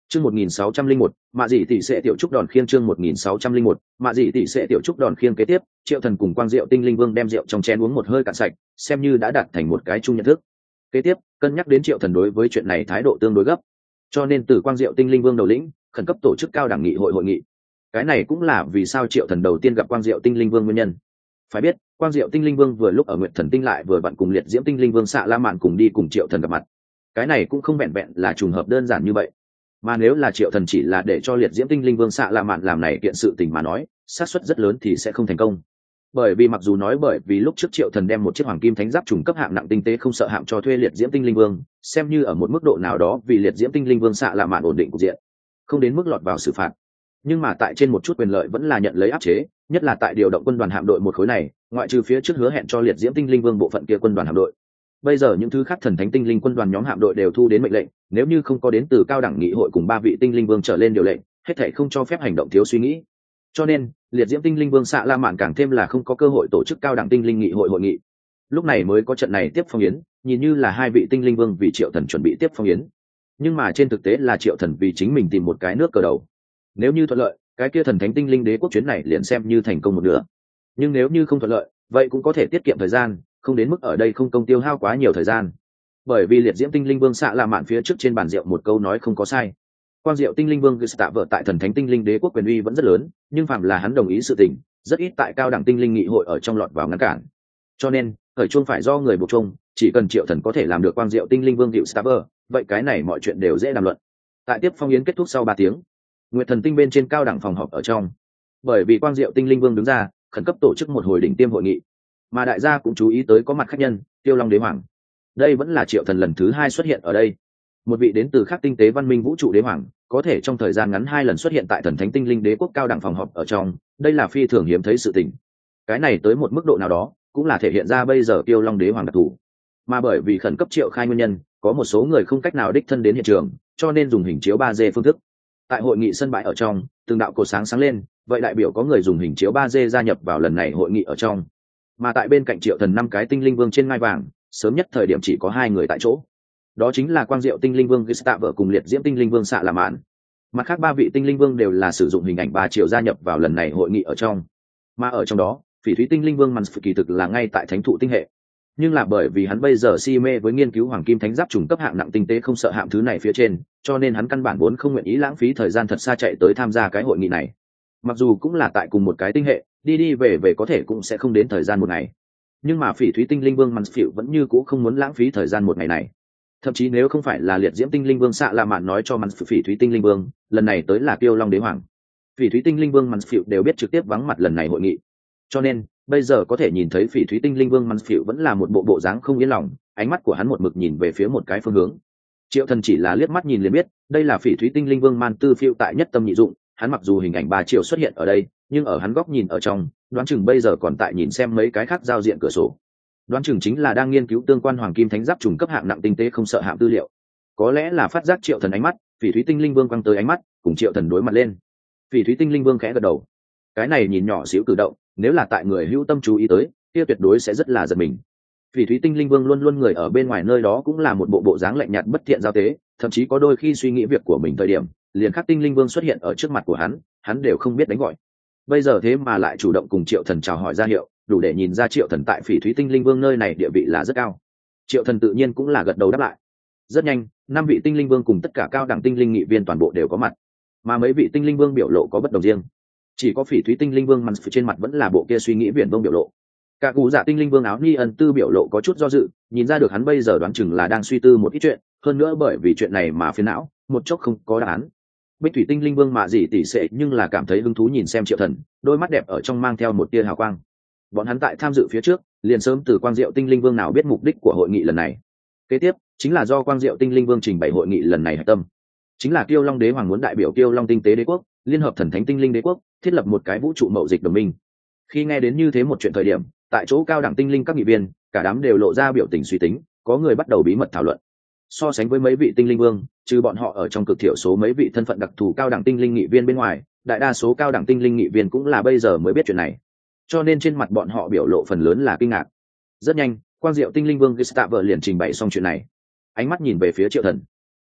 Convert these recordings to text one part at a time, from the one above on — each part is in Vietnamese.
Chương 1601, mạ dị tỷ sẽ tiểu trúc đòn khiêng chương 1601, mạ dị tỷ sẽ tiểu trúc đòn khiêng kế tiếp, Triệu Thần cùng Quang Diệu Tinh Linh Vương đem rượu trong chén uống một hơi cạn sạch, xem như đã đạt thành một cái chung nhận thức. Kế tiếp, cân nhắc đến Triệu Thần đối với chuyện này thái độ tương đối gấp, cho nên từ Quang Diệu Tinh Linh Vương đầu lĩnh, khẩn cấp tổ chức cao đẳng nghị hội hội nghị. Cái này cũng là vì sao Triệu Thần đầu tiên gặp Quang Diệu Tinh Linh Vương nguyên nhân. Phải biết, Quang Diệu Tinh Linh Vương vừa lúc ở Nguyệt Thần Tinh lại vừa vặn cùng Liệt Diễm Tinh Linh Vương Xạ La Mạn cùng đi cùng Triệu Thần gặp mặt. Cái này cũng không vẹn vẹn là trùng hợp đơn giản như vậy, mà nếu là Triệu Thần chỉ là để cho Liệt Diễm Tinh Linh Vương Xạ La Mạn làm này kiện sự tình mà nói, xác suất rất lớn thì sẽ không thành công. Bởi vì mặc dù nói bởi vì lúc trước Triệu Thần đem một chiếc hoàng kim thánh giáp trùng cấp hạng nặng tinh tế không sợ hạm cho thuê Liệt Diễm Tinh Linh Vương, xem như ở một mức độ nào đó vì Liệt Diễm Tinh Linh Vương Xạ La Mạn ổn định cục diện, không đến mức lọt vào xử phạt. Nhưng mà tại trên một chút quyền lợi vẫn là nhận lấy áp chế, nhất là tại điều động quân đoàn hạm đội một khối này, ngoại trừ phía trước hứa hẹn cho Liệt Diễm Tinh Linh Vương bộ phận kia quân đoàn hạm đội, bây giờ những thứ khác thần thánh tinh linh quân đoàn nhóm hạm đội đều thu đến mệnh lệnh, nếu như không có đến từ cao đẳng nghị hội cùng 3 vị tinh linh vương trở lên điều lệnh, hết thảy không cho phép hành động thiếu suy nghĩ. Cho nên Liệt Diễm Tinh Linh Vương Xạ La Mạn càng thêm là không có cơ hội tổ chức cao đẳng tinh linh nghị hội hội nghị. Lúc này mới có trận này tiếp phong yến, nhìn như là 2 vị tinh linh vương vì Triệu Thần chuẩn bị tiếp phong yến, nhưng mà trên thực tế là Triệu Thần vì chính mình tìm một cái nước cờ đầu. Nếu như thuận lợi, cái kia thần thánh tinh linh đế quốc chuyến này liền xem như thành công một nửa, nhưng nếu như không thuận lợi, vậy cũng có thể tiết kiệm thời gian, không đến mức ở đây không công tiêu hao quá nhiều thời gian. Bởi vì Liệt Diễm Tinh Linh Vương Xạ La Mạn phía trước trên bàn rượu một câu nói không có sai. Quang Diệu Tinh Linh Vương Gustave vợ tại thần thánh tinh linh đế quốc quyền uy vẫn rất lớn, nhưng phạm là hắn đồng ý sự tình, rất ít tại cao đẳng tinh linh nghị hội ở trong lọt vào ngăn cản. Cho nên, khởi chuông phải do người buộc chuông, chỉ cần Triệu Thần có thể làm được Quang Diệu Tinh Linh Vương Gustave, vậy cái này mọi chuyện đều dễ đàm luận. Tại tiếp phong yến kết thúc sau 3 tiếng, Nguyệt Thần Tinh bên trên cao đẳng phòng họp ở trong, bởi vì Quang Diệu Tinh Linh Vương đứng ra, khẩn cấp tổ chức một hồi đỉnh tiêm hội nghị, mà đại gia cũng chú ý tới có mặt khách nhân, Tiêu Long Đế Hoàng. Đây vẫn là Triệu Thần lần thứ 2 xuất hiện ở đây, một vị đến từ khác tinh tế văn minh vũ trụ đế hoàng, có thể trong thời gian ngắn 2 lần xuất hiện tại thần thánh tinh linh đế quốc cao đẳng phòng họp ở trong, đây là phi thường hiếm thấy sự tình. Cái này tới một mức độ nào đó, cũng là thể hiện ra bây giờ Tiêu Long Đế Hoàng đặc thù. Mà bởi vì khẩn cấp triệu khai nguyên nhân, có một số người không cách nào đích thân đến hiện trường, cho nên dùng hình chiếu 3D phương thức. Tại hội nghị sân bãi ở trong, từng đạo cột sáng sáng lên, vậy đại biểu có người dùng hình chiếu 3D gia nhập vào lần này hội nghị ở trong. Mà tại bên cạnh Triệu Thần 5 cái tinh linh vương trên ngai vàng, sớm nhất thời điểm chỉ có 2 người tại chỗ. Đó chính là Quang Diệu Tinh Linh Vương Gustave cùng Liệt Diễm Tinh Linh Vương Xạ La Mạn. Mặt khác 3 vị tinh linh vương đều là sử dụng hình ảnh 3 triệu gia nhập vào lần này hội nghị ở trong. Mà ở trong đó, Phỉ Thúy Tinh Linh Vương Mans kỳ thực là ngay tại Thánh Thụ Tinh hệ. Nhưng là bởi vì hắn bây giờ si mê với nghiên cứu hoàng kim thánh giáp trùng cấp hạng nặng tinh tế không sợ hạm thứ này phía trên, cho nên hắn căn bản vốn không nguyện ý lãng phí thời gian thật xa chạy tới tham gia cái hội nghị này. Mặc dù cũng là tại cùng một cái tinh hệ, đi đi về về có thể cũng sẽ không đến thời gian một ngày. Nhưng mà Phỉ Thúy Tinh Linh Vương Mans vẫn như cũ không muốn lãng phí thời gian một ngày này. Thậm chí nếu không phải là Liệt Diễm Tinh Linh Vương Xạ La Mạn nói cho Mans Phỉ Thúy Tinh Linh Vương, lần này tới là Tiêu Long Đế Hoàng, Phỉ Thúy Tinh Linh Vương Mans đều biết trực tiếp vắng mặt lần này hội nghị. Cho nên bây giờ có thể nhìn thấy Phỉ Thúy Tinh Linh Vương Mans vẫn là một bộ dáng không yên lòng, ánh mắt của hắn một mực nhìn về phía một cái phương hướng. Triệu Thần chỉ là liếc mắt nhìn liền biết, đây là Phỉ Thúy Tinh Linh Vương Man Tư Phiêu tại nhất tâm nhị dụng. Hắn mặc dù hình ảnh 3 triệu xuất hiện ở đây, nhưng ở hắn góc nhìn ở trong, đoán chừng bây giờ còn tại nhìn xem mấy cái khác giao diện cửa sổ. Đoán chừng chính là đang nghiên cứu tương quan hoàng kim thánh giáp trùng cấp hạng nặng tinh tế không sợ hạm tư liệu. Có lẽ là phát giác Triệu Thần ánh mắt, Phỉ Thúy Tinh Linh Vương quăng tới ánh mắt, cùng Triệu Thần đối mặt lên. Phỉ Thúy Tinh Linh Vương khẽ gật đầu. Cái này nhìn nhỏ xíu cử động, nếu là tại người hữu tâm chú ý tới, kia tuyệt đối sẽ rất là giật mình. Phỉ Thúy Tinh Linh Vương luôn luôn người ở bên ngoài nơi đó cũng là một bộ dáng lạnh nhạt bất thiện giao tế, thậm chí có đôi khi suy nghĩ việc của mình thời điểm, liền khắc Tinh Linh Vương xuất hiện ở trước mặt của hắn đều không biết đánh gọi. Bây giờ thế mà lại chủ động cùng Triệu Thần chào hỏi ra hiệu, đủ để nhìn ra Triệu Thần tại Phỉ Thúy Tinh Linh Vương nơi này địa vị là rất cao. Triệu Thần tự nhiên cũng là gật đầu đáp lại. Rất nhanh, 5 vị Tinh Linh Vương cùng tất cả cao đẳng tinh linh nghị viên toàn bộ đều có mặt, mà mấy vị Tinh Linh Vương biểu lộ có bất đồng riêng. Chỉ có Phỉ Thúy Tinh Linh Vương Mans trên mặt vẫn là bộ kia suy nghĩ viển vông biểu lộ. Cả cụ dạ Tinh Linh Vương áo ni ân tư biểu lộ có chút do dự, nhìn ra được hắn bây giờ đoán chừng là đang suy tư một ít chuyện, hơn nữa bởi vì chuyện này mà phiền não, một chốc không có đáp án. Bích Thủy Tinh Linh Vương mạ gì tỉ sệ nhưng là cảm thấy hứng thú nhìn xem Triệu Thần, đôi mắt đẹp ở trong mang theo một tia hào quang. Bọn hắn tại tham dự phía trước, liền sớm từ Quang Diệu Tinh Linh Vương nào biết mục đích của hội nghị lần này. Kế tiếp, chính là do Quang Diệu Tinh Linh Vương trình bày hội nghị lần này hạch tâm. Chính là Kiêu Long Đế Hoàng muốn đại biểu Kiêu Long Tinh Tế Đế quốc, liên hợp thần thánh tinh linh đế quốc, thiết lập một cái vũ trụ mậu dịch đồng minh. Khi nghe đến như thế một chuyện thời điểm, tại chỗ cao đẳng tinh linh các nghị viên, cả đám đều lộ ra biểu tình suy tính, có người bắt đầu bí mật thảo luận. So sánh với mấy vị tinh linh vương, trừ bọn họ ở trong cực thiểu số mấy vị thân phận đặc thù cao đẳng tinh linh nghị viên bên ngoài, đại đa số cao đẳng tinh linh nghị viên cũng là bây giờ mới biết chuyện này. Cho nên trên mặt bọn họ biểu lộ phần lớn là kinh ngạc. Rất nhanh, Quang Diệu Tinh Linh Vương Gustave liền trình bày xong chuyện này. Ánh mắt nhìn về phía Triệu Thần.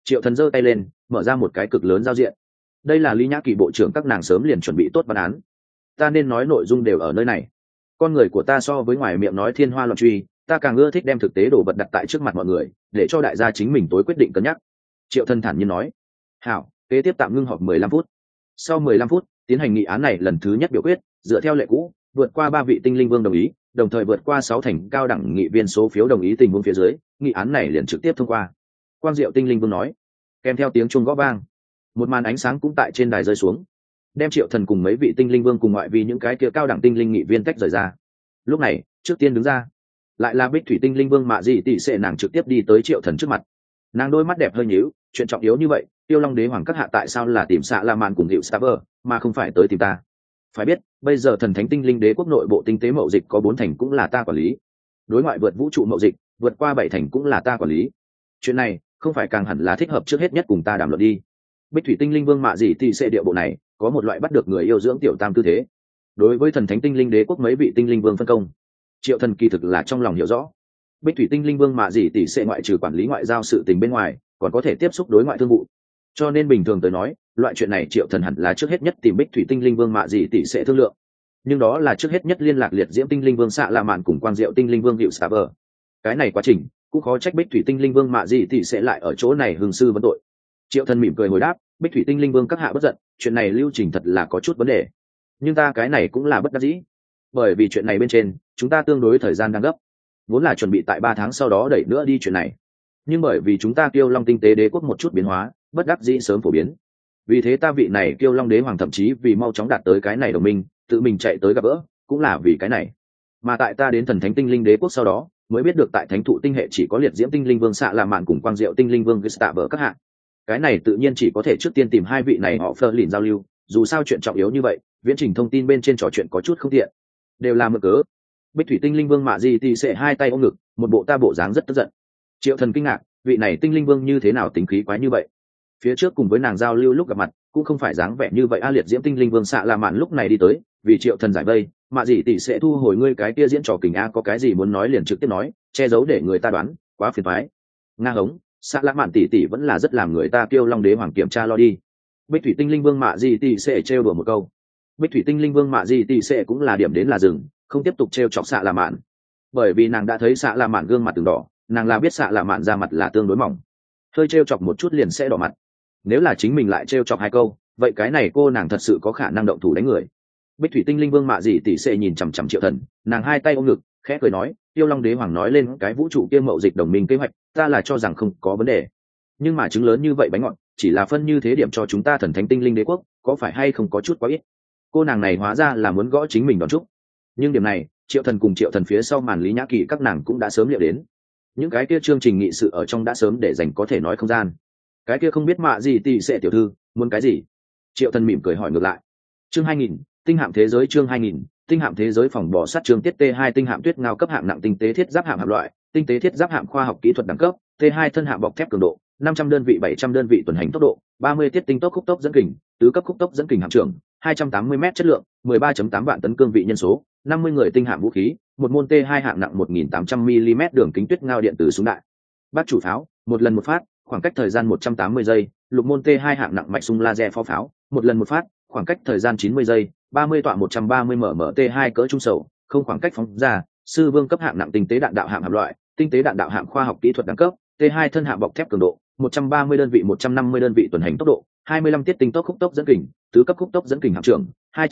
Triệu Thần giơ tay lên, mở ra một cái cực lớn giao diện. Đây là Lý Nhã Kỳ bộ trưởng các nàng sớm liền chuẩn bị tốt bản án. Ta nên nói nội dung đều ở nơi này. Con người của ta so với ngoài miệng nói thiên hoa loạn truy, ta càng ưa thích đem thực tế đồ vật đặt tại trước mặt mọi người, để cho đại gia chính mình tối quyết định cân nhắc. Triệu Thần thản nhiên nói. Hảo, kế tiếp tạm ngưng họp 15 phút. Sau 15 phút, tiến hành nghị án này lần thứ nhất biểu quyết, dựa theo lệ cũ, vượt qua 3 vị tinh linh vương đồng ý, đồng thời vượt qua 6 thành cao đẳng nghị viên số phiếu đồng ý tình huống phía dưới, nghị án này liền trực tiếp thông qua. Quang Diệu tinh linh vương nói. Kèm theo tiếng chuông gõ vang, một màn ánh sáng cũng tại trên đài rơi xuống, đem Triệu Thần cùng mấy vị tinh linh vương cùng ngoại vi những cái kia cao đẳng tinh linh nghị viên tách rời ra. Lúc này, trước tiên đứng ra lại là Bích Thủy tinh linh vương Mạ Dị Tỷ Sệ, nàng trực tiếp đi tới Triệu Thần trước mặt. Nàng đôi mắt đẹp hơi nhíu, chuyện trọng yếu như vậy, Tiêu Long Đế hoàng các hạ tại sao là tìm xạ La Mạn cùng Hựu Saber, mà không phải tới tìm ta? Phải biết, bây giờ thần thánh tinh linh đế quốc nội bộ tinh tế mậu dịch có 4 thành cũng là ta quản lý, đối ngoại vượt vũ trụ mậu dịch vượt qua 7 thành cũng là ta quản lý. Chuyện này không phải càng hẳn là thích hợp trước hết nhất cùng ta đàm luận đi. Bích Thủy tinh linh vương Mạ Dị Tỷ Sệ địa bộ này có một loại bắt được người yêu dưỡng tiểu tam tư thế. Đối với thần thánh tinh linh đế quốc mấy vị tinh linh vương phân công, Triệu Thần kỳ thực là trong lòng hiểu rõ. Bích Thủy tinh linh vương Mạ Dị Tỷ Sệ ngoại trừ quản lý ngoại giao sự tình bên ngoài, còn có thể tiếp xúc đối ngoại thương vụ, cho nên bình thường tới nói, loại chuyện này Triệu Thần hẳn là trước hết nhất tìm Bích Thủy tinh linh vương Mạ Dị Tỷ Sệ thương lượng. Nhưng đó là trước hết nhất liên lạc liệt diễm tinh linh vương xạ La Mạn cùng Quang Diệu tinh linh vương Hựu Saber. Cái này quá trình cũng khó trách Bích Thủy tinh linh vương Mạ Dị Tỷ Sệ lại ở chỗ này hưng sư vấn tội. Triệu Thần mỉm cười hồi đáp, Bích Thủy tinh linh vương các hạ bất giận, chuyện này lưu trình thật là có chút vấn đề, nhưng ta cái này cũng là bất đắc dĩ, bởi vì chuyện này bên trên chúng ta tương đối thời gian đang gấp, vốn là chuẩn bị tại 3 tháng sau đó đẩy nữa đi chuyện này, nhưng bởi vì chúng ta Kiêu Long tinh tế đế quốc một chút biến hóa, bất đắc dĩ sớm phổ biến. Vì thế ta vị này Kiêu Long đế hoàng thậm chí vì mau chóng đạt tới cái này đồng minh, tự mình chạy tới gặp gỡ, cũng là vì cái này. Mà tại ta đến thần thánh tinh linh đế quốc sau đó, mới biết được tại thánh thụ tinh hệ chỉ có liệt diễm tinh linh vương xạ La Mạn cùng Quang Diệu tinh linh vương Gestaber các hạng. Cái này tự nhiên chỉ có thể trước tiên tìm hai vị này họ Fleur lìn giao lưu, dù sao chuyện trọng yếu như vậy, viễn trình thông tin bên trên trò chuyện có chút không tiện, đều là mực cớ. Bích Thủy tinh linh vương Mạ Dị Tỷ Sệ hai tay ôm ngực, một bộ ta bộ dáng rất tức giận. Triệu Thần kinh ngạc, vị này tinh linh vương như thế nào tính khí quái như vậy? Phía trước cùng với nàng giao lưu lúc gặp mặt, cũng không phải dáng vẻ như vậy. A liệt diễm tinh linh vương xạ La Mạn lúc này đi tới, vì Triệu Thần giải vây, Mạ Dị Tỷ Sệ thu hồi ngươi cái kia diễn trò kình a, có cái gì muốn nói liền trực tiếp nói, che giấu để người ta đoán, quá phiền toái. Nga hống, xạ La Mạn tỷ tỷ vẫn là rất làm người ta Kiêu Long đế hoàng kiểm tra lo đi. Bích Thủy tinh linh vương Mạ Dị Tỷ Sệ trêu đùa một câu. Bích Thủy tinh linh vương Mạ Dị Tỷ Sệ cũng là điểm đến là dừng, không tiếp tục trêu chọc xạ La Mạn, bởi vì nàng đã thấy xạ La Mạn gương mặt từng đỏ, nàng là biết xạ La Mạn ra mặt là tương đối mỏng, hơi trêu chọc một chút liền sẽ đỏ mặt. Nếu là chính mình lại trêu chọc hai câu, vậy cái này cô nàng thật sự có khả năng động thủ đánh người. Bích Thủy tinh linh vương Mạ Dị Tỷ Sệ nhìn chằm chằm Triệu Thần, nàng hai tay ôm ngực, khẽ cười nói, Tiêu Long đế hoàng nói lên cái vũ trụ kia mậu dịch đồng minh kế hoạch, ta là cho rằng không có vấn đề, nhưng mà trứng lớn như vậy bánh ngọt, chỉ là phân như thế điểm cho chúng ta thần thánh tinh linh đế quốc, có phải hay không có chút quá ít? Cô nàng này hóa ra là muốn gõ chính mình đón chúc. Nhưng điểm này, Triệu Thần cùng Triệu Thần phía sau màn Lý Nhã Kỳ các nàng cũng đã sớm liệu đến. Những cái kia chương trình nghị sự ở trong đã sớm để dành có thể nói không gian. Cái kia không biết Mạ Dị Tỷ Sệ tiểu thư muốn cái gì? Triệu Thần mỉm cười hỏi ngược lại. Chương 2000, tinh hạm thế giới. Chương 2000, tinh hạm thế giới. Phòng bỏ sát chương tiết T2 tinh hạm tuyết ngao cấp hạng nặng tinh tế thiết giáp hạm hạm loại, tinh tế thiết giáp hạm khoa học kỹ thuật đẳng cấp, T2 thân hạm bọc thép cường độ, 500 đơn vị 700 đơn vị tuần hành tốc độ, 30 tiết tinh tốc khúc tốc dẫn kình, tứ cấp khúc tốc dẫn kình hạm trưởng, 280m chất lượng, 13.8 vạn tấn cương vị nhân số, 50 người tinh hạm vũ khí, một môn T2 hạng nặng 1800mm đường kính tuyết ngao điện tử súng đại. Bác chủ pháo, một lần một phát, khoảng cách thời gian 180 giây, lục môn T2 hạng nặng mạnh súng laser pháo pháo, một lần một phát, khoảng cách thời gian 90 giây, 30 tọa 130 mm T2 cỡ trung sầu, không khoảng cách phóng ra, sư vương cấp hạng nặng tinh tế đạn đạo hạng hạm loại, tinh tế đạn đạo hạng khoa học kỹ thuật đẳng cấp, T2 thân hạm bọc thép cường độ, 130 đơn vị 150 đơn vị tuần hành tốc độ, 25 tiết tinh tốc khúc tốc dẫn kình, tứ cấp khúc tốc dẫn kình hạm trưởng,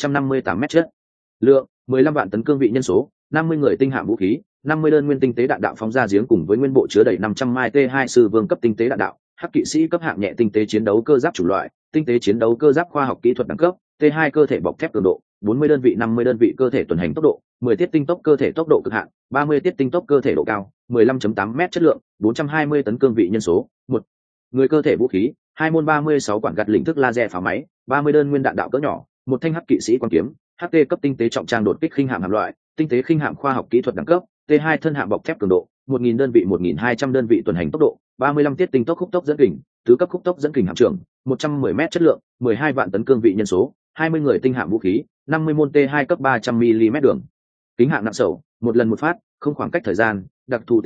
258m chất lượng, 15 vạn tấn cương vị nhân số, 50 người tinh hạm vũ khí, 50 đơn nguyên tinh tế đạn đạo phóng ra giếng cùng với nguyên bộ chứa đầy 500 mai T2 sư vương cấp tinh tế đạn đạo, hắc kỵ sĩ cấp hạng nhẹ tinh tế chiến đấu cơ giáp chủ loại, tinh tế chiến đấu cơ giáp khoa học kỹ thuật đẳng cấp, T2 cơ thể bọc thép cường độ, 40 đơn vị 50 đơn vị cơ thể tuần hành tốc độ, 10 tiết tinh tốc cơ thể tốc độ cực hạn, 30 tiết tinh tốc cơ thể độ cao, 15.8m chất lượng, 420 tấn cương vị nhân số, 1 người cơ thể vũ khí, 2 môn 36 quản gạt lĩnh thức laser pháo máy, 30 đơn nguyên đạn đạo cỡ nhỏ, một thanh hắc kỵ sĩ quan kiếm, HT cấp tinh tế trọng trang đột kích khinh hạm hạm loại, tinh tế khinh hạm khoa học kỹ thuật đẳng cấp, T2 thân hạm bọc thép cường độ, 1000 đơn vị 1200 đơn vị tuần hành tốc độ, 35 tiết tinh tốc khúc tốc dẫn kình, tứ cấp khúc tốc dẫn kình hạm trưởng, 110m chất lượng, 12 vạn tấn cương vị nhân số, 20 người tinh hạm vũ khí, 50 môn T2 cấp 300mm đường kính hạng nặng sầu, một lần một phát, không khoảng cách thời gian, đặc thù tính năng,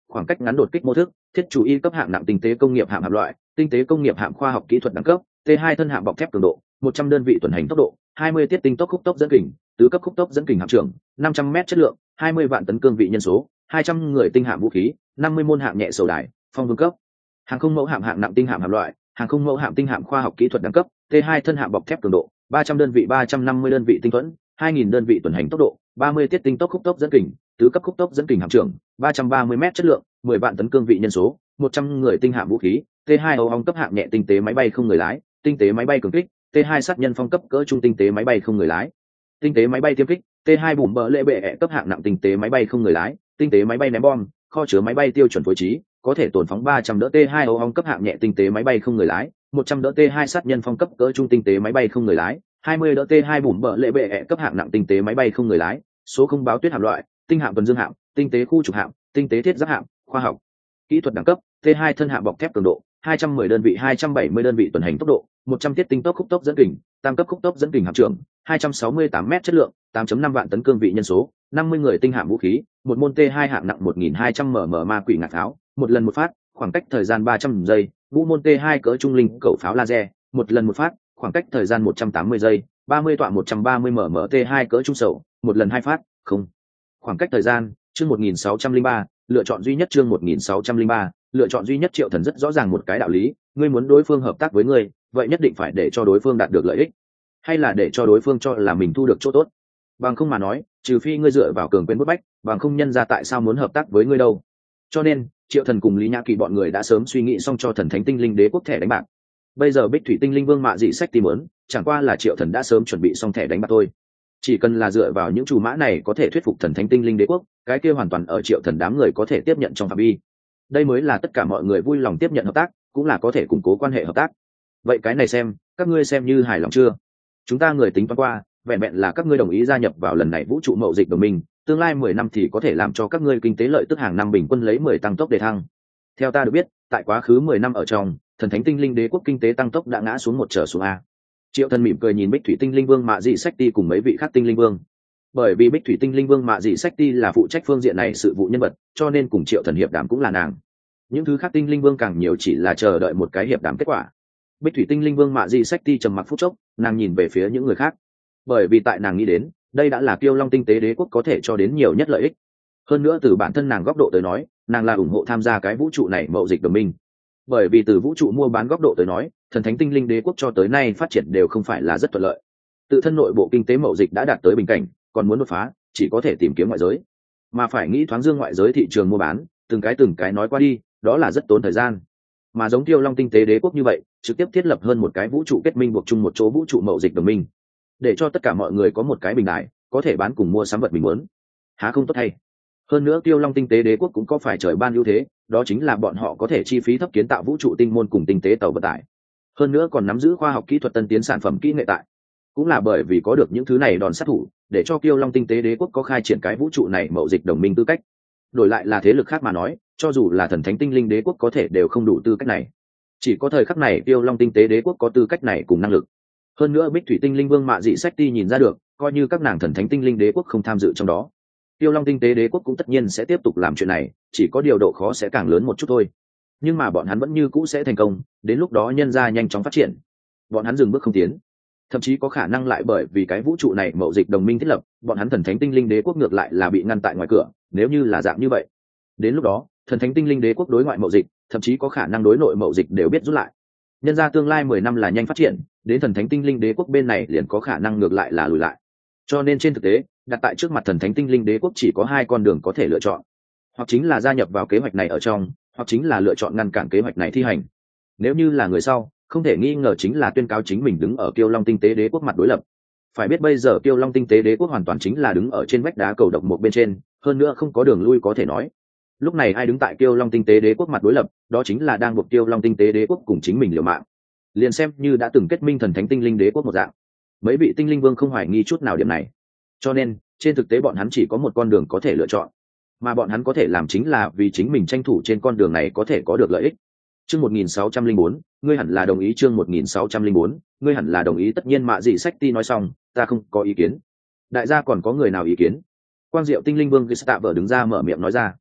khoảng cách ngắn đột kích mô thức, thiết chủ y cấp hạng nặng tinh tế công nghiệp hạm hạm loại, tinh tế công nghiệp hạm khoa học kỹ thuật đẳng cấp, T2 thân hạm bọc thép cường độ, 100 đơn vị tuần hành tốc độ, 20 tiết tinh tốc khúc tốc dẫn kình, tứ cấp khúc tốc dẫn kình hạm trưởng, 500 m chất lượng, 20 vạn tấn cương vị nhân số, 200 người tinh hạm vũ khí, 50 môn hạng nhẹ sầu đài, phong vương cấp. Hàng không mẫu hạm hạng nặng tinh hạm hạm loại, hàng không mẫu hạm tinh hạm khoa học kỹ thuật đẳng cấp, T2 thân hạm bọc thép cường độ, 300 đơn vị 350 đơn vị tinh thuẫn, 2000 đơn vị tuần hành tốc độ, 30 tiết tinh tốc khúc tốc dẫn kình, tứ cấp khúc tốc dẫn kình hạm trưởng, 330 m chất lượng, 10 vạn tấn cương vị nhân số, 100 người tinh hạm vũ khí, T2 Âu Ong cấp hạng nhẹ tinh tế máy bay không người lái, tinh tế máy bay cường kích, T2 sát nhân phong cấp cỡ trung tinh tế máy bay không người lái, tinh tế máy bay tiêm kích, T2 bùm bờ lệ bệ cấp hạng nặng tinh tế máy bay không người lái, tinh tế máy bay ném bom, kho chứa máy bay tiêu chuẩn phối trí, có thể tổn phóng 300 đỡ T2 Âu Ong cấp hạng nhẹ tinh tế máy bay không người lái, 100 đỡ T2 sát nhân phong cấp cỡ trung tinh tế máy bay không người lái, 20 đỡ T2 bùm bờ lệ bệ cấp hạng nặng tinh tế máy bay không người lái, số không báo tuyết hạm loại, tinh hạm tuần dương hạm, tinh tế khu trục hạm, tinh tế thiết giáp hạm, khoa học kỹ thuật đẳng cấp, T2 thân hạm bọc thép cường độ, 210 đơn vị 270 đơn vị tuần hành tốc độ, 100 tiết tinh tốc khúc tốc dẫn kình, tam cấp khúc tốc dẫn kình hạm trưởng, 268 m chất lượng, 8.5 vạn tấn cương vị nhân số, 50 người tinh hạm vũ khí, một môn T2 hạng nặng 1200 mm ma quỷ ngạc pháo, một lần một phát, khoảng cách thời gian 300 giây, vũ môn T2 cỡ trung linh cẩu pháo laser, một lần một phát, khoảng cách thời gian 180 giây, 30 tọa 130 mm T2 cỡ trung sầu, một lần hai phát, không. Khoảng cách thời gian, chương 1603, lựa chọn duy nhất chương 1603, lựa chọn duy nhất. Triệu Thần rất rõ ràng một cái đạo lý, ngươi muốn đối phương hợp tác với ngươi, vậy nhất định phải để cho đối phương đạt được lợi ích, hay là để cho đối phương cho là mình thu được chỗ tốt. Bằng không mà nói, trừ phi ngươi dựa vào cường quyền bức bách, bằng không nhân ra tại sao muốn hợp tác với ngươi đâu. Cho nên, Triệu Thần cùng Lý Nhã Kỳ bọn người đã sớm suy nghĩ xong cho Thần Thánh Tinh Linh Đế quốc thẻ đánh bạc. Bây giờ Bích Thủy Tinh Linh Vương Mạ Dị Sách tìm muốn, chẳng qua là Triệu Thần đã sớm chuẩn bị xong thẻ đánh bạc thôi. Chỉ cần là dựa vào những chủ mã này có thể thuyết phục Thần Thánh Tinh Linh Đế quốc, cái kia hoàn toàn ở Triệu Thần đám người có thể tiếp nhận trong phạm vi. Đây mới là tất cả mọi người vui lòng tiếp nhận hợp tác, cũng là có thể củng cố quan hệ hợp tác. Vậy cái này xem, các ngươi xem như hài lòng chưa? Chúng ta người tính toán qua, vẹn vẹn là các ngươi đồng ý gia nhập vào lần này vũ trụ mậu dịch đồng minh, tương lai 10 năm thì có thể làm cho các ngươi kinh tế lợi tức hàng năm bình quân lấy 10 tăng tốc để thăng. Theo ta được biết, tại quá khứ 10 năm ở trong, Thần Thánh Tinh Linh Đế quốc kinh tế tăng tốc đã ngã xuống một trở xuống a. Triệu Thần mỉm cười nhìn Bích Thủy Tinh Linh Vương Mạ Dị Sách Ti cùng mấy vị khác Tinh Linh Vương. Bởi vì Bích Thủy Tinh Linh Vương Mạ Dị Sách Ti là phụ trách phương diện này sự vụ nhân vật, cho nên cùng Triệu Thần hiệp đàm cũng là nàng. Những thứ khác Tinh Linh Vương càng nhiều chỉ là chờ đợi một cái hiệp đàm kết quả. Bích Thủy Tinh Linh Vương Mạ Dị Sách Ti trầm mặc phút chốc, nàng nhìn về phía những người khác. Bởi vì tại nàng nghĩ đến, đây đã là Kiêu Long tinh tế đế quốc có thể cho đến nhiều nhất lợi ích. Hơn nữa từ bản thân nàng góc độ tới nói, nàng là ủng hộ tham gia cái vũ trụ này mậu dịch đồng minh. Bởi vì từ vũ trụ mua bán góc độ tới nói, Thần Thánh Tinh Linh Đế quốc cho tới nay phát triển đều không phải là rất thuận lợi. Tự thân nội bộ kinh tế mậu dịch đã đạt tới bình cảnh, còn muốn đột phá, chỉ có thể tìm kiếm ngoại giới. Mà phải nghĩ thoáng dương ngoại giới thị trường mua bán, từng cái nói qua đi, đó là rất tốn thời gian. Mà giống Kiêu Long tinh tế đế quốc như vậy, trực tiếp thiết lập hơn một cái vũ trụ kết minh buộc chung một chỗ vũ trụ mậu dịch đồng minh, để cho tất cả mọi người có một cái bình đại, có thể bán cùng mua sắm vật mình muốn, há không tốt hay? Hơn nữa Kiêu Long tinh tế đế quốc cũng có phải trời ban ưu thế, đó chính là bọn họ có thể chi phí thấp kiến tạo vũ trụ tinh môn cùng tinh tế tàu vận tải, hơn nữa còn nắm giữ khoa học kỹ thuật tân tiến sản phẩm kỹ nghệ tại. Cũng là bởi vì có được những thứ này đòn sát thủ, để cho Kiêu Long tinh tế đế quốc có khai triển cái vũ trụ này mậu dịch đồng minh tư cách. Đổi lại là thế lực khác mà nói, cho dù là Thần Thánh Tinh Linh Đế quốc có thể đều không đủ tư cách này. Chỉ có thời khắc này Kiêu Long tinh tế đế quốc có tư cách này cùng năng lực. Hơn nữa Bích Thủy Tinh Linh Vương Mạ Dị Sách Ti nhìn ra được, coi như các nàng Thần Thánh Tinh Linh Đế quốc không tham dự trong đó, Kiêu Long tinh tế đế quốc cũng tất nhiên sẽ tiếp tục làm chuyện này, chỉ có điều độ khó sẽ càng lớn một chút thôi. Nhưng mà bọn hắn vẫn như cũ sẽ thành công, đến lúc đó nhân gia nhanh chóng phát triển. Bọn hắn dừng bước không tiến, thậm chí có khả năng lại bởi vì cái vũ trụ này mậu dịch đồng minh thiết lập, bọn hắn Thần Thánh Tinh Linh Đế quốc ngược lại là bị ngăn tại ngoài cửa. Nếu như là dạng như vậy, đến lúc đó Thần Thánh Tinh Linh Đế quốc đối ngoại mậu dịch, thậm chí có khả năng đối nội mậu dịch đều biết rút lại. Nhân ra tương lai 10 năm là nhanh phát triển, đến Thần Thánh Tinh Linh Đế quốc bên này liền có khả năng ngược lại là lùi lại. Cho nên trên thực tế, đặt tại trước mặt Thần Thánh Tinh Linh Đế quốc chỉ có hai con đường có thể lựa chọn, hoặc chính là gia nhập vào kế hoạch này ở trong, hoặc chính là lựa chọn ngăn cản kế hoạch này thi hành. Nếu như là người sau, không thể nghi ngờ chính là tuyên cáo chính mình đứng ở Kiêu Long tinh tế đế quốc mặt đối lập. Phải biết bây giờ Kiêu Long tinh tế đế quốc hoàn toàn chính là đứng ở trên vách đá cầu độc một bên trên, hơn nữa không có đường lui có thể nói. Lúc này ai đứng tại Kiêu Long tinh tế đế quốc mặt đối lập, đó chính là đang buộc Kiêu Long tinh tế đế quốc cùng chính mình liều mạng. Liền xem như đã từng kết minh Thần Thánh Tinh Linh Đế quốc một dạng, mấy vị tinh linh vương không hoài nghi chút nào điểm này. Cho nên trên thực tế bọn hắn chỉ có một con đường có thể lựa chọn, mà bọn hắn có thể làm chính là vì chính mình tranh thủ trên con đường này có thể có được lợi ích. Chương 1604, ngươi hẳn là đồng ý. Chương 1604, ngươi hẳn là đồng ý. Tất nhiên Mạ Dị Sách Ti nói xong, ta không có ý kiến. Đại gia còn có người nào ý kiến? Quang Diệu Tinh Linh Vương Gestaver đứng ra mở miệng nói ra.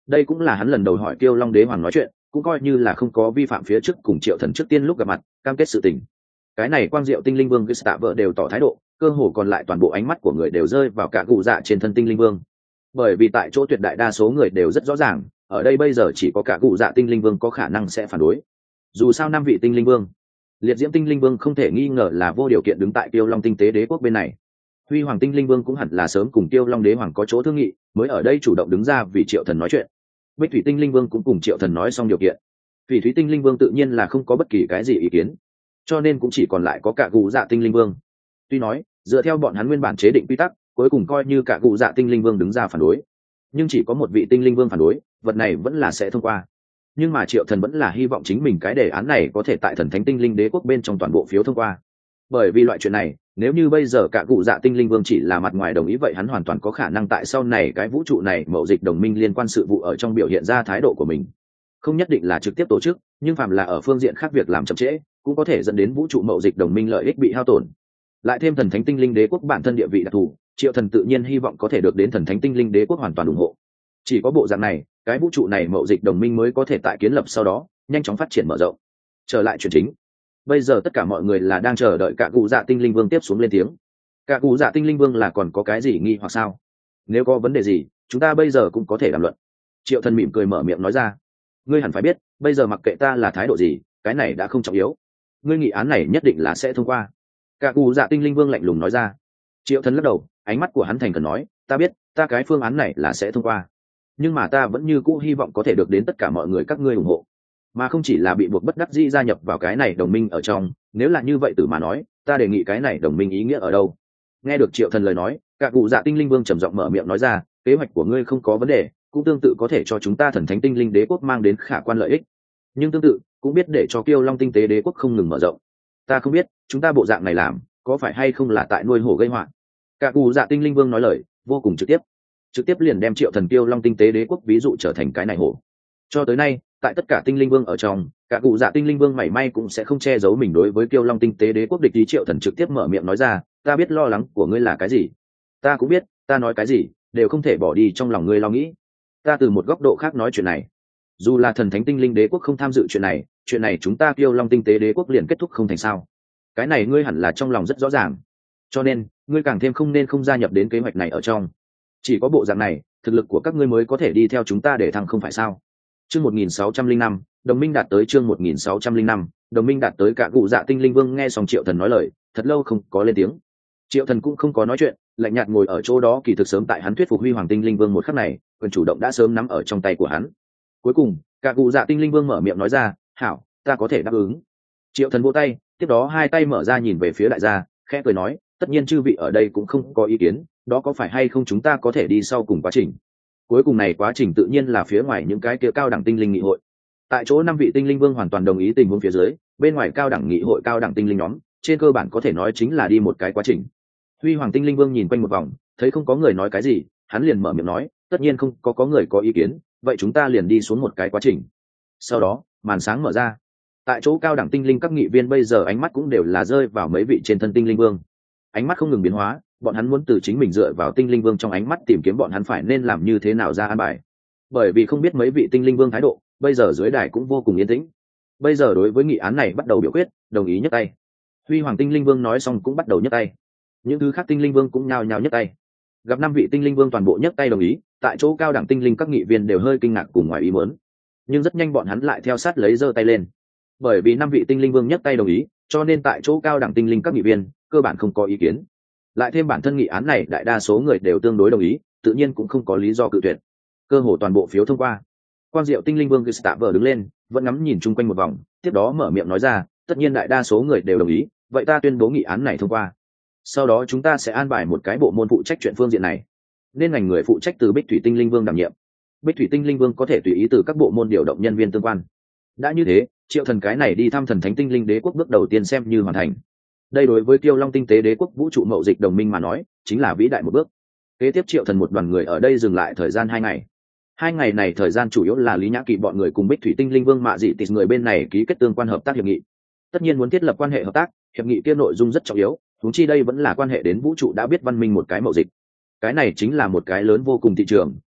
đây cũng là hắn lần đầu hỏi Kiêu Long Đế Hoàng nói chuyện, cũng coi như là không có vi phạm phía trước cùng Triệu Thần trước tiên lúc gặp mặt cam kết sự tình. Cái này Quang Diệu Tinh Linh Vương Gustave đều tỏ thái độ, cơ hồ còn lại toàn bộ ánh mắt của người đều rơi vào cả cụ dạ trên thân Tinh Linh Vương. Bởi vì tại chỗ tuyệt đại đa số người đều rất rõ ràng, ở đây bây giờ chỉ có cả cụ dạ Tinh Linh Vương có khả năng sẽ phản đối. Dù sao 5 vị Tinh Linh Vương, Liệt Diễm Tinh Linh Vương không thể nghi ngờ là vô điều kiện đứng tại Kiêu Long Tinh Tế Đế quốc bên này. Huy Hoàng Tinh Linh Vương cũng hẳn là sớm cùng Kiêu Long Đế Hoàng có chỗ thương nghị, mới ở đây chủ động đứng ra vì Triệu Thần nói chuyện. Bích Thủy Tinh Linh Vương cũng cùng Triệu Thần nói xong điều kiện. Phỉ Thúy Tinh Linh Vương tự nhiên là không có bất kỳ cái gì ý kiến, cho nên cũng chỉ còn lại có cả cụ dạ Tinh Linh Vương. Tuy nói dựa theo bọn hắn nguyên bản chế định quy tắc, cuối cùng coi như cả cụ dạ Tinh Linh Vương đứng ra phản đối, nhưng chỉ có một vị Tinh Linh Vương phản đối, vật này vẫn là sẽ thông qua. Nhưng mà Triệu Thần vẫn là hy vọng chính mình cái đề án này có thể tại Thần Thánh Tinh Linh Đế quốc bên trong toàn bộ phiếu thông qua. Bởi vì loại chuyện này, nếu như bây giờ cả cụ dạ Tinh Linh Vương chỉ là mặt ngoài đồng ý, vậy hắn hoàn toàn có khả năng tại sau này cái vũ trụ này mậu dịch đồng minh liên quan sự vụ ở trong biểu hiện ra thái độ của mình. Không nhất định là trực tiếp tổ chức, nhưng phàm là ở phương diện khác việc làm chậm trễ, cũng có thể dẫn đến vũ trụ mậu dịch đồng minh lợi ích bị hao tổn. Lại thêm Thần Thánh Tinh Linh Đế quốc bản thân địa vị đặc thù, Triệu Thần tự nhiên hy vọng có thể được đến Thần Thánh Tinh Linh Đế quốc hoàn toàn ủng hộ. Chỉ có bộ dạng này, cái vũ trụ này mậu dịch đồng minh mới có thể tại kiến lập sau đó nhanh chóng phát triển mở rộng. Trở lại chuyện chính, bây giờ tất cả mọi người là đang chờ đợi cả cụ dạ Tinh Linh Vương tiếp xuống lên tiếng. Cả cụ dạ Tinh Linh Vương là còn có cái gì nghi hoặc sao? Nếu có vấn đề gì, chúng ta bây giờ cũng có thể đàm luận. Triệu Thần mỉm cười mở miệng nói ra. Ngươi hẳn phải biết, bây giờ mặc kệ ta là thái độ gì, cái này đã không trọng yếu. Ngươi nghị án này nhất định là sẽ thông qua. Cả cụ dạ Tinh Linh Vương lạnh lùng nói ra. Triệu Thần lắc đầu, ánh mắt của hắn thành khẩn nói, ta biết, ta cái phương án này là sẽ thông qua, nhưng mà ta vẫn như cũ hy vọng có thể được đến tất cả mọi người các ngươi ủng hộ, mà không chỉ là bị buộc bất đắc dĩ gia nhập vào cái này đồng minh ở trong. Nếu là như vậy từ mà nói, ta đề nghị cái này đồng minh ý nghĩa ở đâu? Nghe được Triệu Thần lời nói, cả cụ dạ Tinh Linh Vương trầm giọng mở miệng nói ra, kế hoạch của ngươi không có vấn đề, cũng tương tự có thể cho chúng ta Thần Thánh Tinh Linh Đế quốc mang đến khả quan lợi ích, nhưng tương tự cũng biết để cho Kiêu Long Tinh Tế Đế quốc không ngừng mở rộng. Ta không biết chúng ta bộ dạng này làm có phải hay không là tại nuôi hổ gây họa. Cả cụ dạ Tinh Linh Vương nói lời vô cùng trực tiếp liền đem Triệu Thần Kiêu Long Tinh Tế Đế quốc ví dụ trở thành cái này hổ. Cho tới nay, tại tất cả Tinh Linh Vương ở trong, cả cụ dạ Tinh Linh Vương mảy may cũng sẽ không che giấu mình đối với Kiêu Long Tinh Tế Đế quốc địch ý. Triệu Thần trực tiếp mở miệng nói ra, ta biết lo lắng của ngươi là cái gì, ta cũng biết ta nói cái gì đều không thể bỏ đi trong lòng ngươi lo nghĩ. Ta từ một góc độ khác nói chuyện này, dù là Thần Thánh Tinh Linh Đế quốc không tham dự chuyện này chúng ta Kiêu Long Tinh Tế Đế quốc liền kết thúc không thành sao? Cái này ngươi hẳn là trong lòng rất rõ ràng, cho nên ngươi càng thêm không nên không gia nhập đến kế hoạch này ở trong. Chỉ có bộ dạng này, thực lực của các ngươi mới có thể đi theo chúng ta để thăng, không phải sao? Chương 1605, đồng minh đạt tới. Chương 1605, đồng minh đạt tới. Cả cụ dạ Tinh Linh Vương nghe xong Triệu Thần nói lời, thật lâu không có lên tiếng. Triệu Thần cũng không có nói chuyện, lạnh nhạt ngồi ở chỗ đó. Kỳ thực sớm tại hắn thuyết phục Huy Hoàng Tinh Linh Vương một khắc này, quyền chủ động đã sớm nắm ở trong tay của hắn. Cuối cùng, cả cụ dạ Tinh Linh Vương mở miệng nói ra, hảo, ta có thể đáp ứng. Triệu Thần vỗ tay, tiếp đó hai tay mở ra nhìn về phía đại gia, khẽ cười nói, tất nhiên chư vị ở đây cũng không có ý kiến, đó có phải hay không chúng ta có thể đi sau cùng quá trình. Cuối cùng này quá trình tự nhiên là phía ngoài những cái kia cao đẳng tinh linh nghị hội. Tại chỗ 5 vị tinh linh vương hoàn toàn đồng ý tình huống phía dưới, bên ngoài cao đẳng nghị hội cao đẳng tinh linh nhóm, trên cơ bản có thể nói chính là đi một cái quá trình. Huy Hoàng Tinh Linh Vương nhìn quanh một vòng, thấy không có người nói cái gì, hắn liền mở miệng nói, tất nhiên không có người có ý kiến, vậy chúng ta liền đi xuống một cái quá trình. Sau đó, màn sáng mở ra. Tại chỗ cao đẳng tinh linh các nghị viên bây giờ ánh mắt cũng đều là rơi vào mấy vị trên thân tinh linh vương. Ánh mắt không ngừng biến hóa, bọn hắn muốn từ chính mình dựa vào tinh linh vương trong ánh mắt tìm kiếm bọn hắn phải nên làm như thế nào ra an bài. Bởi vì không biết mấy vị tinh linh vương thái độ, bây giờ dưới đài cũng vô cùng yên tĩnh. Bây giờ đối với nghị án này bắt đầu biểu quyết, đồng ý nhấc tay. Huy Hoàng Tinh Linh Vương nói xong cũng bắt đầu nhấc tay. Những thứ khác tinh linh vương cũng nhao nhao nhấc tay. Gặp 5 vị tinh linh vương toàn bộ nhấc tay đồng ý, tại chỗ cao đẳng tinh linh các nghị viên đều hơi kinh ngạc cùng ngoài ý muốn. Nhưng rất nhanh bọn hắn lại theo sát lấy giơ tay lên. Bởi vì 5 vị tinh linh vương nhấc tay đồng ý, cho nên tại chỗ cao đẳng tinh linh các nghị viên cơ bản không có ý kiến. Lại thêm bản thân nghị án này đại đa số người đều tương đối đồng ý, tự nhiên cũng không có lý do cự tuyệt. Cơ hồ toàn bộ phiếu thông qua. Quang Diệu Tinh Linh Vương Gustave đứng lên, vẫn ngắm nhìn chung quanh một vòng, tiếp đó mở miệng nói ra, tất nhiên đại đa số người đều đồng ý, vậy ta tuyên bố nghị án này thông qua. Sau đó chúng ta sẽ an bài một cái bộ môn phụ trách chuyện phương diện này, nên ngành người phụ trách từ Bích Thủy Tinh Linh Vương đảm nhiệm. Bích Thủy Tinh Linh Vương có thể tùy ý từ các bộ môn điều động nhân viên tương quan. Đã như thế, Triệu Thần cái này đi thăm Thần Thánh Tinh Linh Đế quốc bước đầu tiên xem như hoàn thành. Đây đối với Kiêu Long Tinh Tế Đế quốc vũ trụ mậu dịch đồng minh mà nói, chính là vĩ đại một bước. Kế tiếp Triệu Thần một đoàn người ở đây dừng lại thời gian 2 ngày. 2 ngày này thời gian chủ yếu là Lý Nhã Kỵ bọn người cùng Bích Thủy Tinh Linh Vương Mạ Dị Tịt người bên này ký kết tương quan hợp tác hiệp nghị. Tất nhiên muốn thiết lập quan hệ hợp tác, hiệp nghị kia nội dung rất trọng yếu, huống chi đây vẫn là quan hệ đến vũ trụ đã biết văn minh một cái mậu dịch. Cái này chính là một cái lớn vô cùng thị trường,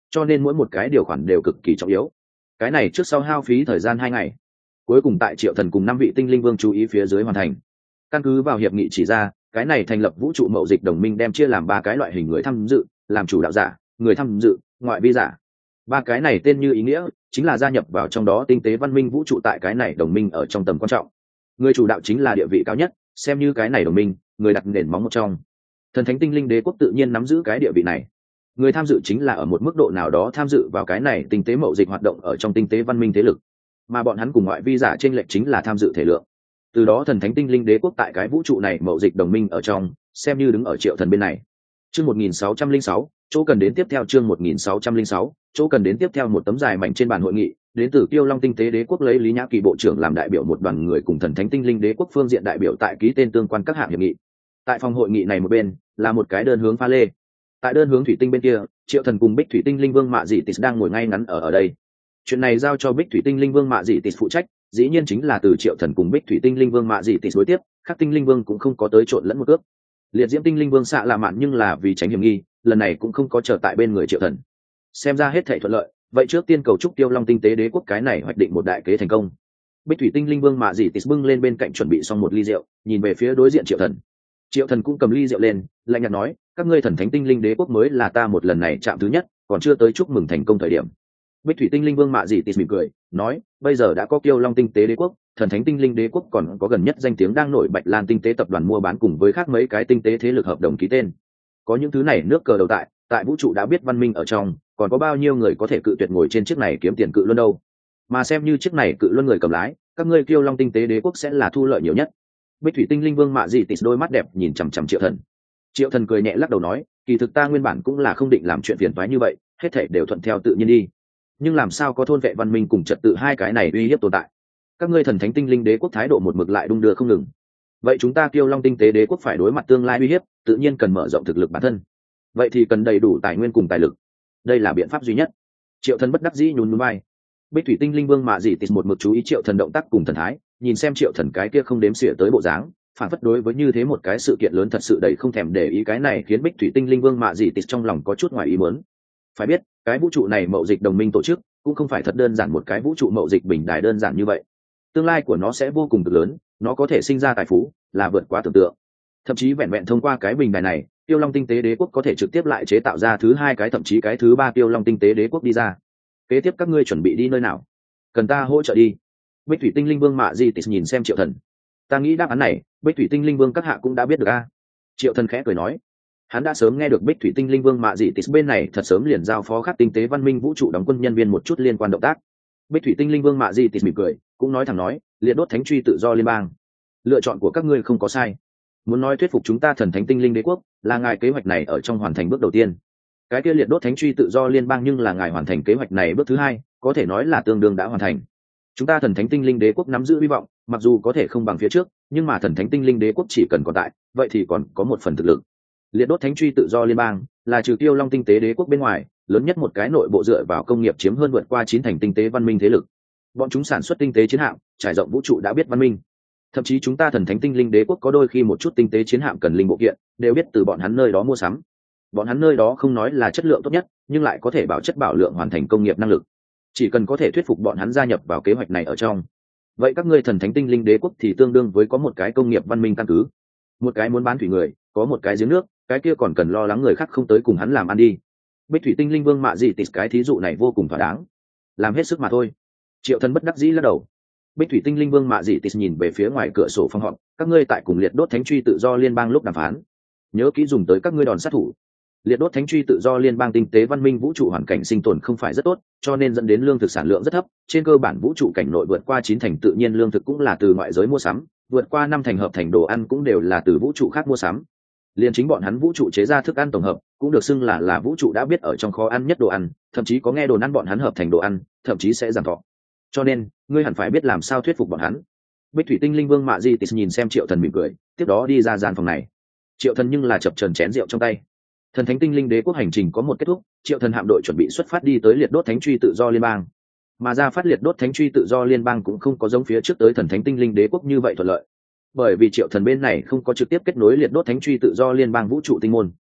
cho nên mỗi một cái điều khoản đều cực kỳ trọng yếu. Cái này trước sau hao phí thời gian 2 ngày, cuối cùng tại Triệu Thần cùng 5 vị tinh linh vương chú ý phía dưới hoàn thành. Căn cứ vào hiệp nghị chỉ ra, cái này thành lập vũ trụ mậu dịch đồng minh đem chia làm 3 cái loại hình người tham dự, làm chủ đạo giả, người tham dự, ngoại vi giả. 3 cái này tên như ý nghĩa, chính là gia nhập vào trong đó tinh tế văn minh vũ trụ tại cái này đồng minh ở trong tầm quan trọng. Người chủ đạo chính là địa vị cao nhất, xem như cái này đồng minh, người đặt nền móng một trong. Thần thánh tinh linh đế quốc tự nhiên nắm giữ cái địa vị này. Người tham dự chính là ở một mức độ nào đó tham dự vào cái này tinh tế mậu dịch hoạt động ở trong tinh tế văn minh thế lực, mà bọn hắn cùng ngoại vi giả trên lệch chính là tham dự thể lượng. Từ đó thần thánh tinh linh đế quốc tại cái vũ trụ này mậu dịch đồng minh ở trong, xem như đứng ở Triệu Thần bên này. Chương 1606, chỗ cần đến tiếp theo chương 1606, chỗ cần đến tiếp theo một tấm dài mảnh trên bàn hội nghị, đến từ Tiêu Long tinh tế đế quốc lấy Lý Nhã Kỳ bộ trưởng làm đại biểu một đoàn người cùng thần thánh tinh linh đế quốc phương diện đại biểu tại ký tên tương quan các hạng hiệp nghị. Tại phòng hội nghị này một bên là một cái đơn hướng pha lê. Tại đơn hướng thủy tinh bên kia, Triệu Thần cùng Bích Thủy Tinh Linh Vương Mạ Dị Tịch đang ngồi ngay ngắn ở đây. Chuyện này giao cho Bích Thủy Tinh Linh Vương Mạ Dị Tịch phụ trách, dĩ nhiên chính là từ Triệu Thần cùng Bích Thủy Tinh Linh Vương Mạ Dị Tịch đối tiếp, các tinh linh vương cũng không có tới trộn lẫn một cước. Liệt Diễm Tinh Linh Vương xạ là mạn nhưng là vì tránh hiểm nghi, lần này cũng không có chờ tại bên người Triệu Thần. Xem ra hết thảy thuận lợi, vậy trước tiên cầu chúc Tiêu Long tinh tế đế quốc cái này hoạch định một đại kế thành công. Bích Thủy Tinh Linh Vương Mạ Dị Tịch bưng lên bên cạnh chuẩn bị xong một ly rượu, nhìn về phía đối diện Triệu Thần. Triệu Thần cũng cầm ly rượu lên, lạnh nhạt nói, các ngươi thần thánh tinh linh đế quốc mới là ta một lần này chạm thứ nhất, còn chưa tới chúc mừng thành công thời điểm. Bích Thủy Tinh Linh Vương Mạ Dị Tịch mỉm cười, nói, bây giờ đã có Tiêu Long tinh tế đế quốc, thần thánh tinh linh đế quốc còn có gần nhất danh tiếng đang nổi Bạch Lan tinh tế tập đoàn mua bán cùng với khác mấy cái tinh tế thế lực hợp đồng ký tên. Có những thứ này nước cờ đầu tại vũ trụ đã biết văn minh ở trong, còn có bao nhiêu người có thể cự tuyệt ngồi trên chiếc này kiếm tiền cự luân đâu? Mà xem như chiếc này cự luân người cầm lái, các ngươi Tiêu Long tinh tế đế quốc sẽ là thu lợi nhiều nhất. Bích Thủy Tinh Linh Vương Mạ Dị Tịch đôi mắt đẹp nhìn chằm chằm Triệu Thần. Triệu Thần cười nhẹ lắc đầu nói, kỳ thực ta nguyên bản cũng là không định làm chuyện phiền toái như vậy, hết thảy đều thuận theo tự nhiên đi. Nhưng làm sao có thôn vệ văn minh cùng trật tự hai cái này uy hiếp tồn tại? Các ngươi thần thánh tinh linh đế quốc thái độ một mực lại đung đưa không ngừng. Vậy chúng ta Tiêu Long tinh tế đế quốc phải đối mặt tương lai uy hiếp, tự nhiên cần mở rộng thực lực bản thân. Vậy thì cần đầy đủ tài nguyên cùng tài lực. Đây là biện pháp duy nhất. Triệu Thần bất đắc dĩ nhún nhún vai. Bích Thủy Tinh Linh Vương Mạ Dị Tịch một mực chú ý Triệu Thần động tác cùng thần thái, nhìn xem Triệu Thần cái kia không đếm xỉa tới bộ dáng, phản phất đối với như thế một cái sự kiện lớn thật sự đầy không thèm để ý, cái này khiến Bích Thủy Tinh Linh Vương Mạ Dị Tịch trong lòng có chút ngoài ý muốn. Phải biết, cái vũ trụ này mậu dịch đồng minh tổ chức, cũng không phải thật đơn giản một cái vũ trụ mậu dịch bình đài đơn giản như vậy. Tương lai của nó sẽ vô cùng cực lớn, nó có thể sinh ra tài phú, là vượt quá tưởng tượng. Thậm chí vẹn vẹn thông qua cái bình đài này, Tiêu Long tinh tế đế quốc có thể trực tiếp lại chế tạo ra thứ 2 cái thậm chí cái thứ 3 Tiêu Long tinh tế đế quốc đi ra. Kế tiếp các ngươi chuẩn bị đi nơi nào? Cần ta hỗ trợ đi? Bích Thủy Tinh Linh Vương Mạ Dị Tịch nhìn xem Triệu Thần. Ta nghĩ đáp án này, Bích Thủy Tinh Linh Vương các hạ cũng đã biết được a. Triệu Thần khẽ cười nói, hắn đã sớm nghe được Bích Thủy Tinh Linh Vương Mạ Dị Tịch bên này thật sớm liền giao phó các tinh tế văn minh vũ trụ đóng quân nhân viên một chút liên quan động tác. Bích Thủy Tinh Linh Vương Mạ Dị Tịch mỉm cười, cũng nói thẳng nói, liệt đốt thánh truy tự do liên bang, lựa chọn của các ngươi không có sai. Muốn nói thuyết phục chúng ta thần thánh tinh linh đế quốc, là ngài kế hoạch này ở trong hoàn thành bước đầu tiên. Cái kia liệt đốt thánh truy tự do liên bang nhưng là ngài hoàn thành kế hoạch này bước thứ 2, có thể nói là tương đương đã hoàn thành. Chúng ta thần thánh tinh linh đế quốc nắm giữ hy vọng, mặc dù có thể không bằng phía trước, nhưng mà thần thánh tinh linh đế quốc chỉ cần còn tại, vậy thì còn có một phần thực lực. Liệt đốt thánh truy tự do liên bang là trừ Tiêu Long tinh tế đế quốc bên ngoài lớn nhất một cái nội bộ dựa vào công nghiệp chiếm hơn vượt qua 9 thành tinh tế văn minh thế lực. Bọn chúng sản xuất tinh tế chiến hạm, trải rộng vũ trụ đã biết văn minh. Thậm chí chúng ta thần thánh tinh linh đế quốc có đôi khi một chút tinh tế chiến hạm cần linh bộ kiện, đều biết từ bọn hắn nơi đó mua sắm. Bọn hắn nơi đó không nói là chất lượng tốt nhất, nhưng lại có thể bảo chất bảo lượng hoàn thành công nghiệp năng lực. Chỉ cần có thể thuyết phục bọn hắn gia nhập vào kế hoạch này ở trong, vậy các ngươi thần thánh tinh linh đế quốc thì tương đương với có một cái công nghiệp văn minh căn cứ. Một cái muốn bán thủy người, có một cái giếng nước, cái kia còn cần lo lắng người khác không tới cùng hắn làm ăn đi. Bích Thủy Tinh Linh Vương Mạ Dị Tịch cái thí dụ này vô cùng thỏa đáng. Làm hết sức mà thôi. Triệu Thần bất đắc dĩ lắc đầu. Bích Thủy Tinh Linh Vương Mạ Dị Tịch nhìn về phía ngoài cửa sổ phòng họp, các ngươi tại cùng liệt đốt thánh truy tự do liên bang lúc đàm phán, nhớ kỹ dùng tới các ngươi đòn sát thủ. Liệt đốt thánh truy tự do liên bang tinh tế văn minh vũ trụ hoàn cảnh sinh tồn không phải rất tốt, cho nên dẫn đến lương thực sản lượng rất thấp, trên cơ bản vũ trụ cảnh nội vượt qua 9 thành tự nhiên lương thực cũng là từ ngoại giới mua sắm, vượt qua 5 thành hợp thành đồ ăn cũng đều là từ vũ trụ khác mua sắm. Liên chính bọn hắn vũ trụ chế ra thức ăn tổng hợp cũng được xưng là vũ trụ đã biết ở trong kho ăn nhất đồ ăn, thậm chí có nghe đồn ăn bọn hắn hợp thành đồ ăn, thậm chí sẽ giảm thọ. Cho nên, ngươi hẳn phải biết làm sao thuyết phục bọn hắn. Bích Thủy Tinh Linh Vương Mạ Dị Tịch nhìn xem Triệu Thần mỉm cười, tiếp đó đi ra gian phòng này. Triệu Thần nhưng là chập chờn chén rượu trong tay. Thần thánh tinh linh đế quốc hành trình có một kết thúc, Triệu Thần hạm đội chuẩn bị xuất phát đi tới liệt đốt thánh truy tự do liên bang. Mà ra phát liệt đốt thánh truy tự do liên bang cũng không có giống phía trước tới thần thánh tinh linh đế quốc như vậy thuận lợi, bởi vì Triệu Thần bên này không có trực tiếp kết nối liệt đốt thánh truy tự do liên bang vũ trụ tinh môn.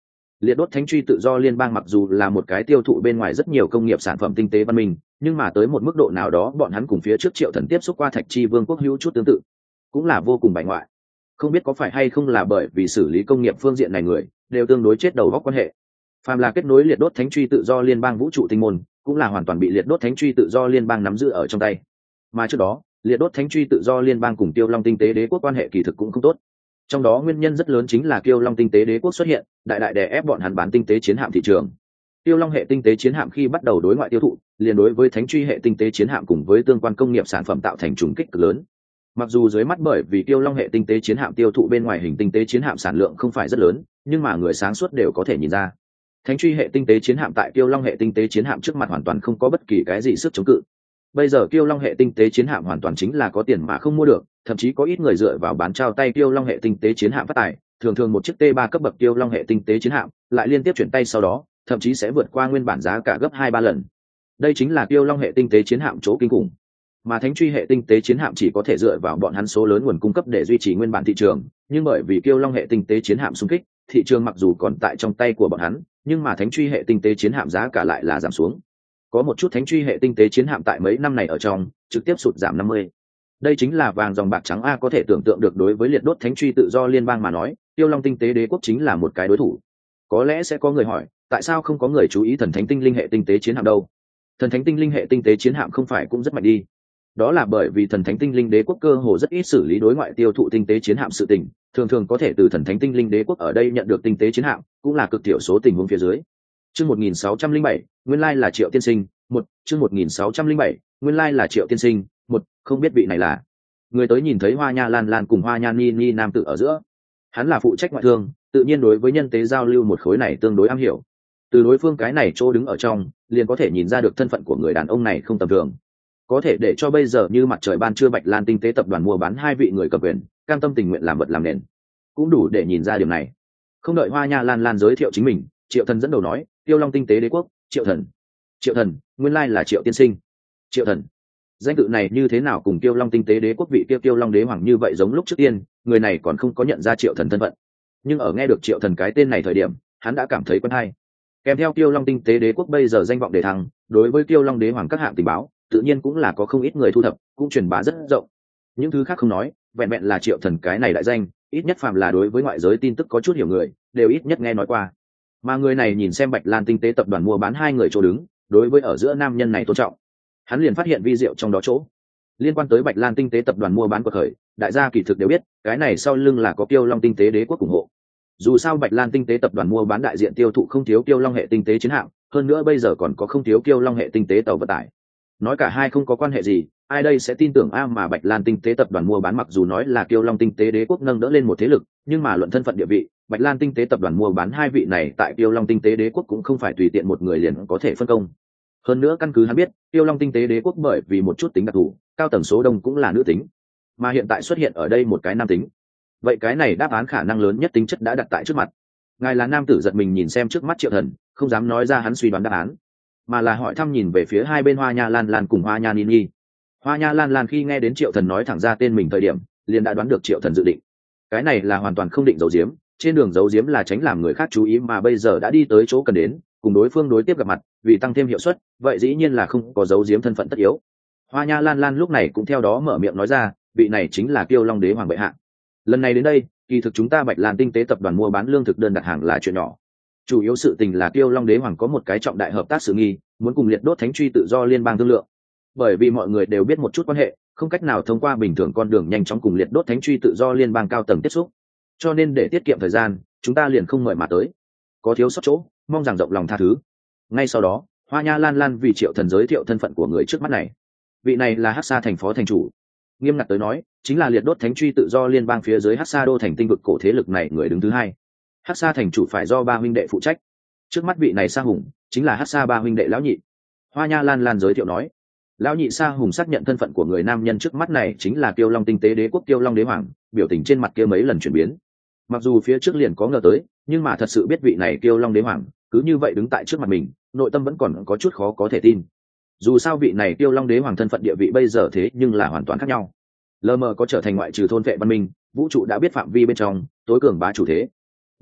Liệt đốt thánh truy tự do liên bang mặc dù là một cái tiêu thụ bên ngoài rất nhiều công nghiệp sản phẩm tinh tế văn minh, nhưng mà tới một mức độ nào đó bọn hắn cùng phía trước Triệu Thần tiếp xúc qua Thạch Chi Vương quốc hữu chút tương tự, cũng là vô cùng bại ngoại. Không biết có phải hay không là bởi vì xử lý công nghiệp phương diện này người đều tương đối chết đầu góc quan hệ. Phàm là kết nối liệt đốt thánh truy tự do liên bang vũ trụ tinh môn, cũng là hoàn toàn bị liệt đốt thánh truy tự do liên bang nắm giữ ở trong tay. Mà trước đó, liệt đốt thánh truy tự do liên bang cùng Tiêu Long tinh tế đế quốc quan hệ kỳ thực cũng không tốt. Trong đó nguyên nhân rất lớn chính là Tiêu Long tinh tế đế quốc xuất hiện, đại đại đè ép bọn hắn bán tinh tế chiến hạm thị trường. Tiêu Long hệ tinh tế chiến hạm khi bắt đầu đối ngoại tiêu thụ, liền đối với thánh truy hệ tinh tế chiến hạm cùng với tương quan công nghiệp sản phẩm tạo thành trùng kích cực lớn. Mặc dù dưới mắt bởi vì Tiêu Long hệ tinh tế chiến hạm tiêu thụ bên ngoài hình tinh tế chiến hạm sản lượng không phải rất lớn, nhưng mà người sáng suốt đều có thể nhìn ra, thánh truy hệ tinh tế chiến hạm tại Tiêu Long hệ tinh tế chiến hạm trước mặt hoàn toàn không có bất kỳ cái gì sức chống cự. Bây giờ Tiêu Long hệ tinh tế chiến hạm hoàn toàn chính là có tiền mà không mua được, thậm chí có ít người dựa vào bán trao tay Tiêu Long hệ tinh tế chiến hạm phát tài, thường thường một chiếc T3 cấp bậc Tiêu Long hệ tinh tế chiến hạm, lại liên tiếp chuyển tay sau đó, thậm chí sẽ vượt qua nguyên bản giá cả gấp 2-3 lần. Đây chính là Tiêu Long hệ tinh tế chiến hạm chỗ kinh khủng. Mà thánh truy hệ tinh tế chiến hạm chỉ có thể dựa vào bọn hắn số lớn nguồn cung cấp để duy trì nguyên bản thị trường, nhưng bởi vì Tiêu Long hệ tinh tế chiến hạm xung kích, thị trường mặc dù còn tại trong tay của bọn hắn, nhưng mà thánh truy hệ tinh tế chiến hạm giá cả lại là giảm xuống. Có một chút thánh truy hệ tinh tế chiến hạm tại mấy năm này ở trong trực tiếp sụt giảm 50. Đây chính là vàng dòng bạc trắng a, có thể tưởng tượng được đối với liệt đốt thánh truy tự do liên bang mà nói, Tiêu Long tinh tế đế quốc chính là một cái đối thủ. Có lẽ sẽ có người hỏi, tại sao không có người chú ý thần thánh tinh linh hệ tinh tế chiến hạm đâu? Thần thánh tinh linh hệ tinh tế chiến hạm không phải cũng rất mạnh đi? Đó là bởi vì thần thánh tinh linh đế quốc cơ hồ rất ít xử lý đối ngoại tiêu thụ tinh tế chiến hạm sự tình, thường thường có thể từ thần thánh tinh linh đế quốc ở đây nhận được tinh tế chiến hạm, cũng là cực thiểu số tình huống phía dưới. Chương 1607, nguyên lai là Triệu tiên sinh. Chương 1607, nguyên lai là Triệu tiên sinh. Không biết vị này là. Người tới nhìn thấy Hoa Nha Lan Lan cùng Hoa Nha Ni Ni nam tử ở giữa. Hắn là phụ trách ngoại thương, tự nhiên đối với nhân tế giao lưu một khối này tương đối am hiểu. Từ đối phương cái này chỗ đứng ở trong, liền có thể nhìn ra được thân phận của người đàn ông này không tầm thường. Có thể để cho bây giờ như mặt trời ban trưa Bạch Lan tinh tế tập đoàn mua bán hai vị người cầm quyền, cam tâm tình nguyện làm vật làm nền, cũng đủ để nhìn ra điểm này. Không đợi Hoa Nha Lan Lan giới thiệu chính mình, Triệu Thần dẫn đầu nói, Tiêu Long tinh tế đế quốc, Triệu Thần. Triệu Thần, nguyên lai là Triệu tiên sinh. Triệu Thần, danh tự này như thế nào cùng Tiêu Long tinh tế đế quốc vị Tiêu Long đế hoàng như vậy giống lúc trước tiên, người này còn không có nhận ra Triệu Thần thân phận. Nhưng ở nghe được Triệu Thần cái tên này thời điểm, hắn đã cảm thấy quen hay. Kèm theo Tiêu Long tinh tế đế quốc bây giờ danh vọng đề thăng, đối với Tiêu Long đế hoàng các hạng tình báo, tự nhiên cũng là có không ít người thu thập, cũng truyền bá rất rộng. Những thứ khác không nói, vẹn vẹn là Triệu Thần cái này đại danh, ít nhất phàm là đối với ngoại giới tin tức có chút hiểu người, đều ít nhất nghe nói qua. Mà người này nhìn xem Bạch Lan tinh tế tập đoàn mua bán hai người chỗ đứng, đối với ở giữa nam nhân này tôn trọng, hắn liền phát hiện vi diệu trong đó chỗ. Liên quan tới Bạch Lan tinh tế tập đoàn mua bán của khởi, đại gia kỳ thực đều biết, cái này sau lưng là có Tiêu Long tinh tế đế quốc ủng hộ. Dù sao Bạch Lan tinh tế tập đoàn mua bán đại diện tiêu thụ không thiếu Tiêu Long hệ tinh tế chiến hạm, hơn nữa bây giờ còn có không thiếu Tiêu Long hệ tinh tế tàu vận tải. Nói cả hai không có quan hệ gì, ai đây sẽ tin tưởng mà Bạch Lan tinh tế tập đoàn mua bán mặc dù nói là Tiêu Long tinh tế đế quốc nâng đỡ lên một thế lực, nhưng mà luận thân phận địa vị, Bạch Lan tinh tế tập đoàn mua bán hai vị này tại Tiêu Long tinh tế đế quốc cũng không phải tùy tiện một người liền có thể phân công. Hơn nữa căn cứ hắn biết, Tiêu Long tinh tế đế quốc bởi vì một chút tính đặc thù, cao tầng số đông cũng là nữ tính, mà hiện tại xuất hiện ở đây một cái nam tính. Vậy cái này đáp án khả năng lớn nhất tính chất đã đặt tại trước mặt. Ngài là nam tử giật mình nhìn xem trước mắt Triệu Thần, không dám nói ra hắn suy đoán đáp án, mà là hỏi thăm nhìn về phía hai bên Hoa Nha Lan Lan cùng Hoa Nha Ni Ni. Hoa Nha Lan Lan khi nghe đến Triệu Thần nói thẳng ra tên mình thời điểm, liền đã đoán được Triệu Thần dự định. Cái này là hoàn toàn không định giấu giếm, trên đường giấu giếm là tránh làm người khác chú ý, mà bây giờ đã đi tới chỗ cần đến, cùng đối phương đối tiếp gặp mặt, vì tăng thêm hiệu suất, vậy dĩ nhiên là không có giấu giếm thân phận tất yếu. Hoa Nha Lan Lan lúc này cũng theo đó mở miệng nói ra, vị này chính là Tiêu Long đế hoàng bệ hạ. Lần này đến đây, kỳ thực chúng ta Bạch Lan tinh tế tập đoàn mua bán lương thực đơn đặt hàng là chuyện nhỏ. Chủ yếu sự tình là Tiêu Long đế hoàng có một cái trọng đại hợp tác sự nghi, muốn cùng liệt đốt thánh truy tự do liên bang thương lượng. Bởi vì mọi người đều biết một chút quan hệ, không cách nào thông qua bình thường con đường nhanh chóng cùng liệt đốt thánh truy tự do liên bang cao tầng tiếp xúc, cho nên để tiết kiệm thời gian, chúng ta liền không mời mà tới. Có thiếu sót chỗ, mong rằng rộng lòng tha thứ. Ngay sau đó, Hoa Nha Lan Lan vì Triệu Thần giới thiệu thân phận của người trước mắt này. Vị này là Hắc Sa thành phó thành chủ, nghiêm ngặt tới nói, chính là liệt đốt thánh truy tự do liên bang phía dưới Hắc Sa đô thành tinh vực cổ thế lực này người đứng thứ hai. Hắc Sa thành chủ phải do ba huynh đệ phụ trách. Trước mắt vị này Sa Hùng chính là Hắc Sa ba huynh đệ lão nhị. Hoa Nha Lan Lan giới thiệu nói, lão nhị Sa Hùng xác nhận thân phận của người nam nhân trước mắt này chính là Tiêu Long tinh tế đế quốc Tiêu Long đế hoàng, biểu tình trên mặt kia mấy lần chuyển biến. Mặc dù phía trước liền có ngờ tới, nhưng mà thật sự biết vị này Tiêu Long đế hoàng cứ như vậy đứng tại trước mặt mình, nội tâm vẫn còn có chút khó có thể tin. Dù sao vị này Tiêu Long đế hoàng thân phận địa vị bây giờ thế nhưng là hoàn toàn khác nhau. Lờ mờ có trở thành ngoại trừ thôn vệ văn minh, vũ trụ đã biết phạm vi bên trong tối cường bá chủ thế.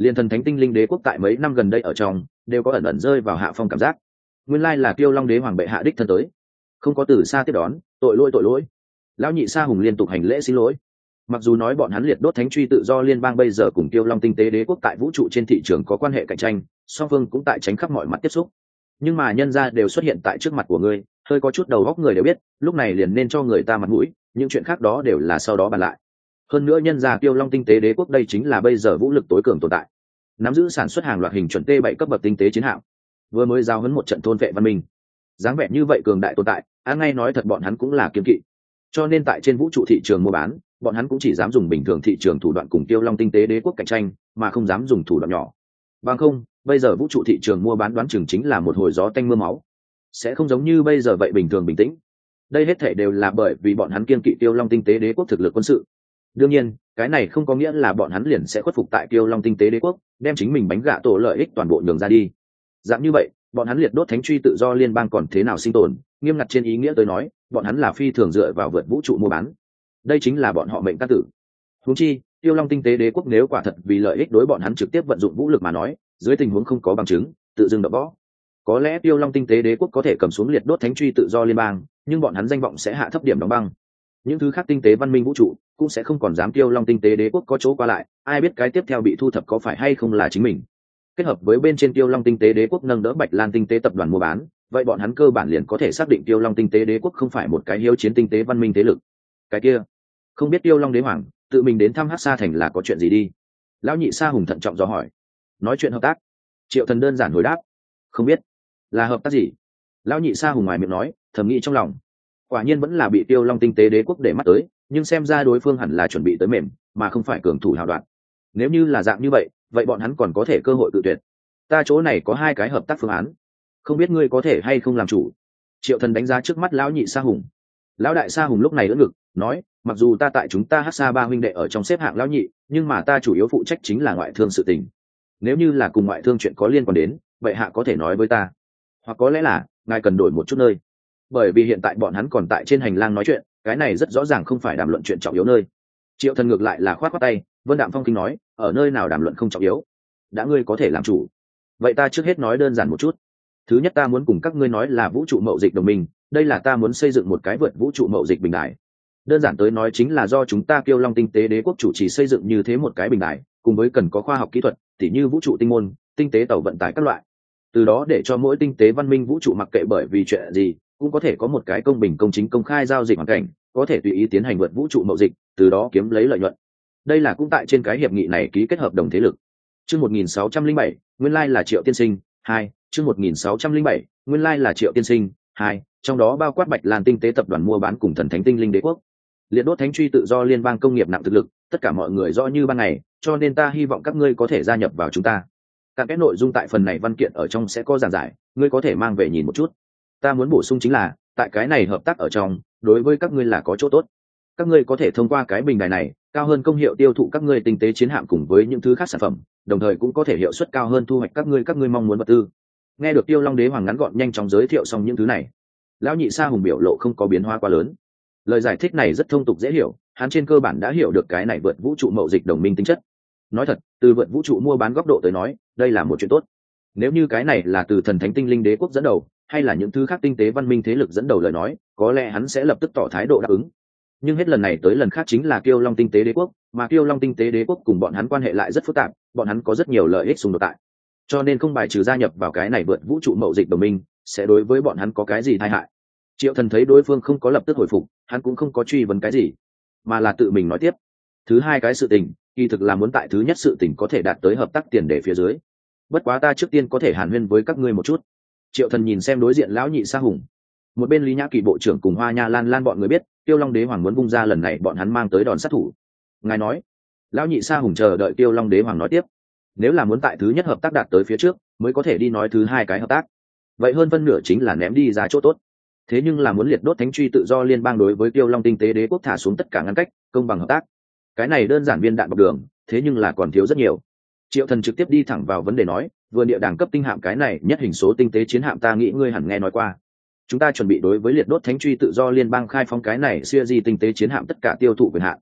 Liên thần thánh tinh linh đế quốc tại mấy năm gần đây ở trong đều có ẩn ẩn rơi vào hạ phong cảm giác. Nguyên lai là Kiêu Long đế hoàng bệ hạ đích thân tới, không có từ xa tiếp đón, tội lỗi. Lão nhị Sa Hùng liên tục hành lễ xin lỗi. Mặc dù nói bọn hắn liệt đốt thánh truy tự do liên bang bây giờ cùng Kiêu Long tinh tế đế quốc tại vũ trụ trên thị trường có quan hệ cạnh tranh, song phương cũng tại tránh khắp mọi mặt tiếp xúc, nhưng mà nhân gia đều xuất hiện tại trước mặt của ngươi, hơi có chút đầu óc người đều biết, lúc này liền nên cho người ta mặt mũi, những chuyện khác đó đều là sau đó bàn lại. Hơn nữa nhân gia Kiêu Long tinh tế đế quốc đây chính là bây giờ vũ lực tối cường tồn tại, nắm giữ sản xuất hàng loạt hình chuẩn T7 cấp bậc tinh tế chiến hạm, vừa mới giao huấn một trận thôn vệ văn minh, dáng vẻ như vậy cường đại tồn tại, á ngay nói thật bọn hắn cũng là kiêng kỵ. Cho nên tại trên vũ trụ thị trường mua bán, bọn hắn cũng chỉ dám dùng bình thường thị trường thủ đoạn cùng Kiêu Long tinh tế đế quốc cạnh tranh, mà không dám dùng thủ đoạn nhỏ. Bằng không, bây giờ vũ trụ thị trường mua bán đoán chừng chính là một hồi gió tanh mưa máu, sẽ không giống như bây giờ vậy bình thường bình tĩnh. Đây hết thể đều là bởi vì bọn hắn kiêng kỵ Kiêu Long tinh tế đế quốc thực lực quân sự. Đương nhiên, cái này không có nghĩa là bọn hắn liền sẽ khuất phục tại Kiêu Long tinh tế đế quốc, đem chính mình bánh gạ tổ lợi ích toàn bộ nhường ra đi. Dạng như vậy, bọn hắn liệt đốt thánh truy tự do liên bang còn thế nào sinh tồn, nghiêm ngặt trên ý nghĩa tới nói, bọn hắn là phi thường dựa vào vượt vũ trụ mua bán. Đây chính là bọn họ mệnh căn tử. Huống chi, Kiêu Long tinh tế đế quốc nếu quả thật vì lợi ích đối bọn hắn trực tiếp vận dụng vũ lực mà nói, dưới tình huống không có bằng chứng, tự dưng đập võ, có lẽ Kiêu Long tinh tế đế quốc có thể cầm xuống liệt đốt thánh truy tự do liên bang, nhưng bọn hắn danh vọng sẽ hạ thấp điểm đóng băng. Những thứ khác tinh tế văn minh vũ trụ cũng sẽ không còn dám Kiêu Long tinh tế đế quốc có chỗ qua lại, ai biết cái tiếp theo bị thu thập có phải hay không là chính mình. Kết hợp với bên trên Kiêu Long tinh tế đế quốc nâng đỡ Bạch Lan tinh tế tập đoàn mua bán, vậy bọn hắn cơ bản liền có thể xác định Kiêu Long tinh tế đế quốc không phải một cái hiếu chiến tinh tế văn minh thế lực. Cái kia, không biết Kiêu Long đế hoàng tự mình đến thăm Hắc Sa thành là có chuyện gì đi? Lão nhị Sa Hùng thận trọng dò hỏi. Nói chuyện hợp tác. Triệu Thần đơn giản hồi đáp, không biết là hợp tác gì. Lão nhị Sa Hùng ngoài miệng nói, thầm nghĩ trong lòng, quả nhiên vẫn là bị Kiêu Long tinh tế đế quốc để mắt tới, nhưng xem ra đối phương hẳn là chuẩn bị tới mềm, mà không phải cường thủ hào đoạn. Nếu như là dạng như vậy, vậy bọn hắn còn có thể cơ hội cự tuyệt. Ta chỗ này có 2 cái hợp tác phương án, không biết ngươi có thể hay không làm chủ. Triệu Thần đánh giá trước mắt lão nhị Sa Hùng. Lão đại Sa Hùng lúc này đỡ ngực nói, mặc dù ta tại chúng ta Hắc Sa ba huynh đệ ở trong xếp hạng lão nhị, nhưng mà ta chủ yếu phụ trách chính là ngoại thương sự tình. Nếu như là cùng ngoại thương chuyện có liên quan đến, vậy hạ có thể nói với ta, hoặc có lẽ là ngài cần đổi một chút nơi, bởi vì hiện tại bọn hắn còn tại trên hành lang nói chuyện, cái này rất rõ ràng không phải đàm luận chuyện trọng yếu nơi. Triệu Thần ngược lại là khoát khoát tay, Vân Đạm Phong Kinh nói, ở nơi nào đàm luận không trọng yếu, đã ngươi có thể làm chủ, vậy ta trước hết nói đơn giản một chút. Thứ nhất, ta muốn cùng các ngươi nói là vũ trụ mậu dịch đồng minh, đây là ta muốn xây dựng một cái vượt vũ trụ mậu dịch bình đại. Đơn giản tới nói chính là do chúng ta Kiêu Long tinh tế đế quốc chủ trì xây dựng như thế một cái bình đại, cùng với cần có khoa học kỹ thuật, tỉ như vũ trụ tinh môn, tinh tế tàu vận tải các loại. Từ đó để cho mỗi tinh tế văn minh vũ trụ mặc kệ bởi vì chuyện gì, cũng có thể có một cái công bình công chính công khai giao dịch hoàn cảnh, có thể tùy ý tiến hành vượt vũ trụ mậu dịch, từ đó kiếm lấy lợi nhuận. Đây là cũng tại trên cái hiệp nghị này ký kết hợp đồng thế lực. Chương 1607, nguyên lai là Triệu tiên sinh. 2, chương 1607, nguyên lai là Triệu tiên sinh. 2, trong đó bao quát Bạch Lan tinh tế tập đoàn mua bán cùng Thần Thánh tinh linh đế quốc. Liệt đốt thánh truy tự do liên bang công nghiệp nặng thực lực, tất cả mọi người rõ như ban ngày, cho nên ta hy vọng các ngươi có thể gia nhập vào chúng ta. Các cái nội dung tại phần này văn kiện ở trong sẽ có giảng giải, ngươi có thể mang về nhìn một chút. Ta muốn bổ sung chính là, tại cái này hợp tác ở trong, đối với các ngươi là có chỗ tốt. Các ngươi có thể thông qua cái bình đài này, cao hơn công hiệu tiêu thụ các ngươi tinh tế chiến hạm cùng với những thứ khác sản phẩm, đồng thời cũng có thể hiệu suất cao hơn thu hoạch các ngươi mong muốn vật tư. Nghe được Tiêu Long đế hoàng ngắn gọn nhanh chóng giới thiệu xong những thứ này, lão nhị Sa Hùng biểu lộ không có biến hóa quá lớn. Lời giải thích này rất thông tục dễ hiểu, hắn trên cơ bản đã hiểu được cái này vượt vũ trụ mậu dịch đồng minh tính chất. Nói thật, từ vượt vũ trụ mua bán góc độ tới nói, đây là một chuyện tốt. Nếu như cái này là từ Thần Thánh tinh linh đế quốc dẫn đầu, hay là những thứ khác tinh tế văn minh thế lực dẫn đầu lời nói, có lẽ hắn sẽ lập tức tỏ thái độ đáp ứng. Nhưng hết lần này tới lần khác chính là Kiêu Long tinh tế đế quốc, mà Kiêu Long tinh tế đế quốc cùng bọn hắn quan hệ lại rất phức tạp, bọn hắn có rất nhiều lợi ích xung đột tại, cho nên không bài trừ gia nhập vào cái này vượt vũ trụ mậu dịch đồng minh sẽ đối với bọn hắn có cái gì tai hại. Triệu Thần thấy đối phương không có lập tức hồi phục, hắn cũng không có truy vấn cái gì, mà là tự mình nói tiếp. Thứ 2 cái sự tình, kỳ thực là muốn tại thứ nhất sự tình có thể đạt tới hợp tác tiền đề phía dưới. Bất quá ta trước tiên có thể hàn huyên với các ngươi một chút. Triệu Thần nhìn xem đối diện lão nhị Sa Hùng. Một bên Lý Nhã Kỳ bộ trưởng cùng Hoa Nha Lan Lan bọn người biết, Tiêu Long đế hoàng muốn vung ra lần này bọn hắn mang tới đòn sát thủ. Ngài nói, lão nhị Sa Hùng chờ đợi Tiêu Long đế hoàng nói tiếp. Nếu là muốn tại thứ nhất hợp tác đạt tới phía trước, mới có thể đi nói thứ 2 cái hợp tác. Vậy hơn phân nửa chính là ném đi ra chỗ tốt. Thế nhưng là muốn liệt đốt thánh truy tự do liên bang đối với Tiêu Long tinh tế đế quốc thả xuống tất cả ngăn cách, công bằng hợp tác. Cái này đơn giản viên đạn bọc đường, thế nhưng là còn thiếu rất nhiều. Triệu Thần trực tiếp đi thẳng vào vấn đề nói, vừa địa đẳng cấp tinh hạm cái này nhất hình số tinh tế chiến hạm ta nghĩ ngươi hẳn nghe nói qua. Chúng ta chuẩn bị đối với liệt đốt thánh truy tự do liên bang khai phóng cái này siêu di tinh tế chiến hạm tất cả tiêu thụ quyền hạn.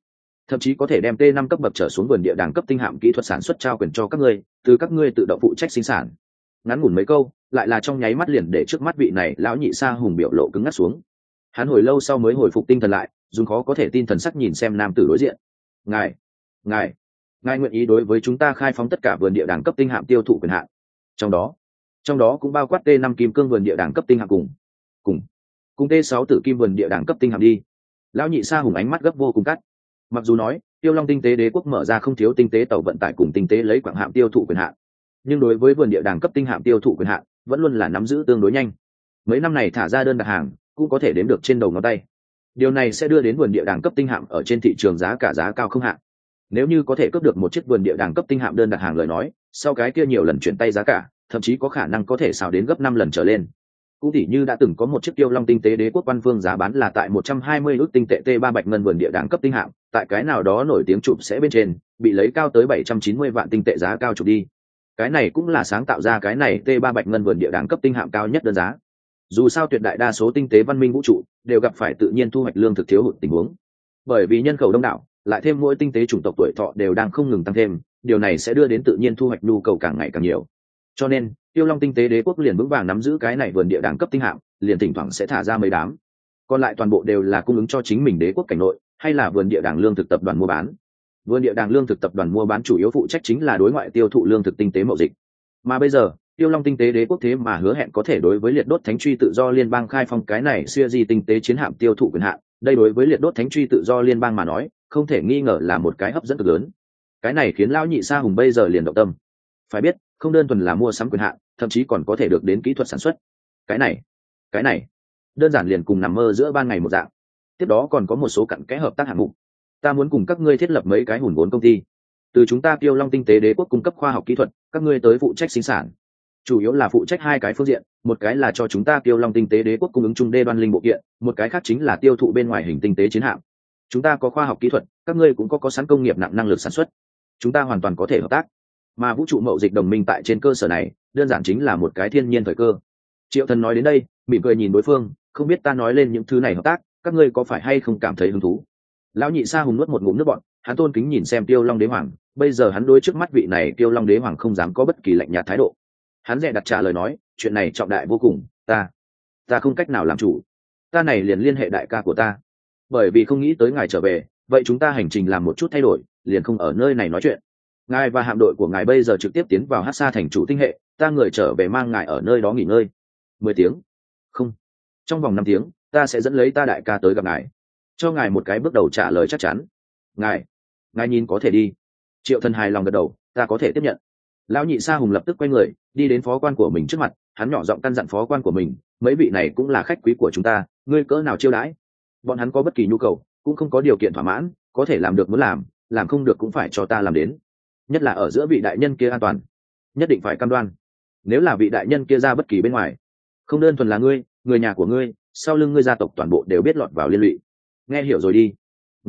thậm chí có thể đem T5 cấp bậc trở xuống vườn địa đàng cấp tinh hạm kỹ thuật sản xuất trao quyền cho các ngươi, từ các ngươi tự động phụ trách sinh sản. Ngắn ngủn mấy câu, lại là trong nháy mắt liền để trước mắt vị này lão nhị sa hùng biểu lộ cứng ngắc xuống. Hắn hồi lâu sau mới hồi phục tinh thần lại, dùng khó có thể tin thần sắc nhìn xem nam tử đối diện. ngài ngài ngài nguyện ý đối với chúng ta khai phóng tất cả vườn địa đàng cấp tinh hạm tiêu thụ quyền hạn, trong đó cũng bao quát T5 kim cương vườn địa đàng cấp tinh hạm cùng T6 tử kim vườn địa đàng cấp tinh hạm đi. Lão nhị sa hùng ánh mắt gấp vô cùng cắt. Mặc dù nói Tiêu Long tinh tế đế quốc mở ra không thiếu tinh tế tàu vận tải cùng tinh tế lấy quặng hạm tiêu thụ quyền hạn, nhưng đối với vườn địa đàng cấp tinh hạm tiêu thụ quyền hạn vẫn luôn là nắm giữ tương đối nhanh. Mấy năm này thả ra đơn đặt hàng cũng có thể đếm được trên đầu ngón tay. Điều này sẽ đưa đến vườn địa đàng cấp tinh hạm ở trên thị trường giá cao không hạn. Nếu như có thể cướp được một chiếc vườn địa đàng cấp tinh hạm đơn đặt hàng lời nói, sau cái kia nhiều lần chuyển tay giá cả, thậm chí có khả năng có thể xào đến gấp 5 lần trở lên. Cũng tỉ như đã từng có một chiếc Tiêu Long tinh tế đế quốc quan phương giá bán là tại 120 ức tinh tệ T3 bạch ngân vườn địa đàng cấp tinh hạm, tại cái nào đó nổi tiếng chụp sẽ bên trên, bị lấy cao tới 790 vạn tinh tệ giá cao chụp đi. Cái này cũng là sáng tạo ra cái này T3 bạch ngân vườn địa đàng cấp tinh hạm cao nhất đơn giá. Dù sao tuyệt đại đa số tinh tế văn minh vũ trụ đều gặp phải tự nhiên thu hoạch lương thực thiếu hụt tình huống. Bởi vì nhân khẩu đông đảo, lại thêm mỗi tinh tế chủng tộc tuổi thọ đều đang không ngừng tăng thêm, điều này sẽ đưa đến tự nhiên thu hoạch nhu cầu càng ngày càng nhiều. Cho nên, Tiêu Long tinh tế đế quốc liền vững vàng nắm giữ cái này vườn địa đàng cấp tinh hạm, liền thỉnh thoảng sẽ thả ra mấy đám. Còn lại toàn bộ đều là cung ứng cho chính mình đế quốc cảnh nội, hay là vườn địa đàng lương thực tập đoàn mua bán. Vườn địa đàng lương thực tập đoàn mua bán chủ yếu phụ trách chính là đối ngoại tiêu thụ lương thực tinh tế mậu dịch. Mà bây giờ, Tiêu Long tinh tế đế quốc thế mà hứa hẹn có thể đối với liệt đốt thánh truy tự do liên bang khai phong cái này siêu di tinh tế chiến hạm tiêu thụ quyền hạn, đây đối với liệt đốt thánh truy tự do liên bang mà nói, không thể nghi ngờ là một cái hấp dẫn cực lớn. Cái này khiến lão nhị sa hùng bây giờ liền động tâm. Phải biết, không đơn thuần là mua sắm quyền hạn, thậm chí còn có thể được đến kỹ thuật sản xuất. Cái này, đơn giản liền cùng nằm mơ giữa ban ngày một dạng. Tiếp đó còn có một số cặn kẽ hợp tác hạng mục. Ta muốn cùng các ngươi thiết lập mấy cái hùn vốn công ty. Từ chúng ta Tiêu Long tinh tế đế quốc cung cấp khoa học kỹ thuật, các ngươi tới phụ trách sinh sản. Chủ yếu là phụ trách hai cái phương diện, một cái là cho chúng ta Tiêu Long tinh tế đế quốc cung ứng trung đê đoan linh bộ kiện, một cái khác chính là tiêu thụ bên ngoài hình tinh tế chiến hạm. Chúng ta có khoa học kỹ thuật, các ngươi cũng có sẵn công nghiệp nặng năng lực sản xuất. Chúng ta hoàn toàn có thể hợp tác. Mà vũ trụ mậu dịch đồng minh tại trên cơ sở này, đơn giản chính là một cái thiên nhiên thời cơ. Triệu Thần nói đến đây, mỉm cười nhìn đối phương, không biết ta nói lên những thứ này hợp tác, các ngươi có phải hay không cảm thấy hứng thú? Lão nhị sa hùng nuốt một ngụm nước bọt, hắn tôn kính nhìn xem Tiêu Long đế hoàng, bây giờ hắn đối trước mắt vị này Tiêu Long đế hoàng không dám có bất kỳ lạnh nhạt thái độ. Hắn dè đặt trả lời nói, chuyện này trọng đại vô cùng, ta không cách nào làm chủ, ta này liền liên hệ đại ca của ta, bởi vì không nghĩ tới ngài trở về, vậy chúng ta hành trình làm một chút thay đổi, liền không ở nơi này nói chuyện. Ngài và hạm đội của ngài bây giờ trực tiếp tiến vào Hắc Sa thành chủ tinh hệ, ta người trở về mang ngài ở nơi đó nghỉ ngơi. 10 tiếng? Không, trong vòng 5 tiếng, ta sẽ dẫn lấy ta đại ca tới gặp ngài, cho ngài một cái bước đầu trả lời chắc chắn. Ngài nhìn có thể đi. Triệu Thần hài lòng gật đầu, ta có thể tiếp nhận. Lão nhị sa hùng lập tức quay người đi đến phó quan của mình trước mặt, hắn nhỏ giọng căn dặn phó quan của mình, mấy vị này cũng là khách quý của chúng ta, ngươi cỡ nào chiêu đãi, bọn hắn có bất kỳ nhu cầu cũng không có điều kiện thỏa mãn, có thể làm được muốn làm không được cũng phải cho ta làm đến, nhất là ở giữa vị đại nhân kia an toàn nhất định phải cam đoan. Nếu là vị đại nhân kia ra bất kỳ bên ngoài, không đơn thuần là ngươi, người nhà của ngươi, sau lưng ngươi gia tộc toàn bộ đều biết lọt vào liên lụy. Nghe hiểu rồi đi.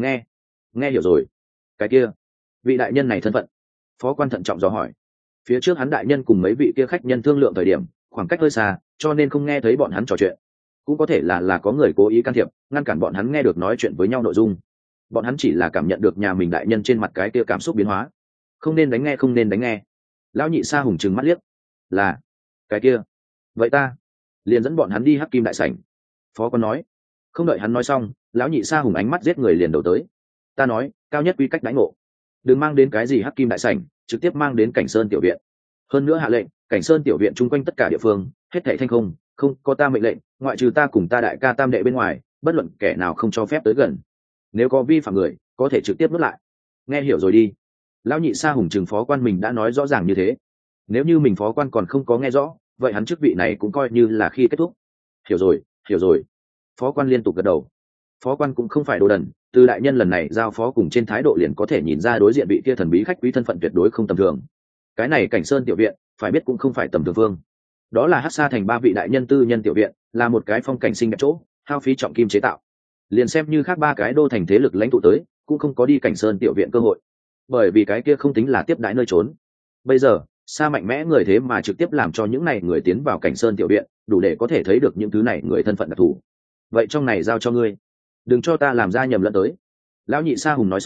Nghe hiểu rồi. Cái kia vị đại nhân này thân phận? Phó quan thận trọng dò hỏi. Phía trước hắn đại nhân cùng mấy vị kia khách nhân thương lượng thời điểm khoảng cách hơi xa, cho nên không nghe thấy bọn hắn trò chuyện. Cũng có thể là có người cố ý can thiệp, ngăn cản bọn hắn nghe được nói chuyện với nhau nội dung. Bọn hắn chỉ là cảm nhận được nhà mình đại nhân trên mặt cái kia cảm xúc biến hóa. Không nên đánh nghe. Lão nhị sa hùng trừng mắt liếc. Là cái kia, vậy ta liền dẫn bọn hắn đi Hắc Kim đại sảnh. Phó quan nói. Không đợi hắn nói xong, lão nhị sa hùng ánh mắt giết người liền đầu tới. Ta nói, cao nhất quy cách đãi ngộ, đừng mang đến cái gì Hắc Kim đại sảnh, trực tiếp mang đến Cảnh Sơn tiểu viện. Hơn nữa hạ lệnh, Cảnh Sơn tiểu viện chung quanh tất cả địa phương hết thảy thanh không có ta mệnh lệnh, ngoại trừ ta cùng ta đại ca tam đệ bên ngoài, bất luận kẻ nào không cho phép tới gần. Nếu có vi phạm người, có thể trực tiếp nuốt lại. Nghe hiểu rồi đi. Lão nhị sa hùng trừng phó quan mình đã nói rõ ràng như thế, nếu như mình phó quan còn không có nghe rõ, vậy hắn chức vị này cũng coi như là khi kết thúc. Hiểu rồi. Phó quan liên tục gật đầu. Phó quan cũng không phải đồ đần, từ đại nhân lần này giao phó cùng trên thái độ liền có thể nhìn ra đối diện vị kia thần bí khách quý thân phận tuyệt đối không tầm thường. Cái này Cảnh Sơn tiểu viện, phải biết cũng không phải tầm thường phương. Đó là Hắc Sa thành 3 vị đại nhân tư nhân tiểu viện, là một cái phong cảnh xinh đẹp chỗ, hao phí trọng kim chế tạo. Liền xem như khác 3 cái đô thành thế lực lãnh tụ tới, cũng không có đi Cảnh Sơn tiểu viện cơ hội. Bởi vì cái kia không tính là tiếp đãi nơi trốn. Bây giờ, Sa mạnh mẽ người thế mà trực tiếp làm cho những này người tiến vào Cảnh Sơn tiểu viện, đủ để có thể thấy được những thứ này người thân phận đặc thù. Vậy trong này giao cho ngươi, đừng cho ta làm ra nhầm lẫn tới. Lão nhị sa hùng nói xong,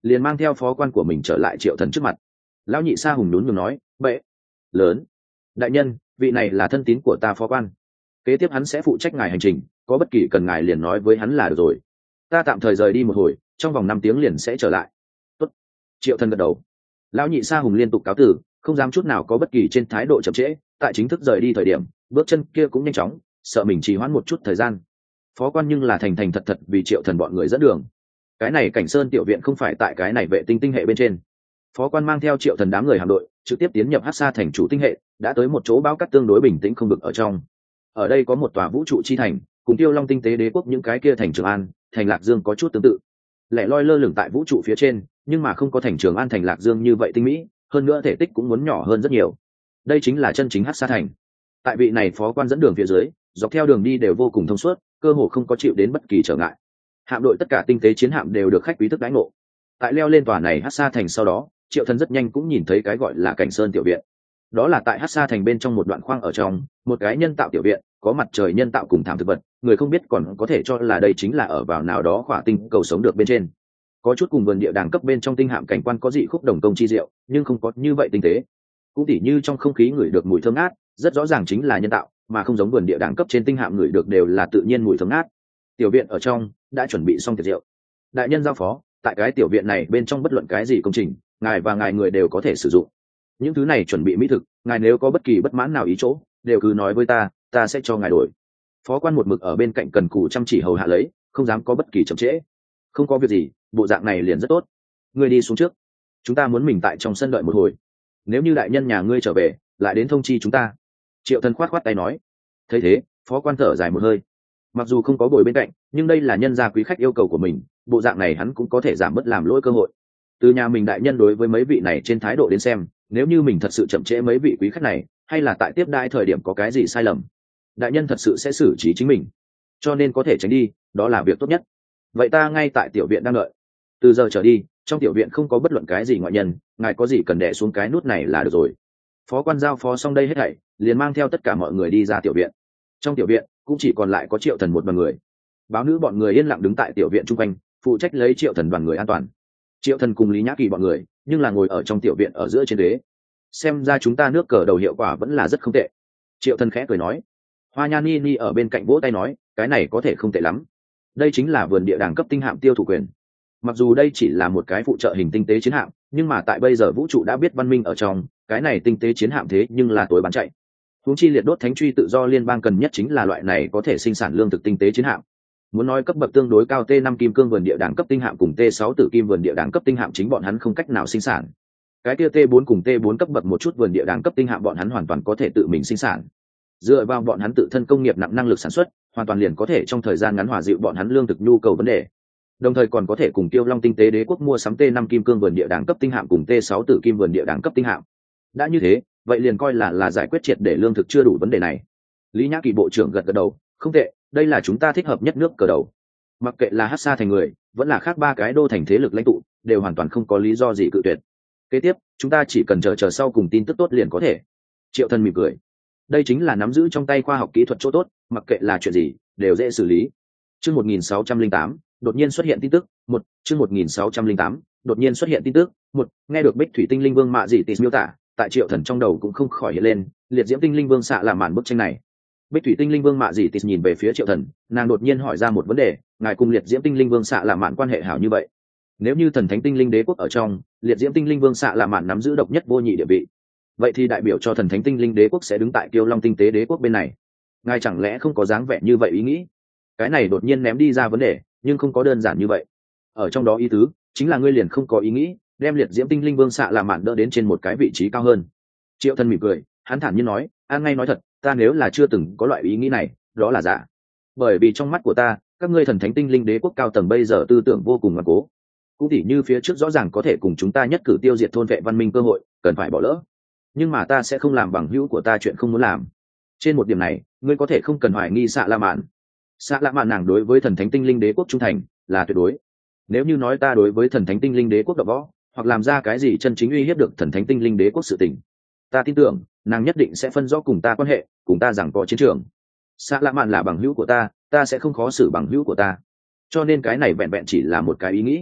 liền mang theo phó quan của mình trở lại Triệu Thần trước mặt. Lão nhị sa hùng nhún nhường nói, bệ lớn đại nhân, vị này là thân tín của ta phó quan, kế tiếp hắn sẽ phụ trách ngài hành trình, có bất kỳ cần ngài liền nói với hắn là được rồi. Ta tạm thời rời đi một hồi, trong vòng 5 tiếng liền sẽ trở lại. Tốt. Triệu Thần gật đầu. Lão nhị sa hùng liên tục cáo từ, không dám chút nào có bất kỳ trên thái độ chậm trễ, tại chính thức rời đi thời điểm bước chân kia cũng nhanh chóng, sợ mình trì hoãn một chút thời gian. Phó quan nhưng là thành thành thật thật vì Triệu Thần bọn người dẫn đường. Cái này Cảnh Sơn tiểu viện không phải tại cái này vệ tinh tinh hệ bên trên. Phó quan mang theo Triệu Thần đám người hạm đội trực tiếp tiến nhập Hắc Sa thành chủ tinh hệ, đã tới một chỗ bao cát tương đối bình tĩnh không vực ở trong. Ở đây có một tòa vũ trụ chi thành, cùng Tiêu Long tinh tế đế quốc những cái kia thành Trường An, thành Lạc Dương có chút tương tự. Lẻ loi lơ lửng tại vũ trụ phía trên, nhưng mà không có thành Trường An thành Lạc Dương như vậy tinh mỹ, hơn nữa thể tích cũng muốn nhỏ hơn rất nhiều. Đây chính là chân chính Hắc Sa thành. Tại vị này phó quan dẫn đường phía dưới, dọc theo đường đi đều vô cùng thông suốt, cơ hồ không có chịu đến bất kỳ trở ngại. Hạm đội tất cả tinh tế chiến hạm đều được khách quý thức đãi ngộ. Tại leo lên tòa này Hắc Sa thành sau đó, Triệu Thần rất nhanh cũng nhìn thấy cái gọi là Cảnh Sơn tiểu viện. Đó là tại Hắc Sa thành bên trong một đoạn khoang ở trong, một cái nhân tạo tiểu viện, có mặt trời nhân tạo cùng thảm thực vật, người không biết còn có thể cho là đây chính là ở vào nào đó khỏa tinh cầu sống được bên trên. Có chút cùng vườn địa đàng cấp bên trong tinh hạm cảnh quan có dị khúc đồng công chi diệu, nhưng không có như vậy tinh tế. Cũng tỉ như trong không khí ngửi được mùi thơm ngát, rất rõ ràng chính là nhân tạo, mà không giống vườn địa đàng cấp trên tinh hạm ngửi được đều là tự nhiên mùi thơm ngát. Tiểu viện ở trong đã chuẩn bị xong tiệc rượu. Đại nhân giao phó, tại cái tiểu viện này bên trong bất luận cái gì công trình, ngài và ngài người đều có thể sử dụng. Những thứ này chuẩn bị mỹ thực, ngài nếu có bất kỳ bất mãn nào ý chỗ, đều cứ nói với ta sẽ cho ngài đổi. Phó quan một mực ở bên cạnh cần cù chăm chỉ hầu hạ lấy, không dám có bất kỳ chậm trễ. Không có việc gì, bộ dạng này liền rất tốt. Ngươi đi xuống trước, chúng ta muốn mình tại trong sân đợi một hồi. Nếu như đại nhân nhà ngươi trở về, lại đến thông chi chúng ta. Triệu Thần khoát khoát tay nói. Thấy thế, phó quan thở dài một hơi. Mặc dù không có bồi bên cạnh, nhưng đây là nhân gia quý khách yêu cầu của mình, bộ dạng này hắn cũng có thể giảm bớt làm lỗi cơ hội. Từ nhà mình đại nhân đối với mấy vị này trên thái độ đến xem, nếu như mình thật sự chậm trễ mấy vị quý khách này, hay là tại tiếp đãi thời điểm có cái gì sai lầm, đại nhân thật sự sẽ xử trí chính mình, cho nên có thể tránh đi, đó là việc tốt nhất. Vậy ta ngay tại tiểu viện đang đợi, từ giờ trở đi trong tiểu viện không có bất luận cái gì ngoại nhân, ngài có gì cần đè xuống cái nút này là được rồi. Phó quan giao phó xong đây hết thảy, liền mang theo tất cả mọi người đi ra tiểu viện. Trong tiểu viện cũng chỉ còn lại có Triệu Thần một đoàn người. Báo nữ bọn người yên lặng đứng tại tiểu viện chung quanh, phụ trách lấy Triệu Thần đoàn người an toàn. Triệu Thần cùng Lý Nhã Kỳ bọn người nhưng là ngồi ở trong tiểu viện ở giữa trên ghế. Xem ra chúng ta nước cờ đầu hiệu quả vẫn là rất không tệ. Triệu Thần khẽ cười nói. Hoa Nhan Ni Ni ở bên cạnh vỗ tay nói, cái này có thể không tệ lắm. Đây chính là vườn địa đàng cấp tinh hạm tiêu thụ quyền. Mặc dù đây chỉ là một cái phụ trợ hình tinh tế chiến hạm, nhưng mà tại bây giờ vũ trụ đã biết văn minh ở trong, cái này tinh tế chiến hạm thế nhưng là tối bán chạy. Huống chi liệt đốt thánh truy tự do liên bang cần nhất chính là loại này có thể sinh sản lương thực tinh tế chiến hạm. Muốn nói cấp bậc tương đối cao T5 kim cương vườn địa đàng cấp tinh hạm cùng T6 tử kim vườn địa đàng cấp tinh hạm chính bọn hắn không cách nào sinh sản. Cái kia T4 cùng T4 cấp bậc một chút vườn địa đàng cấp tinh hạm bọn hắn hoàn toàn có thể tự mình sinh sản. Dựa vào bọn hắn tự thân công nghiệp nặng năng lực sản xuất, hoàn toàn liền có thể trong thời gian ngắn hòa dịu bọn hắn lương thực nhu cầu vấn đề. Đồng thời còn có thể cùng Tiêu Long tinh tế đế quốc mua sắm T5 kim cương vườn địa đàng cấp tinh hạm cùng T6 tử kim vườn địa đàng cấp tinh hạm. Đã như thế, vậy liền coi là giải quyết triệt để lương thực chưa đủ vấn đề này. Lý Nhã Kỳ bộ trưởng gật gật đầu, không tệ, đây là chúng ta thích hợp nhất nước cờ đầu. Mặc kệ là Hắc Sa thành người, vẫn là khác ba cái đô thành thế lực lãnh tụ, đều hoàn toàn không có lý do gì cự tuyệt. Kế tiếp, chúng ta chỉ cần chờ sau cùng tin tức tốt liền có thể. Triệu Thần mỉm cười. Đây chính là nắm giữ trong tay khoa học kỹ thuật chỗ tốt, mặc kệ là chuyện gì, đều dễ xử lý. Chương 1608, đột nhiên xuất hiện tin tức, chương 1608, đột nhiên xuất hiện tin tức, nghe được Bích Thủy Tinh Linh Vương Mạ Dị Tịt miêu tả, tại Triệu Thần trong đầu cũng không khỏi hiện lên, liệt diễm tinh linh vương xạ làm màn bức tranh này. Bích Thủy Tinh Linh Vương Mạ Dị Tịt nhìn về phía Triệu Thần, nàng đột nhiên hỏi ra một vấn đề, ngài cùng liệt diễm tinh linh vương xạ làm màn quan hệ hảo như vậy, nếu như thần thánh tinh linh đế quốc ở trong, liệt diễm tinh linh vương xạ làm màn nắm giữ độc nhất vô nhị địa vị, vậy thì đại biểu cho thần thánh tinh linh đế quốc sẽ đứng tại Kiêu Long tinh tế đế quốc bên này. Ngài chẳng lẽ không có dáng vẻ như vậy ý nghĩ? Cái này đột nhiên ném đi ra vấn đề, nhưng không có đơn giản như vậy. Ở trong đó ý tứ chính là ngươi liền không có ý nghĩ đem liệt diễm tinh linh vương xạ làm mạn đỡ đến trên một cái vị trí cao hơn. Triệu Thần mỉm cười, hắn thản nhiên nói, an ngay nói thật, ta nếu là chưa từng có loại ý nghĩ này, đó là giả. Bởi vì trong mắt của ta, các ngươi thần thánh tinh linh đế quốc cao tầng bây giờ tư tưởng vô cùng ngoan cố. Cũng tỉ như phía trước rõ ràng có thể cùng chúng ta nhất cử tiêu diệt thôn vệ văn minh cơ hội, cần phải bỏ lỡ. Nhưng mà ta sẽ không làm bằng hữu của ta chuyện không muốn làm. Trên một điểm này, ngươi có thể không cần hoài nghi xạ la mạn. Xạ la mạn nàng đối với thần thánh tinh linh đế quốc trung thành là tuyệt đối. Nếu như nói ta đối với thần thánh tinh linh đế quốc đập võ, hoặc làm ra cái gì chân chính uy hiếp được thần thánh tinh linh đế quốc sự tình, ta tin tưởng nàng nhất định sẽ phân rõ cùng ta quan hệ, cùng ta rằng có chiến trường. Xạ la mạn là bằng hữu của ta, ta sẽ không khó xử bằng hữu của ta. Cho nên cái này vẹn vẹn chỉ là một cái ý nghĩ.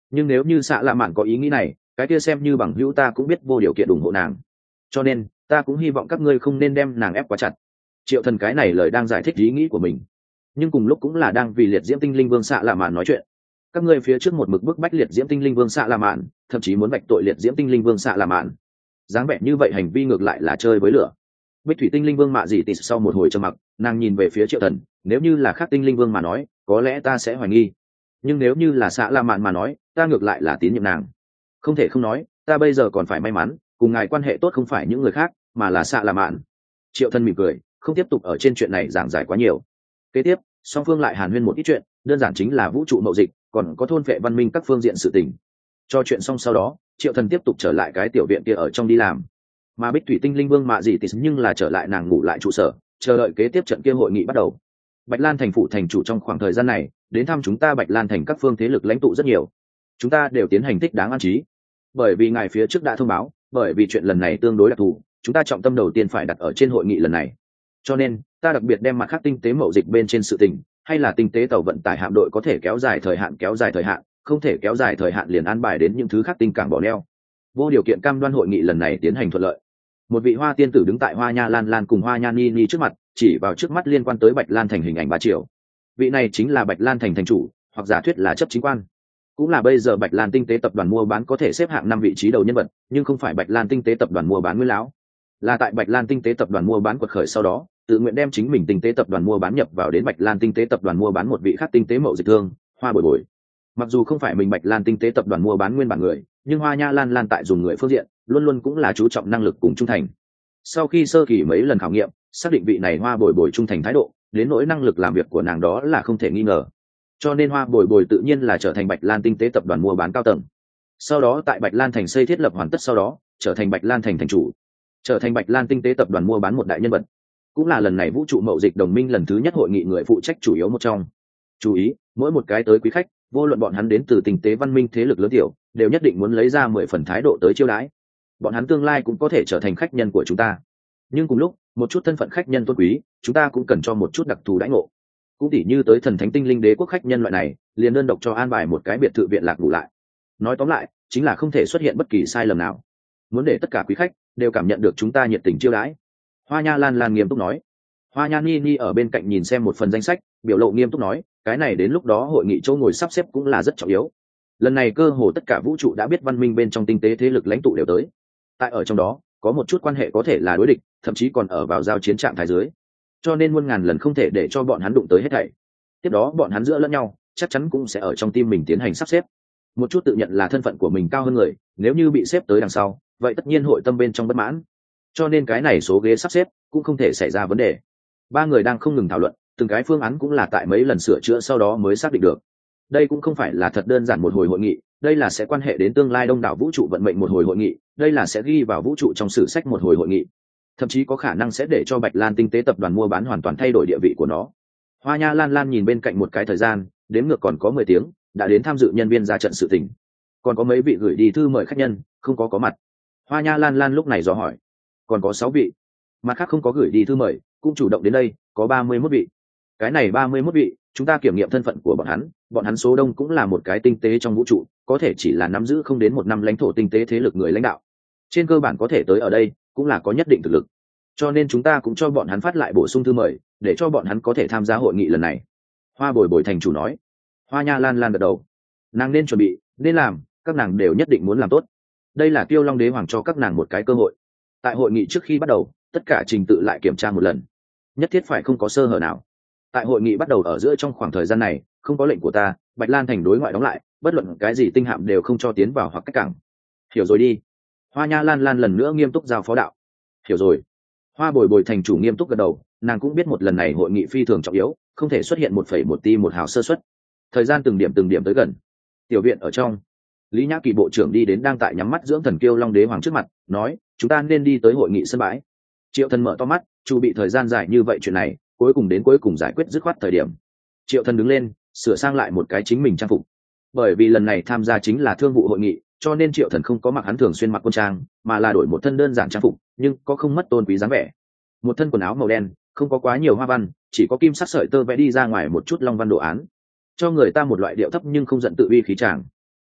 nhưng nếu như xạ lạ mạn có ý nghĩ này, cái kia xem như bằng hữu ta cũng biết vô điều kiện ủng hộ nàng, cho nên ta cũng hy vọng các ngươi không nên đem nàng ép quá chặt. Triệu Thần cái này lời đang giải thích ý nghĩ của mình, nhưng cùng lúc cũng là đang vì liệt diễm tinh linh vương xạ lạ mạn nói chuyện. Các ngươi phía trước một mực bức bách liệt diễm tinh linh vương xạ lạ mạn, thậm chí muốn vạch tội liệt diễm tinh linh vương xạ lạ mạn, dáng vẻ như vậy hành vi ngược lại là chơi với lửa. Bích thủy tinh linh vương mạ dị tịt sau một hồi trầm mặc, nàng nhìn về phía Triệu Thần, nếu như là khác tinh linh vương mà nói, có lẽ ta sẽ hoài nghi, nhưng nếu như là xạ lạ mạn mà nói, ta ngược lại là tín nhiệm nàng. Không thể không nói, ta bây giờ còn phải may mắn, cùng ngài quan hệ tốt không phải những người khác, mà là xạ lạ mạn. Triệu Thần mỉm cười, không tiếp tục ở trên chuyện này giảng giải quá nhiều. Kế tiếp, song phương lại hàn huyên một ít chuyện, đơn giản chính là vũ trụ mậu dịch, còn có thôn vệ văn minh các phương diện sự tình. Cho chuyện xong sau đó, Triệu Thần tiếp tục trở lại cái tiểu viện kia ở trong đi làm, mà Bích thủy tinh linh vương mạ dị tịt nhưng là trở lại nàng ngủ lại trụ sở, chờ đợi kế tiếp trận kia hội nghị bắt đầu. Bạch Lan thành phụ thành chủ trong khoảng thời gian này đến thăm chúng ta Bạch Lan thành các phương thế lực lãnh tụ rất nhiều, chúng ta đều tiến hành thích đáng an trí. Bởi vì ngài phía trước đã thông báo, bởi vì chuyện lần này tương đối đặc thù, chúng ta trọng tâm đầu tiên phải đặt ở trên hội nghị lần này, cho nên ta đặc biệt đem mặt khác tinh tế mậu dịch bên trên sự tình, hay là tinh tế tàu vận tải hạm đội có thể kéo dài thời hạn, không thể kéo dài thời hạn liền an bài đến những thứ khác tinh cảng bỏ neo, vô điều kiện cam đoan hội nghị lần này tiến hành thuận lợi. Một vị hoa tiên tử đứng tại Hoa Nha Lan Lan cùng Hoa Nha Ni Ni trước mặt, chỉ vào trước mắt liên quan tới Bạch Lan thành hình ảnh 3 triệu. Vị này chính là Bạch Lan thành thành chủ, hoặc giả thuyết là chấp chính quan, cũng là bây giờ Bạch Lan tinh tế tập đoàn mua bán có thể xếp hạng 5 vị trí đầu nhân vật, nhưng không phải Bạch Lan tinh tế tập đoàn mua bán nguyên lão, là tại Bạch Lan tinh tế tập đoàn mua bán quật khởi sau đó, tự nguyện đem chính mình tinh tế tập đoàn mua bán nhập vào đến Bạch Lan tinh tế tập đoàn mua bán một vị khác tinh tế mậu dịch thương, Hoa Bồi Bồi. Mặc dù không phải mình Bạch Lan tinh tế tập đoàn mua bán nguyên bản người, nhưng Hoa Nha Lan Lan tại dùng người phương diện, luôn luôn cũng là chú trọng năng lực cùng trung thành. Sau khi sơ kỳ mấy lần khảo nghiệm, xác định vị này Hoa Bồi Bồi trung thành thái độ, đến nỗi năng lực làm việc của nàng đó là không thể nghi ngờ. Cho nên Hoa Bồi Bồi tự nhiên là trở thành Bạch Lan tinh tế tập đoàn mua bán cao tầng. Sau đó tại Bạch Lan thành xây thiết lập hoàn tất sau đó, trở thành Bạch Lan thành thành chủ, trở thành Bạch Lan tinh tế tập đoàn mua bán một đại nhân vật, cũng là lần này vũ trụ mậu dịch đồng minh lần thứ nhất hội nghị người phụ trách chủ yếu một trong. Chú ý, mỗi một cái tới quý khách, vô luận bọn hắn đến từ tinh tế văn minh thế lực lớn tiểu, đều nhất định muốn lấy ra 10 phần thái độ tới chiêu đãi. Bọn hắn tương lai cũng có thể trở thành khách nhân của chúng ta, nhưng cùng lúc, một chút thân phận khách nhân tôn quý, chúng ta cũng cần cho một chút đặc thù đãi ngộ. Cũng tỉ như tới thần thánh tinh linh đế quốc khách nhân loại này, liền đơn độc cho an bài một cái biệt thự viện lạc ngủ lại. Nói tóm lại, chính là không thể xuất hiện bất kỳ sai lầm nào. Muốn để tất cả quý khách đều cảm nhận được chúng ta nhiệt tình chiêu đãi. Hoa Nha Lan Lan nghiêm túc nói. Hoa Nha Ni Ni ở bên cạnh nhìn xem một phần danh sách, biểu lộ nghiêm túc nói, cái này đến lúc đó hội nghị chỗ ngồi sắp xếp cũng là rất trọng yếu. Lần này cơ hồ tất cả vũ trụ đã biết văn minh bên trong tinh tế thế lực lãnh tụ đều tới. Tại ở trong đó, có một chút quan hệ có thể là đối địch, thậm chí còn ở vào giao chiến trạng thái dưới. Cho nên muôn ngàn lần không thể để cho bọn hắn đụng tới hết thảy. Tiếp đó bọn hắn giữa lẫn nhau, chắc chắn cũng sẽ ở trong tim mình tiến hành sắp xếp. Một chút tự nhận là thân phận của mình cao hơn người, nếu như bị xếp tới đằng sau, vậy tất nhiên hội tâm bên trong bất mãn. Cho nên cái này số ghế sắp xếp cũng không thể xảy ra vấn đề. Ba người đang không ngừng thảo luận, từng cái phương án cũng là tại mấy lần sửa chữa sau đó mới xác định được. Đây cũng không phải là thật đơn giản một hồi hội nghị, đây là sẽ quan hệ đến tương lai đông đảo vũ trụ vận mệnh một hồi hội nghị, đây là sẽ ghi vào vũ trụ trong sử sách một hồi hội nghị, thậm chí có khả năng sẽ để cho Bạch Lan tinh tế tập đoàn mua bán hoàn toàn thay đổi địa vị của nó. Hoa Nha Lan Lan nhìn bên cạnh một cái thời gian, đếm ngược còn có 10 tiếng, đã đến tham dự nhân viên ra trận sự tình. Còn có mấy vị gửi đi thư mời khách nhân, không có mặt. Hoa Nha Lan Lan lúc này dò hỏi. Còn có 6 vị. Mặt khác không có gửi đi thư mời, cũng chủ động đến đây, có 31 vị. Cái này 31 vị, chúng ta kiểm nghiệm thân phận của bọn hắn số đông cũng là một cái tinh tế trong vũ trụ, có thể chỉ là nắm giữ không đến 1 năm lãnh thổ tinh tế thế lực người lãnh đạo. Trên cơ bản có thể tới ở đây, cũng là có nhất định thực lực. Cho nên chúng ta cũng cho bọn hắn phát lại bổ sung thư mời, để cho bọn hắn có thể tham gia hội nghị lần này. Hoa Bồi Bồi thành chủ nói. Hoa Nha Lan Lan gật đầu. Nàng nên chuẩn bị, nên làm, các nàng đều nhất định muốn làm tốt. Đây là Tiêu Long Đế Hoàng cho các nàng một cái cơ hội. Tại hội nghị trước khi bắt đầu, tất cả trình tự lại kiểm tra một lần, nhất thiết phải không có sơ hở nào. Tại hội nghị bắt đầu ở giữa trong khoảng thời gian này, không có lệnh của ta, Bạch Lan thành đối ngoại đóng lại, bất luận cái gì tinh hạm đều không cho tiến vào hoặc cách cảng. Hiểu rồi đi. Hoa Nha Lan Lan lần nữa nghiêm túc giao phó đạo. Hiểu rồi. Hoa Bồi Bồi thành chủ nghiêm túc gật đầu, nàng cũng biết một lần này hội nghị phi thường trọng yếu, không thể xuất hiện 1,1 ti một hào sơ suất. Thời gian từng điểm tới gần. Tiểu viện ở trong, Lý Nhã Kỳ bộ trưởng đi đến đang tại nhắm mắt dưỡng thần Kiêu Long Đế Hoàng trước mặt, nói, chúng ta nên đi tới hội nghị sân bãi. Triệu Thần mở to mắt, chu bị thời gian dài như vậy chuyện này, cuối cùng giải quyết dứt khoát thời điểm. Triệu Thần đứng lên, sửa sang lại một cái chính mình trang phục. Bởi vì lần này tham gia chính là thương vụ hội nghị, cho nên Triệu Thần không có mặc hắn thường xuyên mặc quân trang, mà là đổi một thân đơn giản trang phục, nhưng có không mất tôn quý dáng vẻ. Một thân quần áo màu đen, không có quá nhiều hoa văn, chỉ có kim sắc sợi tơ vẽ đi ra ngoài một chút long văn đồ án, cho người ta một loại điệu thấp nhưng không giận tự uy khí tràng.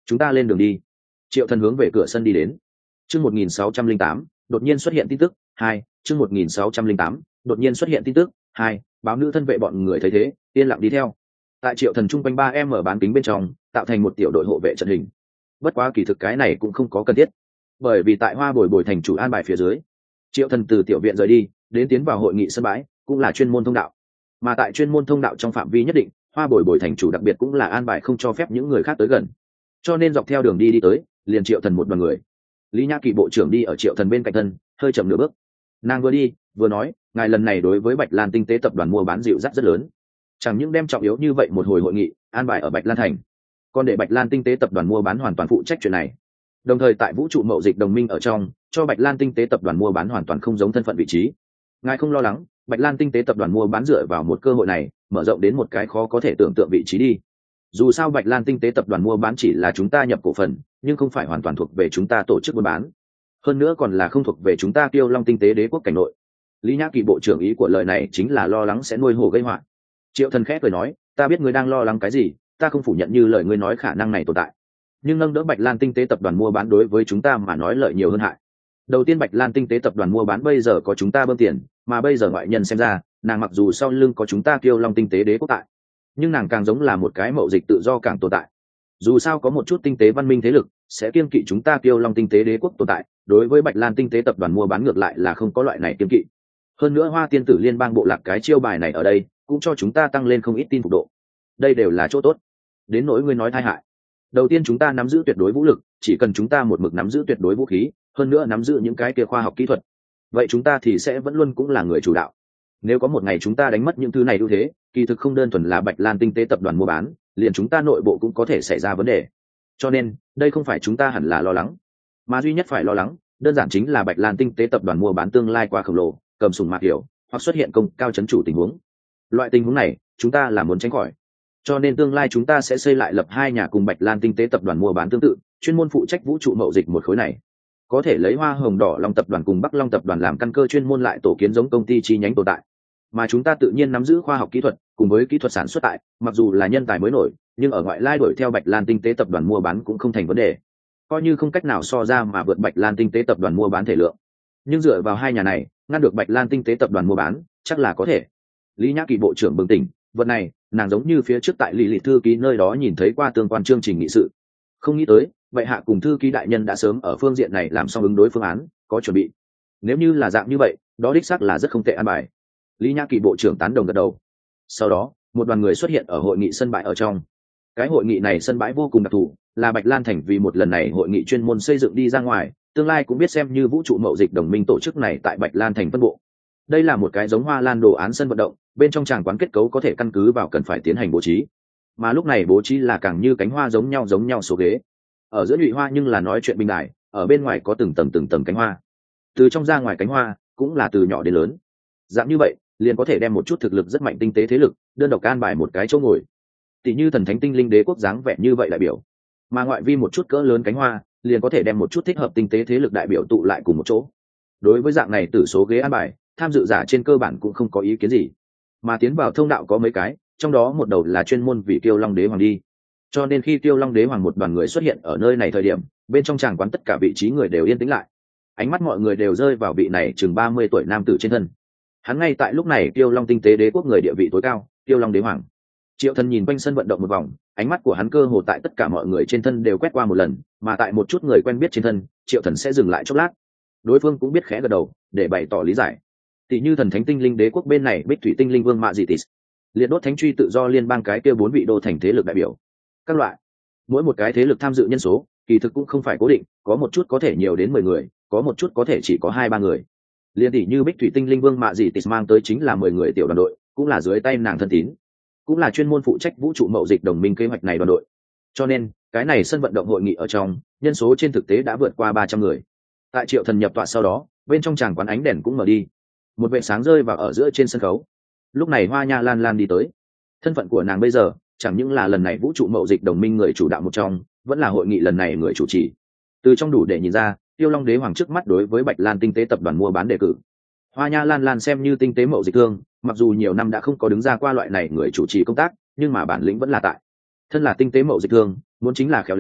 chúng ta lên đường đi. Triệu Thần hướng về cửa sân đi đến. Chương 1608, đột nhiên xuất hiện tin tức 2, chương 1608, đột nhiên xuất hiện tin tức 2, báo nữ thân vệ bọn người thấy thế, yên lặng đi theo. Tại Triệu Thần trung quanh 3 mở bán kính bên trong, tạo thành một tiểu đội hộ vệ trận hình. Bất quá kỳ thực cái này cũng không có cần thiết, bởi vì tại Hoa Bồi Bồi thành chủ an bài phía dưới, Triệu Thần từ tiểu viện rời đi, đến tiến vào hội nghị sân bãi, cũng là chuyên môn thông đạo. Mà tại chuyên môn thông đạo trong phạm vi nhất định, Hoa Bồi Bồi thành chủ đặc biệt cũng là an bài không cho phép những người khác tới gần. Cho nên dọc theo đường đi tới, liền Triệu Thần một đoàn người. Lý Nhã Kỳ bộ trưởng đi ở Triệu Thần bên cạnh thân, hơi chậm nửa bước. Nàng vừa đi vừa nói, ngài lần này đối với Bạch Lan tinh tế tập đoàn mua bán dịu dắt rất lớn, chẳng những đem trọng yếu như vậy một hồi hội nghị an bài ở Bạch Lan thành, còn để Bạch Lan tinh tế tập đoàn mua bán hoàn toàn phụ trách chuyện này. Đồng thời tại vũ trụ mậu dịch đồng minh ở trong, cho Bạch Lan tinh tế tập đoàn mua bán hoàn toàn không giống thân phận vị trí. Ngài không lo lắng, Bạch Lan tinh tế tập đoàn mua bán dựa vào một cơ hội này, mở rộng đến một cái khó có thể tưởng tượng vị trí đi. Dù sao Bạch Lan tinh tế tập đoàn mua bán chỉ là chúng ta nhập cổ phần, nhưng không phải hoàn toàn thuộc về chúng ta tổ chức buôn bán. Hơn nữa còn là không thuộc về chúng ta Kiêu Long tinh tế đế quốc cảnh nội. Lý Nhã Kỳ bộ trưởng ý của lời này chính là lo lắng sẽ nuôi hổ gây họa. Triệu Thần khẽ cười nói, ta biết ngươi đang lo lắng cái gì, ta không phủ nhận như lời ngươi nói khả năng này tồn tại. Nhưng nâng đỡ Bạch Lan tinh tế tập đoàn mua bán đối với chúng ta mà nói lợi nhiều hơn hại. Đầu tiên Bạch Lan tinh tế tập đoàn mua bán bây giờ có chúng ta bơm tiền, mà bây giờ ngoại nhân xem ra, nàng mặc dù sau lưng có chúng ta Kiêu Long tinh tế đế quốc tại, nhưng nàng càng giống là một cái mậu dịch tự do càng tồn tại. Dù sao có một chút tinh tế văn minh thế lực sẽ kiêng kỵ chúng ta Kiêu Long tinh tế đế quốc tồn tại, đối với Bạch Lan tinh tế tập đoàn mua bán ngược lại là không có loại này kiêng kỵ. Hơn nữa Hoa Tiên tử liên bang bộ lạc cái chiêu bài này ở đây cũng cho chúng ta tăng lên không ít tin phục độ. Đây đều là chỗ tốt. Đến nỗi ngươi nói tai hại, đầu tiên chúng ta nắm giữ tuyệt đối vũ lực, chỉ cần chúng ta một mực nắm giữ tuyệt đối vũ khí, hơn nữa nắm giữ những cái kia khoa học kỹ thuật, vậy chúng ta thì sẽ vẫn luôn cũng là người chủ đạo. Nếu có một ngày chúng ta đánh mất những thứ này ưu thế, kỳ thực không đơn thuần là Bạch Lan tinh tế tập đoàn mua bán, liền chúng ta nội bộ cũng có thể xảy ra vấn đề. Cho nên đây không phải chúng ta hẳn là lo lắng, mà duy nhất phải lo lắng đơn giản chính là Bạch Lan tinh tế tập đoàn mua bán tương lai quá khổng lồ, cầm sùng mạc hiểu, hoặc xuất hiện công cao chấn chủ tình huống. Loại tình huống này chúng ta là muốn tránh khỏi. Cho nên tương lai chúng ta sẽ xây lại lập 2 nhà cùng Bạch Lan tinh tế tập đoàn mua bán tương tự, chuyên môn phụ trách vũ trụ mậu dịch một khối này. Có thể lấy Hoa Hồng Đỏ Long tập đoàn cùng Bắc Long tập đoàn làm căn cơ, chuyên môn lại tổ kiến giống công ty chi nhánh tồn tại. Mà chúng ta tự nhiên nắm giữ khoa học kỹ thuật cùng với kỹ thuật sản xuất tại, mặc dù là nhân tài mới nổi, nhưng ở ngoại lai đuổi theo Bạch Lan tinh tế tập đoàn mua bán cũng không thành vấn đề. Coi như không cách nào so ra mà vượt Bạch Lan tinh tế tập đoàn mua bán thể lượng, nhưng dựa vào 2 nhà này ngăn được Bạch Lan tinh tế tập đoàn mua bán chắc là có thể. Lý Nhã Kỳ bộ trưởng bừng tỉnh, vật này nàng giống như phía trước tại Lý Lịch thư ký nơi đó nhìn thấy qua tương quan chương trình nghị sự, không nghĩ tới bệ hạ cùng thư ký đại nhân đã sớm ở phương diện này làm xong ứng đối phương án, có chuẩn bị. Nếu như là dạng như vậy, đó đích xác là rất không tệ an bài. Lý Nhã Kỳ bộ trưởng tán đồng gật đầu. Sau đó một đoàn người xuất hiện ở hội nghị sân bãi ở trong. Cái hội nghị này sân bãi vô cùng đặc thù, là Bạch Lan thành vì một lần này hội nghị chuyên môn xây dựng đi ra ngoài, tương lai cũng biết xem như vũ trụ mậu dịch đồng minh tổ chức này tại Bạch Lan thành phân bộ. Đây là một cái giống Hoa Lan đồ án sân vận động, bên trong tràng quán kết cấu có thể căn cứ vào cần phải tiến hành bố trí. Mà lúc này bố trí là càng như cánh hoa giống nhau số ghế. Ở giữa nhụy hoa nhưng là nói chuyện bình đài, ở bên ngoài có từng tầng cánh hoa. Từ trong ra ngoài cánh hoa cũng là từ nhỏ đến lớn. Dạng như vậy, liền có thể đem một chút thực lực rất mạnh tinh tế thế lực đơn độc an bài một cái chỗ ngồi. Tỷ như thần thánh tinh linh đế quốc dáng vẻ như vậy đại biểu. Mà ngoại vi một chút cỡ lớn cánh hoa, liền có thể đem một chút thích hợp tinh tế thế lực đại biểu tụ lại cùng một chỗ. Đối với dạng này tử số ghế an bài, tham dự giả trên cơ bản cũng không có ý kiến gì. Mà tiến vào thông đạo có mấy cái, trong đó một đầu là chuyên môn vì Kiêu Long đế hoàng đi. Cho nên khi Kiêu Long đế hoàng một đoàn người xuất hiện ở nơi này thời điểm, bên trong tràng quán tất cả vị trí người đều yên tĩnh lại. Ánh mắt mọi người đều rơi vào vị này chừng 30 tuổi nam tử trên thân. Hắn ngay tại lúc này Kiêu Long tinh tế đế quốc người địa vị tối cao, Kiêu Long đế hoàng. Triệu Thần nhìn quanh sân vận động một vòng, ánh mắt của hắn cơ hồ tại tất cả mọi người trên thân đều quét qua một lần, mà tại một chút người quen biết trên thân, Triệu Thần sẽ dừng lại chốc lát. Đối phương cũng biết khẽ gật đầu, để bày tỏ lý giải. Tỷ như thần thánh tinh linh đế quốc bên này Bích Thủy tinh linh vương Mạ Dị Tịt, liệt đốt thánh truy tự do liên bang cái kia 4 vị đô thành thế lực đại biểu. Các loại, mỗi một cái thế lực tham dự nhân số, kỳ thực cũng không phải cố định, có một chút có thể nhiều đến 10 người, có một chút có thể chỉ có 2-3 người. Liên tỷ như Bích Thủy tinh linh vương Mạ Dị Tịt mang tới chính là 10 người tiểu đoàn đội, cũng là dưới tay nàng thân tín, cũng là chuyên môn phụ trách vũ trụ mậu dịch đồng minh kế hoạch này đoàn đội. Cho nên cái này sân vận động hội nghị ở trong, nhân số trên thực tế đã vượt qua 300 người. Tại Triệu Thần nhập tọa sau đó, bên trong tràng quán ánh đèn cũng mở đi, một vệt sáng rơi vào ở giữa trên sân khấu. Lúc này Hoa Nha Lan Lan đi tới. Thân phận của nàng bây giờ chẳng những là lần này vũ trụ mậu dịch đồng minh người chủ đạo một trong, vẫn là hội nghị lần này người chủ trì. Từ trong đủ để nhìn ra, Tiêu Long đế hoàng trước mắt đối với Bạch Lan tinh tế tập đoàn mua bán đề cử. Hoa Nha Lan Lan xem như tinh tế mậu dịch thương, mặc dù nhiều năm đã không có đứng ra qua loại này người chủ trì công tác, nhưng mà bản lĩnh vẫn là tại. Thân là tinh tế mậu dịch thương, muốn chính là khéo léo,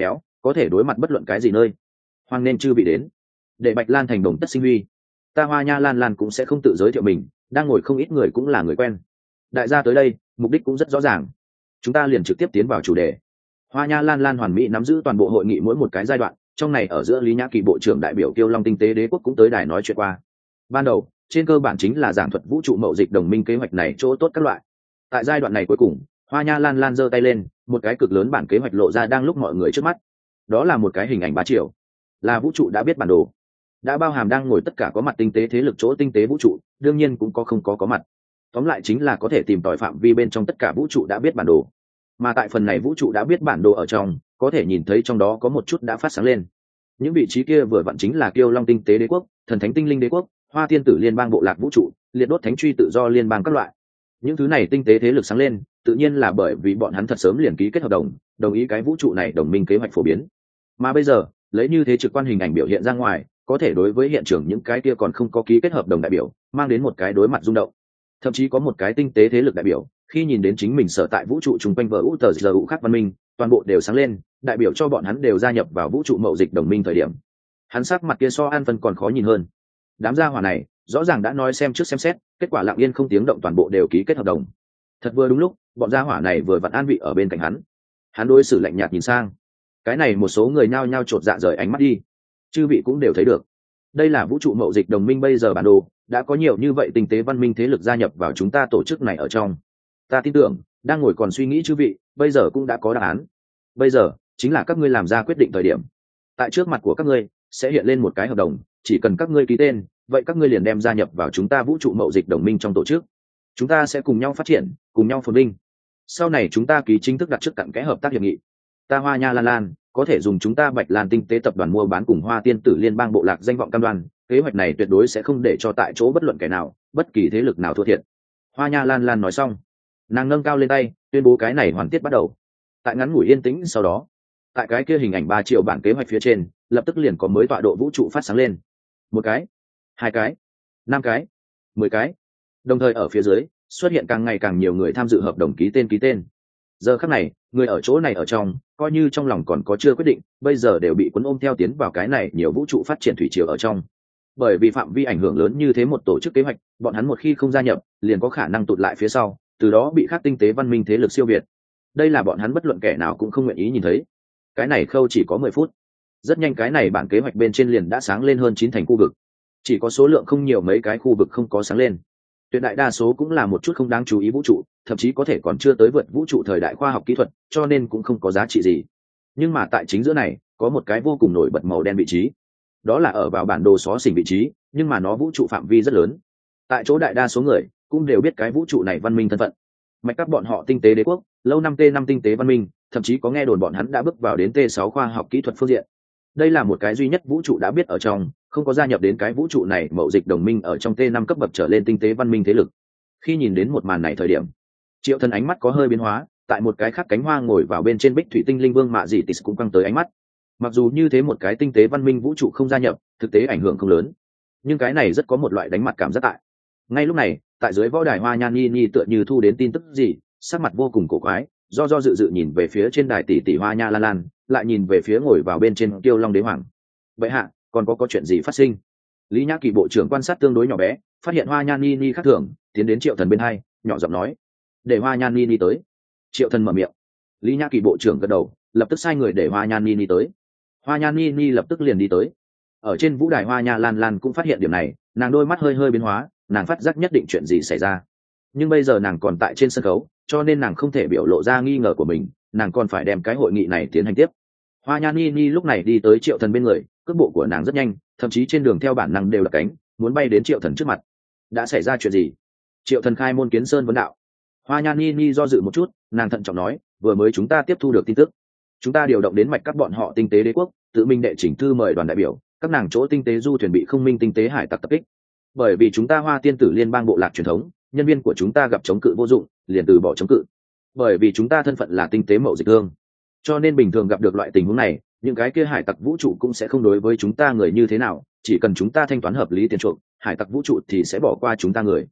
có thể đối mặt bất luận cái gì nơi. Hoan nên chư vị đến, để Bạch Lan thành đồng tất sinh huy. Ta Hoa Nha Lan Lan cũng sẽ không tự giới thiệu mình, đang ngồi không ít người cũng là người quen. Đại gia tới đây mục đích cũng rất rõ ràng, chúng ta liền trực tiếp tiến vào chủ đề. Hoa Nha Lan Lan hoàn mỹ nắm giữ toàn bộ hội nghị mỗi một cái giai đoạn, trong này ở giữa Lý Nhã Kỳ bộ trưởng đại biểu Kiêu Long tinh tế đế quốc cũng tới đài nói chuyện qua. Ban đầu trên cơ bản chính là giảng thuật vũ trụ mậu dịch đồng minh kế hoạch này chỗ tốt các loại. Tại giai đoạn này cuối cùng, Hoa Nha Lan Lan giơ tay lên, một cái cực lớn bản kế hoạch lộ ra đang lúc mọi người trước mắt. Đó là một cái hình ảnh 3 chiều, là vũ trụ đã biết bản đồ, đã bao hàm đang ngồi tất cả có mặt tinh tế thế lực chỗ tinh tế vũ trụ, đương nhiên cũng có không có mặt. Tóm lại chính là có thể tìm tòi phạm vi bên trong tất cả vũ trụ đã biết bản đồ. Mà tại phần này vũ trụ đã biết bản đồ ở trong, có thể nhìn thấy trong đó có một chút đã phát sáng lên. Những vị trí kia vừa vặn chính là Kiêu Long tinh tế đế quốc, Thần Thánh tinh linh đế quốc, Hoa Tiên tử liên bang bộ lạc vũ trụ, Liệt đốt thánh truy tự do liên bang các loại. Những thứ này tinh tế thế lực sáng lên, tự nhiên là bởi vì bọn hắn thật sớm liền ký kết hợp đồng, đồng ý cái vũ trụ này đồng minh kế hoạch phổ biến. Mà bây giờ, lấy như thế trực quan hình ảnh biểu hiện ra ngoài, có thể đối với hiện trường những cái kia còn không có ký kết hợp đồng đại biểu, mang đến một cái đối mặt rung động. Thậm chí có một cái tinh tế thế lực đại biểu, khi nhìn đến chính mình sở tại vũ trụ chung quanh vở u tờ giờ khác văn minh, toàn bộ đều sáng lên, đại biểu cho bọn hắn đều gia nhập vào vũ trụ mậu dịch đồng minh thời điểm. Hắn sắc mặt kia so An Phân còn khó nhìn hơn. Đám gia hỏa này rõ ràng đã nói xem trước xem xét, kết quả lặng yên không tiếng động toàn bộ đều ký kết hợp đồng. Thật vừa đúng lúc, bọn gia hỏa này vừa vặn an vị ở bên cạnh hắn. Hắn đối xử lạnh nhạt nhìn sang. Cái này một số người nhao nhao chột dạ rời ánh mắt đi. Chư vị cũng đều thấy được, đây là vũ trụ mậu dịch đồng minh bây giờ bản đồ, đã có nhiều như vậy tinh tế văn minh thế lực gia nhập vào chúng ta tổ chức này ở trong. Ta tin tưởng, đang ngồi còn suy nghĩ chư vị, bây giờ cũng đã có đáp án. Bây giờ chính là các ngươi làm ra quyết định thời điểm. Tại trước mặt của các ngươi sẽ hiện lên một cái hợp đồng, chỉ cần các ngươi ký tên, vậy các ngươi liền đem gia nhập vào chúng ta vũ trụ mậu dịch đồng minh trong tổ chức. Chúng ta sẽ cùng nhau phát triển, cùng nhau phồn vinh. Sau này chúng ta ký chính thức đặt trước cặn kẽ hợp tác hiệp nghị. Ta Hoa Nha Lan Lan có thể dùng chúng ta Bạch Lan tinh tế tập đoàn mua bán cùng Hoa Tiên tử liên bang bộ lạc danh vọng cam đoan, kế hoạch này tuyệt đối sẽ không để cho tại chỗ bất luận kẻ nào, bất kỳ thế lực nào thua thiệt. Hoa Nha Lan Lan nói xong, nàng nâng cao lên tay, tuyên bố cái này hoàn tiết bắt đầu. Tại ngắn ngủi yên tĩnh sau đó, tại cái kia hình ảnh 3 triệu bản kế hoạch phía trên, lập tức liền có mới tọa độ vũ trụ phát sáng lên. 1 cái, 2 cái, 5 cái, 10 cái. Đồng thời ở phía dưới xuất hiện càng ngày càng nhiều người tham dự hợp đồng ký tên. Giờ khắc này, người ở chỗ này ở trong, coi như trong lòng còn có chưa quyết định, bây giờ đều bị cuốn ôm theo tiến vào cái này nhiều vũ trụ phát triển thủy triều ở trong. Bởi vì phạm vi ảnh hưởng lớn như thế một tổ chức kế hoạch, bọn hắn một khi không gia nhập, liền có khả năng tụt lại phía sau, từ đó bị khác tinh tế văn minh thế lực siêu việt. Đây là bọn hắn bất luận kẻ nào cũng không nguyện ý nhìn thấy. Cái này khâu chỉ có 10 phút. Rất nhanh cái này bản kế hoạch bên trên liền đã sáng lên hơn 9 thành khu vực. Chỉ có số lượng không nhiều mấy cái khu vực không có sáng lên. Tuyệt đại đa số cũng là một chút không đáng chú ý vũ trụ, thậm chí có thể còn chưa tới vượt vũ trụ thời đại khoa học kỹ thuật, cho nên cũng không có giá trị gì. Nhưng mà tại chính giữa này, có một cái vô cùng nổi bật màu đen vị trí. Đó là ở vào bản đồ xó xỉnh vị trí, nhưng mà nó vũ trụ phạm vi rất lớn. Tại chỗ đại đa số người cũng đều biết cái vũ trụ này văn minh thân phận. Mạch các bọn họ tinh tế đế quốc, lâu năm T5 tinh tế văn minh, thậm chí có nghe đồn bọn hắn đã bước vào đến T6 khoa học kỹ thuật phương diện. Đây là một cái duy nhất vũ trụ đã biết ở trong, không có gia nhập đến cái vũ trụ này mậu dịch đồng minh ở trong T5 cấp bậc trở lên tinh tế văn minh thế lực. Khi nhìn đến một màn này thời điểm, Triệu Thần ánh mắt có hơi biến hóa, tại một cái khác cánh hoa ngồi vào bên trên bích thủy tinh linh vương Mạ Dị Tịch cũng căng tới ánh mắt. Mặc dù như thế một cái tinh tế văn minh vũ trụ không gia nhập, thực tế ảnh hưởng không lớn, nhưng cái này rất có một loại đánh mặt cảm giác tại. Ngay lúc này, tại dưới võ đài Hoa Nhan Nhi tựa như thu đến tin tức gì, sắc mặt vô cùng cổ quái, do dự nhìn về phía trên đài tỷ Hoa Nha Lan Lan, lại nhìn về phía ngồi vào bên trên Kiêu Long đế hoàng. Vậy hạ, còn có chuyện gì phát sinh? Lý Nhã Kỳ bộ trưởng quan sát tương đối nhỏ bé, phát hiện Hoa Nhan Nhi khác thường, tiến đến Triệu Thần bên hai, nhỏ giọng nói: "Để Hoa Nhan Nhi tới." Triệu Thần mở miệng. Lý Nhã Kỳ bộ trưởng gật đầu, lập tức sai người để Hoa Nhan Nhi tới. Hoa Nhan Nhi lập tức liền đi tới. Ở trên vũ đài Hoa Nha Lan Lan cũng phát hiện điểm này, nàng đôi mắt hơi biến hóa, nàng phát giác nhất định chuyện gì xảy ra. Nhưng bây giờ nàng còn tại trên sân khấu, cho nên nàng không thể biểu lộ ra nghi ngờ của mình, nàng còn phải đem cái hội nghị này tiến hành tiếp. Hoa Nhan Nhi lúc này đi tới Triệu Thần bên người, cước bộ của nàng rất nhanh, thậm chí trên đường theo bản năng đều là cánh, muốn bay đến Triệu Thần trước mặt. Đã xảy ra chuyện gì? Triệu Thần khai môn kiến sơn vấn đạo. Hoa Nhan Nhi do dự một chút, nàng thận trọng nói: "Vừa mới chúng ta tiếp thu được tin tức, chúng ta điều động đến mạch các bọn họ tinh tế đế quốc, tự mình đệ chỉnh thư mời đoàn đại biểu, các nàng chỗ tinh tế du thuyền bị không minh tinh tế hải tặc tập kích. Bởi vì chúng ta Hoa Tiên tử liên bang bộ lạc truyền thống, nhân viên của chúng ta gặp chống cự vô dụng, liền từ bỏ chống cự. Bởi vì chúng ta thân phận là tinh tế mậu dịch thương, cho nên bình thường gặp được loại tình huống này, những cái kia hải tặc vũ trụ cũng sẽ không đối với chúng ta người như thế nào, chỉ cần chúng ta thanh toán hợp lý tiền chuộc, hải tặc vũ trụ thì sẽ bỏ qua chúng ta người.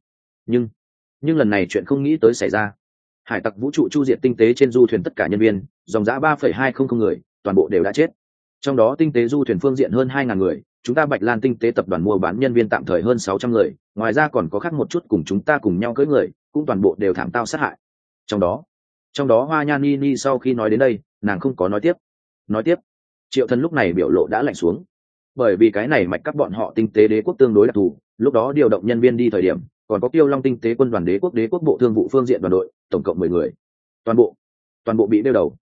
Nhưng lần này chuyện không nghĩ tới xảy ra. Hải tặc vũ trụ chu diệt tinh tế trên du thuyền tất cả nhân viên, dòng dã 3,200 người, toàn bộ đều đã chết. trong đó tinh tế du thuyền phương diện hơn 2.000 người, chúng ta Bạch Lan tinh tế tập đoàn mua bán nhân viên tạm thời hơn 600 người, ngoài ra còn có khác một chút cùng chúng ta cùng nhau cưỡi người, cũng toàn bộ đều thảm tao sát hại. Trong đó Hoa Nhan Ni sau khi nói đến đây, nàng không có nói tiếp. Triệu Thần lúc này biểu lộ đã lạnh xuống, bởi vì cái này mạch các bọn họ tinh tế đế quốc tương đối đặc thù, lúc đó điều động nhân viên đi thời điểm còn có Kiêu Long tinh tế quân đoàn đế quốc bộ thương vụ phương diện đoàn đội, tổng cộng 10 người, toàn bộ bị đeo đầu.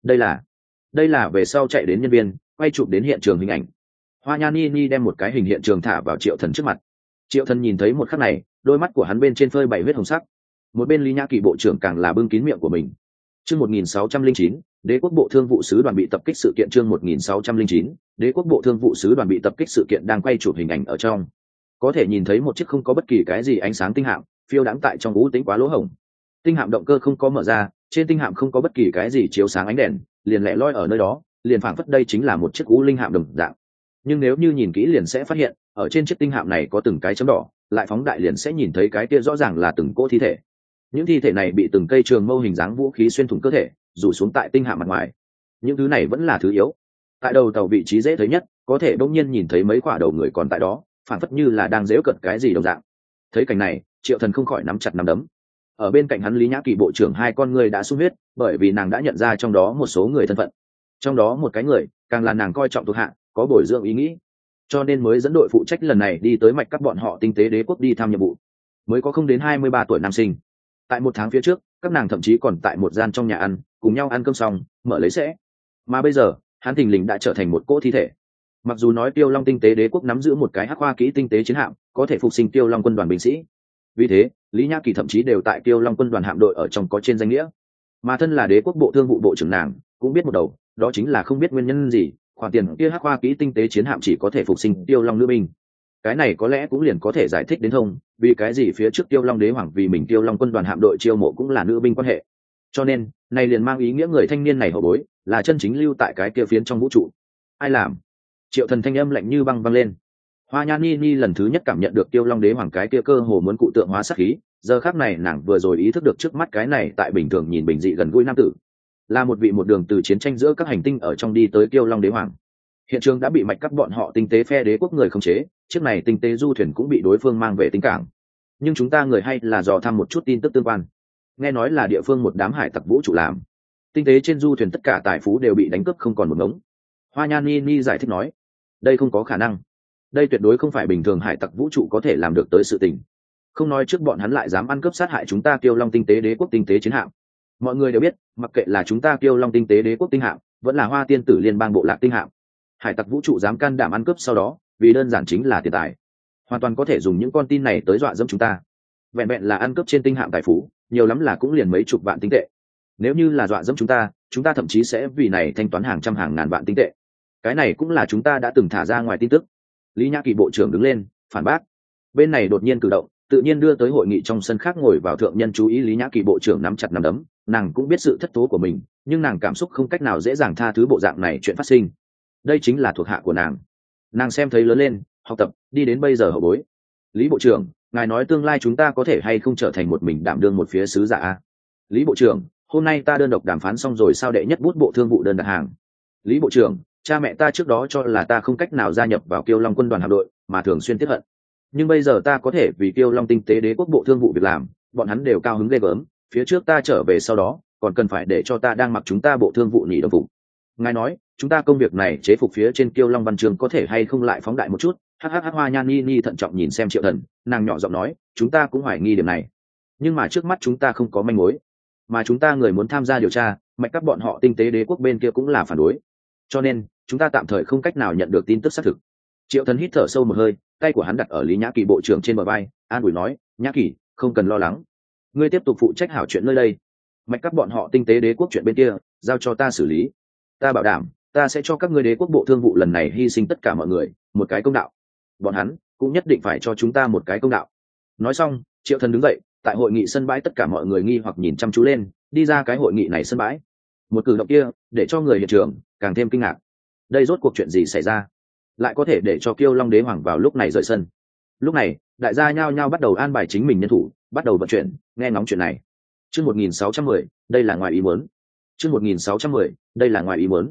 Đây là về sau chạy đến nhân viên quay chụp đến hiện trường hình ảnh. Hoa Nhan Ni đem một cái hình hiện trường thả vào Triệu Thần trước mặt. Triệu Thần nhìn thấy một khắc này, đôi mắt của hắn bên trên phơi bày huyết hồng sắc. Một bên Lý Nhã Kỳ bộ trưởng càng là bưng kín miệng của mình. Chương 1609, Đế quốc bộ thương vụ sứ đoàn bị tập kích sự kiện. Chương 1609, Đế quốc bộ thương vụ sứ đoàn bị tập kích sự kiện đang quay chụp hình ảnh ở trong. Có thể nhìn thấy một chiếc không có bất kỳ cái gì ánh sáng tinh hạm phiêu đãng tại trong u tĩnh quá lỗ hổng. Tinh hạm động cơ không có mở ra, trên tinh hạm không có bất kỳ cái gì chiếu sáng ánh đèn, liền lẻ loi ở nơi đó, liền phảng phất đây chính là một chiếc u linh hạm đồng dạng. Nhưng nếu như nhìn kỹ liền sẽ phát hiện, ở trên chiếc tinh hạm này có từng cái chấm đỏ, lại phóng đại liền sẽ nhìn thấy cái kia rõ ràng là từng cỗ thi thể. Những thi thể này bị từng cây trường mâu hình dáng vũ khí xuyên thủng cơ thể, rủ xuống tại tinh hạm mặt ngoài. Những thứ này vẫn là thứ yếu. Tại đầu tàu vị trí dễ thấy nhất, có thể đột nhiên nhìn thấy mấy quả đầu người còn tại đó, phảng phất như là đang giễu cợt cái gì đồng dạng. Thấy cảnh này, Triệu Thần không khỏi nắm chặt nắm đấm. Ở bên cạnh hắn Lý Nhã Kỳ bộ trưởng hai con người đã sung huyết, bởi vì nàng đã nhận ra trong đó một số người thân phận. Trong đó một cái người, càng là nàng coi trọng thuộc hạ, có bồi dưỡng ý nghĩ, cho nên mới dẫn đội phụ trách lần này đi tới mạch các bọn họ tinh tế đế quốc đi thăm nhiệm vụ. Mới có không đến 23 tuổi nam sinh. Tại một tháng phía trước, các nàng thậm chí còn tại một gian trong nhà ăn, cùng nhau ăn cơm xong, mở lấy sẽ. Mà bây giờ, hắn thình lình đã trở thành một cỗ thi thể. Mặc dù nói Tiêu Long tinh tế đế quốc nắm giữ một cái hắc khoa kỹ tinh tế chiến hạm, có thể phục sinh Tiêu Long quân đoàn binh sĩ. Vì thế, Lý Nhã Kỳ thậm chí đều tại Tiêu Long quân đoàn hạm đội ở trong có trên danh nghĩa. Mà thân là đế quốc bộ thương vụ bộ trưởng nàng, cũng biết một đầu, đó chính là không biết nguyên nhân gì, khoản tiền kia hắc khoa kỹ tinh tế chiến hạm chỉ có thể phục sinh Tiêu Long nữ binh. Cái này có lẽ cũng liền có thể giải thích đến thông, vì cái gì phía trước Tiêu Long đế hoàng vì mình Tiêu Long quân đoàn hạm đội chiêu mộ cũng là nữ binh quan hệ. Cho nên, này liền mang ý nghĩa người thanh niên này hậu bối, là chân chính lưu tại cái kia phiến trong vũ trụ. Ai làm? Triệu Thần thanh âm lạnh như băng vang lên. Hoa Nhan Ni lần thứ nhất cảm nhận được Tiêu Long đế hoàng cái kia cơ hồ muốn cụ tượng hóa sát khí, giờ khắc này nàng vừa rồi ý thức được trước mắt cái này tại bình thường nhìn bình dị gần gũi nam tử, là một vị một đường từ chiến tranh giữa các hành tinh ở trong đi tới Tiêu Long đế hoàng. Hiện trường đã bị mạch cắt bọn họ tinh tế phe đế quốc người khống chế, chiếc này tinh tế du thuyền cũng bị đối phương mang về tinh cảng. Nhưng chúng ta người hay là dò thăm một chút tin tức tương quan. Nghe nói là địa phương một đám hải tặc vũ trụ làm. Tinh tế trên du thuyền tất cả tài phú đều bị đánh cướp không còn một ngống. Hoa Nhan Ni giải thích nói, đây không có khả năng. Đây tuyệt đối không phải bình thường hải tặc vũ trụ có thể làm được tới sự tình. Không nói trước bọn hắn lại dám ăn cướp sát hại chúng ta Kiêu Long tinh tế đế quốc tinh tế chiến hạm. Mọi người đều biết, mặc kệ là chúng ta Kiêu Long tinh tế đế quốc tinh hạm, vẫn là Hoa Tiên tử liên bang bộ lạc tinh hạm, hải tặc vũ trụ dám can đảm ăn cướp sau đó, vì đơn giản chính là tiền tài, hoàn toàn có thể dùng những con tin này tới dọa dẫm chúng ta. Vẹn vẹn là ăn cướp trên tinh hạm tài phú, nhiều lắm là cũng liền mấy chục vạn tinh tệ. Nếu như là dọa dẫm chúng ta thậm chí sẽ vì này thanh toán hàng trăm hàng ngàn vạn tinh tệ. Cái này cũng là chúng ta đã từng thả ra ngoài tin tức. Lý Nhã Kỳ bộ trưởng đứng lên phản bác. Bên này đột nhiên cử động, tự nhiên đưa tới hội nghị trong sân khác ngồi vào thượng nhân chú ý. Lý Nhã Kỳ bộ trưởng nắm chặt nắm đấm, nàng cũng biết sự thất thố của mình, nhưng nàng cảm xúc không cách nào dễ dàng tha thứ bộ dạng này chuyện phát sinh. Đây chính là thuộc hạ của nàng xem thấy lớn lên, học tập, đi đến bây giờ hậu bối. Lý bộ trưởng, ngài nói tương lai chúng ta có thể hay không trở thành một mình đảm đương một phía sứ giả a? Lý bộ trưởng, hôm nay ta đơn độc đàm phán xong rồi sao đệ nhất bút bộ thương vụ đơn đặt hàng. Lý bộ trưởng, cha mẹ ta trước đó cho là ta không cách nào gia nhập vào Kiêu Long quân đoàn hạm đội, mà thường xuyên tiếc hận. Nhưng bây giờ ta có thể vì Kiêu Long tinh tế đế quốc bộ thương vụ việc làm, bọn hắn đều cao hứng ghê gớm. Phía trước ta trở về sau đó, còn cần phải để cho ta đang mặc chúng ta bộ thương vụ nhị đồng phục. Ngài nói, chúng ta công việc này chế phục phía trên Kiêu Long văn chương có thể hay không lại phóng đại một chút? Hoa Nhan Ni thận trọng nhìn xem Triệu Thần, nàng nhỏ giọng nói, chúng ta cũng hoài nghi điểm này, nhưng mà trước mắt chúng ta không có manh mối, mà chúng ta người muốn tham gia điều tra, mạch các bọn họ tinh tế đế quốc bên kia cũng là phản đối, cho nên chúng ta tạm thời không cách nào nhận được tin tức xác thực. Triệu Thần hít thở sâu một hơi, tay của hắn đặt ở Lý Nhã Kỳ bộ trưởng trên bờ vai, an ủi nói, Nhã Kỳ, không cần lo lắng, ngươi tiếp tục phụ trách hảo chuyện nơi đây, mạch các bọn họ tinh tế đế quốc chuyện bên kia giao cho ta xử lý. Ta bảo đảm, ta sẽ cho các ngươi đế quốc bộ thương vụ lần này hy sinh tất cả mọi người một cái công đạo, bọn hắn cũng nhất định phải cho chúng ta một cái công đạo. Nói xong, Triệu Thần đứng dậy, tại hội nghị sân bãi tất cả mọi người nghi hoặc nhìn chăm chú lên, đi ra cái hội nghị này sân bãi. Một cử động kia để cho người hiện trường càng thêm kinh ngạc. Đây rốt cuộc chuyện gì xảy ra, lại có thể để cho Kiêu Long đế hoàng vào lúc này rời sân? Lúc này đại gia nhao nhao bắt đầu an bài chính mình nhân thủ, bắt đầu vận chuyển, nghe ngóng chuyện này. Chương 1610, đây là ngoài ý muốn. Chương 1610, đây là ngoài ý muốn.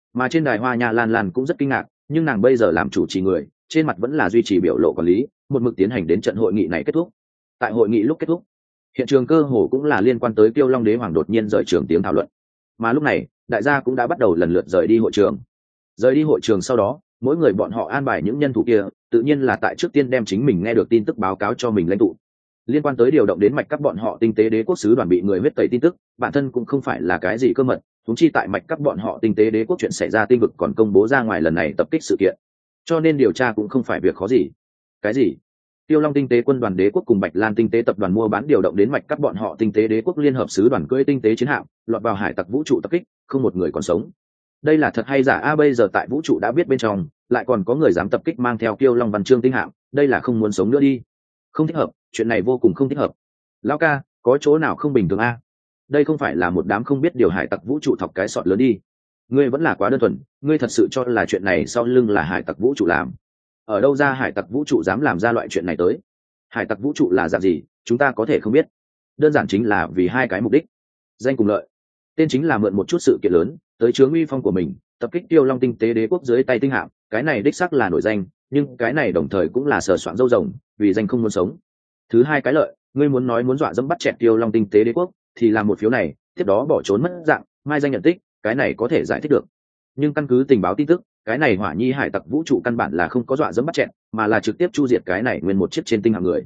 Mà trên đài Hoa Nha Lan Lan cũng rất kinh ngạc, nhưng nàng bây giờ làm chủ trì người, trên mặt vẫn là duy trì biểu lộ quản lý, một mực tiến hành đến trận hội nghị này kết thúc. Tại hội nghị lúc kết thúc, hiện trường cơ hồ cũng là liên quan tới Kiêu Long Đế Hoàng đột nhiên rời trường tiếng thảo luận. Mà lúc này, đại gia cũng đã bắt đầu lần lượt rời đi hội trường. Rời đi hội trường sau đó, mỗi người bọn họ an bài những nhân thủ kia, tự nhiên là tại trước tiên đem chính mình nghe được tin tức báo cáo cho mình lãnh tụ. Liên quan tới điều động đến mạch các bọn họ tinh tế đế quốc sứ đoàn bị người huyết tẩy tin tức, bản thân cũng không phải là cái gì cơ mật, huống chi tại mạch các bọn họ tinh tế đế quốc chuyện xảy ra tinh vực còn công bố ra ngoài lần này tập kích sự kiện, cho nên điều tra cũng không phải việc khó gì. Cái gì? Tiêu Long tinh tế quân đoàn đế quốc cùng Bạch Lan tinh tế tập đoàn mua bán điều động đến mạch các bọn họ tinh tế đế quốc liên hợp sứ đoàn cưỡi tinh tế chiến hạm, lọt vào hải tặc vũ trụ tập kích, không một người còn sống. Đây là thật hay giả a? Bây giờ tại vũ trụ đã biết bên trong, lại còn có người dám tập kích mang theo Kiêu Long văn chương tinh hạm, đây là không muốn sống nữa đi. Không thích hợp, chuyện này vô cùng không thích hợp. Lão ca, có chỗ nào không bình thường a? Đây không phải là một đám không biết điều hải tặc vũ trụ thọc cái sọt lớn đi. Ngươi vẫn là quá đơn thuần, ngươi thật sự cho là chuyện này sau lưng là hải tặc vũ trụ làm? Ở đâu ra hải tặc vũ trụ dám làm ra loại chuyện này tới? Hải tặc vũ trụ là dạng gì, chúng ta có thể không biết. Đơn giản chính là vì hai cái mục đích: danh cùng lợi. Tên chính là mượn một chút sự kiện lớn tới chướng uy phong của mình, tập kích Tiêu Long tinh tế đế quốc dưới tay tinh hạm, cái này đích xác là nổi danh, nhưng cái này đồng thời cũng là sờ soạn dâu rồng, vì danh không muốn sống. Thứ hai cái lợi, ngươi muốn nói muốn dọa dẫm bắt chẹt Tiêu Long tinh tế đế quốc, thì làm một phiếu này, tiếp đó bỏ trốn mất dạng, mai danh nhận tích, cái này có thể giải thích được. Nhưng căn cứ tình báo tin tức, cái này Hỏa Nhi hải tặc vũ trụ căn bản là không có dọa dẫm bắt chẹt, mà là trực tiếp chu diệt cái này nguyên một chiếc trên tinh hạm người.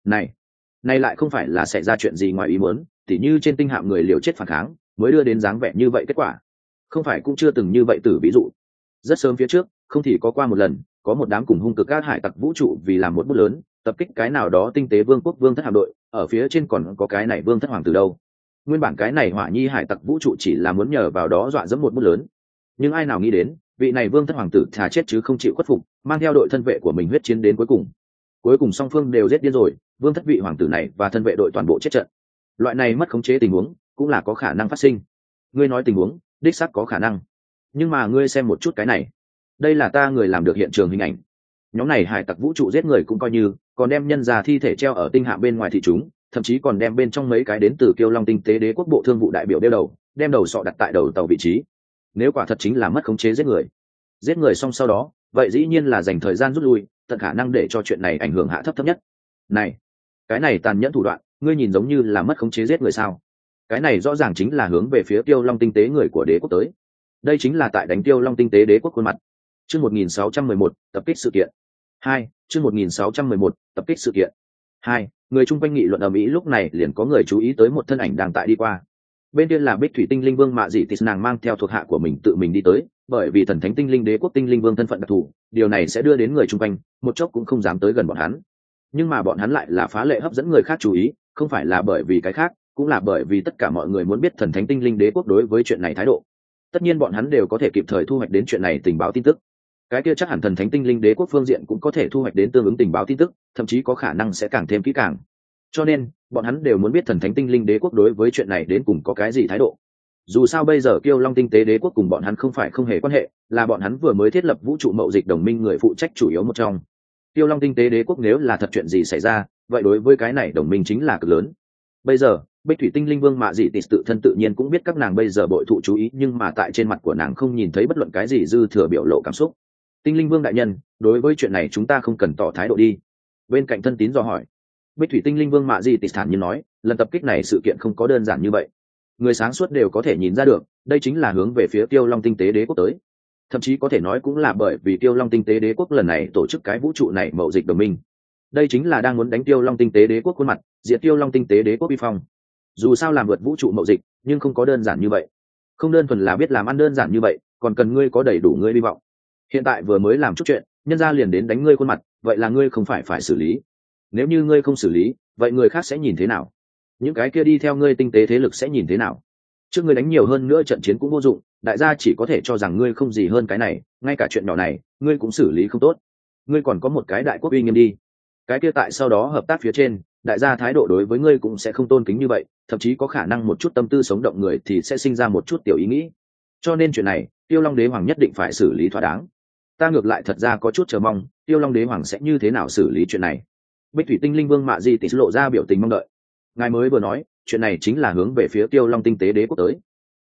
Này lại không phải là xảy ra chuyện gì ngoài ý muốn, tỉ như trên tinh hạm người liều chết phản kháng, mới đưa đến dáng vẻ như vậy kết quả. Không phải cũng chưa từng như vậy từ ví dụ. Rất sớm phía trước, không thì có qua một lần, có một đám cùng hung cực các hải tặc vũ trụ vì làm một bút lớn, tập kích cái nào đó tinh tế vương quốc vương thất hạm đội, ở phía trên còn có cái này vương thất hoàng từ đâu. Nguyên bản cái này Hỏa Nhi hải tặc vũ trụ chỉ là muốn nhờ vào đó dọa dẫm một bút lớn, nhưng ai nào nghĩ đến, vị này vương thất hoàng tử thà chết chứ không chịu khuất phục, mang theo đội thân vệ của mình huyết chiến đến cuối cùng song phương đều giết điên rồi, vương thất vị hoàng tử này và thân vệ đội toàn bộ chết trận. Loại này mất khống chế tình huống cũng là có khả năng phát sinh. Ngươi nói tình huống đích xác có khả năng, nhưng mà ngươi xem một chút cái này, đây là ta người làm được hiện trường hình ảnh. Nhóm này hải tặc vũ trụ giết người cũng coi như, còn đem nhân già thi thể treo ở tinh hạm bên ngoài thị chúng, thậm chí còn đem bên trong mấy cái đến từ Kiêu Long tinh tế đế quốc bộ thương vụ đại biểu đeo đầu, đem đầu sọ đặt tại đầu tàu vị trí. Nếu quả thật chính là mất khống chế giết người xong sau đó, vậy dĩ nhiên là dành thời gian rút lui, tận khả năng để cho chuyện này ảnh hưởng hạ thấp nhất. Này, cái này tàn nhẫn thủ đoạn, ngươi nhìn giống như là mất khống chế giết người sao? Cái này rõ ràng chính là hướng về phía Kiêu Long tinh tế người của đế quốc tới. Đây chính là tại đánh Kiêu Long tinh tế đế quốc khuôn mặt. Chương 1611, tập kích sự kiện. 2, chương 1611, tập kích sự kiện. 2, người chung quanh nghị luận ầm ĩ, lúc này liền có người chú ý tới một thân ảnh đang tại đi qua. Bên kia là Bích Thủy Tinh Linh Vương Mạ Dị Tịch, nàng mang theo thuộc hạ của mình tự mình đi tới, bởi vì thần thánh tinh linh đế quốc tinh linh vương thân phận đặc thù, điều này sẽ đưa đến người chung quanh một chốc cũng không dám tới gần bọn hắn. Nhưng mà bọn hắn lại là phá lệ hấp dẫn người khác chú ý, không phải là bởi vì cái khác, cũng là bởi vì tất cả mọi người muốn biết thần thánh tinh linh đế quốc đối với chuyện này thái độ. Tất nhiên bọn hắn đều có thể kịp thời thu hoạch đến chuyện này tình báo tin tức, cái kia chắc hẳn thần thánh tinh linh đế quốc phương diện cũng có thể thu hoạch đến tương ứng tình báo tin tức, thậm chí có khả năng sẽ càng thêm kỹ càng. Cho nên bọn hắn đều muốn biết thần thánh tinh linh đế quốc đối với chuyện này đến cùng có cái gì thái độ. Dù sao bây giờ Kiêu Long tinh tế đế quốc cùng bọn hắn không phải không hề quan hệ, là bọn hắn vừa mới thiết lập vũ trụ mậu dịch đồng minh người phụ trách chủ yếu một trong. Kiêu Long tinh tế đế quốc nếu là thật chuyện gì xảy ra, vậy đối với cái này đồng minh chính là cực lớn. Bây giờ Bích Thủy Tinh Linh Vương Mạ Dị Tịch tự thân tự nhiên cũng biết các nàng bây giờ bội thụ chú ý, nhưng mà tại trên mặt của nàng không nhìn thấy bất luận cái gì dư thừa biểu lộ cảm xúc. Tinh Linh Vương đại nhân, đối với chuyện này chúng ta không cần tỏ thái độ đi. Bên cạnh thân tín dò hỏi. Bích Thủy Tinh Linh Vương Mạ Dị Tịch thản nhiên nói, lần tập kích này sự kiện không có đơn giản như vậy. Người sáng suốt đều có thể nhìn ra được, đây chính là hướng về phía Kiêu Long tinh tế đế quốc tới. Thậm chí có thể nói cũng là bởi vì Kiêu Long tinh tế đế quốc lần này tổ chức cái vũ trụ này mậu dịch đồng minh. Đây chính là đang muốn đánh Kiêu Long tinh tế đế quốc khuôn mặt, diệt Kiêu Long tinh tế đế quốc uy phong. Dù sao làm vượt vũ trụ mậu dịch, nhưng không có đơn giản như vậy. Không đơn thuần là biết làm ăn đơn giản như vậy, còn cần ngươi có đầy đủ ngươi hy vọng. Hiện tại vừa mới làm chút chuyện, nhân gia liền đến đánh ngươi khuôn mặt, vậy là ngươi không phải xử lý. Nếu như ngươi không xử lý, vậy người khác sẽ nhìn thế nào? Những cái kia đi theo ngươi tinh tế thế lực sẽ nhìn thế nào? Trước ngươi đánh nhiều hơn nữa trận chiến cũng vô dụng, đại gia chỉ có thể cho rằng ngươi không gì hơn cái này, ngay cả chuyện nhỏ này ngươi cũng xử lý không tốt. Ngươi còn có một cái đại quốc uy nghiêm đi. Cái kia tại sau đó hợp tác phía trên, đại gia thái độ đối với ngươi cũng sẽ không tôn kính như vậy, thậm chí có khả năng một chút tâm tư sống động người thì sẽ sinh ra một chút tiểu ý nghĩ. Cho nên chuyện này, Tiêu Long đế hoàng nhất định phải xử lý thỏa đáng. Ta ngược lại thật ra có chút chờ mong, Tiêu Long đế hoàng sẽ như thế nào xử lý chuyện này. Bích Thủy Tinh Linh Vương Mạ Dị Tịch lộ ra biểu tình mong đợi. Ngài mới vừa nói, chuyện này chính là hướng về phía Tiêu Long tinh tế đế quốc tới.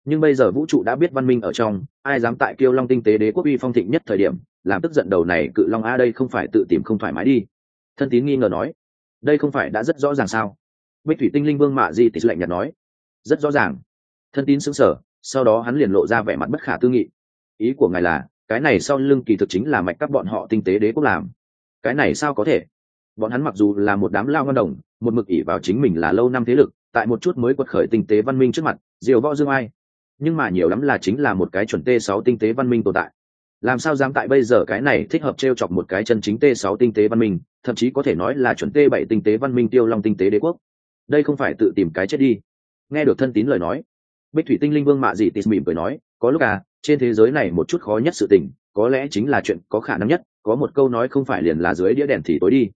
Nhưng bây giờ vũ trụ đã biết văn minh ở trong, ai dám tại Kiêu Long tinh tế đế quốc uy phong thịnh nhất thời điểm làm tức giận đầu này cự long a, đây không phải tự tìm không thoải mái đi. Thân tín nghi ngờ nói. Đây không phải đã rất rõ ràng sao? Bích thủy tinh linh vương Mạ Di Tịch lạnh nhạt nói. Rất rõ ràng. Thân tín sững sờ, sau đó hắn liền lộ ra vẻ mặt bất khả tư nghị. Ý của ngài là cái này sau lưng kỳ thực chính là mạch các bọn họ tinh tế đế quốc làm? Cái này sao có thể? Bọn hắn mặc dù là một đám lao ngân đồng, một mực ỷ vào chính mình là lâu năm thế lực, tại một chút mới quật khởi tinh tế văn minh trước mặt diều võ dương ai, nhưng mà nhiều lắm là chính là một cái chuẩn T6 tinh tế văn minh tồn tại. Làm sao dám tại bây giờ cái này thích hợp trêu chọc một cái chân chính T6 tinh tế văn minh, thậm chí có thể nói là chuẩn T7 tinh tế văn minh Tiêu Long tinh tế đế quốc? Đây không phải tự tìm cái chết đi. Nghe được thân tín lời nói, Bích thủy tinh linh vương Mạ Dị Tịt mỉm cười nói, có lúc trên thế giới này một chút khó nhất sự tình có lẽ chính là chuyện có khả năng nhất, có một câu nói không phải liền là dưới đĩa đèn thì tối đi.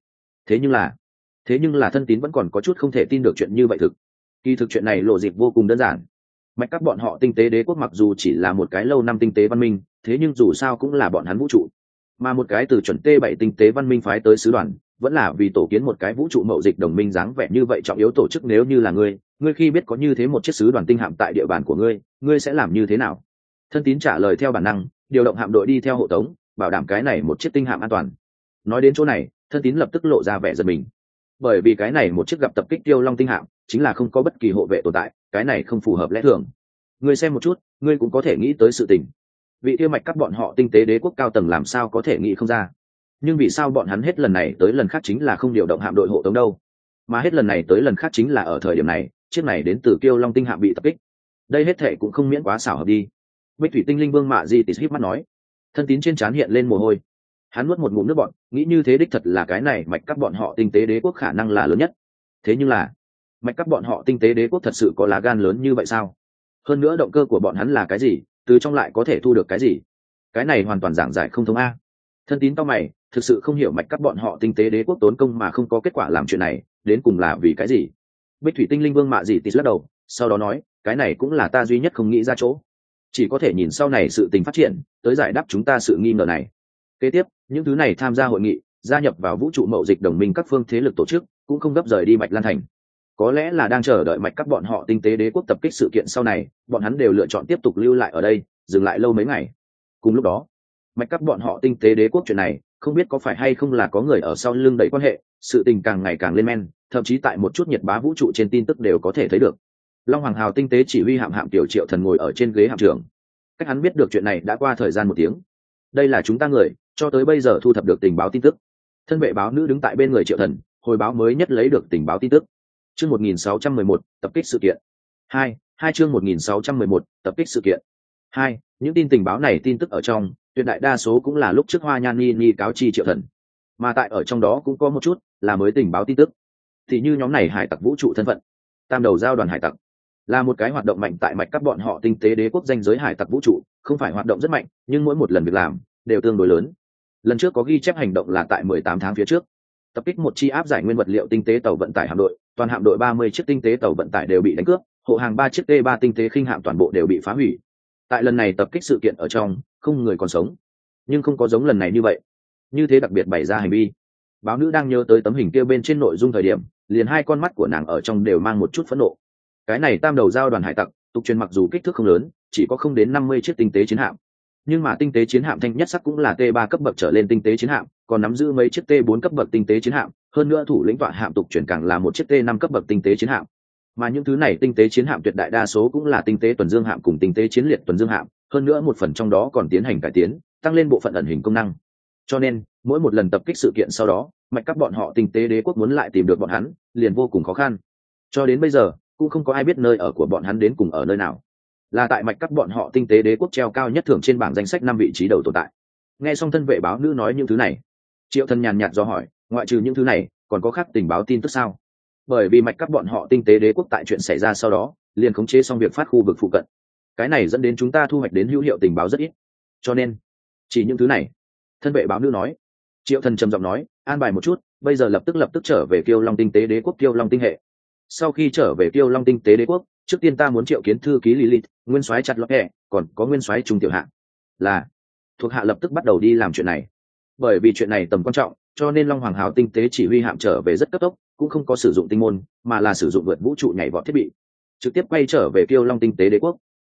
Thế nhưng là thân tín vẫn còn có chút không thể tin được chuyện như vậy thực. Kỳ thực chuyện này lộ dịp vô cùng đơn giản. Mạch các bọn họ tinh tế đế quốc mặc dù chỉ là một cái lâu năm tinh tế văn minh, thế nhưng dù sao cũng là bọn hắn vũ trụ, mà một cái từ chuẩn T7 tinh tế văn minh phái tới sứ đoàn vẫn là vì tổ kiến một cái vũ trụ mậu dịch đồng minh dáng vẻ như vậy trọng yếu tổ chức. Nếu như là ngươi khi biết có như thế một chiếc sứ đoàn tinh hạm tại địa bàn của ngươi sẽ làm như thế nào? Thân tín trả lời theo bản năng, điều động hạm đội đi theo hộ tống, bảo đảm cái này một chiếc tinh hạm an toàn. Nói đến chỗ này, thân tín lập tức lộ ra vẻ giật mình, bởi vì cái này một chiếc gặp tập kích Tiêu Long tinh hạm chính là không có bất kỳ hộ vệ tồn tại, cái này không phù hợp lẽ thường. Ngươi xem một chút, ngươi cũng có thể nghĩ tới sự tình. Vị tiêu mạch các bọn họ tinh tế đế quốc cao tầng làm sao có thể nghĩ không ra? Nhưng vì sao bọn hắn hết lần này tới lần khác chính là không điều động hạm đội hộ tống đâu, mà hết lần này tới lần khác chính là ở thời điểm này chiếc này đến từ Kiêu Long tinh hạm bị tập kích? Đây hết thệ cũng không miễn quá xảo hợp đi. Bích thủy tinh linh vương Mạ Di Tịt híp mắt nói. Thân tín trên trán hiện lên mồ hôi, hắn nuốt một ngụm nước bọt, nghĩ như thế đích thật là cái này mạch các bọn họ tinh tế đế quốc khả năng là lớn nhất. Thế nhưng là mạch các bọn họ tinh tế đế quốc thật sự có lá gan lớn như vậy sao? Hơn nữa động cơ của bọn hắn là cái gì, từ trong lại có thể thu được cái gì? Cái này hoàn toàn giảng giải không thông a. Thân tín to mày, thực sự không hiểu mạch các bọn họ tinh tế đế quốc tốn công mà không có kết quả làm chuyện này đến cùng là vì cái gì. Bích thủy tinh linh vương Mạ Dị Tịt lắc đầu, sau đó nói, cái này cũng là ta duy nhất không nghĩ ra chỗ, chỉ có thể nhìn sau này sự tình phát triển tới giải đáp chúng ta sự nghi ngờ này. Kế tiếp, những thứ này tham gia hội nghị, gia nhập vào vũ trụ mậu dịch đồng minh các phương thế lực tổ chức cũng không gấp rời đi Bạch Lan thành. Có lẽ là đang chờ đợi mạch các bọn họ tinh tế đế quốc tập kích sự kiện sau này, bọn hắn đều lựa chọn tiếp tục lưu lại ở đây, dừng lại lâu mấy ngày. Cùng lúc đó, mạch các bọn họ tinh tế đế quốc chuyện này không biết có phải hay không là có người ở sau lưng đẩy quan hệ, sự tình càng ngày càng lên men, thậm chí tại một chút nhiệt bá vũ trụ trên tin tức đều có thể thấy được. Long Hoàng Hào tinh tế chỉ huy hạm Tiểu Triệu Thần ngồi ở trên ghế hạm trưởng. Cách hắn biết được chuyện này đã qua thời gian 1 tiếng. Đây là chúng ta người cho tới bây giờ thu thập được tình báo tin tức. Thân vệ báo nữ đứng tại bên người Triệu Thần, hồi báo mới nhất lấy được tình báo tin tức. Chương 1611, tập kích sự kiện. 2 chương 1611, tập kích sự kiện. 2. Những tình báo này tin tức ở trong, tuyệt đại đa số cũng là lúc trước Hoa Nhan Ni cáo chi Triệu Thần. Mà tại ở trong đó cũng có một chút là mới tình báo tin tức. Thì như nhóm này hải tặc vũ trụ thân phận. Tam đầu giao đoàn hải tặc là một cái hoạt động mạnh tại mạch các bọn họ tinh tế đế quốc danh giới hải tặc vũ trụ, không phải hoạt động rất mạnh, nhưng mỗi một lần việc làm đều tương đối lớn. Lần trước có ghi chép hành động là tại 18 tháng phía trước, tập kích một chi áp giải nguyên vật liệu tinh tế tàu vận tải hạm đội, toàn hạm đội 30 chiếc tinh tế tàu vận tải đều bị đánh cướp, hộ hàng 3 chiếc T3 tinh tế khinh hạm toàn bộ đều bị phá hủy. Tại lần này tập kích sự kiện ở trong, không người còn sống, nhưng không có giống lần này như vậy, như thế đặc biệt bày ra hành vi. Báo nữ đang nhớ tới tấm hình kia bên trên nội dung thời điểm, liền hai con mắt của nàng ở trong đều mang một chút phẫn nộ. Cái này tam đầu giao đoàn hải tặc, tục truyền mặc dù kích thước không lớn, chỉ có không đến 50 chiếc tinh tế chiến hạm, nhưng mà tinh tế chiến hạm thanh nhất sắc cũng là T3 cấp bậc trở lên tinh tế chiến hạm, còn nắm giữ mấy chiếc T4 cấp bậc tinh tế chiến hạm, hơn nữa thủ lĩnh tọa hạm tục truyền càng là một chiếc T5 cấp bậc tinh tế chiến hạm. Mà những thứ này tinh tế chiến hạm tuyệt đại đa số cũng là tinh tế tuần dương hạm cùng tinh tế chiến liệt tuần dương hạm, hơn nữa một phần trong đó còn tiến hành cải tiến, tăng lên bộ phận ẩn hình công năng. Cho nên, mỗi một lần tập kích sự kiện sau đó, mạch các bọn họ tinh tế đế quốc muốn lại tìm được bọn hắn, liền vô cùng khó khăn. Cho đến bây giờ, cũng không có ai biết nơi ở của bọn hắn đến cùng ở nơi nào. Là tại mạch các bọn họ tinh tế đế quốc treo cao nhất thưởng trên bảng danh sách 5 vị trí đầu tồn tại. Nghe xong thân vệ báo nữ nói những thứ này, Triệu Thần nhàn nhạt do hỏi, ngoại trừ những thứ này, còn có khác tình báo tin tức sao? Bởi vì mạch các bọn họ tinh tế đế quốc tại chuyện xảy ra sau đó, liền khống chế xong việc phát khu vực phụ cận. Cái này dẫn đến chúng ta thu hoạch đến hữu hiệu tình báo rất ít. Cho nên, chỉ những thứ này. Thân vệ báo nữ nói. Triệu Thần trầm giọng nói, an bài một chút, bây giờ lập tức trở về Kiêu Long tinh tế đế quốc Kiêu Long tinh hệ. Sau khi trở về Kiêu Long tinh tế đế quốc, trước tiên ta muốn triệu kiến thư ký Lilith, nguyên soái chặt lọt hẹ, còn có nguyên soái trung tiểu hạ. Là thuộc hạ lập tức bắt đầu đi làm chuyện này. Bởi vì chuyện này tầm quan trọng, cho nên Long Hoàng Hào tinh tế chỉ huy hạm trở về rất cấp tốc, cũng không có sử dụng tinh môn, mà là sử dụng vượt vũ trụ nhảy vọt thiết bị, trực tiếp quay trở về Kiêu Long tinh tế đế quốc.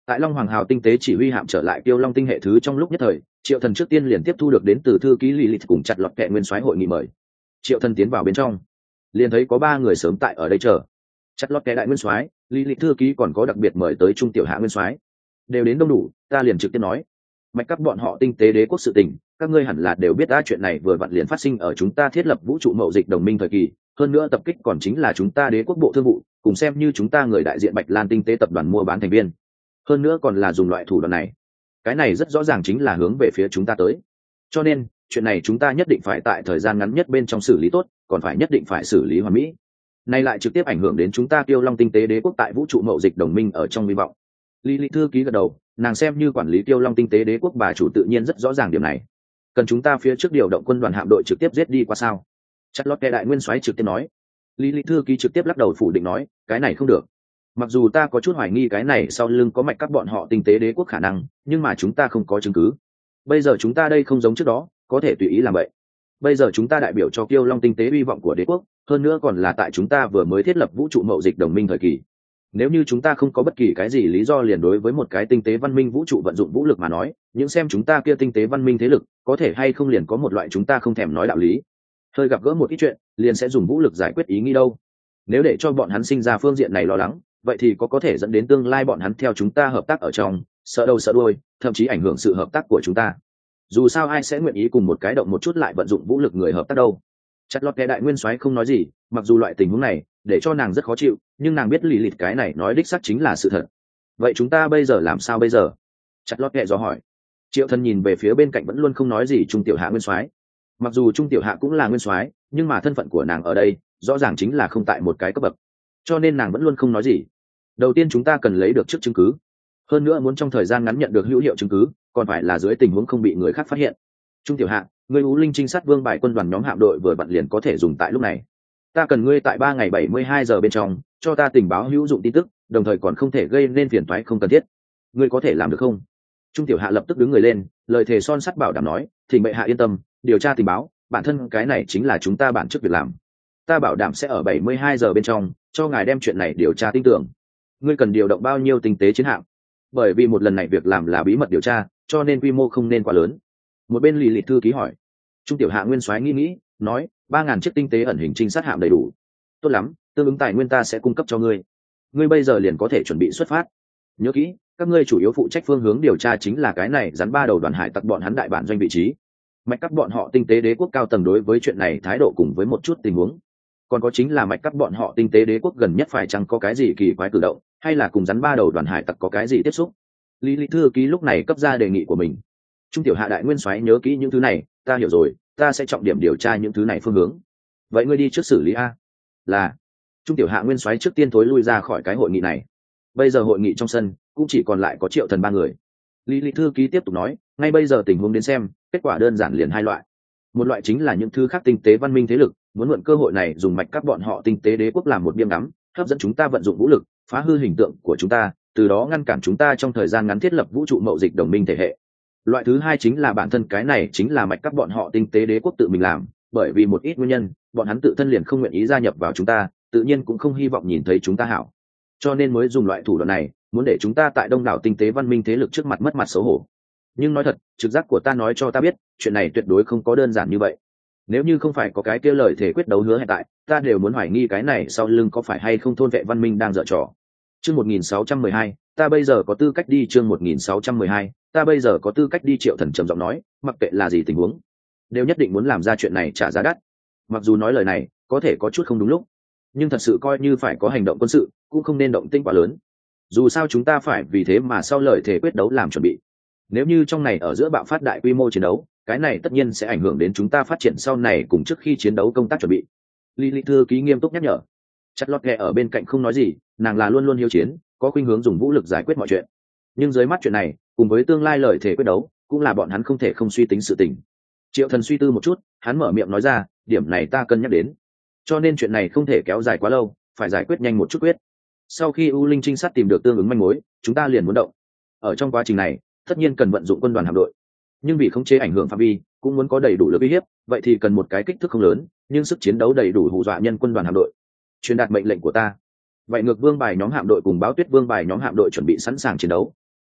Tại Long Hoàng Hào tinh tế chỉ huy hạm trở lại Kiêu Long tinh hệ thứ trong lúc nhất thời, Triệu Thần trước tiên liền tiếp thu được đến từ thư ký Lilith cùng chặt lọt kệ nguyên soái hội nghị mời. Triệu Thần tiến vào bên trong, liền thấy có 3 người sớm tại ở đây chờ. Chặt lọt kệ đại nguyên soái, Lilith thư ký còn có đặc biệt mời tới trung tiểu hạ nguyên soái. Đều đến đông đủ, ta liền trực tiếp nói. Mạch cấp bọn họ tinh tế đế quốc sự tình, các ngươi hẳn là đều biết đã chuyện này vừa vặn liền phát sinh ở chúng ta thiết lập vũ trụ mậu dịch đồng minh thời kỳ, hơn nữa tập kích còn chính là chúng ta đế quốc bộ thương vụ, cùng xem như chúng ta người đại diện Bạch Lan tinh tế tập đoàn mua bán thành viên. Hơn nữa còn là dùng loại thủ đoạn này. Cái này rất rõ ràng chính là hướng về phía chúng ta tới. Cho nên, chuyện này chúng ta nhất định phải tại thời gian ngắn nhất bên trong xử lý tốt, còn phải nhất định phải xử lý hoàn mỹ. Này lại trực tiếp ảnh hưởng đến chúng ta Kiêu Long tinh tế đế quốc tại vũ trụ mậu dịch đồng minh ở trong hy vọng. Lý thư ký gật đầu, nàng xem như quản lý Kiêu Long tinh tế đế quốc bà chủ tự nhiên rất rõ ràng điểm này. Cần chúng ta phía trước điều động quân đoàn hạm đội trực tiếp giết đi qua sao? Chặt lót kẻ đại nguyên soái trực tiếp nói. Lý thư ký trực tiếp lắc đầu phủ định nói, cái này không được. Mặc dù ta có chút hoài nghi cái này sau lưng có mạch các bọn họ tinh tế đế quốc khả năng, nhưng mà chúng ta không có chứng cứ. Bây giờ chúng ta đây không giống trước đó, có thể tùy ý làm vậy. Bây giờ chúng ta đại biểu cho Kiêu Long tinh tế hy vọng của đế quốc, hơn nữa còn là tại chúng ta vừa mới thiết lập vũ trụ mậu dịch đồng minh thời kỳ. Nếu như chúng ta không có bất kỳ cái gì lý do liền đối với một cái tinh tế văn minh vũ trụ vận dụng vũ lực mà nói, những xem chúng ta kia tinh tế văn minh thế lực, có thể hay không liền có một loại chúng ta không thèm nói đạo lý. Hơi gặp gỡ một ít chuyện, liền sẽ dùng vũ lực giải quyết ý nghĩ đâu. Nếu để cho bọn hắn sinh ra phương diện này lo lắng, vậy thì có thể dẫn đến tương lai bọn hắn theo chúng ta hợp tác ở trong, sợ đầu sợ đuôi, thậm chí ảnh hưởng sự hợp tác của chúng ta. Dù sao ai sẽ nguyện ý cùng một cái động một chút lại vận dụng vũ lực người hợp tác đâu. Chặt lọt kẻ đại nguyên soái không nói gì, mặc dù loại tình huống này để cho nàng rất khó chịu, nhưng nàng biết lì lịt cái này nói đích xác chính là sự thật. Vậy chúng ta bây giờ làm sao bây giờ? Chặt lọt kẻ dò hỏi. Triệu Thần nhìn về phía bên cạnh vẫn luôn không nói gì trung tiểu hạ nguyên soái. Mặc dù trung tiểu hạ cũng là nguyên soái, nhưng mà thân phận của nàng ở đây rõ ràng chính là không tại một cái cấp bậc, cho nên nàng vẫn luôn không nói gì. Đầu tiên chúng ta cần lấy được trước chứng cứ, hơn nữa muốn trong thời gian ngắn nhận được hữu hiệu chứng cứ, còn phải là dưới tình huống không bị người khác phát hiện. Trung tiểu hạ, người Ú Linh trinh sát vương bài quân đoàn nhóm hạm đội vừa vặn liền có thể dùng tại lúc này. Ta cần ngươi tại 3 ngày 72 giờ bên trong cho ta tình báo hữu dụng tin tức, đồng thời còn không thể gây nên phiền toái không cần thiết. Ngươi có thể làm được không? Trung tiểu hạ lập tức đứng người lên, lời thề son sắt bảo đảm nói, thỉnh bệ hạ yên tâm, điều tra tình báo, bản thân cái này chính là chúng ta bản chức việc làm. Ta bảo đảm sẽ ở 72 giờ bên trong cho ngài đem chuyện này điều tra tin tưởng. Ngươi cần điều động bao nhiêu tinh tế chiến hạm? Bởi vì một lần này việc làm là bí mật điều tra, cho nên quy mô không nên quá lớn. Một bên lì thư ký hỏi. Trung tiểu hạ nguyên soái nghĩ, nói, 3.000 chiếc tinh tế ẩn hình trinh sát hạm đầy đủ. Tốt lắm, tương ứng tài nguyên ta sẽ cung cấp cho ngươi. Ngươi bây giờ liền có thể chuẩn bị xuất phát. Nhớ kỹ, các ngươi chủ yếu phụ trách phương hướng điều tra chính là cái này rắn 3 đầu đoàn hải tặc bọn hắn đại bản doanh vị trí. Mạch cấp bọn họ tinh tế đế quốc cao tầng đối với chuyện này thái độ cùng với một chút tình huống. Còn có chính là mạch cấp bọn họ tinh tế đế quốc gần nhất phải chăng có cái gì kỳ quái cử động, hay là cùng rắn 3 đầu đoàn hải tặc có cái gì tiếp xúc. Lý thư ký lúc này cấp ra đề nghị của mình. Trung tiểu hạ đại nguyên soái nhớ kỹ những thứ này, ta hiểu rồi, ta sẽ trọng điểm điều tra những thứ này phương hướng. Vậy ngươi đi trước xử lý a. Là. Trung tiểu hạ nguyên soái trước tiên thối lui ra khỏi cái hội nghị này. Bây giờ hội nghị trong sân cũng chỉ còn lại có Triệu Thần 3 người. Lý thư ký tiếp tục nói, ngay bây giờ tình huống đến xem, kết quả đơn giản liền 2 loại. Một loại chính là những thứ khác tinh tế văn minh thế lực muốn mượn cơ hội này dùng mạch các bọn họ tinh tế đế quốc làm một biếng ngắm, hấp dẫn chúng ta vận dụng vũ lực, phá hư hình tượng của chúng ta, từ đó ngăn cản chúng ta trong thời gian ngắn thiết lập vũ trụ mậu dịch đồng minh thể hệ. Loại thứ hai chính là bản thân cái này chính là mạch các bọn họ tinh tế đế quốc tự mình làm, bởi vì một ít nguyên nhân, bọn hắn tự thân liền không nguyện ý gia nhập vào chúng ta, tự nhiên cũng không hy vọng nhìn thấy chúng ta hảo, cho nên mới dùng loại thủ đoạn này, muốn để chúng ta tại đông đảo tinh tế văn minh thế lực trước mặt mất mặt xấu hổ. Nhưng nói thật, trực giác của ta nói cho ta biết, chuyện này tuyệt đối không có đơn giản như vậy. Nếu như không phải có cái kia lời thể quyết đấu hứa hiện tại, ta đều muốn hoài nghi cái này sau lưng có phải hay không thôn vệ văn minh đang dở trò. Chương 1612, ta bây giờ có tư cách đi. Chương 1612, ta bây giờ có tư cách đi. Triệu Thần trầm giọng nói, mặc kệ là gì tình huống, đều nhất định muốn làm ra chuyện này trả giá đắt. Mặc dù nói lời này có thể có chút không đúng lúc, nhưng thật sự coi như phải có hành động quân sự, cũng không nên động tĩnh quá lớn. Dù sao chúng ta phải vì thế mà sau lời thể quyết đấu làm chuẩn bị. Nếu như trong này ở giữa bạo phát đại quy mô chiến đấu, cái này tất nhiên sẽ ảnh hưởng đến chúng ta phát triển sau này cùng trước khi chiến đấu công tác chuẩn bị. Lý thư ký nghiêm túc nhắc nhở. Chặt lọt ghẹ ở bên cạnh không nói gì, nàng là luôn luôn hiếu chiến, có khuynh hướng dùng vũ lực giải quyết mọi chuyện. Nhưng dưới mắt chuyện này, cùng với tương lai lời thể quyết đấu, cũng là bọn hắn không thể không suy tính sự tình. Triệu Thần suy tư một chút, hắn mở miệng nói ra, điểm này ta cân nhắc đến. Cho nên chuyện này không thể kéo dài quá lâu, phải giải quyết nhanh một chút quyết. Sau khi U Linh trinh sát tìm được tương ứng manh mối, chúng ta liền muốn động. Ở trong quá trình này, tất nhiên cần vận dụng quân đoàn hạm đội, nhưng vì khống chế ảnh hưởng phạm vi, cũng muốn có đầy đủ lực uy hiếp, vậy thì cần một cái kích thước không lớn, nhưng sức chiến đấu đầy đủ hù dọa nhân quân đoàn hạm đội. Truyền đạt mệnh lệnh của ta. Vậy ngược vương bài nhóm hạm đội cùng báo tuyết vương bài nhóm hạm đội chuẩn bị sẵn sàng chiến đấu.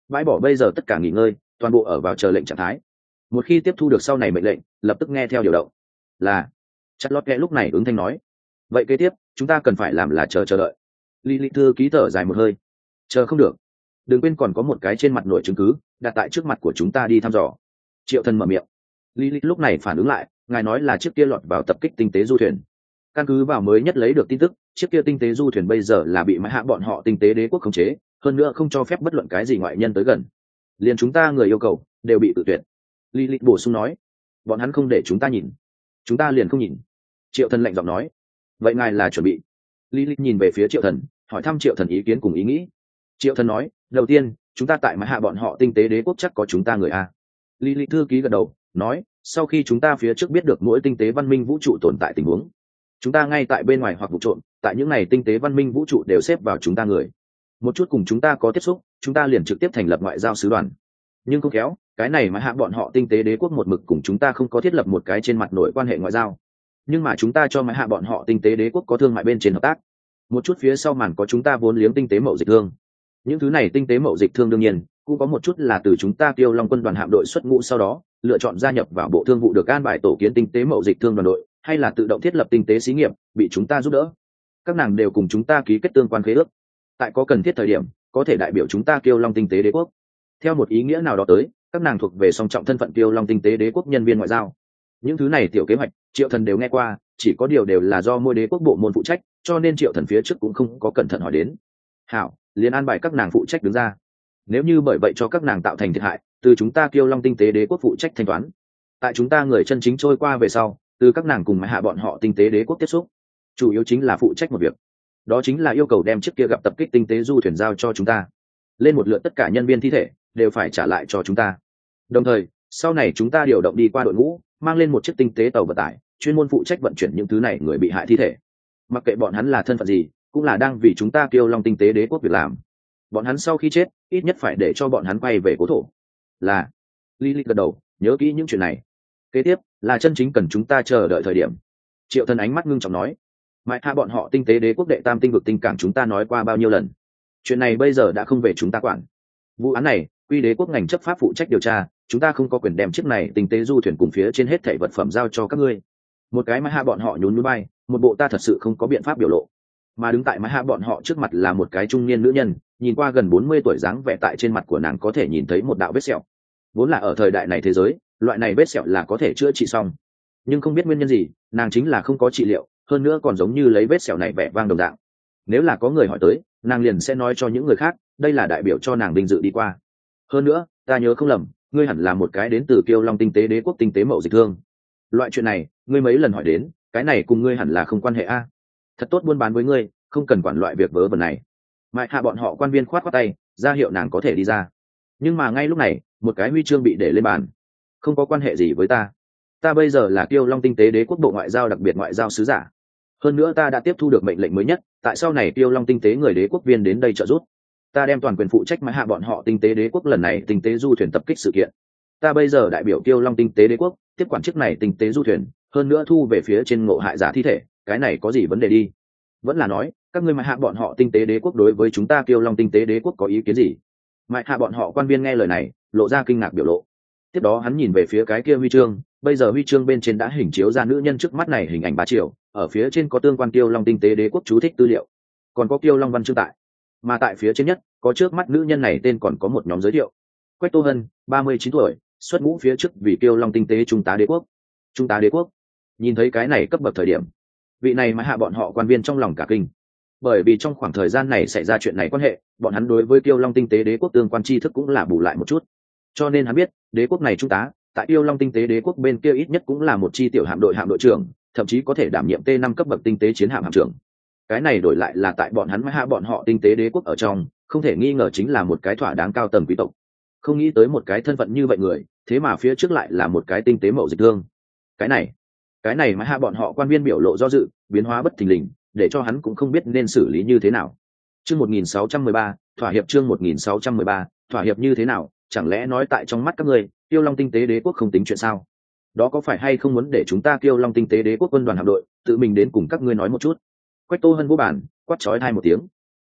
bãi bỏ bây giờ tất cả nghỉ ngơi, toàn bộ ở vào chờ lệnh trạng thái. Một khi tiếp thu được sau này mệnh lệnh, lập tức nghe theo điều động. Là chặt lót kẽ lúc này ứng thanh nói. Vậy kế tiếp chúng ta cần phải làm là chờ đợi. Lý thư ký thở dài một hơi. Chờ không được, đừng quên còn có một cái trên mặt nổi chứng cứ đặt tại trước mặt của chúng ta đi thăm dò. Triệu Thần mở miệng. Lý lúc này phản ứng lại, ngài nói là chiếc kia lọt vào tập kích tinh tế du thuyền. Căn cứ vào mới nhất lấy được tin tức, chiếc kia tinh tế du thuyền bây giờ là bị mã hạ bọn họ tinh tế đế quốc khống chế, hơn nữa không cho phép bất luận cái gì ngoại nhân tới gần. Liền chúng ta người yêu cầu đều bị tự tuyệt. Lý bổ sung nói. Bọn hắn không để chúng ta nhìn, chúng ta liền không nhìn. Triệu Thần lạnh giọng nói. Vậy ngài là chuẩn bị? Lý nhìn về phía Triệu Thần, hỏi thăm Triệu Thần ý kiến cùng ý nghĩ. Triệu Thần nói, đầu tiên chúng ta tại mã hạ bọn họ tinh tế đế quốc chắc có chúng ta người a. Lý thư ký gật đầu nói, sau khi chúng ta phía trước biết được mỗi tinh tế văn minh vũ trụ tồn tại tình huống, chúng ta ngay tại bên ngoài hoặc vụ trộm tại những này tinh tế văn minh vũ trụ đều xếp vào chúng ta người. Một chút cùng chúng ta có tiếp xúc, chúng ta liền trực tiếp thành lập ngoại giao sứ đoàn. Nhưng không khéo, cái này mà hạ bọn họ tinh tế đế quốc một mực cùng chúng ta không có thiết lập một cái trên mặt nổi quan hệ ngoại giao, nhưng mà chúng ta cho mà hạ bọn họ tinh tế đế quốc có thương mại bên trên hợp tác. Một chút phía sau màn có chúng ta vốn liếng tinh tế mậu dịch thương. Những thứ này tinh tế mậu dịch thương đương nhiên cũng có một chút là từ chúng ta Kiêu Long quân đoàn hạm đội xuất ngũ sau đó lựa chọn gia nhập vào bộ thương vụ được an bài tổ kiến tinh tế mậu dịch thương đoàn đội, hay là tự động thiết lập tinh tế xí nghiệp bị chúng ta giúp đỡ. Các nàng đều cùng chúng ta ký kết tương quan khế ước, tại có cần thiết thời điểm có thể đại biểu chúng ta Kiêu Long tinh tế đế quốc. Theo một ý nghĩa nào đó tới, các nàng thuộc về song trọng thân phận Kiêu Long tinh tế đế quốc nhân viên ngoại giao. Những thứ này tiểu kế hoạch Triệu Thần đều nghe qua, chỉ có điều đều là do mỗi đế quốc bộ môn phụ trách, cho nên Triệu Thần phía trước cũng không có cẩn thận hỏi đến. Hảo, liền an bài các nàng phụ trách đứng ra. Nếu như bởi vậy cho các nàng tạo thành thiệt hại, từ chúng ta Kiêu Long tinh tế đế quốc phụ trách thanh toán. Tại chúng ta người chân chính trôi qua về sau, từ các nàng cùng mã hạ bọn họ tinh tế đế quốc tiếp xúc, chủ yếu chính là phụ trách một việc, đó chính là yêu cầu đem chiếc kia gặp tập kích tinh tế du thuyền giao cho chúng ta. Lên một lượt tất cả nhân viên thi thể đều phải trả lại cho chúng ta. Đồng thời sau này chúng ta điều động đi qua đội ngũ, mang lên một chiếc tinh tế tàu vận tải chuyên môn phụ trách vận chuyển những thứ này người bị hại thi thể. Mặc kệ bọn hắn là thân phận gì, cũng là đang vì chúng ta Kiêu Long tinh tế đế quốc việc làm. Bọn hắn sau khi chết ít nhất phải để cho bọn hắn quay về cố thổ. Là. Lý gật đầu, nhớ kỹ những chuyện này. Kế tiếp là chân chính cần chúng ta chờ đợi thời điểm. Triệu Thần ánh mắt ngưng trọng nói, mãi hạ bọn họ tinh tế đế quốc đệ tam tinh vực tinh cảng chúng ta nói qua bao nhiêu lần, chuyện này bây giờ đã không về chúng ta quản. Vụ án này quy đế quốc ngành chấp pháp phụ trách điều tra, chúng ta không có quyền đem chiếc này tinh tế du thuyền cùng phía trên hết thảy vật phẩm giao cho các ngươi. Một cái mà hạ bọn họ nhún núi bay, một bộ ta thật sự không có biện pháp biểu lộ. Mà đứng tại mà hạ bọn họ trước mặt là một cái trung niên nữ nhân, nhìn qua gần 40 tuổi, dáng vẻ tại trên mặt của nàng có thể nhìn thấy một đạo vết sẹo. Vốn là ở thời đại này thế giới, loại này vết sẹo là có thể chữa trị xong, nhưng không biết nguyên nhân gì, nàng chính là không có trị liệu, hơn nữa còn giống như lấy vết sẹo này vẻ vang đồng dạng. Nếu là có người hỏi tới, nàng liền sẽ nói cho những người khác, đây là đại biểu cho nàng vinh dự đi qua. Hơn nữa, ta nhớ không lầm, ngươi hẳn là một cái đến từ Kiêu Long tinh tế đế quốc tinh tế mậu dịch thương. Loại chuyện này, ngươi mấy lần hỏi đến, cái này cùng ngươi hẳn là không quan hệ a. Thật tốt buôn bán với ngươi, không cần quản loại việc vớ vẩn này. Mại hạ bọn họ quan viên khoát khoát tay, ra hiệu nàng có thể đi ra. Nhưng mà ngay lúc này, một cái huy chương bị để lên bàn. Không có quan hệ gì với ta. Ta bây giờ là Kiêu Long tinh tế đế quốc bộ ngoại giao đặc biệt ngoại giao sứ giả. Hơn nữa ta đã tiếp thu được mệnh lệnh mới nhất, tại sau này Kiêu Long tinh tế người đế quốc viên đến đây trợ giúp. Ta đem toàn quyền phụ trách mãi hạ bọn họ tinh tế đế quốc lần này tinh tế du thuyền tập kích sự kiện. Ta bây giờ đại biểu Kiêu Long tinh tế đế quốc, tiếp quản chiếc này tinh tế du thuyền, hơn nữa thu về phía trên ngộ hại giả thi thể, cái này có gì vấn đề đi? Vẫn là nói, các ngươi mãi hạ bọn họ tinh tế đế quốc đối với chúng ta Kiêu Long tinh tế đế quốc có ý kiến gì? Mãi hạ bọn họ quan viên nghe lời này, lộ ra kinh ngạc biểu lộ. Tiếp đó hắn nhìn về phía cái kia huy chương, bây giờ huy chương bên trên đã hình chiếu ra nữ nhân trước mắt này hình ảnh 3 triệu, ở phía trên có tương quan Kiêu Long tinh tế đế quốc chú thích tư liệu, còn có Kiêu Long văn chương tại. Mà tại phía trên nhất, có trước mắt nữ nhân này tên còn có một nhóm giới thiệu. Quách Tô Hân, 39 tuổi, xuất ngũ phía trước vì Kiêu Long tinh tế trung tá đế quốc. Trung tá đế quốc. Nhìn thấy cái này cấp bậc thời điểm, vị này mà hạ bọn họ quan viên trong lòng cả kinh. Bởi vì trong khoảng thời gian này xảy ra chuyện này quan hệ, bọn hắn đối với Kiêu Long tinh tế đế quốc tương quan tri thức cũng là bù lại một chút. Cho nên hắn biết, đế quốc này trung tá, tại Kiêu Long tinh tế đế quốc bên kia ít nhất cũng là một chi tiểu hạm đội trưởng, thậm chí có thể đảm nhiệm T5 cấp bậc tinh tế chiến hạm trưởng. Cái này đổi lại là tại bọn hắn mà hạ bọn họ tinh tế đế quốc ở trong, không thể nghi ngờ chính là một cái thỏa đáng cao tầng quý tộc. Không nghĩ tới một cái thân phận như vậy người, thế mà phía trước lại là một cái tinh tế mậu dịch thương. Cái này mà hạ bọn họ quan viên biểu lộ do dự, biến hóa bất thình lình, để cho hắn cũng không biết nên xử lý như thế nào. Chương 1613, thỏa hiệp. Chương 1613, thỏa hiệp như thế nào? Chẳng lẽ nói tại trong mắt các ngươi, Kiêu Long tinh tế đế quốc không tính chuyện sao? Đó có phải hay không muốn để chúng ta Kiêu Long tinh tế đế quốc quân đoàn hạm đội tự mình đến cùng các ngươi nói một chút? Quách Tô Hân vô bản quát chói tai một tiếng.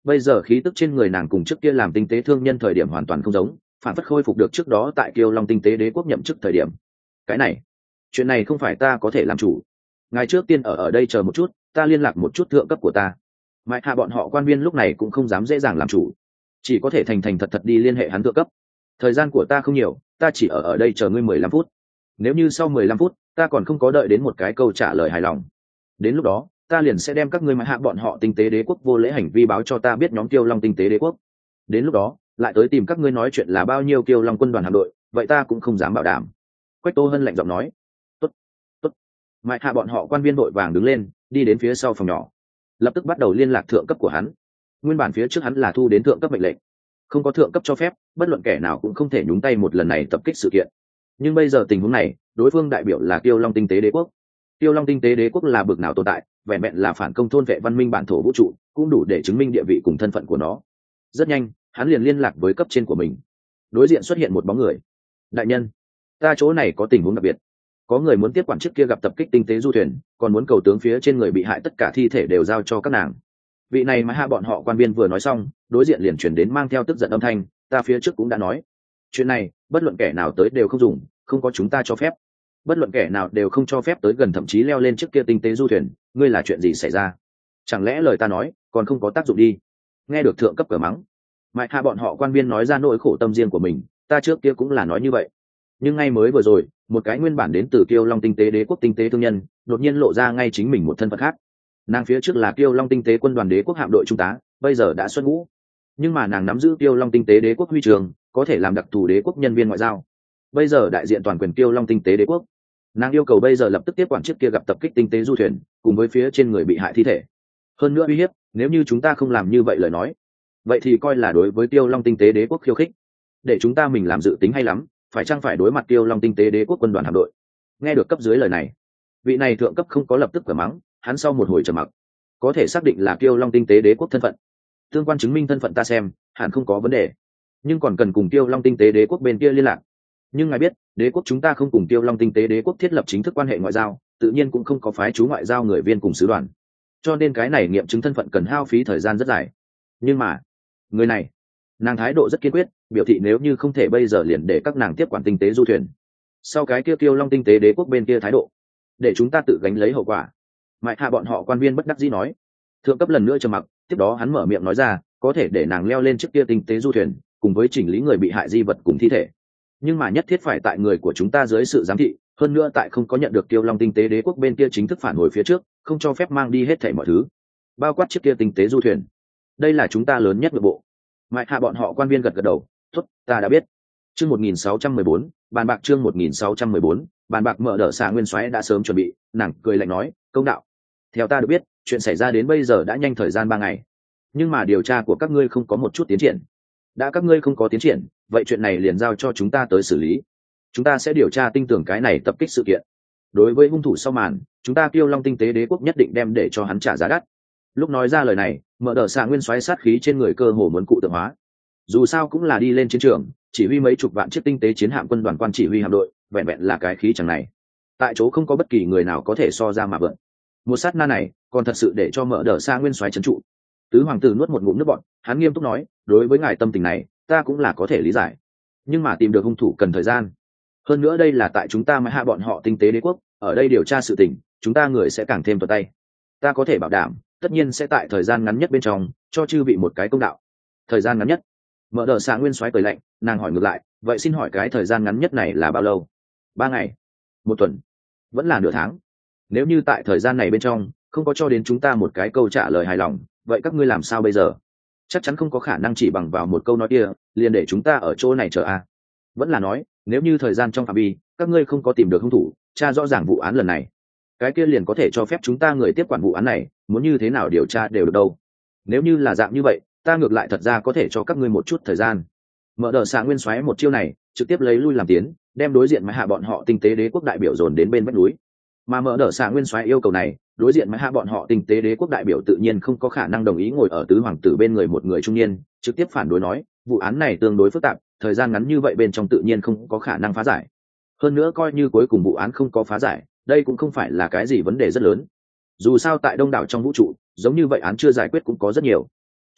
bây giờ khí tức trên người nàng cùng trước kia làm tinh tế thương nhân thời điểm hoàn toàn không giống, phản phất khôi phục được trước đó tại Kiêu Long tinh tế đế quốc nhậm chức thời điểm. Cái này, chuyện này không phải ta có thể làm chủ. Ngài trước tiên ở đây chờ một chút, ta liên lạc một chút thượng cấp của ta. Mãi hạ bọn họ quan viên lúc này cũng không dám dễ dàng làm chủ, chỉ có thể thành thành thật thật đi liên hệ hắn thượng cấp. Thời gian của ta không nhiều, ta chỉ ở đây chờ ngươi 15 phút. Nếu như sau 15 phút ta còn không có đợi đến một cái câu trả lời hài lòng, đến lúc đó ta liền sẽ đem các ngươi mãi hạ bọn họ tinh tế đế quốc vô lễ hành vi báo cho ta biết nhóm Kiêu Long tinh tế đế quốc. Đến lúc đó lại tới tìm các ngươi nói chuyện là bao nhiêu Kiêu Long quân đoàn hạm đội, vậy ta cũng không dám bảo đảm. Quách Tô Hân lạnh giọng nói. Tốt, tốt. Mãi hạ bọn họ quan viên đội vàng đứng lên, đi đến phía sau phòng nhỏ, lập tức bắt đầu liên lạc thượng cấp của hắn. Nguyên bản phía trước hắn là thu đến thượng cấp mệnh lệnh, không có thượng cấp cho phép bất luận kẻ nào cũng không thể nhúng tay một lần này tập kích sự kiện. Nhưng bây giờ tình huống này, đối phương đại biểu là Kiêu Long tinh tế đế quốc. Kiêu Long tinh tế đế quốc là bực nào tồn tại, vẹn vẹn là phản công thôn vệ văn minh bản thổ vũ trụ cũng đủ để chứng minh địa vị cùng thân phận của nó. Rất nhanh hắn liền liên lạc với cấp trên của mình. Đối diện xuất hiện một bóng người. Đại nhân, ta chỗ này có tình huống đặc biệt, có người muốn tiếp quản trước kia gặp tập kích tinh tế du thuyền, còn muốn cầu tướng phía trên người bị hại tất cả thi thể đều giao cho các nàng. Vị này mà hạ bọn họ quan viên vừa nói xong, đối diện liền chuyển đến mang theo tức giận âm thanh. Ta phía trước cũng đã nói, chuyện này bất luận kẻ nào tới đều không dùng, không có chúng ta cho phép, bất luận kẻ nào đều không cho phép tới gần, thậm chí leo lên trước kia tinh tế du thuyền. Ngươi là chuyện gì xảy ra? Chẳng lẽ lời ta nói còn không có tác dụng đi? Nghe được thượng cấp cửa mắng, mãi hạ bọn họ quan viên nói ra nỗi khổ tâm riêng của mình. Ta trước kia cũng là nói như vậy, nhưng ngay mới vừa rồi một cái nguyên bản đến từ Kiêu Long tinh tế đế quốc tinh tế thương nhân đột nhiên lộ ra ngay chính mình một thân phận khác. Nàng phía trước là Kiêu Long tinh tế quân đoàn đế quốc hạm đội trung tá, bây giờ đã xuất ngũ, nhưng mà nàng nắm giữ Kiêu Long tinh tế đế quốc huy trường, có thể làm đặc thù đế quốc nhân viên ngoại giao, bây giờ đại diện toàn quyền Kiêu Long tinh tế đế quốc. Nàng yêu cầu bây giờ lập tức tiếp quản chiếc kia gặp tập kích tinh tế du thuyền cùng với phía trên người bị hại thi thể, hơn nữa uy hiếp nếu như chúng ta không làm như vậy lời nói, vậy thì coi là đối với Kiêu Long tinh tế đế quốc khiêu khích. Để chúng ta mình làm dự tính hay lắm, phải chăng phải đối mặt Kiêu Long tinh tế đế quốc quân đoàn hạm đội. Nghe được cấp dưới lời này, vị này thượng cấp không có lập tức cửa mắng, hắn sau một hồi trầm mặc. Có thể xác định là Kiêu Long tinh tế đế quốc thân phận, tương quan chứng minh thân phận ta xem hẳn không có vấn đề, nhưng còn cần cùng Kiêu Long tinh tế đế quốc bên kia liên lạc. Nhưng ngài biết đế quốc chúng ta không cùng Kiêu Long tinh tế đế quốc thiết lập chính thức quan hệ ngoại giao, tự nhiên cũng không có phái chú ngoại giao người viên cùng sứ đoàn, cho nên cái này nghiệm chứng thân phận cần hao phí thời gian rất dài. Nhưng mà người này, nàng thái độ rất kiên quyết, biểu thị nếu như không thể bây giờ liền để các nàng tiếp quản tinh tế du thuyền. Sau cái kia Kiêu Long tinh tế đế quốc bên kia thái độ, để chúng ta tự gánh lấy hậu quả. Mãi hạ bọn họ quan viên bất đắc dĩ nói. Thượng cấp lần nữa trầm mặc, tiếp đó hắn mở miệng nói ra, có thể để nàng leo lên trước kia tinh tế du thuyền cùng với chỉnh lý người bị hại di vật cùng thi thể, nhưng mà nhất thiết phải tại người của chúng ta dưới sự giám thị, hơn nữa tại không có nhận được Kiêu Long tinh tế đế quốc bên kia chính thức phản hồi phía trước, không cho phép mang đi hết thảy mọi thứ, bao quát chiếc kia tinh tế du thuyền. Đây là chúng ta lớn nhất nội bộ. Mãi hạ bọn họ quan viên gật gật đầu, tốt, ta đã biết. Chương 1614, bàn bạc. Chương 1614, bàn bạc. Mở đỡ xạ nguyên soái đã sớm chuẩn bị, nàng cười lạnh nói, công đạo. Theo ta được biết, chuyện xảy ra đến bây giờ đã nhanh thời gian 3 ngày, nhưng mà điều tra của các ngươi không có một chút tiến triển. Đã các ngươi không có tiến triển, vậy chuyện này liền giao cho chúng ta tới xử lý. Chúng ta sẽ điều tra tinh tường cái này tập kích sự kiện. Đối với hung thủ sau màn, chúng ta Kiêu Long tinh tế đế quốc nhất định đem để cho hắn trả giá đắt. Lúc nói ra lời này, Mở đỡ xạ nguyên soái sát khí trên người cơ hồ muốn cụ tượng hóa. Dù sao cũng là đi lên chiến trường, chỉ huy mấy chục vạn chiếc tinh tế chiến hạm quân đoàn quan chỉ huy hạm đội, vẹn vẹn là cái khí chẳng này, tại chỗ không có bất kỳ người nào có thể so ra mà vượn. Một sát na này, còn thật sự để cho Mở đỡ xạ nguyên soái trấn trụ. Tứ hoàng tử nuốt một ngụm nước bọt, hắn nghiêm túc nói, đối với ngài tâm tình này, ta cũng là có thể lý giải, nhưng mà tìm được hung thủ cần thời gian. Hơn nữa đây là tại chúng ta mới hạ bọn họ tinh tế đế quốc, ở đây điều tra sự tình, chúng ta người sẽ càng thêm tuột tay. Ta có thể bảo đảm, tất nhiên sẽ tại thời gian ngắn nhất bên trong cho chư vị một cái công đạo. Thời gian ngắn nhất? Mở đờ xạ nguyên soái cười lạnh, nàng hỏi ngược lại, vậy xin hỏi cái thời gian ngắn nhất này là bao lâu? 3 ngày? 1 tuần? Vẫn là nửa tháng? Nếu như tại thời gian này bên trong không có cho đến chúng ta một cái câu trả lời hài lòng, vậy các ngươi làm sao bây giờ? Chắc chắn không có khả năng chỉ bằng vào một câu nói kia liền để chúng ta ở chỗ này chờ a. Vẫn là nói, nếu như thời gian trong phạm vi các ngươi không có tìm được hung thủ, tra rõ ràng vụ án lần này, cái kia liền có thể cho phép chúng ta người tiếp quản vụ án này, muốn như thế nào điều tra đều được đâu. Nếu như là dạng như vậy, ta ngược lại thật ra có thể cho các ngươi một chút thời gian. Mở đờ xạ nguyên soái một chiêu này trực tiếp lấy lui làm tiến, đem đối diện mà hạ bọn họ tinh tế đế quốc đại biểu dồn đến bên vách núi. Mà mở đờ xạ nguyên soái yêu cầu này, đối diện mà hạ bọn họ tinh tế đế quốc đại biểu tự nhiên không có khả năng đồng ý ngồi ở tứ hoàng tử bên người một người trung niên, trực tiếp phản đối nói, vụ án này tương đối phức tạp, thời gian ngắn như vậy bên trong tự nhiên không có khả năng phá giải. Hơn nữa coi như cuối cùng vụ án không có phá giải, đây cũng không phải là cái gì vấn đề rất lớn. Dù sao tại đông đảo trong vũ trụ, giống như vậy án chưa giải quyết cũng có rất nhiều.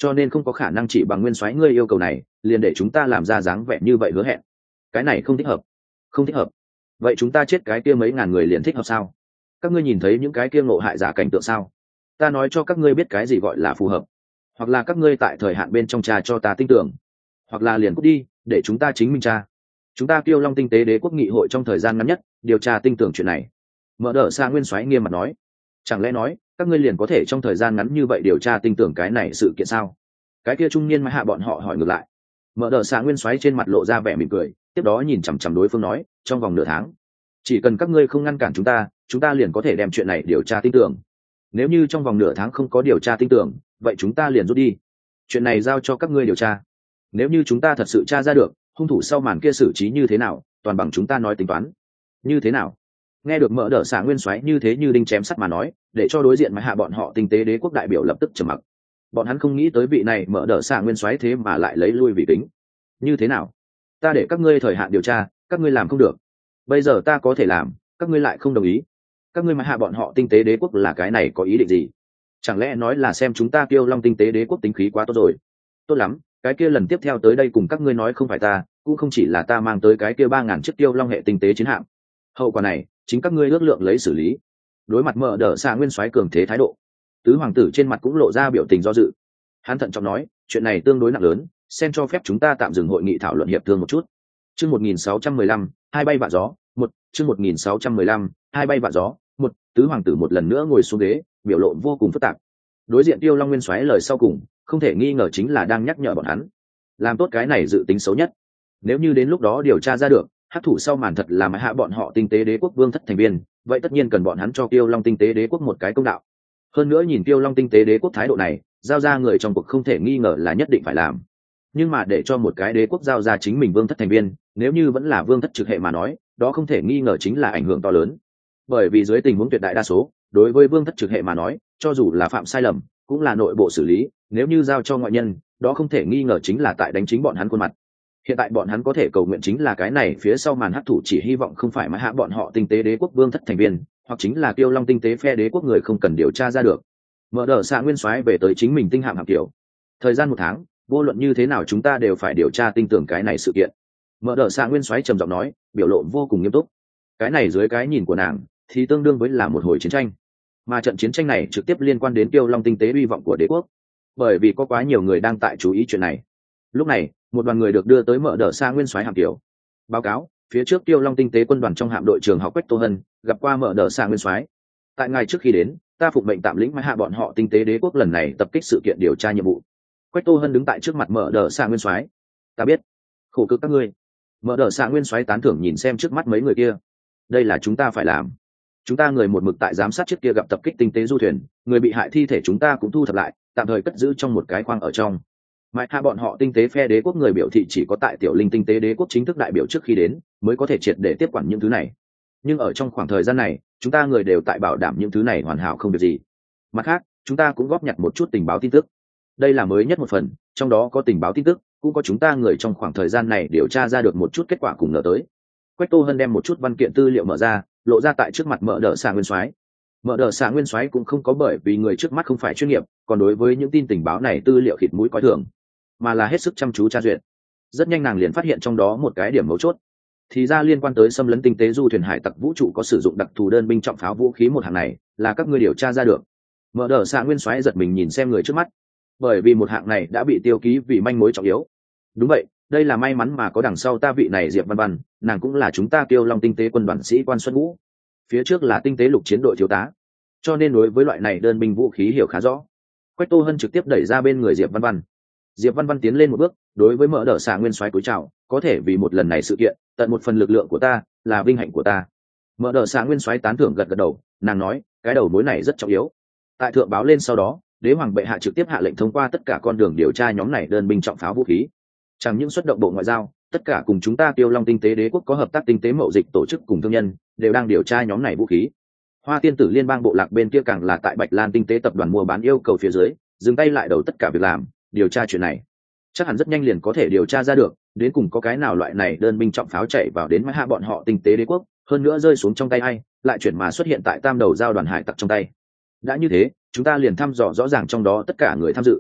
cho nên không có khả năng chỉ bằng nguyên soái ngươi yêu cầu này liền để chúng ta làm ra dáng vẻ như vậy hứa hẹn. Cái này không thích hợp. Không thích hợp. Vậy chúng ta chết cái kia mấy ngàn người liền thích hợp sao? Các ngươi nhìn thấy những cái kia ngộ hại giả cảnh tượng sao? Ta nói cho các ngươi biết cái gì gọi là phù hợp, hoặc là các ngươi tại thời hạn bên trong trà cho ta tin tưởng, hoặc là liền cút đi để chúng ta chính minh tra. Chúng ta Kiêu Long tinh tế đế quốc nghị hội trong thời gian ngắn nhất điều tra tin tưởng chuyện này. Mở đỡ xa nguyên soái nghiêm mặt nói. Chẳng lẽ nói các ngươi liền có thể trong thời gian ngắn như vậy điều tra tin tưởng cái này sự kiện sao? Cái kia trung niên mãi hạ bọn họ hỏi ngược lại. Mở đỡ xa nguyên soái trên mặt lộ ra vẻ mỉm cười, tiếp đó nhìn chằm chằm đối phương nói, trong vòng nửa tháng chỉ cần các ngươi không ngăn cản chúng ta liền có thể đem chuyện này điều tra tin tưởng. Nếu như trong vòng nửa tháng không có điều tra tin tưởng, vậy chúng ta liền rút đi. Chuyện này giao cho các ngươi điều tra. Nếu như chúng ta thật sự tra ra được hung thủ sau màn kia xử trí như thế nào, toàn bằng chúng ta nói tính toán. Như thế nào? Nghe được Mở đỡ xạ nguyên soái như thế như đinh chém sắt mà nói, để cho đối diện mãi hạ bọn họ tinh tế đế quốc đại biểu lập tức trầm mặc. Bọn hắn không nghĩ tới vị này Mở đỡ xạ nguyên soái thế mà lại lấy lui vị tính. Như thế nào? Ta để các ngươi thời hạn điều tra, các ngươi làm không được. Bây giờ ta có thể làm, các ngươi lại không đồng ý. Các ngươi mãi hạ bọn họ tinh tế đế quốc là cái này có ý định gì? Chẳng lẽ nói là xem chúng ta Kiêu Long tinh tế đế quốc tính khí quá tốt rồi? Tốt lắm, cái kia lần tiếp theo tới đây cùng các ngươi nói không phải ta, cũng không chỉ là ta mang tới cái kia 3.000 chiếc Kiêu Long hệ tinh tế chiến hạm. Hậu quả này chính các ngươi ước lượng lấy xử lý. Đối mặt Mở đỡ xạ nguyên soái cường thế thái độ, tứ hoàng tử trên mặt cũng lộ ra biểu tình do dự. Hắn thận trọng nói, chuyện này tương đối nặng lớn, xem cho phép chúng ta tạm dừng hội nghị thảo luận hiệp thương một chút. Chương 1615, hai bay vạ gió, một. Chương 1615, hai bay vạ gió, một. Tứ hoàng tử một lần nữa ngồi xuống ghế, biểu lộ vô cùng phức tạp. Đối diện Tiêu Long nguyên soái lời sau cùng, không thể nghi ngờ chính là đang nhắc nhở bọn hắn, làm tốt cái này dự tính xấu nhất. Nếu như đến lúc đó điều tra ra được hắc thủ sau màn thật là mãi hạ bọn họ tinh tế đế quốc vương thất thành viên, vậy tất nhiên cần bọn hắn cho Tiêu Long tinh tế đế quốc một cái công đạo. Hơn nữa nhìn Tiêu Long tinh tế đế quốc thái độ này, giao ra người trong cuộc không thể nghi ngờ là nhất định phải làm. Nhưng mà để cho một cái đế quốc giao ra chính mình vương thất thành viên, nếu như vẫn là vương thất trực hệ mà nói, đó không thể nghi ngờ chính là ảnh hưởng to lớn. Bởi vì dưới tình huống tuyệt đại đa số, đối với vương thất trực hệ mà nói, cho dù là phạm sai lầm cũng là nội bộ xử lý, nếu như giao cho ngoại nhân, đó không thể nghi ngờ chính là tại đánh chính bọn hắn khuôn mặt. Hiện tại bọn hắn có thể cầu nguyện chính là cái này phía sau màn hắc thủ chỉ hy vọng không phải mãi hạ bọn họ tinh tế đế quốc vương thất thành viên, hoặc chính là Kiêu Long tinh tế phe đế quốc người không cần điều tra ra được. Mở đỡ xạ nguyên soái về tới chính mình tinh hạm hạm kiểu. Thời gian 1 tháng, vô luận như thế nào chúng ta đều phải điều tra tinh tưởng cái này sự kiện. Mở đỡ xạ nguyên soái trầm giọng nói, biểu lộ vô cùng nghiêm túc. Cái này dưới cái nhìn của nàng thì tương đương với là một hồi chiến tranh, mà trận chiến tranh này trực tiếp liên quan đến Kiêu Long tinh tế uy vọng của đế quốc, bởi vì có quá nhiều người đang tại chú ý chuyện này. Lúc này một đoàn người được đưa tới Mở đỡ xạ nguyên soái hạm kiểu. Báo cáo, phía trước Kiêu Long tinh tế quân đoàn trong hạm đội trường học Quách Tô Hân gặp qua Mở đỡ xạ nguyên soái. Tại ngày trước khi đến, ta phụng mệnh tạm lĩnh mãi hạ bọn họ tinh tế đế quốc lần này tập kích sự kiện điều tra nhiệm vụ. Quách Tô Hân đứng tại trước mặt Mở đỡ xạ nguyên soái. Ta biết, khổ cực các ngươi. Mở đỡ xạ nguyên soái tán thưởng nhìn xem trước mắt mấy người kia. Đây là chúng ta phải làm. Chúng ta người một mực tại giám sát chiếc kia gặp tập kích tinh tế du thuyền, người bị hại thi thể chúng ta cũng thu thập lại, tạm thời cất giữ trong một cái khoang ở trong. Mãi hạ bọn họ tinh tế phe đế quốc người biểu thị chỉ có tại tiểu linh tinh tế đế quốc chính thức đại biểu trước khi đến mới có thể triệt để tiếp quản những thứ này. Nhưng ở trong khoảng thời gian này, chúng ta người đều tại bảo đảm những thứ này hoàn hảo không việc gì. Mặt khác, chúng ta cũng góp nhặt một chút tình báo tin tức. Đây là mới nhất một phần, trong đó có tình báo tin tức, cũng có chúng ta người trong khoảng thời gian này điều tra ra được một chút kết quả cùng ngờ tới. Quách Tô Hân đem một chút văn kiện tư liệu mở ra, lộ ra tại trước mặt Mở đỡ xạ nguyên soái. Mở đỡ xạ nguyên soái cũng không có bởi vì người trước mắt không phải chuyên nghiệp, còn đối với những tin tình báo này tư liệu khịt mũi coi thường, mà là hết sức chăm chú tra duyệt. Rất nhanh nàng liền phát hiện trong đó một cái điểm mấu chốt, thì ra liên quan tới xâm lấn tinh tế du thuyền hải tặc vũ trụ có sử dụng đặc thù đơn binh trọng pháo vũ khí một hạng này, là các ngươi điều tra ra được. Mở đỡ xạ nguyên soái giật mình nhìn xem người trước mắt, bởi vì một hạng này đã bị tiêu ký vì manh mối trọng yếu. Đúng vậy, đây là may mắn mà có đằng sau ta vị này Diệp Văn Văn, nàng cũng là chúng ta Kiêu Long tinh tế quân đoàn sĩ quan xuất ngũ, phía trước là tinh tế lục chiến đội thiếu tá, cho nên đối với loại này đơn binh vũ khí hiểu khá rõ. Quách Tô Hân trực tiếp đẩy ra bên người Diệp Văn Văn. Diệp Văn Văn tiến lên một bước, đối với Mở đỡ xạ nguyên soái cúi chào, có thể vì một lần này sự kiện tận một phần lực lượng của ta là vinh hạnh của ta. Mở đỡ xạ nguyên soái tán thưởng gật gật đầu, nàng nói, cái đầu mối này rất trọng yếu. Tại thượng báo lên sau đó, đế hoàng bệ hạ trực tiếp hạ lệnh thông qua tất cả con đường điều tra nhóm này đơn binh trọng pháo vũ khí. Chẳng những xuất động bộ ngoại giao, tất cả cùng chúng ta Kiêu Long tinh tế đế quốc có hợp tác tinh tế mậu dịch tổ chức cùng thương nhân đều đang điều tra nhóm này vũ khí. Hoa Tiên tử liên bang bộ lạc bên kia càng là tại Bạch Lan tinh tế tập đoàn mua bán yêu cầu phía dưới, dừng tay lại đầu tất cả việc làm, điều tra chuyện này. Chắc hẳn rất nhanh liền có thể điều tra ra được, đến cùng có cái nào loại này đơn binh trọng pháo chạy vào đến mãi hạ bọn họ tinh tế đế quốc, hơn nữa rơi xuống trong tay ai, lại chuyển mà xuất hiện tại tam đầu giao đoàn hải tặc trong tay. Đã như thế, chúng ta liền thăm dò rõ ràng trong đó tất cả người tham dự.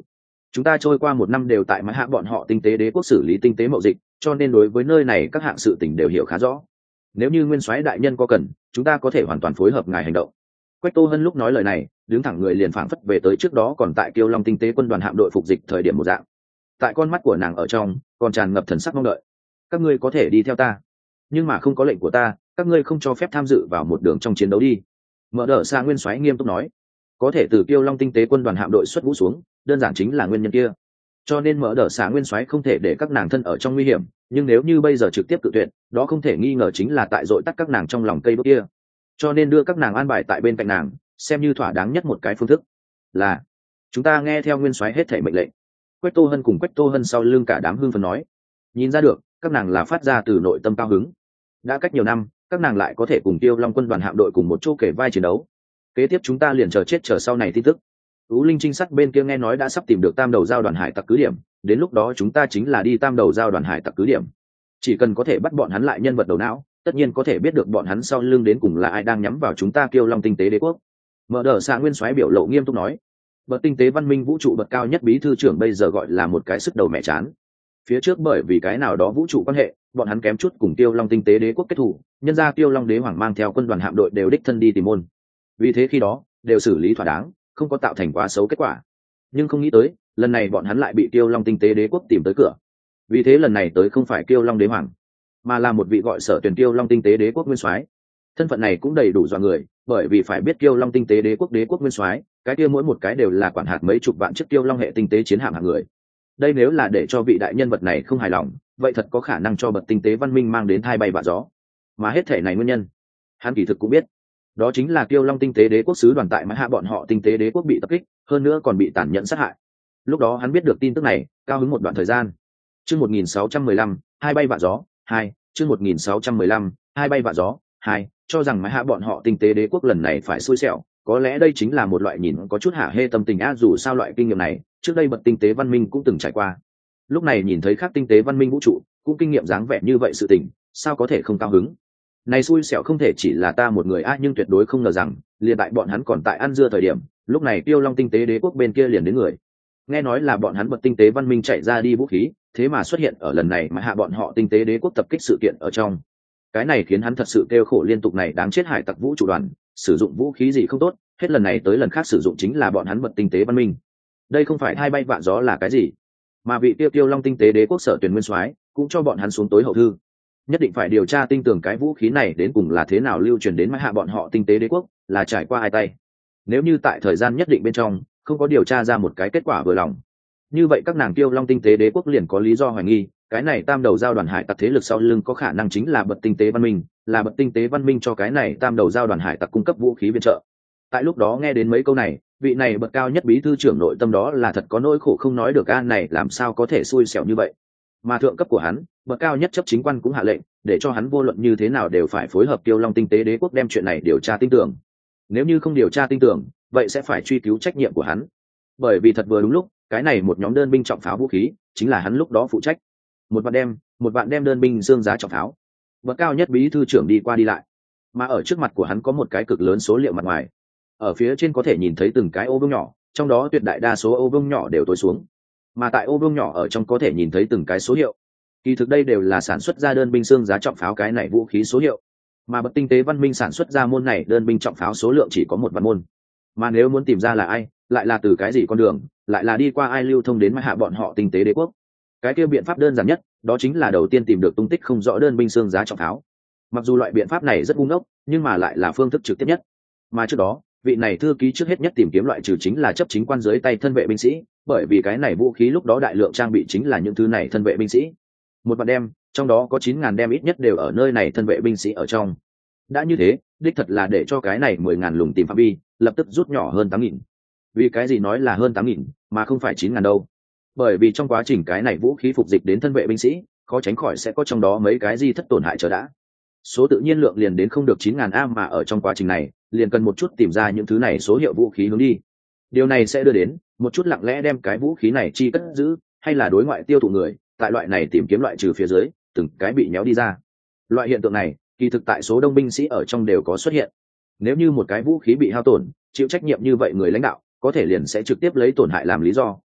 Chúng ta trôi qua một năm đều tại mã hạ bọn họ tinh tế đế quốc xử lý tinh tế mậu dịch, cho nên đối với nơi này các hạng sự tình đều hiểu khá rõ. Nếu như nguyên soái đại nhân có cần, chúng ta có thể hoàn toàn phối hợp ngài hành động. Quách Tô Hân lúc nói lời này, đứng thẳng người liền phảng phất về tới trước đó còn tại Kiêu Long tinh tế quân đoàn hạm đội phục dịch thời điểm một dạng. Tại con mắt của nàng ở trong, còn tràn ngập thần sắc mong đợi. Các ngươi có thể đi theo ta, nhưng mà không có lệnh của ta, các ngươi không cho phép tham dự vào một đường trong chiến đấu đi. Mở đỡ xa nguyên soái nghiêm túc nói. Có thể từ Kiêu Long tinh tế quân đoàn hạm đội xuất vũ xuống, đơn giản chính là nguyên nhân kia. Cho nên mở đỡ xả nguyên soái không thể để các nàng thân ở trong nguy hiểm, nhưng nếu như bây giờ trực tiếp tự tuyệt, đó không thể nghi ngờ chính là tại dội tắt các nàng trong lòng cây đốt kia. Cho nên đưa các nàng an bài tại bên cạnh nàng, xem như thỏa đáng nhất một cái phương thức. Là chúng ta nghe theo nguyên soái hết thảy mệnh lệnh. Quách Tô Hân cùng Quách Tô Hân sau lưng cả đám hưng phấn nói. Nhìn ra được, các nàng là phát ra từ nội tâm cao hứng. Đã cách nhiều năm, các nàng lại có thể cùng Tiêu Long quân đoàn hạm đội cùng một chỗ kể vai chiến đấu. Kế tiếp chúng ta liền chờ chết chờ sau này tin tức. Ú Linh trinh sát bên kia nghe nói đã sắp tìm được Tam đầu giao đoàn hải tặc cứ điểm, đến lúc đó chúng ta chính là đi Tam đầu giao đoàn hải tặc cứ điểm. Chỉ cần có thể bắt bọn hắn lại nhân vật đầu não, tất nhiên có thể biết được bọn hắn sau lưng đến cùng là ai đang nhắm vào chúng ta Kiêu Long tinh tế đế quốc. Mở đờ xạ nguyên soái biểu lộ nghiêm túc nói. Bậc tinh tế văn minh vũ trụ bậc cao nhất bí thư trưởng bây giờ gọi là một cái sức đầu mẹ chán. Phía trước bởi vì cái nào đó vũ trụ quan hệ, bọn hắn kém chút cùng Kiêu Long tinh tế đế quốc kết thù, nhân ra Kiêu Long đế hoàng mang theo quân đoàn hạm đội đều đích thân đi tìm môn. Vì thế khi đó đều xử lý thỏa đáng, không có tạo thành quá xấu kết quả. Nhưng không nghĩ tới, lần này bọn hắn lại bị Kiêu Long tinh tế đế quốc tìm tới cửa. Vì thế lần này tới không phải Kiêu Long đế hoàng, mà là một vị gọi Sở Tuyển Kiêu Long tinh tế đế quốc nguyên soái. Thân phận này cũng đầy đủ dọa người, bởi vì phải biết Kiêu Long tinh tế đế quốc nguyên soái, cái kia mỗi một cái đều là quản hạt mấy chục vạn chiếc Kiêu Long hệ tinh tế chiến hạm hạng người. Đây nếu là để cho vị đại nhân vật này không hài lòng, vậy thật có khả năng cho bậc tinh tế văn minh mang đến thai bay vạ gió. Mà hết thể này nguyên nhân, hắn kỳ thực cũng biết, đó chính là Kiêu Long tinh tế đế quốc sứ đoàn tại mã hạ bọn họ tinh tế đế quốc bị tập kích, hơn nữa còn bị tàn nhẫn sát hại. Lúc đó hắn biết được tin tức này, cao hứng một đoạn thời gian. Chương 1615, hai bay vạ gió, 2, chương 1615, hai bay vạ gió, 2, cho rằng mã hạ bọn họ tinh tế đế quốc lần này phải xui xẻo, có lẽ đây chính là một loại nhìn có chút hả hê tâm tình dù sao loại kinh nghiệm này, trước đây bậc tinh tế văn minh cũng từng trải qua. Lúc này nhìn thấy khác tinh tế văn minh vũ trụ, cũng kinh nghiệm dáng vẻ như vậy sự tình, sao có thể không cao hứng. Này xui xẻo không thể chỉ là ta một người nhưng tuyệt đối không ngờ rằng, liền tại bọn hắn còn tại ăn dưa thời điểm, lúc này Kiêu Long tinh tế đế quốc bên kia liền đến người. Nghe nói là bọn hắn bậc tinh tế văn minh chạy ra đi vũ khí, thế mà xuất hiện ở lần này mà hạ bọn họ tinh tế đế quốc tập kích sự kiện ở trong. Cái này khiến hắn thật sự kêu khổ liên tục, này đáng chết hải tặc vũ trụ đoàn, sử dụng vũ khí gì không tốt, hết lần này tới lần khác sử dụng chính là bọn hắn bậc tinh tế văn minh. Đây không phải hai bay vạ gió là cái gì, mà vị Kiêu Long tinh tế đế quốc Sở Tuyển nguyên soái cũng cho bọn hắn xuống tối hậu thư, nhất định phải điều tra tinh tường cái vũ khí này đến cùng là thế nào lưu truyền đến mã hạ bọn họ tinh tế đế quốc, là trải qua ai tay. Nếu như tại thời gian nhất định bên trong không có điều tra ra một cái kết quả vừa lòng, như vậy các nàng Kiêu Long tinh tế đế quốc liền có lý do hoài nghi cái này tam đầu giao đoàn hải tặc thế lực sau lưng có khả năng chính là bậc tinh tế văn minh, là bậc tinh tế văn minh cho cái này tam đầu giao đoàn hải tặc cung cấp vũ khí viện trợ. Tại lúc đó nghe đến mấy câu này, vị này bậc cao nhất bí thư trưởng nội tâm đó là thật có nỗi khổ không nói được, này làm sao có thể xui xẻo như vậy. Mà thượng cấp của hắn, bậc cao nhất chấp chính quan cũng hạ lệnh để cho hắn vô luận như thế nào đều phải phối hợp Kiêu Long tinh tế đế quốc đem chuyện này điều tra tinh tường. Nếu như không điều tra tinh tường, vậy sẽ phải truy cứu trách nhiệm của hắn. Bởi vì thật vừa đúng lúc, cái này một nhóm đơn binh trọng pháo vũ khí chính là hắn lúc đó phụ trách. Một vạn đem đơn binh xương giá trọng pháo. Bậc cao nhất bí thư trưởng đi qua đi lại, mà ở trước mặt của hắn có một cái cực lớn số liệu mặt ngoài. Ở phía trên có thể nhìn thấy từng cái ô vuông nhỏ, trong đó tuyệt đại đa số ô vuông nhỏ đều tối xuống, mà tại ô vuông nhỏ ở trong có thể nhìn thấy từng cái số hiệu. Kỳ thực đây đều là sản xuất ra đơn binh xương giá trọng pháo cái này vũ khí số hiệu, mà bậc tinh tế văn minh sản xuất ra môn này đơn binh trọng pháo số lượng chỉ có một vạn môn. Mà nếu muốn tìm ra là ai, lại là từ cái gì con đường, lại là đi qua ai lưu thông đến mã hạ bọn họ tinh tế đế quốc, cái kia biện pháp đơn giản nhất đó chính là đầu tiên tìm được tung tích không rõ đơn binh xương giá trọng pháo. Mặc dù loại biện pháp này rất ngu ngốc, nhưng mà lại là phương thức trực tiếp nhất. Mà trước đó vị này thư ký trước hết nhất tìm kiếm loại trừ chính là chấp chính quan dưới tay thân vệ binh sĩ, bởi vì cái này vũ khí lúc đó đại lượng trang bị chính là những thứ này thân vệ binh sĩ. Một vạn đem, trong đó có 9.000 đem ít nhất đều ở nơi này thân vệ binh sĩ ở trong. Đã như thế, đích thật là để cho cái này 10.000 lùng tìm phạm vi lập tức rút nhỏ hơn 8.000. Vì cái gì nói là hơn 8.000 mà không phải 9.000 đâu? Bởi vì trong quá trình cái này vũ khí phục dịch đến thân vệ binh sĩ, khó tránh khỏi sẽ có trong đó mấy cái gì thất tổn hại trở đã. Số tự nhiên lượng liền đến không được 9.000 a, mà ở trong quá trình này liền cần một chút tìm ra những thứ này số hiệu vũ khí hướng đi. Điều này sẽ đưa đến một chút lặng lẽ đem cái vũ khí này chi cất giữ, hay là đối ngoại tiêu thụ người, tại loại này tìm kiếm loại trừ phía dưới, từng cái bị nhéo đi ra. Loại hiện tượng này kỳ thực tại số đông binh sĩ ở trong đều có xuất hiện. Nếu như một cái vũ khí bị hao tổn, chịu trách nhiệm như vậy người lãnh đạo có thể liền sẽ trực tiếp lấy tổn hại làm lý do,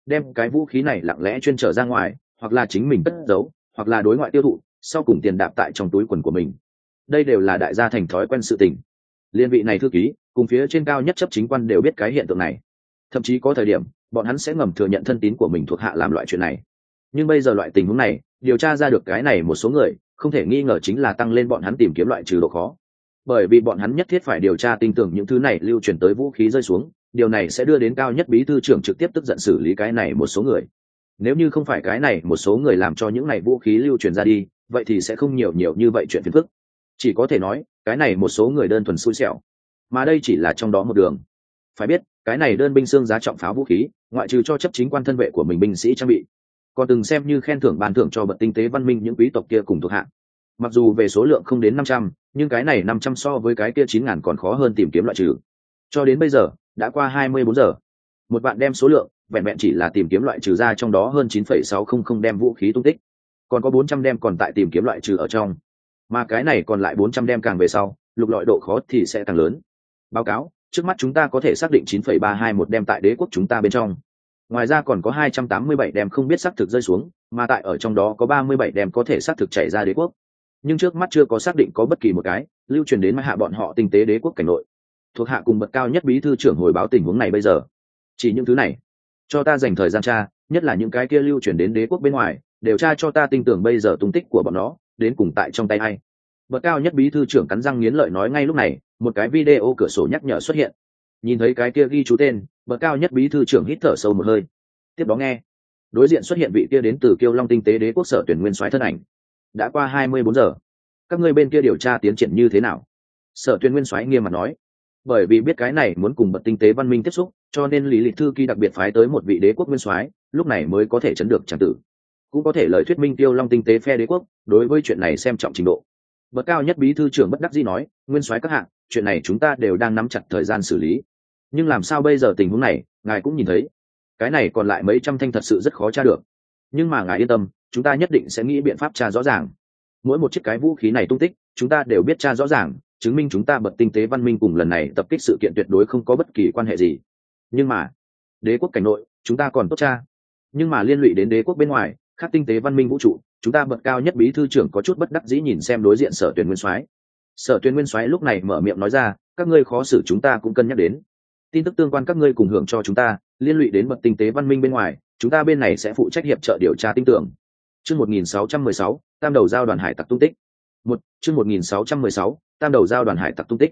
đem cái vũ khí này lặng lẽ chuyên trở ra ngoài, hoặc là chính mình cất giấu, hoặc là đối ngoại tiêu thụ, sau cùng tiền đạp tại trong túi quần của mình. Đây đều là đại gia thành thói quen sự tình. Liên vị này thư ký cùng phía trên cao nhất chấp chính quan đều biết cái hiện tượng này, thậm chí có thời điểm bọn hắn sẽ ngầm thừa nhận thân tín của mình thuộc hạ làm loại chuyện này. Nhưng bây giờ loại tình huống này điều tra ra được cái này một số người, không thể nghi ngờ chính là tăng lên bọn hắn tìm kiếm loại trừ độ khó, bởi vì bọn hắn nhất thiết phải điều tra tin tưởng những thứ này lưu truyền tới vũ khí rơi xuống, điều này sẽ đưa đến cao nhất bí thư trưởng trực tiếp tức giận xử lý cái này một số người. Nếu như không phải cái này một số người làm cho những này vũ khí lưu truyền ra đi, vậy thì sẽ không nhiều như vậy chuyện phiền phức. Chỉ có thể nói cái này một số người đơn thuần xui xẻo, mà đây chỉ là trong đó một đường. Phải biết cái này đơn binh xương giá trọng pháo vũ khí, ngoại trừ cho chấp chính quan thân vệ của mình binh sĩ trang bị, còn từng xem như khen thưởng ban thưởng cho bậc tinh tế văn minh những quý tộc kia cùng thuộc hạ. Mặc dù về số lượng không đến 500, nhưng cái này 500 so với cái kia 9.000 còn khó hơn tìm kiếm loại trừ. Cho đến bây giờ đã qua 24 giờ, một bạn đem số lượng vẹn vẹn chỉ là tìm kiếm loại trừ ra trong đó hơn 9,600 đem vũ khí tung tích, còn có 400 đem còn tại tìm kiếm loại trừ ở trong, mà cái này còn lại 400 đem càng về sau, lục lọi độ khó thì sẽ càng lớn. Báo cáo, trước mắt chúng ta có thể xác định 9,321 đem tại đế quốc chúng ta bên trong. Ngoài ra còn có 287 đem không biết xác thực rơi xuống, mà tại ở trong đó có 37 đem có thể xác thực chạy ra đế quốc. Nhưng trước mắt chưa có xác định có bất kỳ một cái lưu truyền đến mai hạ bọn họ tinh tế đế quốc cảnh nội. Thuộc hạ cùng bậc cao nhất bí thư trưởng hồi báo tình huống này bây giờ. Chỉ những thứ này, cho ta dành thời gian tra, nhất là những cái kia lưu truyền đến đế quốc bên ngoài, đều tra cho ta tin tưởng bây giờ tung tích của bọn nó đến cùng tại trong tay ai. Bậc cao nhất bí thư trưởng cắn răng nghiến lợi nói. Ngay lúc này, một cái video cửa sổ nhắc nhở xuất hiện. Nhìn thấy cái kia ghi chú tên, bậc cao nhất bí thư trưởng hít thở sâu một hơi. Tiếp đó nghe, đối diện xuất hiện vị kia đến từ Kiêu Long tinh tế đế quốc Sở Tuyển nguyên soái thân ảnh. Đã qua 24 giờ, các ngươi bên kia điều tra tiến triển như thế nào? Sở Tuyển nguyên soái nghiêm mặt nói. Bởi vì biết cái này muốn cùng bậc tinh tế văn minh tiếp xúc, cho nên lý lịch thư ký đặc biệt phái tới một vị đế quốc nguyên soái, lúc này mới có thể chấn được tràng tử. Cũng có thể lời thuyết minh Kiêu Long tinh tế phe đế quốc đối với chuyện này xem trọng trình độ. Bậc cao nhất bí thư trưởng bất đắc dĩ nói, nguyên soái các hạng, chuyện này chúng ta đều đang nắm chặt thời gian xử lý. Nhưng làm sao bây giờ tình huống này, ngài cũng nhìn thấy, cái này còn lại mấy trăm thanh thật sự rất khó tra được. Nhưng mà ngài yên tâm, chúng ta nhất định sẽ nghĩ biện pháp tra rõ ràng. Mỗi một chiếc cái vũ khí này tung tích, chúng ta đều biết tra rõ ràng, chứng minh chúng ta bậc tinh tế văn minh cùng lần này tập kích sự kiện tuyệt đối không có bất kỳ quan hệ gì. Nhưng mà đế quốc cảnh nội chúng ta còn tốt tra, nhưng mà liên lụy đến đế quốc bên ngoài khác tinh tế văn minh vũ trụ, chúng ta bậc cao nhất bí thư trưởng có chút bất đắc dĩ nhìn xem đối diện Sở Tuyển nguyên soái. Sở Tuyển nguyên soái lúc này mở miệng nói ra, các ngươi khó xử chúng ta cũng cân nhắc đến, tin tức tương quan các ngươi cùng hưởng cho chúng ta, liên lụy đến bậc tinh tế văn minh bên ngoài, chúng ta bên này sẽ phụ trách hiệp trợ điều tra tin tưởng. Chương 1616, tam đầu giao đoàn hải tặc tung tích. Chương 1616, tam đầu giao đoàn hải tặc tung tích.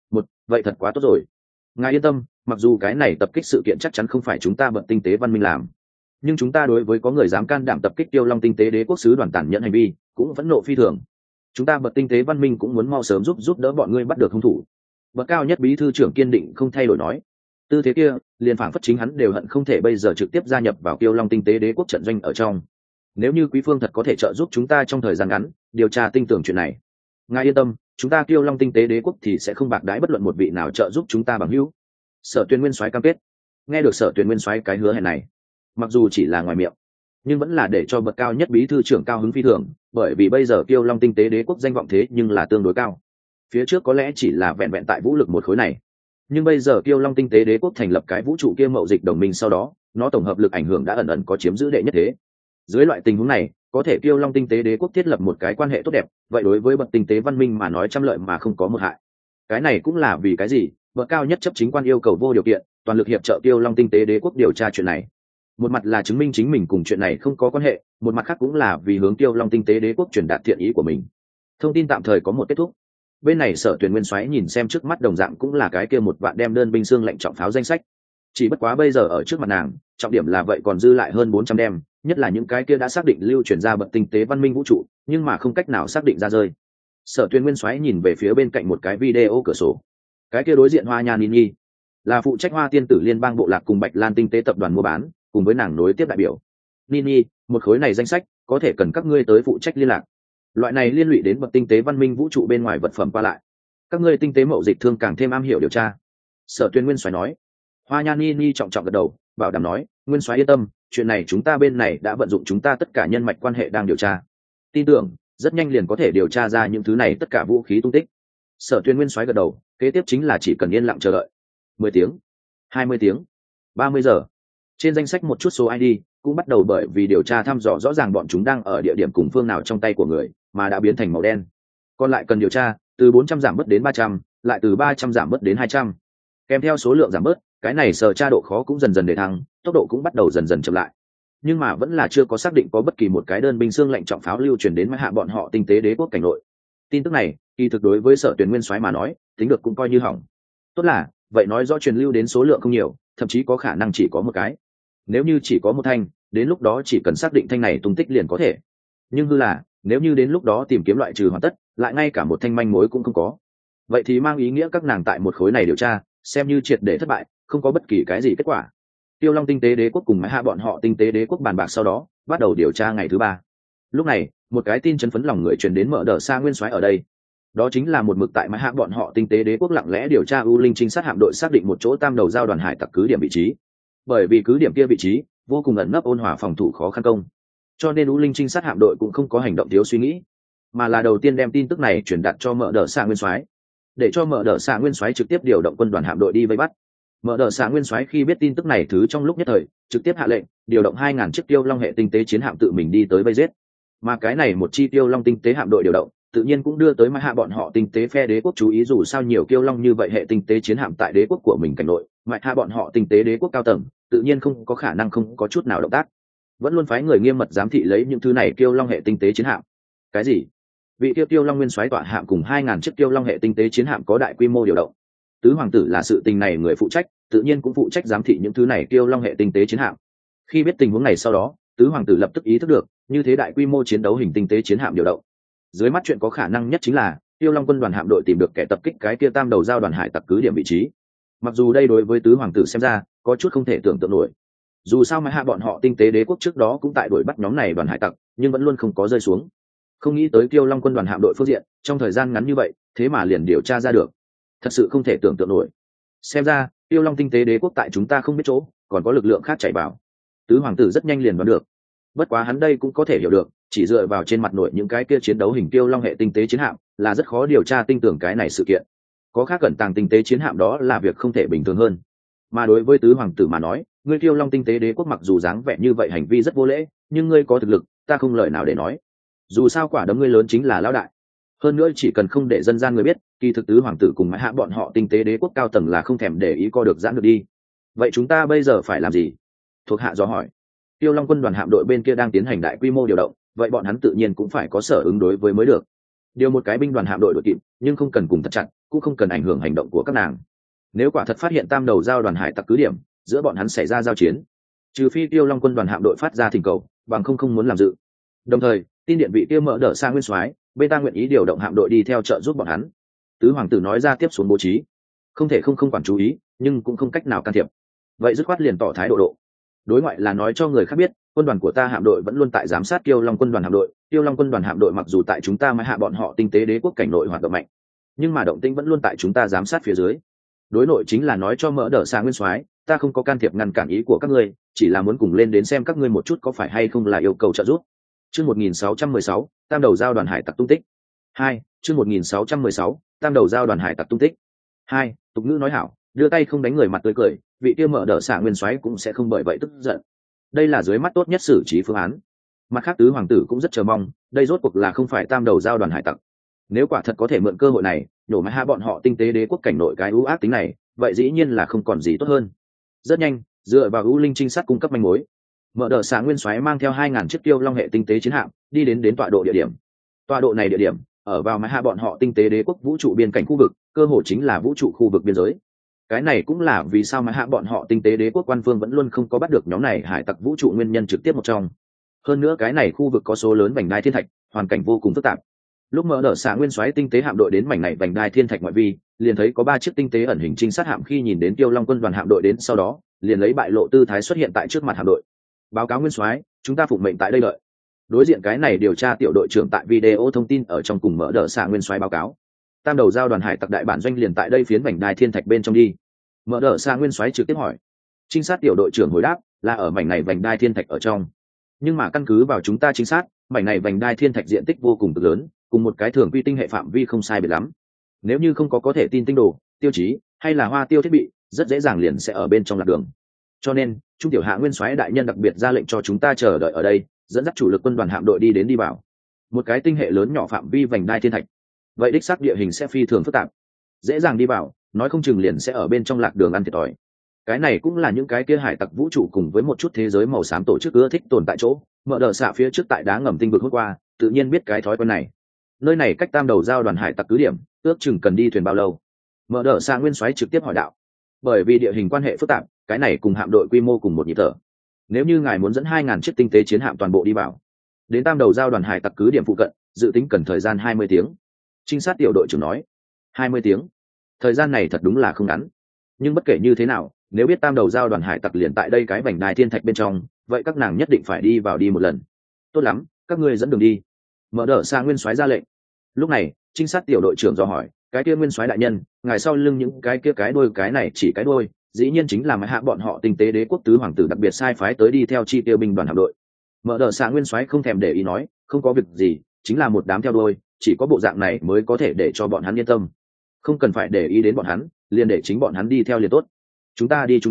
Vậy thật quá tốt rồi. Ngài yên tâm, mặc dù cái này tập kích sự kiện chắc chắn không phải chúng ta bậc tinh tế văn minh làm, nhưng chúng ta đối với có người dám can đảm tập kích Kiêu Long tinh tế đế quốc sứ đoàn tàn nhẫn hành vi, cũng vẫn nộ phi thường. Chúng ta bậc tinh tế văn minh cũng muốn mau sớm giúp đỡ bọn ngươi bắt được hung thủ. Bậc cao nhất bí thư trưởng kiên định không thay đổi nói. Tư thế kia, liền phảng phất chính hắn đều hận không thể bây giờ trực tiếp gia nhập vào Kiêu Long tinh tế đế quốc trận doanh ở trong. Nếu như quý phương thật có thể trợ giúp chúng ta trong thời gian ngắn điều tra tinh tường chuyện này, ngài yên tâm, chúng ta Kiêu Long tinh tế đế quốc thì sẽ không bạc đãi bất luận một vị nào trợ giúp chúng ta bằng hữu. Sở Tuyển nguyên soái cam kết. Nghe được Sở Tuyển nguyên soái cái hứa hẹn này, mặc dù chỉ là ngoài miệng, nhưng vẫn là để cho bậc cao nhất bí thư trưởng cao hứng phi thường, bởi vì bây giờ Kiêu Long tinh tế đế quốc danh vọng thế nhưng là tương đối cao. Phía trước có lẽ chỉ là vẹn vẹn tại vũ lực một khối này, nhưng bây giờ Kiêu Long tinh tế đế quốc thành lập cái vũ trụ kia mậu dịch đồng minh, sau đó nó tổng hợp lực ảnh hưởng đã ẩn ẩn có chiếm giữ đệ nhất thế. Dưới loại tình huống này, có thể Kiêu Long tinh tế đế quốc thiết lập một cái quan hệ tốt đẹp, vậy đối với bậc tinh tế văn minh mà nói trăm lợi mà không có một hại. Cái này cũng là vì cái gì bậc cao nhất chấp chính quan yêu cầu vô điều kiện toàn lực hiệp trợ Kiêu Long tinh tế đế quốc điều tra chuyện này. Một mặt là chứng minh chính mình cùng chuyện này không có quan hệ, một mặt khác cũng là vì hướng Kiêu Long tinh tế đế quốc truyền đạt thiện ý của mình. Thông tin tạm thời có một kết thúc. Bên này Sở Tuyển nguyên soái nhìn xem trước mắt đồng dạng cũng là cái kia một vạn đem đơn binh xương lệnh trọng pháo danh sách. Chỉ bất quá bây giờ ở trước mặt nàng, trọng điểm là vậy còn dư lại hơn 400 đem, nhất là những cái kia đã xác định lưu truyền ra bậc tinh tế văn minh vũ trụ, nhưng mà không cách nào xác định ra rơi. Sở Tuyển nguyên soái nhìn về phía bên cạnh một cái video cửa sổ. Cái kia đối diện Hoa Nha Nini, là phụ trách Hoa Tiên tử liên bang bộ lạc cùng Bạch Lan tinh tế tập đoàn mua bán, cùng với nàng nối tiếp đại biểu. Nini, một khối này danh sách có thể cần các ngươi tới phụ trách liên lạc. Loại này liên lụy đến bậc tinh tế văn minh vũ trụ bên ngoài vật phẩm qua lại, các ngươi tinh tế mậu dịch thương càng thêm am hiểu điều tra. Sở Tuyên nguyên soái nói. Hoa Nha Nini trọng trọng gật đầu, bảo đảm nói, nguyên soái yên tâm, chuyện này chúng ta bên này đã vận dụng chúng ta tất cả nhân mạch quan hệ đang điều tra, tin tưởng rất nhanh liền có thể điều tra ra những thứ này tất cả vũ khí tung tích. Sở Tuyên nguyên soái gật đầu, kế tiếp chính là chỉ cần yên lặng chờ đợi. 10 tiếng, 20 tiếng, 30 giờ, Trên danh sách một chút số ID cũng bắt đầu bởi vì điều tra thăm dò rõ ràng bọn chúng đang ở địa điểm cùng phương nào trong tay của người mà đã biến thành màu đen. Còn lại cần điều tra, từ 400 giảm bớt đến 300, lại từ 300 giảm bớt đến 200. Kèm theo số lượng giảm bớt, cái này sở tra độ khó cũng dần dần để thăng, tốc độ cũng bắt đầu dần dần chậm lại. Nhưng mà vẫn là chưa có xác định có bất kỳ một cái đơn binh xương lệnh trọng pháo lưu truyền đến hạ bọn họ tinh tế đế quốc cảnh nội. Tin tức này, kỳ thực đối với Sở Tuyển Nguyên soái mà nói, tính được cũng coi như hỏng. Tốt là, vậy nói rõ truyền lưu đến số lượng không nhiều, thậm chí có khả năng chỉ có một cái. Nếu như chỉ có một thanh, đến lúc đó chỉ cần xác định thanh này tung tích liền có thể. Nhưng hư là, nếu như đến lúc đó tìm kiếm loại trừ hoàn tất, lại ngay cả một thanh manh mối cũng không có. Vậy thì mang ý nghĩa các nàng tại một khối này điều tra, xem như triệt để thất bại, không có bất kỳ cái gì kết quả. Tiêu Long tinh tế đế quốc cùng hạ bọn họ tinh tế đế quốc bàn bạc sau đó, bắt đầu điều tra ngày thứ 3. Lúc này, một cái tin chấn phấn lòng người truyền đến Mở Đờ Sa Nguyên soái ở đây. Đó chính là một mực tại hạ bọn họ tinh tế đế quốc lặng lẽ điều tra U Linh trinh sát hạm đội xác định một chỗ tam đầu giao đoàn hải tặc cứ điểm vị trí. Bởi vì cứ điểm kia vị trí vô cùng ẩn nấp ôn hòa phòng thủ khó khăn công, cho nên U Linh trinh sát hạm đội cũng không có hành động thiếu suy nghĩ, mà là đầu tiên đem tin tức này truyền đạt cho Mở Đờ Sa Nguyên soái, để cho Mở Đờ Sa Nguyên soái trực tiếp điều động quân đoàn hạm đội đi vây bắt. Mở Đờ Sa Nguyên soái khi biết tin tức này thứ trong lúc nhất thời, trực tiếp hạ lệnh điều động 2000 chiếc Tiêu Long hệ tinh tế chiến hạm tự mình đi tới vây giết. Mà cái này một chi Tiêu Long tinh tế hạm đội điều động, tự nhiên cũng đưa tới hạ bọn họ tinh tế phe đế quốc chú ý, dù sao nhiều Tiêu Long như vậy hệ tinh tế chiến hạm tại đế quốc của mình cảnh nội, hạ bọn họ tinh tế đế quốc cao tầng, tự nhiên không có khả năng không có chút nào động tác, vẫn luôn phái người nghiêm mật giám thị lấy những thứ này Tiêu Long hệ tinh tế chiến hạm. Cái gì? Vị Tiêu Long nguyên soái tọa hạm cùng 2000 chiếc Tiêu Long hệ tinh tế chiến hạm có đại quy mô điều động. Tứ hoàng tử là sự tình này người phụ trách, tự nhiên cũng phụ trách giám thị những thứ này Tiêu Long hệ tinh tế chiến hạm. Khi biết tình huống này sau đó, tứ hoàng tử lập tức ý thức được, như thế đại quy mô chiến đấu hình tinh tế chiến hạm điều động, dưới mắt chuyện có khả năng nhất chính là Tiêu Long quân đoàn hạm đội tìm được kẻ tập kích cái kia tam đầu giao đoàn hải tặc cứ điểm vị trí. Mặc dù đây đối với tứ hoàng tử xem ra có chút không thể tưởng tượng nổi, dù sao hạ bọn họ tinh tế đế quốc trước đó cũng tại đuổi bắt nhóm này đoàn hải tặc, nhưng vẫn luôn không có rơi xuống. Không nghĩ tới Tiêu Long quân đoàn hạm đội phương diện trong thời gian ngắn như vậy thế mà liền điều tra ra được, thật sự không thể tưởng tượng nổi. Xem ra Tiêu Long tinh tế đế quốc tại chúng ta không biết chỗ còn có lực lượng khác chạy vào. Tứ hoàng tử rất nhanh liền đoán được, bất quá hắn đây cũng có thể hiểu được, chỉ dựa vào trên mặt nội những cái kia chiến đấu hình Tiêu Long hệ tinh tế chiến hạm là rất khó điều tra tinh tưởng cái này sự kiện. Có khác cẩn tàng tinh tế chiến hạm đó là việc không thể bình thường hơn. Mà đối với tứ hoàng tử mà nói, ngươi Tiêu Long tinh tế đế quốc mặc dù dáng vẻ như vậy hành vi rất vô lễ, nhưng ngươi có thực lực, ta không lời nào để nói. Dù sao quả đấm ngươi lớn chính là lão đại. Hơn nữa chỉ cần không để dân gian người biết, kỳ thực tứ hoàng tử cùng hạ bọn họ tinh tế đế quốc cao tầng là không thèm để ý co được giãn được đi. Vậy chúng ta bây giờ phải làm gì? Thuộc hạ dò hỏi. Tiêu Long quân đoàn hạm đội bên kia đang tiến hành đại quy mô điều động, vậy bọn hắn tự nhiên cũng phải có sở ứng đối với mới được. Điều một cái binh đoàn hạm đội đội kịp, nhưng không cần cùng thật chặt, cũng không cần ảnh hưởng hành động của các nàng. Nếu quả thật phát hiện tam đầu giao đoàn hải tặc cứ điểm, giữa bọn hắn xảy ra giao chiến, trừ phi Tiêu Long quân đoàn hạm đội phát ra thỉnh cầu, bằng không muốn làm dự. Đồng thời, tin điện vị kia Mở Đờ Sa Nguyên soái, bên ta nguyện ý điều động hạm đội đi theo trợ giúp bọn hắn. Tứ hoàng tử nói ra tiếp xuống bố trí, không thể không quản chú ý, nhưng cũng không cách nào can thiệp. Vậy dứt khoát liền tỏ thái độ. Đối ngoại là nói cho người khác biết, quân đoàn của ta hạm đội vẫn luôn tại giám sát Tiêu Long quân đoàn hạm đội. Tiêu Long quân đoàn hạm đội mặc dù tại chúng ta hạ bọn họ tinh tế đế quốc cảnh nội hoạt động mạnh, nhưng mà động tĩnh vẫn luôn tại chúng ta giám sát phía dưới. Đối nội chính là nói cho Mở Đờ Sa Nguyên soái, ta không có can thiệp ngăn cản ý của các ngươi, chỉ là muốn cùng lên đến xem các ngươi một chút có phải hay không là yêu cầu trợ giúp. Chương 1616, tam đầu giao đoàn hải tặc tung tích. 2. Chương 1616, tam đầu giao đoàn hải tặc tung tích. 2. Tục ngữ nói hảo, đưa tay không đánh người mặt tươi cười, vị kia Mở Đờ Sa Nguyên soái cũng sẽ không bởi vậy tức giận. Đây là dưới mắt tốt nhất xử trí phương án. Mặt khác tứ hoàng tử cũng rất chờ mong, đây rốt cuộc là không phải tam đầu giao đoàn hải tặc. Nếu quả thật có thể mượn cơ hội này nhổ máy hạ bọn họ tinh tế đế quốc cảnh nội cái ưu ác tính này, vậy dĩ nhiên là không còn gì tốt hơn. Rất nhanh, dựa vào ưu linh trinh sát cung cấp manh mối, Mở Đờ Sa Nguyên soái mang theo 2000 chiếc Tiêu Long hệ tinh tế chiến hạm đi đến tọa độ địa điểm. Tọa độ này địa điểm ở vào máy hạ bọn họ tinh tế đế quốc vũ trụ biên cảnh khu vực, cơ hồ chính là vũ trụ khu vực biên giới. Cái này cũng là vì sao máy hạ bọn họ tinh tế đế quốc quan phương vẫn luôn không có bắt được nhóm này hải tặc vũ trụ nguyên nhân trực tiếp một trong. Hơn nữa cái này khu vực có số lớn vành đai thiên thạch, hoàn cảnh vô cùng phức tạp. Lúc Mở Đờ Sa Nguyên soái tinh tế hạm đội đến mảnh này vành đai thiên thạch ngoại vi, liền thấy có 3 chiếc tinh tế ẩn hình trinh sát hạm khi nhìn đến Tiêu Long quân đoàn hạm đội đến sau đó, liền lấy bại lộ tư thái xuất hiện tại trước mặt hạm đội. Báo cáo Nguyên soái, chúng ta phụng mệnh tại đây đợi. Đối diện cái này điều tra tiểu đội trưởng tại video thông tin ở trong cùng Mở Đờ Sa Nguyên soái báo cáo. Tam đầu giao đoàn hải tặc đại bản doanh liền tại đây phiến vành đai thiên thạch bên trong đi. Mở Đờ Sa Nguyên soái trực tiếp hỏi. Trinh sát tiểu đội trưởng hồi đáp là ở mảnh này vành đai thiên thạch ở trong, nhưng mà căn cứ vào chúng ta chính xác, mảnh này vành đai thiên thạch diện tích vô cùng lớn, cùng một cái thường quy tinh hệ phạm vi không sai biệt lắm. Nếu như không có thể tin tinh đồ, tiêu chí hay là hoa tiêu thiết bị, rất dễ dàng liền sẽ ở bên trong lạc đường. Cho nên Trung tiểu hạ nguyên soái đại nhân đặc biệt ra lệnh cho chúng ta chờ đợi ở đây, dẫn dắt chủ lực quân đoàn hạm đội đi vào một cái tinh hệ lớn nhỏ phạm vi vành đai thiên thạch. Vậy đích xác địa hình sẽ phi thường phức tạp, dễ dàng đi vào, nói không chừng liền sẽ ở bên trong lạc đường ăn thiệt thòi. Cái này cũng là những cái kia hải tặc vũ trụ cùng với một chút thế giới màu xám tổ chức ưa thích tồn tại chỗ. Mở đờ xạ phía trước tại đá ngầm tinh vực hốt qua, tự nhiên biết cái thói quen này. Nơi này cách tam đầu giao đoàn hải tặc cứ điểm, ước chừng cần đi thuyền bao lâu? Mở đờ xạ nguyên soái trực tiếp hỏi đạo. Bởi vì địa hình quan hệ phức tạp, cái này cùng hạm đội quy mô cùng một nhịp thở. Nếu như ngài muốn dẫn 2.000 chiếc tinh tế chiến hạm toàn bộ đi vào, đến tam đầu giao đoàn hải tặc cứ điểm phụ cận, dự tính cần thời gian 20 tiếng. Trinh sát tiểu đội trưởng nói. 20 tiếng. Thời gian này thật đúng là không ngắn. Nhưng bất kể như thế nào, nếu biết tam đầu giao đoàn hải tặc liền tại đây cái vành đai thiên thạch bên trong, vậy các nàng nhất định phải đi vào đi một lần. Tốt lắm, các ngươi dẫn đường đi. Mở đờ xa nguyên soái ra lệnh. Lúc này, trinh sát tiểu đội trưởng dò hỏi, cái kia nguyên soái đại nhân, ngài sau lưng những cái kia cái đuôi, cái này chỉ cái đuôi, dĩ nhiên chính là mãi hạ bọn họ tinh tế đế quốc tứ hoàng tử đặc biệt sai phái tới đi theo chi tiêu binh đoàn hạm đội. Mở đờ xa nguyên soái không thèm để ý nói, không có việc gì, chính là một đám theo đuôi, chỉ có bộ dạng này mới có thể để cho bọn hắn yên tâm. Không cần phải để ý đến bọn hắn, liền để chính bọn hắn đi theo liền tốt. Chúng ta đi.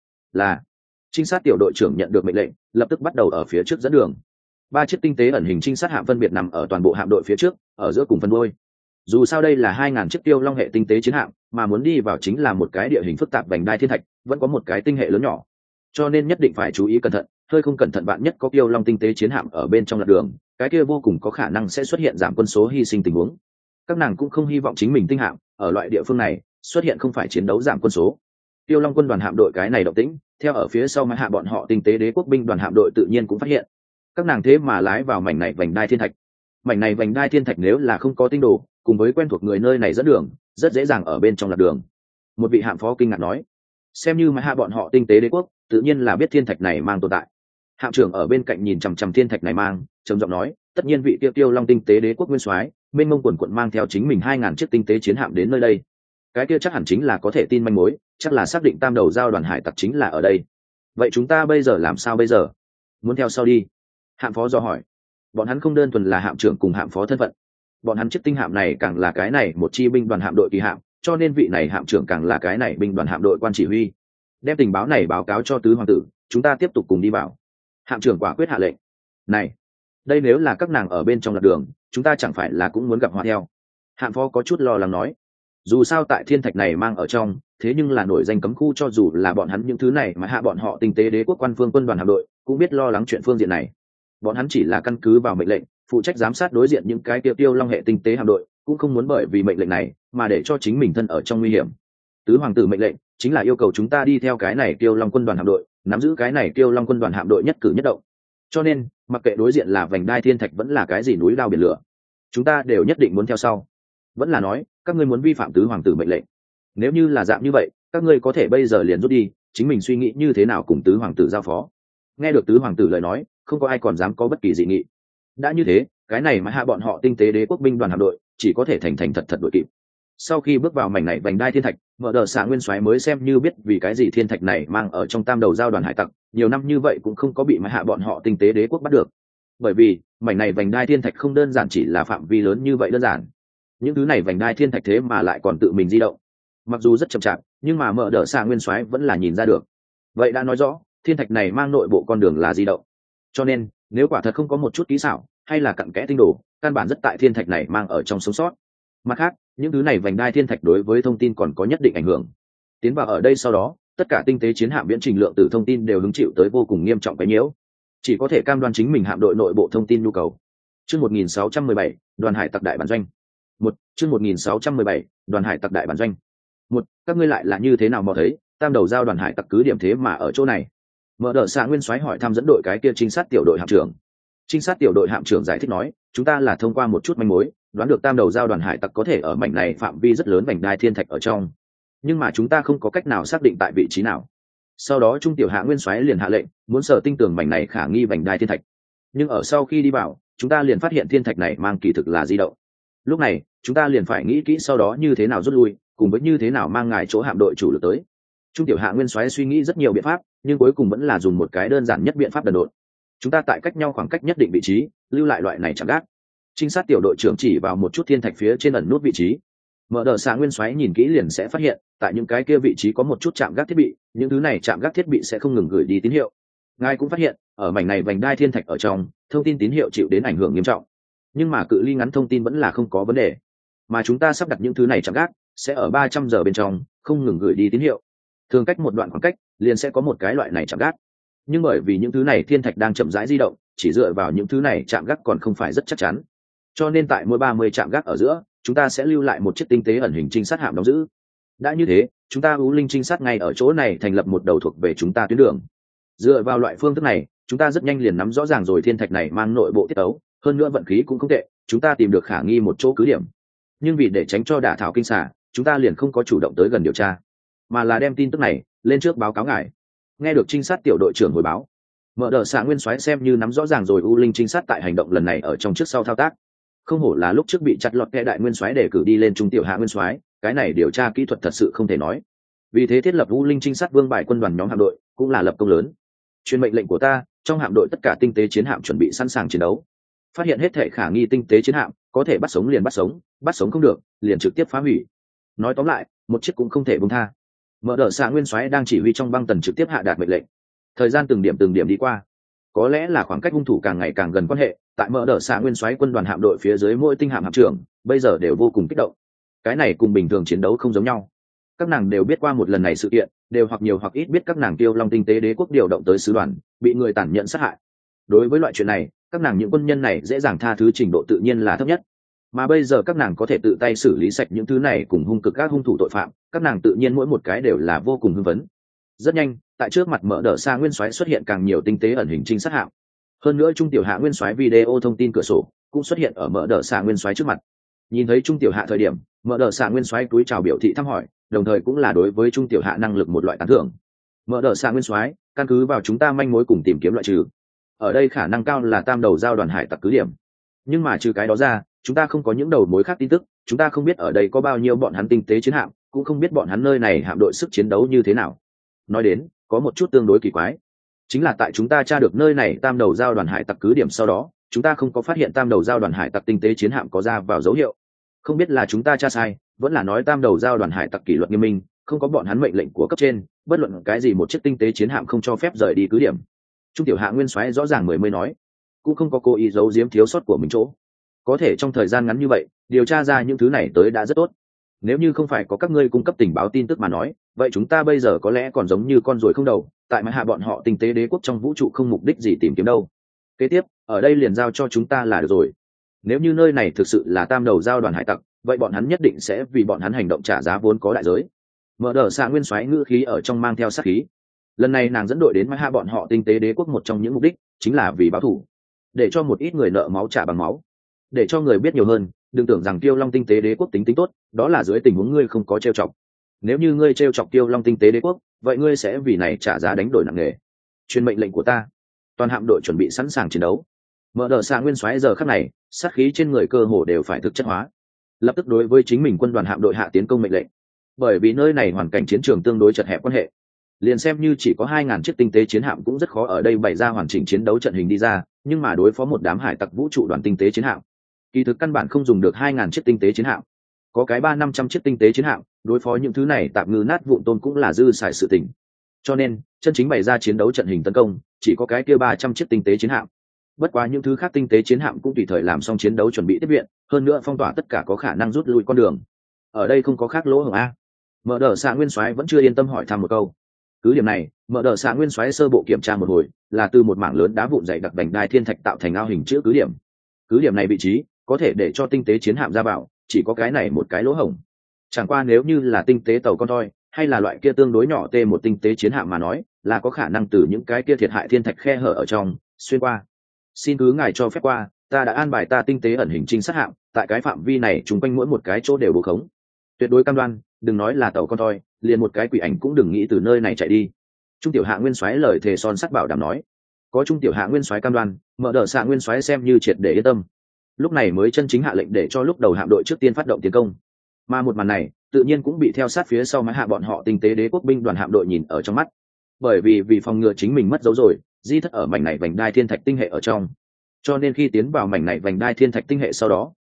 Là. Trinh sát tiểu đội trưởng nhận được mệnh lệnh, lập tức bắt đầu ở phía trước dẫn đường. 3 chiếc tinh tế ẩn hình trinh sát hạm phân biệt nằm ở toàn bộ hạm đội phía trước, ở giữa cùng phân đuôi. Dù sao đây là 2.000 chiếc tiêu long hệ tinh tế chiến hạm, mà muốn đi vào chính là một cái địa hình phức tạp vành đai thiên thạch, vẫn có một cái tinh hệ lớn nhỏ, cho nên nhất định phải chú ý cẩn thận. Hơi không cẩn thận bạn nhất có tiêu long tinh tế chiến hạm ở bên trong lật đường, cái kia vô cùng có khả năng sẽ xuất hiện giảm quân số hy sinh tình huống. Các nàng cũng không hy vọng chính mình tinh hạm ở loại địa phương này xuất hiện không phải chiến đấu giảm quân số. Tiêu long quân đoàn hạm đội cái này động tĩnh, theo ở phía sau mãi hạ bọn họ tinh tế đế quốc binh đoàn hạm đội tự nhiên cũng phát hiện. Các nàng thế mà lái vào mảnh này vành đai thiên thạch. Mảnh này vành đai thiên thạch nếu là không có tinh đồ, cùng với quen thuộc người nơi này dẫn đường, rất dễ dàng ở bên trong lạc đường. Một vị hạm phó kinh ngạc nói, xem như mãi hạ bọn họ tinh tế đế quốc, tự nhiên là biết thiên thạch này mang tồn tại. Hạm trưởng ở bên cạnh nhìn chằm chằm thiên thạch này mang, trầm giọng nói, tất nhiên vị tiêu tiêu long tinh tế đế quốc nguyên soái mênh mông quần quận mang theo chính mình 2.000 chiếc tinh tế chiến hạm đến nơi đây, cái kia chắc hẳn chính là có thể tin manh mối, chắc là xác định tam đầu giao đoàn hải tặc chính là ở đây. Vậy chúng ta bây giờ làm sao bây giờ? Muốn theo sau đi? Hạm phó do hỏi. Bọn hắn không đơn thuần là hạm trưởng cùng hạm phó thân phận, bọn hắn chiếc tinh hạm này càng là cái này một chi binh đoàn hạm đội kỳ hạm, cho nên vị này hạm trưởng càng là cái này binh đoàn hạm đội quan chỉ huy. Đem tình báo này báo cáo cho tứ hoàng tử, chúng ta tiếp tục cùng đi vào. Hạm trưởng quả quyết hạ lệnh. Này, đây nếu là các nàng ở bên trong lạc đường, chúng ta chẳng phải là cũng muốn gặp họa theo? Hạm phó có chút lo lắng nói. Dù sao tại thiên thạch này mang ở trong, thế nhưng là nổi danh cấm khu, cho dù là bọn hắn những thứ này mà hạ bọn họ tinh tế đế quốc quan phương quân đoàn hạm đội cũng biết lo lắng chuyện phương diện này. Bọn hắn chỉ là căn cứ vào mệnh lệnh, phụ trách giám sát đối diện những cái tiêu tiêu long hệ tinh tế hạm đội, cũng không muốn bởi vì mệnh lệnh này mà để cho chính mình thân ở trong nguy hiểm. Tứ hoàng tử mệnh lệnh chính là yêu cầu chúng ta đi theo cái này tiêu long quân đoàn hạm đội, nắm giữ cái này tiêu long quân đoàn hạm đội nhất cử nhất động. Cho nên mặc kệ đối diện là vành đai thiên thạch vẫn là cái gì núi lao biển lửa, chúng ta đều nhất định muốn theo sau. Vẫn là nói các ngươi muốn vi phạm tứ hoàng tử mệnh lệnh? Nếu như là dạng như vậy, các ngươi có thể bây giờ liền rút đi, chính mình suy nghĩ như thế nào cùng tứ hoàng tử giao phó. Nghe được tứ hoàng tử lời nói, không có ai còn dám có bất kỳ dị nghị. Đã như thế, cái này mà hạ bọn họ tinh tế đế quốc binh đoàn hạm đội chỉ có thể thành thật đội kịp. Sau khi bước vào mảnh này vành đai thiên thạch, mở đờ xạ nguyên soái mới xem như biết vì cái gì thiên thạch này mang ở trong tam đầu giao đoàn hải tặc nhiều năm như vậy cũng không có bị mà hạ bọn họ tinh tế đế quốc bắt được. Bởi vì mảnh này vành đai thiên thạch không đơn giản chỉ là phạm vi lớn như vậy đơn giản, những thứ này vành đai thiên thạch thế mà lại còn tự mình di động. Mặc dù rất chậm chạp, nhưng mà mở đờ xạ nguyên soái vẫn là nhìn ra được. Vậy đã nói rõ thiên thạch này mang nội bộ con đường là di động. Cho nên nếu quả thật không có một chút kỹ xảo hay là cặn kẽ tinh đồ, căn bản rất tại thiên thạch này mang ở trong sống sót. Mặt khác, những thứ này vành đai thiên thạch đối với thông tin còn có nhất định ảnh hưởng. Tiến vào ở đây sau đó, tất cả tinh tế chiến hạm viễn trình lượng tử thông tin đều hứng chịu tới vô cùng nghiêm trọng cái nhiễu. Chỉ có thể cam đoan chính mình hạm đội nội bộ thông tin nhu cầu. Chương 1617, đoàn hải tặc đại bản doanh. Chương 1617, đoàn hải tặc đại bản doanh. Các ngươi lại là như thế nào mà thấy tam đầu giao đoàn hải tặc cứ điểm thế mà ở chỗ này? Mở đờ xạ nguyên soái hỏi thăm dẫn đội cái kia trinh sát tiểu đội hạm trưởng. Trinh sát tiểu đội hạm trưởng giải thích nói, chúng ta là thông qua một chút manh mối đoán được tam đầu giao đoàn hải tặc có thể ở mảnh này phạm vi rất lớn vành đai thiên thạch ở trong, nhưng mà chúng ta không có cách nào xác định tại vị trí nào. Sau đó trung tiểu hạ nguyên soái liền hạ lệnh muốn sở tinh tường mảnh này khả nghi vành đai thiên thạch, nhưng ở sau khi đi vào chúng ta liền phát hiện thiên thạch này mang kỳ thực là di động. Lúc này chúng ta liền phải nghĩ kỹ sau đó như thế nào rút lui, cùng với như thế nào mang ngài chỗ hạm đội chủ lực tới. Trung tiểu hạ nguyên soái suy nghĩ rất nhiều biện pháp, nhưng cuối cùng vẫn là dùng một cái đơn giản nhất biện pháp đần độn. Chúng ta tại cách nhau khoảng cách nhất định vị trí lưu lại loại này chẳng gác. Trinh sát tiểu đội trưởng chỉ vào một chút thiên thạch phía trên ẩn nút vị trí. Mở đờ xạ nguyên soái nhìn kỹ liền sẽ phát hiện tại những cái kia vị trí có một chút chạm gác thiết bị, những thứ này chạm gác thiết bị sẽ không ngừng gửi đi tín hiệu. Ngài cũng phát hiện ở mảnh này vành đai thiên thạch ở trong, thông tin tín hiệu chịu đến ảnh hưởng nghiêm trọng, nhưng mà cự ly ngắn thông tin vẫn là không có vấn đề, mà chúng ta sắp đặt những thứ này chạm gác sẽ ở 300 giờ bên trong không ngừng gửi đi tín hiệu, thường cách một đoạn khoảng cách liền sẽ có một cái loại này chạm gác. Nhưng bởi vì những thứ này thiên thạch đang chậm rãi di động, chỉ dựa vào những thứ này chạm gác còn không phải rất chắc chắn, cho nên tại mỗi 30 chạm gác ở giữa chúng ta sẽ lưu lại một chiếc tinh tế ẩn hình trinh sát hạm đóng giữ. Đã như thế, chúng ta U Linh trinh sát ngay ở chỗ này thành lập một đầu thuộc về chúng ta tuyến đường. Dựa vào loại phương thức này, chúng ta rất nhanh liền nắm rõ ràng rồi thiên thạch này mang nội bộ tiết tấu, hơn nữa vận khí cũng không tệ, chúng ta tìm được khả nghi một chỗ cứ điểm. Nhưng vì để tránh cho đả thảo kinh xả, chúng ta liền không có chủ động tới gần điều tra, mà là đem tin tức này lên trước báo cáo ngài. Nghe được trinh sát tiểu đội trưởng hồi báo, Mở đờ xạ nguyên soái xem như nắm rõ ràng rồi U Linh trinh sát tại hành động lần này ở trong trước sau thao tác. Không hổ là lúc trước bị chặt lọt kẻ đại nguyên soái để cử đi lên trung tiểu hạ nguyên soái, cái này điều tra kỹ thuật thật sự không thể nói. Vì thế thiết lập U Linh trinh sát vương bài quân đoàn nhóm hạm đội cũng là lập công lớn. Truyền mệnh lệnh của ta, trong hạm đội tất cả tinh tế chiến hạm chuẩn bị sẵn sàng chiến đấu. Phát hiện hết thể khả nghi tinh tế chiến hạm, có thể bắt sống liền bắt sống không được liền trực tiếp phá hủy. Nói tóm lại, một chiếc cũng không thể buông tha. Mở đờ xạ nguyên soái đang chỉ huy trong băng tần trực tiếp hạ đạt mệnh lệnh. Thời gian từng điểm đi qua, có lẽ là khoảng cách hung thủ càng ngày càng gần quan hệ, tại mở đờ xạ nguyên soái quân đoàn hạm đội phía dưới mỗi tinh hạm hạm trưởng bây giờ đều vô cùng kích động. Cái này cùng bình thường chiến đấu không giống nhau. Các nàng đều biết qua một lần này sự kiện, đều hoặc nhiều hoặc ít biết các nàng Tiêu Long tinh tế đế quốc điều động tới sứ đoàn bị người tàn nhẫn sát hại. Đối với loại chuyện này, các nàng những quân nhân này dễ dàng tha thứ trình độ tự nhiên là thấp nhất, mà bây giờ các nàng có thể tự tay xử lý sạch những thứ này cùng hung cực các hung thủ tội phạm, các nàng tự nhiên mỗi một cái đều là vô cùng hưng phấn. Rất nhanh, tại trước mặt mở đờ xa nguyên soái xuất hiện càng nhiều tinh tế ẩn hình trinh sát hạm, hơn nữa trung tiểu hạ nguyên soái video thông tin cửa sổ cũng xuất hiện ở mở đờ xa nguyên soái trước mặt. Nhìn thấy trung tiểu hạ thời điểm, mở đờ xa nguyên soái túi chào biểu thị thăm hỏi, đồng thời cũng là đối với trung tiểu hạ năng lực một loại tán thưởng. Mở đờ xa nguyên soái, căn cứ vào chúng ta manh mối cùng tìm kiếm loại trừ, ở đây khả năng cao là tam đầu giao đoàn hải tặc cứ điểm, nhưng mà trừ cái đó ra chúng ta không có những đầu mối khác tin tức. Chúng ta không biết ở đây có bao nhiêu bọn hắn tinh tế chiến hạm, cũng không biết bọn hắn nơi này hạm đội sức chiến đấu như thế nào. Nói đến có một chút tương đối kỳ quái, chính là tại chúng ta tra được nơi này tam đầu giao đoàn hải tặc cứ điểm sau đó, chúng ta không có phát hiện tam đầu giao đoàn hải tặc tinh tế chiến hạm có ra vào dấu hiệu. Không biết là chúng ta tra sai, vẫn là nói tam đầu giao đoàn hải tặc kỷ luật nghiêm minh, không có bọn hắn mệnh lệnh của cấp trên, bất luận cái gì một chiếc tinh tế chiến hạm không cho phép rời đi cứ điểm. Trung tiểu hạ nguyên soái rõ ràng mới nói, cũng không có cố ý giấu giếm thiếu sót của mình chỗ. Có thể trong thời gian ngắn như vậy điều tra ra những thứ này tới đã rất tốt. Nếu như không phải có các ngươi cung cấp tình báo tin tức mà nói, vậy chúng ta bây giờ có lẽ còn giống như con ruồi không đầu, tại mà hạ bọn họ tinh tế đế quốc trong vũ trụ không mục đích gì tìm kiếm đâu. Kế tiếp ở đây liền giao cho chúng ta là được rồi. Nếu như nơi này thực sự là tam đầu giao đoàn hải tặc, vậy bọn hắn nhất định sẽ vì bọn hắn hành động trả giá vốn có đại giới. Mở đờ xạ nguyên soái ngữ khí ở trong mang theo sát khí. Lần này nàng dẫn đội đến mà hạ bọn họ tinh tế đế quốc, một trong những mục đích chính là vì báo thù, để cho một ít người nợ máu trả bằng máu, để cho người biết nhiều hơn. Đừng tưởng rằng Tiêu Long tinh tế đế quốc tính tốt, đó là dưới tình huống ngươi không có trêu chọc. Nếu như ngươi trêu chọc Tiêu Long tinh tế đế quốc, vậy ngươi sẽ vì này trả giá đánh đổi nặng nề. Truyền mệnh lệnh của ta, toàn hạm đội chuẩn bị sẵn sàng chiến đấu. Mở đờ xạ nguyên soái giờ khắc này sát khí trên người cơ hồ đều phải thực chất hóa, lập tức đối với chính mình quân đoàn hạm đội hạ tiến công mệnh lệnh. Bởi vì nơi này hoàn cảnh chiến trường tương đối chật hẹp quan hệ, liền xem như chỉ có 2.000 chiếc tinh tế chiến hạm cũng rất khó ở đây bày ra hoàn chỉnh chiến đấu trận hình đi ra, nhưng mà đối phó một đám hải tặc vũ trụ đoàn tinh tế chiến hạm, kỳ thực căn bản không dùng được 2.000 chiếc tinh tế chiến hạm, có cái 300-500 chiếc tinh tế chiến hạm đối phó những thứ này tạp ngư nát vụn tôn cũng là dư xài sự tình. Cho nên chân chính bày ra chiến đấu trận hình tấn công chỉ có cái kia 300 chiếc tinh tế chiến hạm. Bất quá những thứ khác tinh tế chiến hạm cũng tùy thời làm xong chiến đấu chuẩn bị tiếp viện, hơn nữa phong tỏa tất cả có khả năng rút lui con đường. Ở đây không có khác lỗ hổng a? Mở đờ xạ nguyên soái vẫn chưa yên tâm hỏi thăm một câu. Cứ điểm này, mở đờ xạ nguyên soái sơ bộ kiểm tra một hồi, là từ một mảng lớn đá vụn dày đặc vành đai thiên thạch tạo thành ao hình chữ cứ điểm. Cứ điểm này vị trí có thể để cho tinh tế chiến hạm ra vào, chỉ có cái này một cái lỗ hổng. Chẳng qua nếu như là tinh tế tàu con toi hay là loại kia tương đối nhỏ một tinh tế chiến hạm mà nói, là có khả năng từ những cái kia thiệt hại thiên thạch khe hở ở trong xuyên qua. Xin cứ ngài cho phép qua, ta đã an bài ta tinh tế ẩn hình trinh sát hạm tại cái phạm vi này, chúng quanh mỗi một cái chỗ đều bố khống, tuyệt đối cam đoan đừng nói là tàu con toi, liền một cái quỷ ảnh cũng đừng nghĩ từ nơi này chạy đi. Trung tiểu hạ nguyên soái lời thề son sắt bảo đảm nói. Có trung tiểu hạ nguyên soái cam đoan, mở đờ xạ nguyên soái xem như triệt để yên tâm, lúc này mới chân chính hạ lệnh để cho lúc đầu hạm đội trước tiên phát động tiến công. Mà một màn này tự nhiên cũng bị theo sát phía sau mái hạ bọn họ tinh tế đế quốc binh đoàn hạm đội nhìn ở trong mắt, bởi vì phòng ngừa chính mình mất dấu rồi di thất ở mảnh này vành đai thiên thạch tinh hệ ở trong, cho nên khi tiến vào mảnh này vành đai thiên thạch tinh hệ sau đó,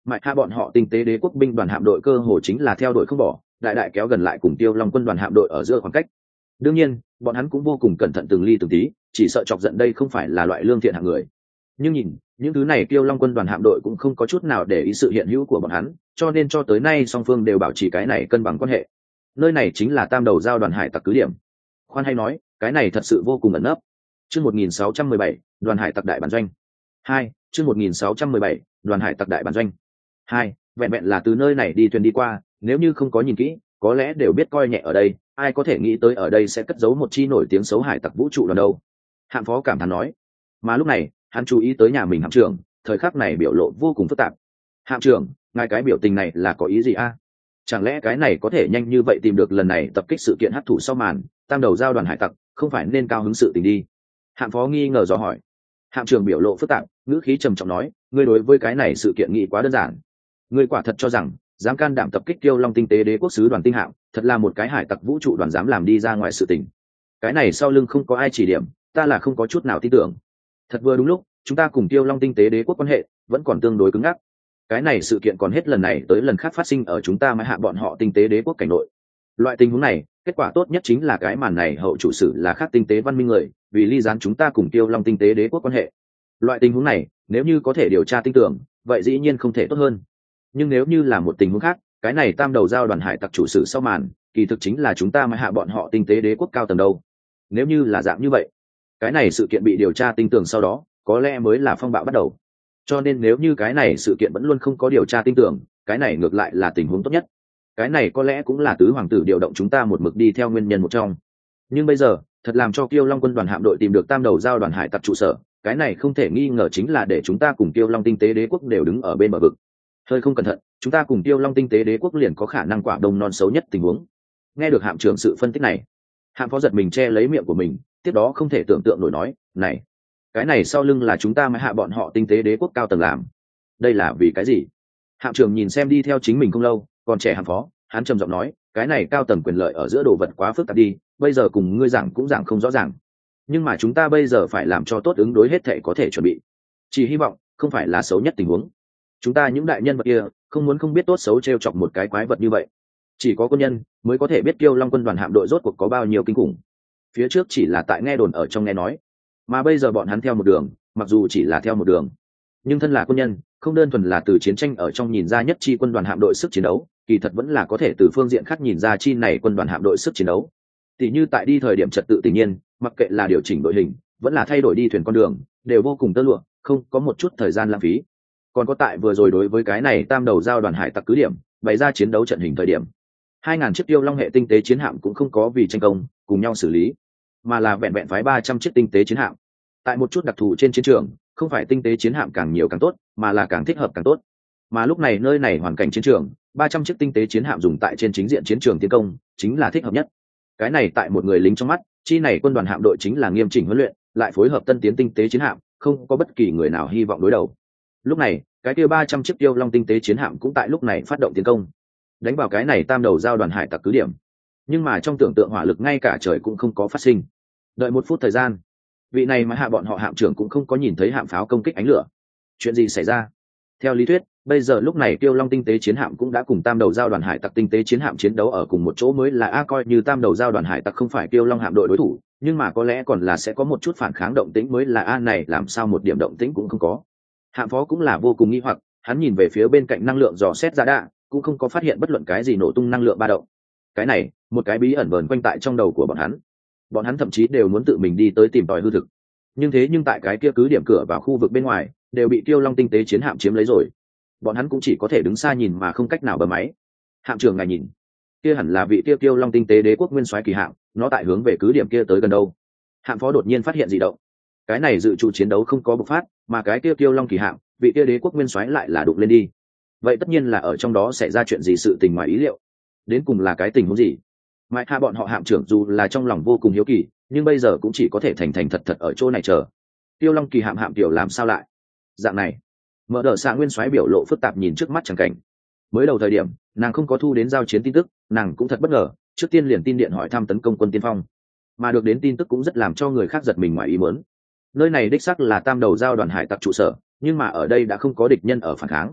mại hạ bọn họ tinh tế đế quốc binh đoàn hạm đội cơ hồ chính là theo đội không bỏ, đại đại kéo gần lại cùng Tiêu Long quân đoàn hạm đội ở giữa khoảng cách. Đương nhiên bọn hắn cũng vô cùng cẩn thận từng ly từng tí, chỉ sợ chọc giận đây không phải là loại lương thiện hạng người. Nhưng nhìn những thứ này Tiêu Long quân đoàn hạm đội cũng không có chút nào để ý sự hiện hữu của bọn hắn, cho nên cho tới nay song phương đều bảo trì cái này cân bằng quan hệ. Nơi này chính là Tam Đầu Giao đoàn hải tặc cứ điểm. Khoan hay nói, cái này thật sự vô cùng ẩn nấp. Chương 1617, đoàn hải tặc đại bản doanh. 2, chương 1617, đoàn hải tặc đại bản doanh. 2, vẹn vẹn là từ nơi này đi thuyền đi qua, nếu như không có nhìn kỹ, có lẽ đều biết coi nhẹ ở đây, ai có thể nghĩ tới ở đây sẽ cất giấu một chi nổi tiếng xấu hải tặc vũ trụ đoàn đâu. Hạm phó cảm thán nói. Mà lúc này, hắn chú ý tới nhà mình hạm trưởng, thời khắc này biểu lộ vô cùng phức tạp. Hạm trưởng, ngài cái biểu tình này là có ý gì a? Chẳng lẽ cái này có thể nhanh như vậy tìm được lần này tập kích sự kiện hấp thụ sau màn, Tam Đầu Giao đoàn hải tặc, không phải nên cao hứng sự tình đi? Hạm phó nghi ngờ dò hỏi. Hạm trưởng biểu lộ phức tạp, ngữ khí trầm trọng nói, ngươi đối với cái này sự kiện nghĩ quá đơn giản. Ngươi quả thật cho rằng dám can đảm tập kích Tiêu Long tinh tế đế quốc sứ đoàn tinh hạm, thật là một cái hải tặc vũ trụ đoàn dám làm đi ra ngoài sự tình? Cái này sau lưng không có ai chỉ điểm, ta là không có chút nào tin tưởng. Thật vừa đúng lúc, chúng ta cùng Tiêu Long tinh tế đế quốc quan hệ vẫn còn tương đối cứng ngắc. Cái này sự kiện còn hết lần này tới lần khác phát sinh ở chúng ta mới hạ bọn họ tinh tế đế quốc cảnh nội. Loại tình huống này, kết quả tốt nhất chính là cái màn này hậu chủ sử là khác tinh tế văn minh người, vì ly gián chúng ta cùng Tiêu Long tinh tế đế quốc quan hệ. Loại tình huống này, nếu như có thể điều tra tin tưởng, vậy dĩ nhiên không thể tốt hơn. Nhưng nếu như là một tình huống khác, cái này Tam Đầu Giao đoàn hải tặc chủ sử sau màn, kỳ thực chính là chúng ta mới hạ bọn họ tinh tế đế quốc cao tầng đâu. Nếu như là dạng như vậy, cái này sự kiện bị điều tra tin tưởng sau đó, có lẽ mới là phong bạo bắt đầu. Cho nên nếu như cái này sự kiện vẫn luôn không có điều tra tin tưởng, cái này ngược lại là tình huống tốt nhất. Cái này có lẽ cũng là tứ hoàng tử điều động chúng ta một mực đi theo nguyên nhân một trong. Nhưng bây giờ, thật làm cho Kiêu Long quân đoàn hạm đội tìm được Tam Đầu Giao đoàn hải tặc trụ sở, cái này không thể nghi ngờ chính là để chúng ta cùng Kiêu Long tinh tế đế quốc đều đứng ở bên bờ vực. Hơi không cẩn thận, chúng ta cùng Kiêu Long tinh tế đế quốc liền có khả năng quả đông non xấu nhất tình huống. Nghe được hạm trưởng sự phân tích này, hạm phó giật mình che lấy miệng của mình, tiếp đó không thể tưởng tượng nổi nói, này, cái này sau lưng là chúng ta mới hạ bọn họ tinh tế đế quốc cao tầng làm. Đây là vì cái gì? Hạm trưởng nhìn xem đi theo chính mình không lâu, còn trẻ hạm phó, hắn trầm giọng nói, cái này cao tầng quyền lợi ở giữa đồ vật quá phức tạp đi, bây giờ cùng ngươi giảng cũng giảng không rõ ràng. Nhưng mà chúng ta bây giờ phải làm cho tốt ứng đối hết thảy có thể chuẩn bị. Chỉ hy vọng không phải là xấu nhất tình huống. Chúng ta những đại nhân vật kia, không muốn không biết tốt xấu trêu chọc một cái quái vật như vậy. Chỉ có quân nhân mới có thể biết Kiêu Long quân đoàn hạm đội rốt cuộc có bao nhiêu kinh khủng. Phía trước chỉ là tại nghe đồn ở trong nghe nói, mà bây giờ bọn hắn theo một đường, mặc dù chỉ là theo một đường, nhưng thân là quân nhân, không đơn thuần là từ chiến tranh ở trong nhìn ra nhất chi quân đoàn hạm đội sức chiến đấu, kỳ thật vẫn là có thể từ phương diện khác nhìn ra chi này quân đoàn hạm đội sức chiến đấu. Tỷ như tại đi thời điểm trật tự tự nhiên, mặc kệ là điều chỉnh đội hình, vẫn là thay đổi đi thuyền con đường, đều vô cùng tơ lụa, không có một chút thời gian lãng phí. Còn có tại vừa rồi đối với cái này Tam Đầu Giao đoàn hải tặc cứ điểm, bày ra chiến đấu trận hình thời điểm, 2000 chiếc Tiêu Long hệ tinh tế chiến hạm cũng không có vì tranh công cùng nhau xử lý, mà là vẹn vẹn phái 300 chiếc tinh tế chiến hạm. Tại một chút đặc thù trên chiến trường, không phải tinh tế chiến hạm càng nhiều càng tốt, mà là càng thích hợp càng tốt. Mà lúc này nơi này hoàn cảnh chiến trường, 300 chiếc tinh tế chiến hạm dùng tại trên chính diện chiến trường tiến công, chính là thích hợp nhất. Cái này tại một người lính trong mắt, chi này quân đoàn hạm đội chính là nghiêm chỉnh huấn luyện, lại phối hợp tân tiến tinh tế chiến hạm, không có bất kỳ người nào hy vọng đối đầu. Lúc này, cái kia 300 chiếc Tiêu Long tinh tế chiến hạm cũng tại lúc này phát động tiến công, đánh vào cái này Tam Đầu Giao đoàn hải tặc cứ điểm. Nhưng mà trong tưởng tượng hỏa lực ngay cả trời cũng không có phát sinh. Đợi 1 phút thời gian, vị này mà hạ bọn họ hạm trưởng cũng không có nhìn thấy hạm pháo công kích ánh lửa. Chuyện gì xảy ra? Theo lý thuyết, bây giờ lúc này Tiêu Long tinh tế chiến hạm cũng đã cùng Tam Đầu Giao đoàn hải tặc tinh tế chiến hạm chiến đấu ở cùng một chỗ mới là a, coi như Tam Đầu Giao đoàn hải tặc không phải Tiêu Long hạm đội đối thủ, nhưng mà có lẽ còn là sẽ có một chút phản kháng động tĩnh mới là a, này làm sao một điểm động tĩnh cũng không có. Hạm phó cũng là vô cùng nghi hoặc, hắn nhìn về phía bên cạnh năng lượng dò xét ra đạ, cũng không có phát hiện bất luận cái gì nổ tung năng lượng ba động. Cái này, một cái bí ẩn vờn quanh tại trong đầu của bọn hắn thậm chí đều muốn tự mình đi tới tìm tòi hư thực. Nhưng tại cái kia cứ điểm cửa vào khu vực bên ngoài đều bị Tiêu Long tinh tế chiến hạm chiếm lấy rồi, bọn hắn cũng chỉ có thể đứng xa nhìn mà không cách nào bấm máy. Hạm trưởng ngài nhìn, kia hẳn là vị Tiêu Long tinh tế đế quốc nguyên soái kỳ hạm, nó tại hướng về cứ điểm kia tới gần đâu. Hạm phó đột nhiên phát hiện dị động. Cái này dự trù chiến đấu không có bộc phát, mà cái kia Tiêu Long kỳ hạm, vị kia đế quốc nguyên soái lại là đụng lên đi. Vậy tất nhiên là ở trong đó xảy ra chuyện gì, sự tình ngoài ý liệu. Đến cùng là cái tình huống gì? Mãi hạ bọn họ hạm trưởng dù là trong lòng vô cùng hiếu kỳ, nhưng bây giờ cũng chỉ có thể thành thật thật ở chỗ này chờ. Tiêu Long kỳ hạm tiểu làm sao lại dạng này? Mở đờ xạ nguyên soái biểu lộ phức tạp nhìn trước mắt chẳng cảnh. Mới đầu thời điểm, nàng không có thu đến giao chiến tin tức, nàng cũng thật bất ngờ, trước tiên liền tin điện hỏi thăm tấn công quân tiên phong, mà được đến tin tức cũng rất làm cho người khác giật mình ngoài ý muốn. Nơi này đích xác là Tam Đầu Giao đoàn hải tặc trụ sở, nhưng mà ở đây đã không có địch nhân ở phản kháng.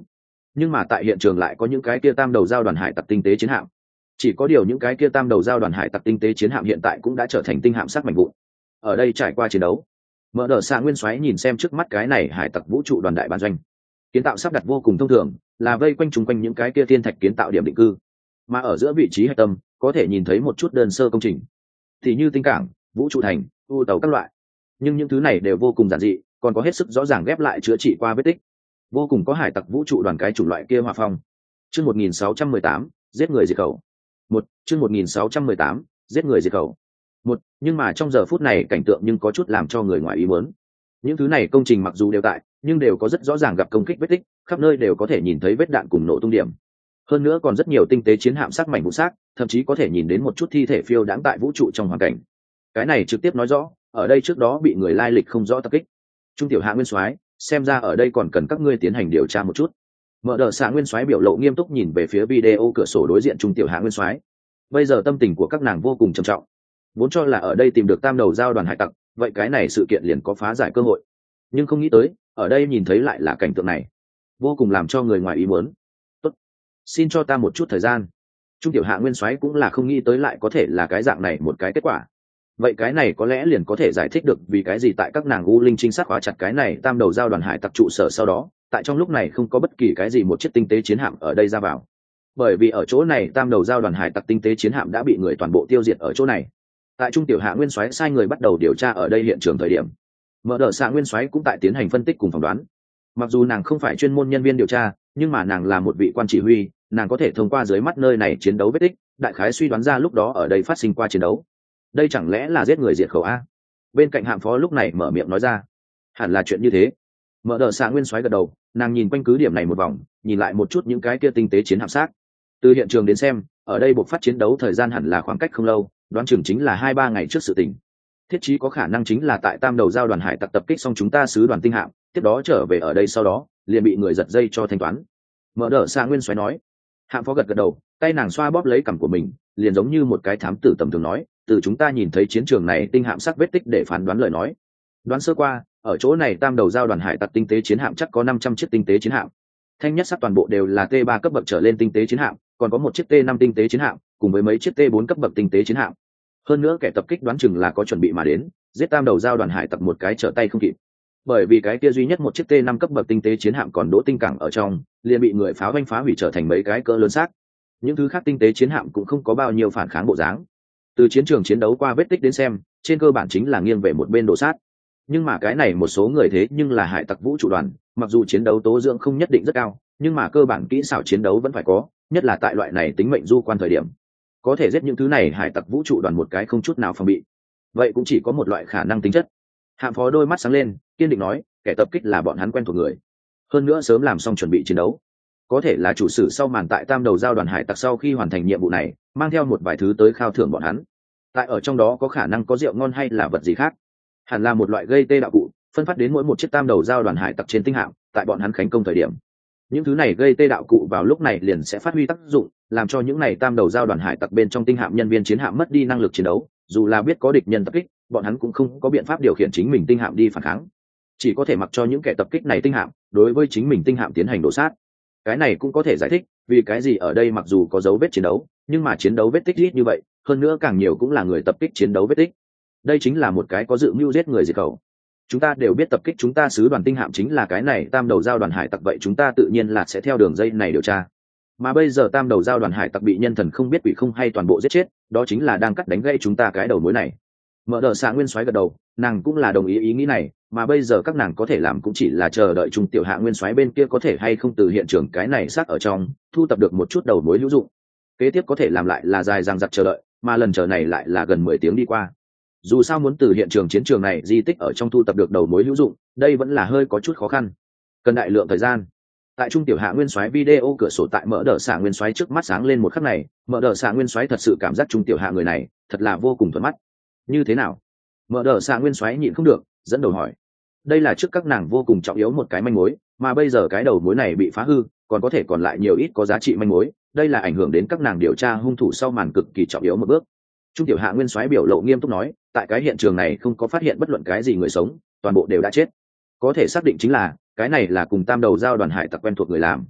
nhưng mà tại hiện trường lại có những cái kia tam đầu giao đoàn hải tặc tinh tế chiến hạm. Chỉ có điều những cái kia tam đầu giao đoàn hải tặc tinh tế chiến hạm hiện tại cũng đã trở thành tinh hạm sắc mảnh vụn. Ở đây trải qua chiến đấu, mở đờ xạ nguyên soái nhìn xem trước mắt cái này hải tặc vũ trụ đoàn đại bản doanh, kiến tạo sắp đặt vô cùng thông thường, là vây quanh chung quanh những cái kia thiên thạch kiến tạo điểm định cư, mà ở giữa vị trí hạch tâm có thể nhìn thấy một chút đơn sơ công trình, thì như tinh cảng, vũ trụ thành, u tàu các loại. Nhưng những thứ này đều vô cùng giản dị, còn có hết sức rõ ràng ghép lại chữa trị qua vết tích, vô cùng có hải tặc vũ trụ đoàn cái chủng loại kia hòa phong. Chương 1618, giết người diệt khẩu. Chương 1618, giết người diệt khẩu. Nhưng mà trong giờ phút này cảnh tượng nhưng có chút làm cho người ngoài ý muốn. Những thứ này công trình mặc dù đều tại, nhưng đều có rất rõ ràng gặp công kích vết tích, khắp nơi đều có thể nhìn thấy vết đạn cùng nổ tung điểm. Hơn nữa còn rất nhiều tinh tế chiến hạm sắc mảnh vụn xác, thậm chí có thể nhìn đến một chút thi thể phiêu đãng tại vũ trụ trong hoàn cảnh. Cái này trực tiếp nói rõ, ở đây trước đó bị người lai lịch không rõ tập kích. Trung tiểu hạ nguyên soái, xem ra ở đây còn cần các ngươi tiến hành điều tra một chút. Mở đờ xạ nguyên soái biểu lộ nghiêm túc nhìn về phía video cửa sổ đối diện trung tiểu hạ nguyên soái. Bây giờ tâm tình của các nàng vô cùng trầm trọng, vốn cho là ở đây tìm được tam đầu giao đoàn hải tặc, vậy cái này sự kiện liền có phá giải cơ hội, nhưng không nghĩ tới ở đây nhìn thấy lại là cảnh tượng này, vô cùng làm cho người ngoài ý muốn. Tốt, xin cho ta một chút thời gian. Trung tiểu hạ nguyên soái cũng là không nghĩ tới lại có thể là cái dạng này một cái kết quả. Vậy cái này có lẽ liền có thể giải thích được vì cái gì tại các nàng u linh trinh sát khóa chặt cái này tam đầu giao đoàn hải tặc trụ sở sau đó, tại trong lúc này không có bất kỳ cái gì một chiếc tinh tế chiến hạm ở đây ra vào, bởi vì ở chỗ này tam đầu giao đoàn hải tặc tinh tế chiến hạm đã bị người toàn bộ tiêu diệt ở chỗ này. Tại trung tiểu hạ nguyên soái sai người bắt đầu điều tra ở đây hiện trường thời điểm, mở đờ xạ nguyên soái cũng tại tiến hành phân tích cùng phỏng đoán. Mặc dù nàng không phải chuyên môn nhân viên điều tra, nhưng mà nàng là một vị quan chỉ huy, nàng có thể thông qua dưới mắt nơi này chiến đấu vết tích, đại khái suy đoán ra lúc đó ở đây phát sinh qua chiến đấu. Đây chẳng lẽ là giết người diệt khẩu a? Bên cạnh hạm phó lúc này mở miệng nói ra. Hẳn là chuyện như thế. Mở đờ xạ nguyên soái gật đầu, nàng nhìn quanh cứ điểm này một vòng, nhìn lại một chút những cái kia tinh tế chiến hạm xác. Từ hiện trường đến xem, ở đây buộc phát chiến đấu thời gian hẳn là khoảng cách không lâu, đoán chừng chính là 2-3 ngày trước sự tình. Thiết chí có khả năng chính là tại tam đầu giao đoàn hải tặc tập kích xong chúng ta sứ đoàn tinh hạm, tiếp đó trở về ở đây sau đó liền bị người giật dây cho thanh toán. Mở đờ xạ nguyên soái nói. Hạm phó gật gật đầu, tay nàng xoa bóp lấy cằm của mình, liền giống như một cái thám tử tầm thường nói, từ chúng ta nhìn thấy chiến trường này tinh hạm sắc vết tích để phán đoán lời nói, đoán sơ qua ở chỗ này tam đầu giao đoàn hải tặc tinh tế chiến hạm chắc có 500 chiếc tinh tế chiến hạm. Thanh nhất sắc toàn bộ đều là T3 cấp bậc trở lên tinh tế chiến hạm, còn có một chiếc T5 tinh tế chiến hạm, cùng với mấy chiếc T4 cấp bậc tinh tế chiến hạm. Hơn nữa kẻ tập kích đoán chừng là có chuẩn bị mà đến, giết tam đầu giao đoàn hải tặc một cái trở tay không kịp. Bởi vì cái kia duy nhất một chiếc T5 cấp bậc tinh tế chiến hạm còn đỗ tinh cảng ở trong, liền bị người pháo vanh phá hủy trở thành mấy cái cỡ lớn xác. Những thứ khác tinh tế chiến hạm cũng không có bao nhiêu phản kháng bộ dáng. Từ chiến trường chiến đấu qua vết tích đến xem, trên cơ bản chính là nghiêng về một bên đổ sát. Nhưng mà cái này một số người thế nhưng là hải tặc vũ trụ đoàn, mặc dù chiến đấu tố dưỡng không nhất định rất cao, nhưng mà cơ bản kỹ xảo chiến đấu vẫn phải có, nhất là tại loại này tính mệnh du quan thời điểm, có thể giết những thứ này hải tặc vũ trụ đoàn một cái không chút nào phòng bị. Vậy cũng chỉ có một loại khả năng tính chất. Hạm phó đôi mắt sáng lên, kiên định nói, kẻ tập kích là bọn hắn quen thuộc người, hơn nữa sớm làm xong chuẩn bị chiến đấu, có thể là chủ sử sau màn tại tam đầu giao đoàn hải tặc sau khi hoàn thành nhiệm vụ này, mang theo một vài thứ tới khao thưởng bọn hắn. Tại ở trong đó có khả năng có rượu ngon hay là vật gì khác, hẳn là một loại gây tê đạo cụ, phân phát đến mỗi một chiếc tam đầu giao đoàn hải tặc trên tinh hạm, tại bọn hắn khánh công thời điểm. Những thứ này gây tê đạo cụ vào lúc này liền sẽ phát huy tác dụng, làm cho những này tam đầu giao đoàn hải tặc bên trong tinh hạm nhân viên chiến hạm mất đi năng lực chiến đấu, dù là biết có địch nhân tập kích, bọn hắn cũng không có biện pháp điều khiển chính mình tinh hạm đi phản kháng, chỉ có thể mặc cho những kẻ tập kích này tinh hạm đối với chính mình tinh hạm tiến hành đổ sát. Cái này cũng có thể giải thích vì cái gì ở đây mặc dù có dấu vết chiến đấu, nhưng mà chiến đấu vết tích ít như vậy, hơn nữa càng nhiều cũng là người tập kích chiến đấu vết tích. Đây chính là một cái có dự mưu giết người diệt khẩu. Chúng ta đều biết tập kích chúng ta sứ đoàn tinh hạm chính là cái này tam đầu giao đoàn hải tặc, vậy chúng ta tự nhiên là sẽ theo đường dây này điều tra. Mà bây giờ tam đầu giao đoàn hải tặc bị nhân thần không biết quỷ không hay toàn bộ giết chết, đó chính là đang cắt đánh gãy chúng ta cái đầu mối này. Mở đờ xạ nguyên soái gật đầu, nàng cũng là đồng ý nghĩ này, mà bây giờ các nàng có thể làm cũng chỉ là chờ đợi trung tiểu hạ nguyên soái bên kia có thể hay không từ hiện trường cái này xác ở trong thu tập được một chút đầu mối hữu dụng. Kế tiếp có thể làm lại là dài dằng dặc chờ đợi, mà lần chờ này lại là gần 10 tiếng đi qua. Dù sao muốn từ hiện trường chiến trường này di tích ở trong thu tập được đầu mối hữu dụng, đây vẫn là hơi có chút khó khăn, cần đại lượng thời gian. Tại trung tiểu hạ nguyên soái video cửa sổ tại mở đờ xạ nguyên soái trước mắt sáng lên một khắc này, mở đờ xạ nguyên soái thật sự cảm giác trung tiểu hạ người này thật là vô cùng thuận mắt. Như thế nào? Mở đờ xạ nguyên soái nhịn không được dẫn đầu hỏi. Đây là trước các nàng vô cùng trọng yếu một cái manh mối, mà bây giờ cái đầu mối này bị phá hư, còn có thể còn lại nhiều ít có giá trị manh mối, đây là ảnh hưởng đến các nàng điều tra hung thủ sau màn cực kỳ trọng yếu một bước. Trung tiểu hạ nguyên soái biểu lộ nghiêm túc nói, tại cái hiện trường này không có phát hiện bất luận cái gì người sống, toàn bộ đều đã chết. Có thể xác định chính là cái này là cùng tam đầu giao đoàn hải tặc quen thuộc người làm.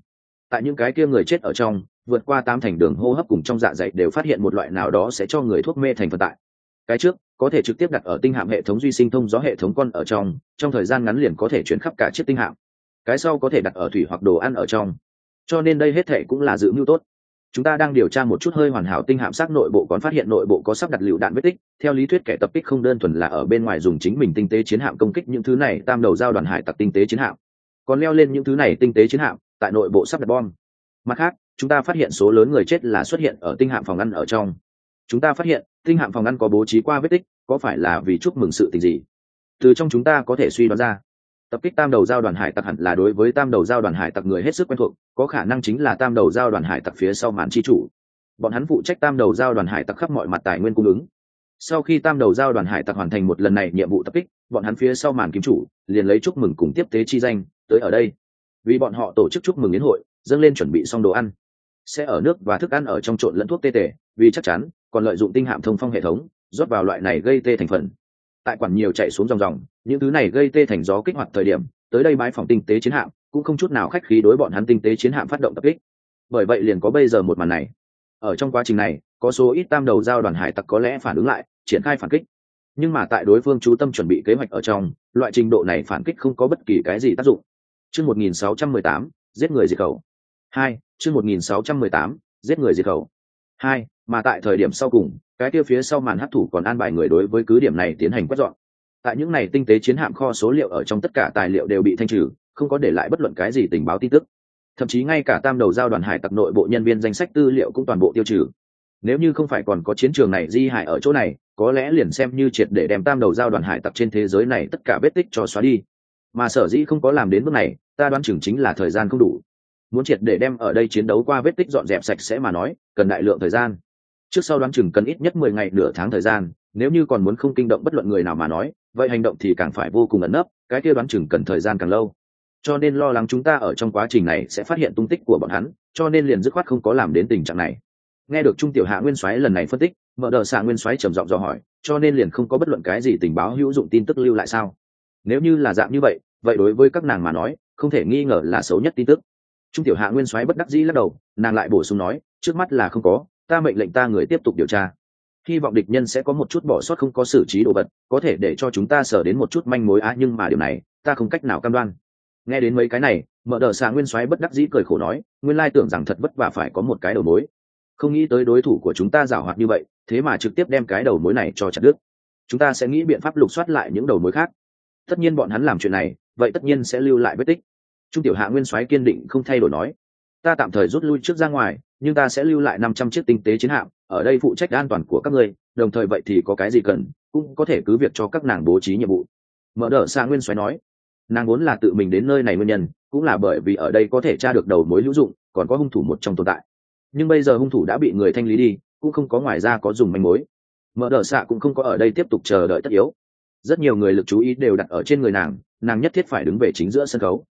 Tại những cái kia người chết ở trong, vượt qua 8 thành đường hô hấp cùng trong dạ dày đều phát hiện một loại nào đó sẽ cho người thuốc mê thành phần tại. Cái trước có thể trực tiếp đặt ở tinh hạm hệ thống duy sinh thông gió hệ thống con ở trong thời gian ngắn liền có thể chuyển khắp cả chiếc tinh hạm. Cái sau có thể đặt ở thủy hoặc đồ ăn ở trong. Cho nên đây hết thể cũng là dự mưu tốt. Chúng ta đang điều tra một chút hơi hoàn hảo tinh hạm xác nội bộ, còn phát hiện nội bộ có sắp đặt lựu đạn vết tích. Theo lý thuyết kẻ tập kích không đơn thuần là ở bên ngoài dùng chính mình tinh tế chiến hạm công kích những thứ này tam đầu giao đoàn hải tặc tinh tế chiến hạm, còn leo lên những thứ này tinh tế chiến hạm tại nội bộ sắp đặt bom. Mặt khác, chúng ta phát hiện số lớn người chết là xuất hiện ở tinh hạm phòng ăn ở trong. Chúng ta phát hiện tinh hạm phòng ăn có bố trí qua vết tích, có phải là vì chúc mừng sự tình gì? Từ trong chúng ta có thể suy đoán ra, tập kích tam đầu giao đoàn hải tặc hẳn là đối với tam đầu giao đoàn hải tặc người hết sức quen thuộc, có khả năng chính là tam đầu giao đoàn hải tặc phía sau màn chi chủ. Bọn hắn phụ trách tam đầu giao đoàn hải tặc khắp mọi mặt tài nguyên cung ứng. Sau khi tam đầu giao đoàn hải tặc hoàn thành một lần này nhiệm vụ tập kích, bọn hắn phía sau màn kiếm chủ liền lấy chúc mừng cùng tiếp tế chi danh tới ở đây, vì bọn họ tổ chức chúc mừng yến hội, dâng lên chuẩn bị xong đồ ăn, sẽ ở nước và thức ăn ở trong trộn lẫn thuốc tê tể, vì chắc chắn còn lợi dụng tinh hạm thông phong hệ thống rót vào loại này gây tê thành phần. Tại quản nhiều chạy xuống dòng những thứ này gây tê thành gió kích hoạt thời điểm tới đây bãi phòng tinh tế chiến hạm cũng không chút nào khách khí đối bọn hắn tinh tế chiến hạm phát động tập kích. Bởi vậy liền có bây giờ một màn này. Ở trong quá trình này có số ít tam đầu giao đoàn hải tặc có lẽ phản ứng lại, triển khai phản kích, nhưng mà tại đối phương chú tâm chuẩn bị kế hoạch ở trong, loại trình độ này phản kích không có bất kỳ cái gì tác dụng. Chương 1618, giết người diệt khẩu. 2, chương 1618, giết người diệt khẩu. 2, mà tại thời điểm sau cùng, cái kia phía sau màn hắc thủ còn an bài người đối với cứ điểm này tiến hành quét dọn. Tại những này tinh tế chiến hạm kho số liệu ở trong tất cả tài liệu đều bị thanh trừ, không có để lại bất luận cái gì tình báo tin tức. Thậm chí ngay cả tam đầu giao đoàn hải tặc nội bộ nhân viên danh sách tư liệu cũng toàn bộ tiêu trừ. Nếu như không phải còn có chiến trường này di hại ở chỗ này, có lẽ liền xem như triệt để đem tam đầu giao đoàn hải tặc trên thế giới này tất cả vết tích cho xóa đi. Mà sở dĩ không có làm đến bước này, ta đoán chừng chính là thời gian không đủ. Muốn triệt để đem ở đây chiến đấu qua vết tích dọn dẹp sạch sẽ mà nói, cần đại lượng thời gian. Trước sau đoán chừng cần ít nhất 10 ngày nửa tháng thời gian, nếu như còn muốn không kinh động bất luận người nào mà nói, vậy hành động thì càng phải vô cùng ẩn nấp, cái kia đoán chừng cần thời gian càng lâu. Cho nên lo lắng chúng ta ở trong quá trình này sẽ phát hiện tung tích của bọn hắn, cho nên liền dứt khoát không có làm đến tình trạng này. Nghe được Trung tiểu hạ nguyên soái lần này phân tích, mở đờ xạ nguyên soái trầm giọng dò hỏi, cho nên liền không có bất luận cái gì tình báo hữu dụng tin tức lưu lại sao? Nếu như là dạng như vậy, vậy đối với các nàng mà nói, không thể nghi ngờ là xấu nhất tin tức. Trung tiểu hạ nguyên soái bất đắc dĩ lắc đầu, nàng lại bổ sung nói, trước mắt là không có, ta mệnh lệnh ta người tiếp tục điều tra. Hy vọng địch nhân sẽ có một chút bỏ sót không có xử trí đồ vật, có thể để cho chúng ta sở đến một chút manh mối nhưng mà điều này, ta không cách nào cam đoan. Nghe đến mấy cái này, mở đờ xạ nguyên soái bất đắc dĩ cười khổ nói, nguyên lai tưởng rằng thật vất vả phải có một cái đầu mối, không nghĩ tới đối thủ của chúng ta giàu hoạt như vậy, thế mà trực tiếp đem cái đầu mối này cho chặt đứt. Chúng ta sẽ nghĩ biện pháp lục soát lại những đầu mối khác. Tất nhiên bọn hắn làm chuyện này, vậy tất nhiên sẽ lưu lại vết tích. Trung tiểu hạ nguyên soái kiên định không thay đổi nói, ta tạm thời rút lui trước ra ngoài, nhưng ta sẽ lưu lại 500 chiếc tinh tế chiến hạm ở đây phụ trách an toàn của các ngươi, đồng thời vậy thì có cái gì cần cũng có thể cứ việc cho các nàng bố trí nhiệm vụ. Mở đờ xạ nguyên soái nói, nàng vốn là tự mình đến nơi này nguyên nhân cũng là bởi vì ở đây có thể tra được đầu mối hữu dụng, còn có hung thủ một trong tồn tại. Nhưng bây giờ hung thủ đã bị người thanh lý đi, cũng không có ngoài ra có dùng manh mối. Mở đờ xạ cũng không có ở đây tiếp tục chờ đợi tất yếu. Rất nhiều người lực chú ý đều đặt ở trên người nàng nhất thiết phải đứng về chính giữa sân khấu.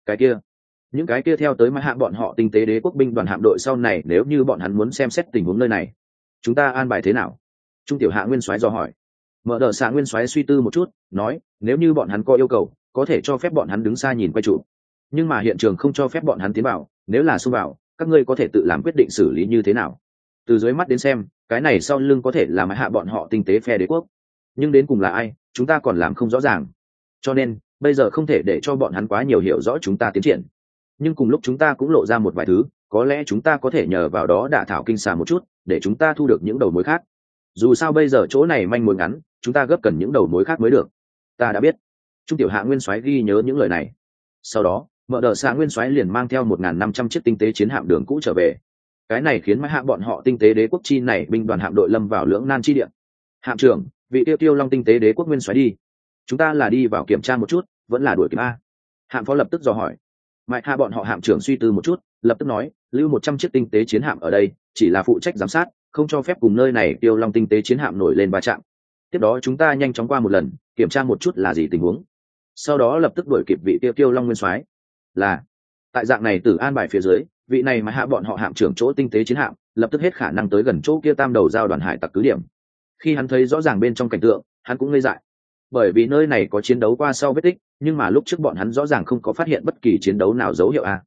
Những cái kia theo tới mãi hạ bọn họ tinh tế đế quốc binh đoàn hạm đội sau này, nếu như bọn hắn muốn xem xét tình huống nơi này, chúng ta an bài thế nào? Trung tiểu hạ nguyên soái dò hỏi. Mở đờ xạ nguyên soái suy tư một chút, nói, nếu như bọn hắn có yêu cầu, có thể cho phép bọn hắn đứng xa nhìn quay trụ, nhưng mà hiện trường không cho phép bọn hắn tiến vào. Nếu là xông vào, các ngươi có thể tự làm quyết định xử lý như thế nào. Từ dưới mắt đến xem, cái này sau lưng có thể là mãi hạ bọn họ tinh tế phe đế quốc, nhưng đến cùng là ai, chúng ta còn làm không rõ ràng. Cho nên bây giờ không thể để cho bọn hắn quá nhiều hiểu rõ chúng ta tiến triển. Nhưng cùng lúc chúng ta cũng lộ ra một vài thứ, có lẽ chúng ta có thể nhờ vào đó đả thảo kinh xà một chút, để chúng ta thu được những đầu mối khác. Dù sao bây giờ chỗ này manh mối ngắn, chúng ta gấp cần những đầu mối khác mới được. Ta đã biết. Trung tiểu hạ nguyên soái ghi nhớ những lời này. Sau đó mở đờ xạ nguyên soái liền mang theo 1.500 chiếc tinh tế chiến hạm đường cũ trở về. Cái này khiến mãi hạ bọn họ tinh tế đế quốc chi này binh đoàn hạm đội lâm vào lưỡng nan chi địa. Hạm trưởng, vị tiêu long tinh tế đế quốc nguyên soái đi, chúng ta là đi vào kiểm tra một chút, vẫn là đuổi kịp a? Hạm phó lập tức dò hỏi. Mãi hạ bọn họ hạm trưởng suy tư một chút, lập tức nói, lưu 100 chiếc tinh tế chiến hạm ở đây, chỉ là phụ trách giám sát, không cho phép cùng nơi này tiêu long tinh tế chiến hạm nổi lên va chạm. Tiếp đó chúng ta nhanh chóng qua một lần, kiểm tra một chút là gì tình huống, sau đó lập tức đuổi kịp vị tiêu long nguyên soái. Là tại dạng này từ an bài phía dưới, vị này mà hạ bọn họ hạm trưởng chỗ tinh tế chiến hạm lập tức hết khả năng tới gần chỗ kia tam đầu giao đoàn hải tặc cứ điểm. Khi hắn thấy rõ ràng bên trong cảnh tượng, hắn cũng ngây dại, bởi vì nơi này có chiến đấu qua sau vết tích, nhưng mà lúc trước bọn hắn rõ ràng không có phát hiện bất kỳ chiến đấu nào dấu hiệu a.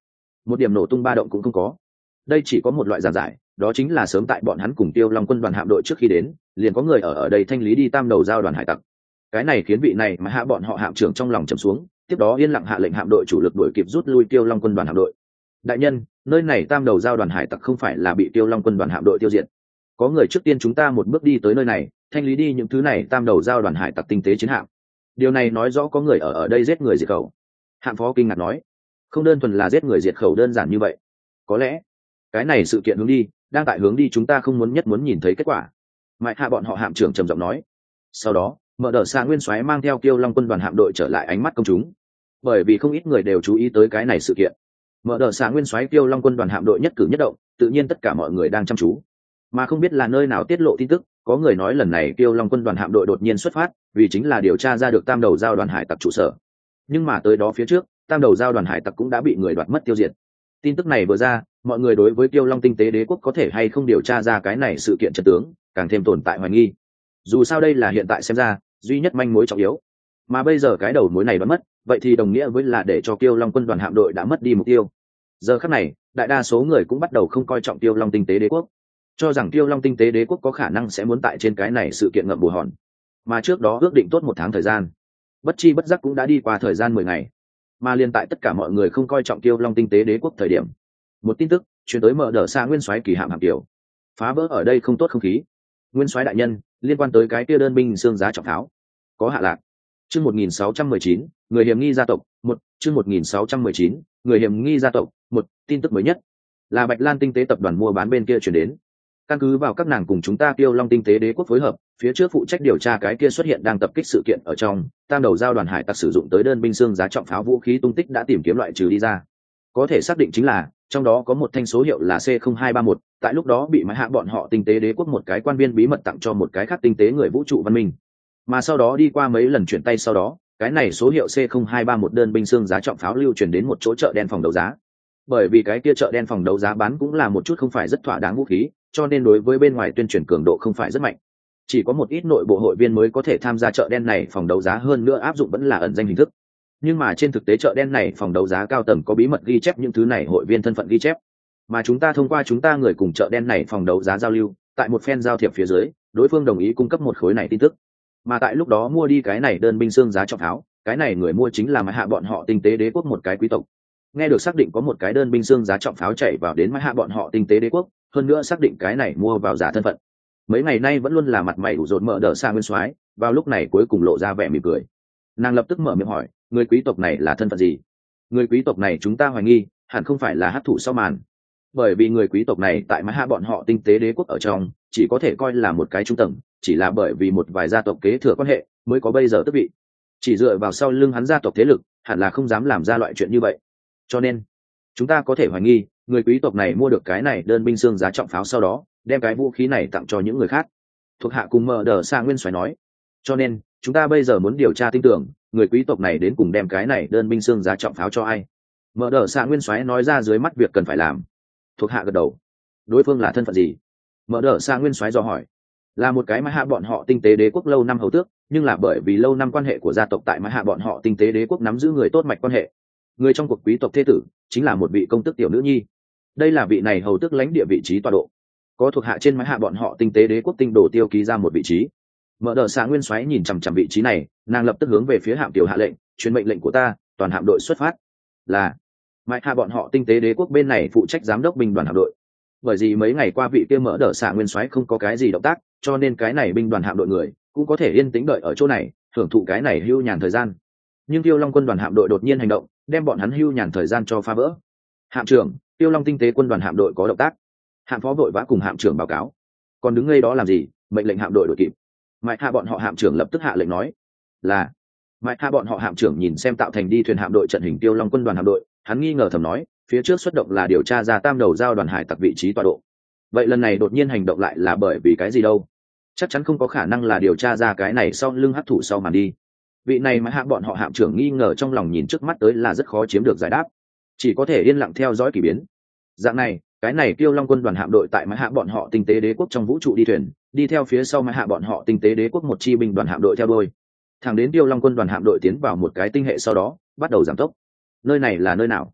một điểm nổ tung ba động cũng không có. Đây chỉ có một loại giảng giải, đó chính là sớm tại bọn hắn cùng Tiêu Long quân đoàn hạm đội trước khi đến, liền có người ở đây thanh lý đi tam đầu giao đoàn hải tặc. Cái này khiến vị này mà hạ bọn họ hạm trưởng trong lòng trầm xuống, tiếp đó yên lặng hạ lệnh hạm đội chủ lực đuổi kịp rút lui Tiêu Long quân đoàn hạm đội. Đại nhân, nơi này tam đầu giao đoàn hải tặc không phải là bị Tiêu Long quân đoàn hạm đội tiêu diệt. Có người trước tiên chúng ta một bước đi tới nơi này, thanh lý đi những thứ này tam đầu giao đoàn hải tặc tinh tế chiến hạm. Điều này nói rõ có người ở đây giết người diệt khẩu. Hạm phó kinh ngạc nói, không đơn thuần là giết người diệt khẩu đơn giản như vậy. Có lẽ cái này sự kiện hướng đi đang tại hướng đi chúng ta không muốn nhìn thấy kết quả. Mại hạ bọn họ hạm trưởng trầm giọng nói. Sau đó mở đờ xa nguyên soái mang theo Kiêu Long quân đoàn hạm đội trở lại ánh mắt công chúng, bởi vì không ít người đều chú ý tới cái này sự kiện. Mở đờ xa nguyên soái Kiêu Long quân đoàn hạm đội nhất cử nhất động, tự nhiên tất cả mọi người đang chăm chú, mà không biết là nơi nào tiết lộ tin tức. Có người nói lần này Kiêu Long quân đoàn hạm đội đột nhiên xuất phát, vì chính là điều tra ra được tam đầu giao đoàn hải tặc trụ sở. Nhưng mà tới đó phía trước, tam đầu giao đoàn hải tặc cũng đã bị người đoạt mất tiêu diệt. Tin tức này vừa ra, mọi người đối với Kiêu Long tinh tế đế quốc có thể hay không điều tra ra cái này sự kiện chân tướng càng thêm tồn tại hoài nghi. Dù sao đây là hiện tại xem ra duy nhất manh mối trọng yếu, mà bây giờ cái đầu mối này đoán mất, vậy thì đồng nghĩa với là để cho Kiêu Long quân đoàn hạm đội đã mất đi mục tiêu. Giờ khắc này đại đa số người cũng bắt đầu không coi trọng Kiêu Long tinh tế đế quốc, cho rằng Kiêu Long tinh tế đế quốc có khả năng sẽ muốn tại trên cái này sự kiện ngậm bù hòn, mà trước đó ước định tốt 1 tháng thời gian, bất chi bất giác cũng đã đi qua thời gian 10 ngày. Mà liên tại tất cả mọi người không coi trọng Kiêu Long tinh tế đế quốc thời điểm, một tin tức chuyển tới mở đờ xa nguyên soái kỳ hạm hạm tiểu, phá vỡ ở đây không tốt không khí. Nguyên soái đại nhân, liên quan tới cái kia đơn binh xương giá trọng tháo có hạ lạc. Chương 1619, người hiểm nghi gia tộc, 1, chương 1619, người hiểm nghi gia tộc, 1, tin tức mới nhất là Bạch Lan tinh tế tập đoàn mua bán bên kia chuyển đến. Căn cứ vào các nàng cùng chúng ta Kiêu Long tinh tế đế quốc phối hợp, phía trước phụ trách điều tra cái kia xuất hiện đang tập kích sự kiện ở trong tam đầu giao đoàn hải tặc sử dụng tới đơn binh xương giá trọng pháo vũ khí tung tích đã tìm kiếm loại trừ đi ra. Có thể xác định chính là trong đó có một thanh số hiệu là C0231, tại lúc đó bị mãi hạ bọn họ tinh tế đế quốc một cái quan viên bí mật tặng cho một cái khác tinh tế người vũ trụ văn minh, mà sau đó đi qua mấy lần chuyển tay sau đó, cái này số hiệu C0231 đơn binh xương giá trọng pháo lưu chuyển đến một chỗ chợ đen phòng đấu giá. Bởi vì cái kia chợ đen phòng đấu giá bán cũng là một chút không phải rất thỏa đáng vũ khí, cho nên đối với bên ngoài tuyên truyền cường độ không phải rất mạnh, chỉ có một ít nội bộ hội viên mới có thể tham gia chợ đen này phòng đấu giá, hơn nữa áp dụng vẫn là ẩn danh hình thức. Nhưng mà trên thực tế chợ đen này phòng đấu giá cao tầng có bí mật ghi chép những thứ này hội viên thân phận ghi chép, mà chúng ta thông qua chúng ta người cùng chợ đen này phòng đấu giá giao lưu, tại một phen giao thiệp phía dưới, đối phương đồng ý cung cấp một khối này tin tức. Mà tại lúc đó mua đi cái này đơn binh xương giá trọng tháo, cái này người mua chính là mãi hạ bọn họ tinh tế đế quốc một cái quý tộc. Nghe được xác định có một cái đơn binh xương giá trọng pháo chạy vào đến mãi hạ bọn họ tinh tế đế quốc, hơn nữa xác định cái này mua vào giả thân phận. Mấy ngày nay vẫn luôn là mặt mày ủ rột mở đờ xa nguyên soái, vào lúc này cuối cùng lộ ra vẻ mỉm cười. Nàng lập tức mở miệng hỏi, người quý tộc này là thân phận gì? Người quý tộc này chúng ta hoài nghi hẳn không phải là hắc thủ sau màn, bởi vì người quý tộc này tại mãi hạ bọn họ tinh tế đế quốc ở trong chỉ có thể coi là một cái trung tầng, chỉ là bởi vì một vài gia tộc kế thừa quan hệ mới có bây giờ tước vị, chỉ dựa vào sau lưng hắn gia tộc thế lực hẳn là không dám làm ra loại chuyện như vậy. Cho nên chúng ta có thể hoài nghi người quý tộc này mua được cái này đơn binh xương giá trọng pháo sau đó đem cái vũ khí này tặng cho những người khác. Thuộc hạ cùng mở đờ xa nguyên soái nói, cho nên chúng ta bây giờ muốn điều tra tin tưởng người quý tộc này đến cùng đem cái này đơn binh xương giá trọng pháo cho ai. Mở đờ xa nguyên soái nói ra dưới mắt việc cần phải làm. Thuộc hạ gật đầu. Đối phương là thân phận gì? Mở đờ xa nguyên soái dò hỏi. Là một cái mãi hạ bọn họ tinh tế đế quốc lâu năm hầu tước, nhưng là bởi vì lâu năm quan hệ của gia tộc tại mãi hạ bọn họ tinh tế đế quốc nắm giữ người tốt mạch quan hệ, người trong cuộc quý tộc thế tử chính là một vị công tước tiểu nữ nhi. Đây là vị này hầu tước lãnh địa vị trí tọa độ, có thuộc hạ trên mái hạ bọn họ tinh tế đế quốc tinh đồ tiêu ký ra một vị trí. Mở đờ xạ nguyên soái nhìn chằm chằm vị trí này, nàng lập tức hướng về phía hạm tiểu hạ lệnh, truyền mệnh lệnh của ta, toàn hạm đội xuất phát. Là mái hạ bọn họ tinh tế đế quốc bên này phụ trách giám đốc binh đoàn hạm đội. Bởi vì mấy ngày qua vị kia mở đờ xạ nguyên soái không có cái gì động tác, cho nên cái này binh đoàn hạm đội người cũng có thể yên tĩnh đợi ở chỗ này, hưởng thụ cái này hưu nhàn thời gian. Nhưng Tiêu Long quân đoàn hạm đội đột nhiên hành động, đem bọn hắn hưu nhàn thời gian cho phá vỡ. Hạm trưởng, Tiêu Long tinh tế quân đoàn hạm đội có động tác. Hạm phó vội vã cùng hạm trưởng báo cáo. Còn đứng ngay đó làm gì? Mệnh lệnh hạm đội đội kịp. Mại hạ bọn họ hạm trưởng lập tức hạ lệnh nói, là. Mại hạ bọn họ hạm trưởng nhìn xem tạo thành đi thuyền hạm đội trận hình Tiêu Long quân đoàn hạm đội, hắn nghi ngờ thầm nói, phía trước xuất động là điều tra ra tam đầu giao đoàn hải tặc vị trí tọa độ. Vậy lần này đột nhiên hành động lại là bởi vì cái gì đâu? Chắc chắn không có khả năng là điều tra ra cái này sau lưng hắc thủ sau màn đi. Vị này mà hạ bọn họ hạm trưởng nghi ngờ trong lòng, nhìn trước mắt tới là rất khó chiếm được giải đáp, chỉ có thể yên lặng theo dõi kỳ biến. Dạng này, cái này Tiêu Long quân đoàn hạm đội tại mái hạ bọn họ tinh tế đế quốc trong vũ trụ đi thuyền, đi theo phía sau mái hạ bọn họ tinh tế đế quốc một chi binh đoàn hạm đội theo đuôi, thẳng đến Tiêu Long quân đoàn hạm đội tiến vào một cái tinh hệ sau đó bắt đầu giảm tốc. Nơi này là nơi nào?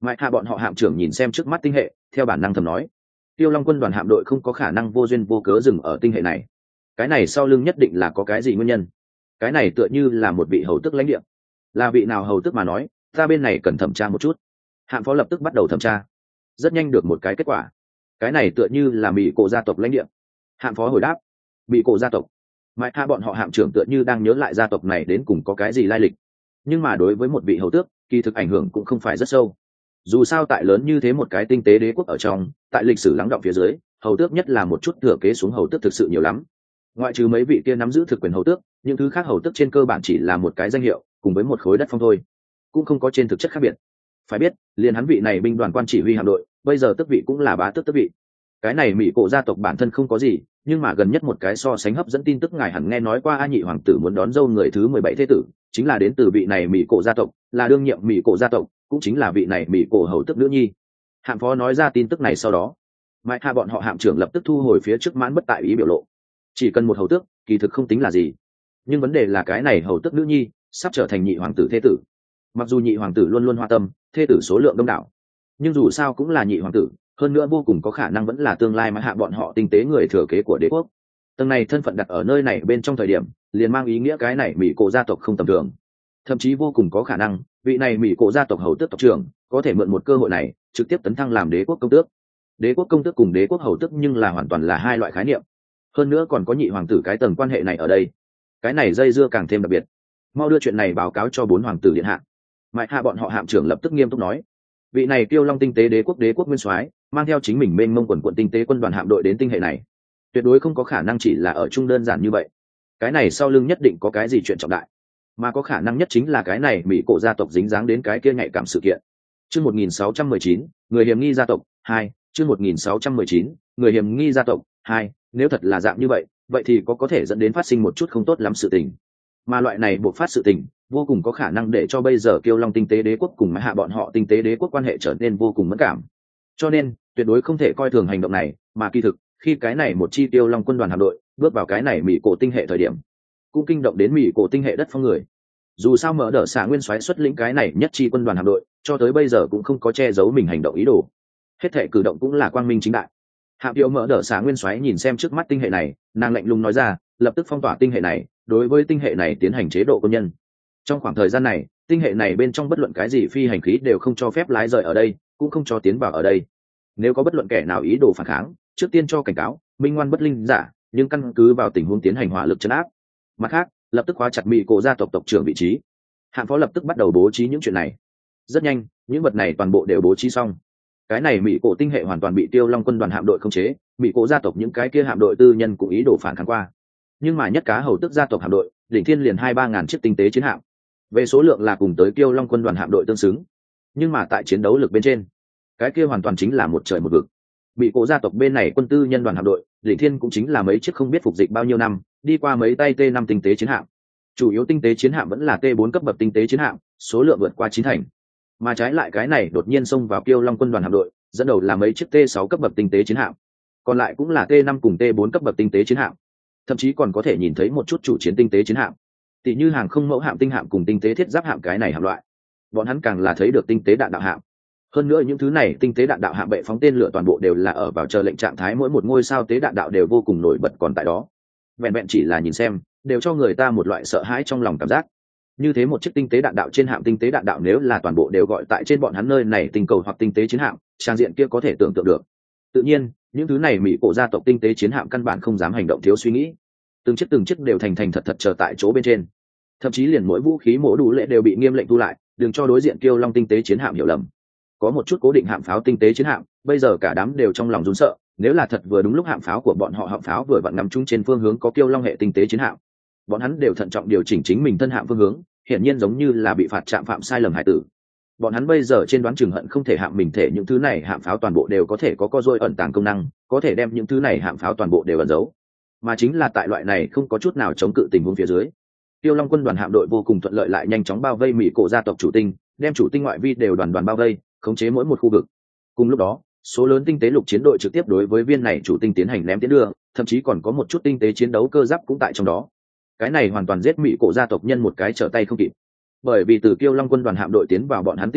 mãi hạ bọn họ hạm trưởng nhìn xem trước mắt tinh hệ, theo bản năng thầm nói, tiêu long quân đoàn hạm đội không có khả năng vô duyên vô cớ dừng ở tinh hệ này, cái này sau lưng nhất định là có cái gì nguyên nhân. Cái này tựa như là một vị hầu tước lãnh địa. Là vị nào hầu tước mà nói, ta bên này cần thẩm tra một chút. Hạm phó lập tức bắt đầu thẩm tra, rất nhanh được một cái kết quả. Cái này tựa như là mỹ cổ gia tộc lãnh địa. Hạm phó hồi đáp, mỹ cổ gia tộc. Mãi hạ bọn họ hạm trưởng tựa như đang nhớ lại gia tộc này đến cùng có cái gì lai lịch, nhưng mà đối với một vị hầu tước kỳ thực ảnh hưởng cũng không phải rất sâu. Dù sao tại lớn như thế một cái tinh tế đế quốc ở trong, tại lịch sử lắng đọng phía dưới, hầu tước nhất là một chút thừa kế xuống hầu tước thực sự nhiều lắm. Ngoại trừ mấy vị kia nắm giữ thực quyền hầu tước, những thứ khác hầu tước trên cơ bản chỉ là một cái danh hiệu cùng với một khối đất phong thôi, cũng không có trên thực chất khác biệt. Phải biết, liền hắn vị này binh đoàn quan chỉ huy hạm đội, bây giờ tước vị cũng là bá tước tước vị. Cái này mỹ cổ gia tộc bản thân không có gì, nhưng mà gần nhất một cái so sánh hấp dẫn tin tức ngài hẳn nghe nói qua, A Nhị hoàng tử muốn đón dâu người thứ 17 thế tử, chính là đến từ vị này mỹ cổ gia tộc, là đương nhiệm mỹ cổ gia tộc, cũng chính là vị này mỹ cổ hầu tước nữ nhi. Hạm phó nói ra tin tức này sau đó, mãi hạ bọn họ hạm trưởng lập tức thu hồi phía trước mãn bất tại ý biểu lộ. Chỉ cần một hầu tước kỳ thực không tính là gì, nhưng vấn đề là cái này hầu tước nữ nhi sắp trở thành nhị hoàng tử thế tử. Mặc dù nhị hoàng tử luôn luôn hoa tâm, thế tử số lượng đông đảo, nhưng dù sao cũng là nhị hoàng tử, hơn nữa vô cùng có khả năng vẫn là tương lai mà hạ bọn họ tinh tế người thừa kế của đế quốc. Tầng này thân phận đặt ở nơi này bên trong thời điểm, liền mang ý nghĩa cái này mỹ cổ gia tộc không tầm thường. Thậm chí vô cùng có khả năng vị này mỹ cổ gia tộc hầu tước tộc trưởng có thể mượn một cơ hội này trực tiếp tấn thăng làm đế quốc công tước. Đế quốc công tước cùng đế quốc hầu tước nhưng là hoàn toàn là hai loại khái niệm, hơn nữa còn có nhị hoàng tử cái tầng quan hệ này ở đây, cái này dây dưa càng thêm đặc biệt. Mau đưa chuyện này báo cáo cho 4 hoàng tử điện hạ. Mãi hạ bọn họ hạm trưởng lập tức nghiêm túc nói, vị này Kiêu Long tinh tế đế quốc nguyên soái mang theo chính mình mênh mông quần tinh tế quân đoàn hạm đội đến tinh hệ này, tuyệt đối không có khả năng chỉ là ở chung đơn giản như vậy. Cái này sau lưng nhất định có cái gì chuyện trọng đại, mà có khả năng nhất chính là cái này mỹ cổ gia tộc dính dáng đến cái kia nhạy cảm sự kiện. Chương 1619, người hiểm nghi gia tộc 2, chương 1619, người hiểm nghi gia tộc 2, nếu thật là dạng như vậy, vậy thì có thể dẫn đến phát sinh một chút không tốt lắm sự tình. Mà loại này buộc phát sự tình, vô cùng có khả năng để cho bây giờ Kiêu Long tinh tế đế quốc cùng mã hạ bọn họ tinh tế đế quốc quan hệ trở nên vô cùng mẫn cảm. Cho nên, tuyệt đối không thể coi thường hành động này, mà kỳ thực, khi cái này một chi Kiêu Long quân đoàn hạm đội bước vào cái này mỹ cổ tinh hệ thời điểm, cũng kinh động đến mỹ cổ tinh hệ đất phong người. Dù sao mở đỡ xạ nguyên soái xuất lĩnh cái này nhất chi quân đoàn hạm đội, cho tới bây giờ cũng không có che giấu mình hành động ý đồ. Hết thảy cử động cũng là quang minh chính đại. Hạm Điệu mở đỡ xạ nguyên soái nhìn xem trước mắt tinh hệ này, nàng lạnh lùng nói ra, lập tức phong tỏa tinh hệ này, đối với tinh hệ này tiến hành chế độ công nhân. Trong khoảng thời gian này, tinh hệ này bên trong bất luận cái gì phi hành khí đều không cho phép lái rời ở đây, cũng không cho tiến vào ở đây. Nếu có bất luận kẻ nào ý đồ phản kháng, trước tiên cho cảnh cáo, minh ngoan bất linh giả, nhưng căn cứ vào tình huống tiến hành hỏa lực trấn áp. Mặt khác, lập tức khóa chặt mỹ cổ gia tộc tộc trưởng vị trí. Hạng phó lập tức bắt đầu bố trí những chuyện này. Rất nhanh, những vật này toàn bộ đều bố trí xong. Cái này mỹ cổ tinh hệ hoàn toàn bị Tiêu Long quân đoàn hạm đội khống chế, mỹ cổ gia tộc những cái kia hạm đội tư nhân cũng ý đồ phản kháng qua. Nhưng mà nhất cá hầu tức gia tộc hạm đội, đỉnh thiên liền 2-3 ngàn chiếc tinh tế chiến hạm. Về số lượng là cùng tới Tiêu Long quân đoàn hạm đội tương xứng. Nhưng mà tại chiến đấu lực bên trên, cái kia hoàn toàn chính là một trời một vực. Mỹ cổ gia tộc bên này quân tư nhân đoàn hạm đội, đỉnh thiên cũng chính là mấy chiếc không biết phục dịch bao nhiêu năm, đi qua mấy tay T5 tinh tế chiến hạm. Chủ yếu tinh tế chiến hạm vẫn là T4 cấp bậc tinh tế chiến hạm, số lượng vượt qua 9 thành. Mà trái lại cái này đột nhiên xông vào Kiêu Long quân đoàn hạm đội, dẫn đầu là mấy chiếc T6 cấp bậc tinh tế chiến hạm, còn lại cũng là T5 cùng T4 cấp bậc tinh tế chiến hạm. Thậm chí còn có thể nhìn thấy một chút chủ chiến tinh tế chiến hạm, tỷ như hàng không mẫu hạm tinh hạm cùng tinh tế thiết giáp hạm, cái này hạm loại bọn hắn càng là thấy được tinh tế đạn đạo hạm. Hơn nữa những thứ này tinh tế đạn đạo hạm bệ phóng tên lửa toàn bộ đều là ở vào chờ lệnh trạng thái, mỗi một ngôi sao tế đạn đạo đều vô cùng nổi bật, còn tại đó vẹn vẹn chỉ là nhìn xem đều cho người ta một loại sợ hãi trong lòng cảm giác. Như thế một chiếc tinh tế đạn đạo trên hạm tinh tế đạn đạo nếu là toàn bộ đều gọi tại trên bọn hắn nơi này tinh cầu hoặc tinh tế chiến hạm, trang diện kia có thể tưởng tượng được. Tự nhiên những thứ này mỹ cổ gia tộc tinh tế chiến hạm căn bản không dám hành động thiếu suy nghĩ, từng chiếc đều thành thật chờ tại chỗ bên trên. Thậm chí liền mỗi vũ khí mỗi đủ lệ đều bị nghiêm lệnh thu lại, đừng cho đối diện Kiêu Long tinh tế chiến hạm hiểu lầm. Có một chút cố định hạm pháo tinh tế chiến hạm, bây giờ cả đám đều trong lòng run sợ, nếu là thật vừa đúng lúc hạm pháo của bọn họ hạm pháo vừa vặn ngắm trúng trên phương hướng có Kiêu Long hệ tinh tế chiến hạm, bọn hắn đều thận trọng điều chỉnh chính mình thân hạm phương hướng, hiển nhiên giống như là bị phạt chạm phạm sai lầm hải tử. Bọn hắn bây giờ trên đoán chừng hận không thể hạm mình thể những thứ này hạm pháo toàn bộ đều có thể có co dôi ẩn tàng công năng, có thể đem những thứ này hạm pháo toàn bộ đều ẩn giấu. Mà chính là tại loại này không có chút nào chống cự tình huống phía dưới, Tiêu Long quân đoàn hạm đội vô cùng thuận lợi lại nhanh chóng bao vây mỹ cổ gia tộc chủ tinh, đem chủ tinh ngoại vi đều đoàn bao vây, khống chế mỗi một khu vực. Cùng lúc đó, số lớn tinh tế lục chiến đội trực tiếp đối với viên này chủ tinh tiến hành ném tiến đưa, thậm chí còn có một chút tinh tế chiến đấu cơ giáp cũng tại trong đó. Cái này hoàn toàn giết mỹ cổ gia tộc nhân một cái trở tay không kịp. Bởi vì từ Kiêu Long quân đoàn hạm đội tiến vào bọn hắn tinh hệ,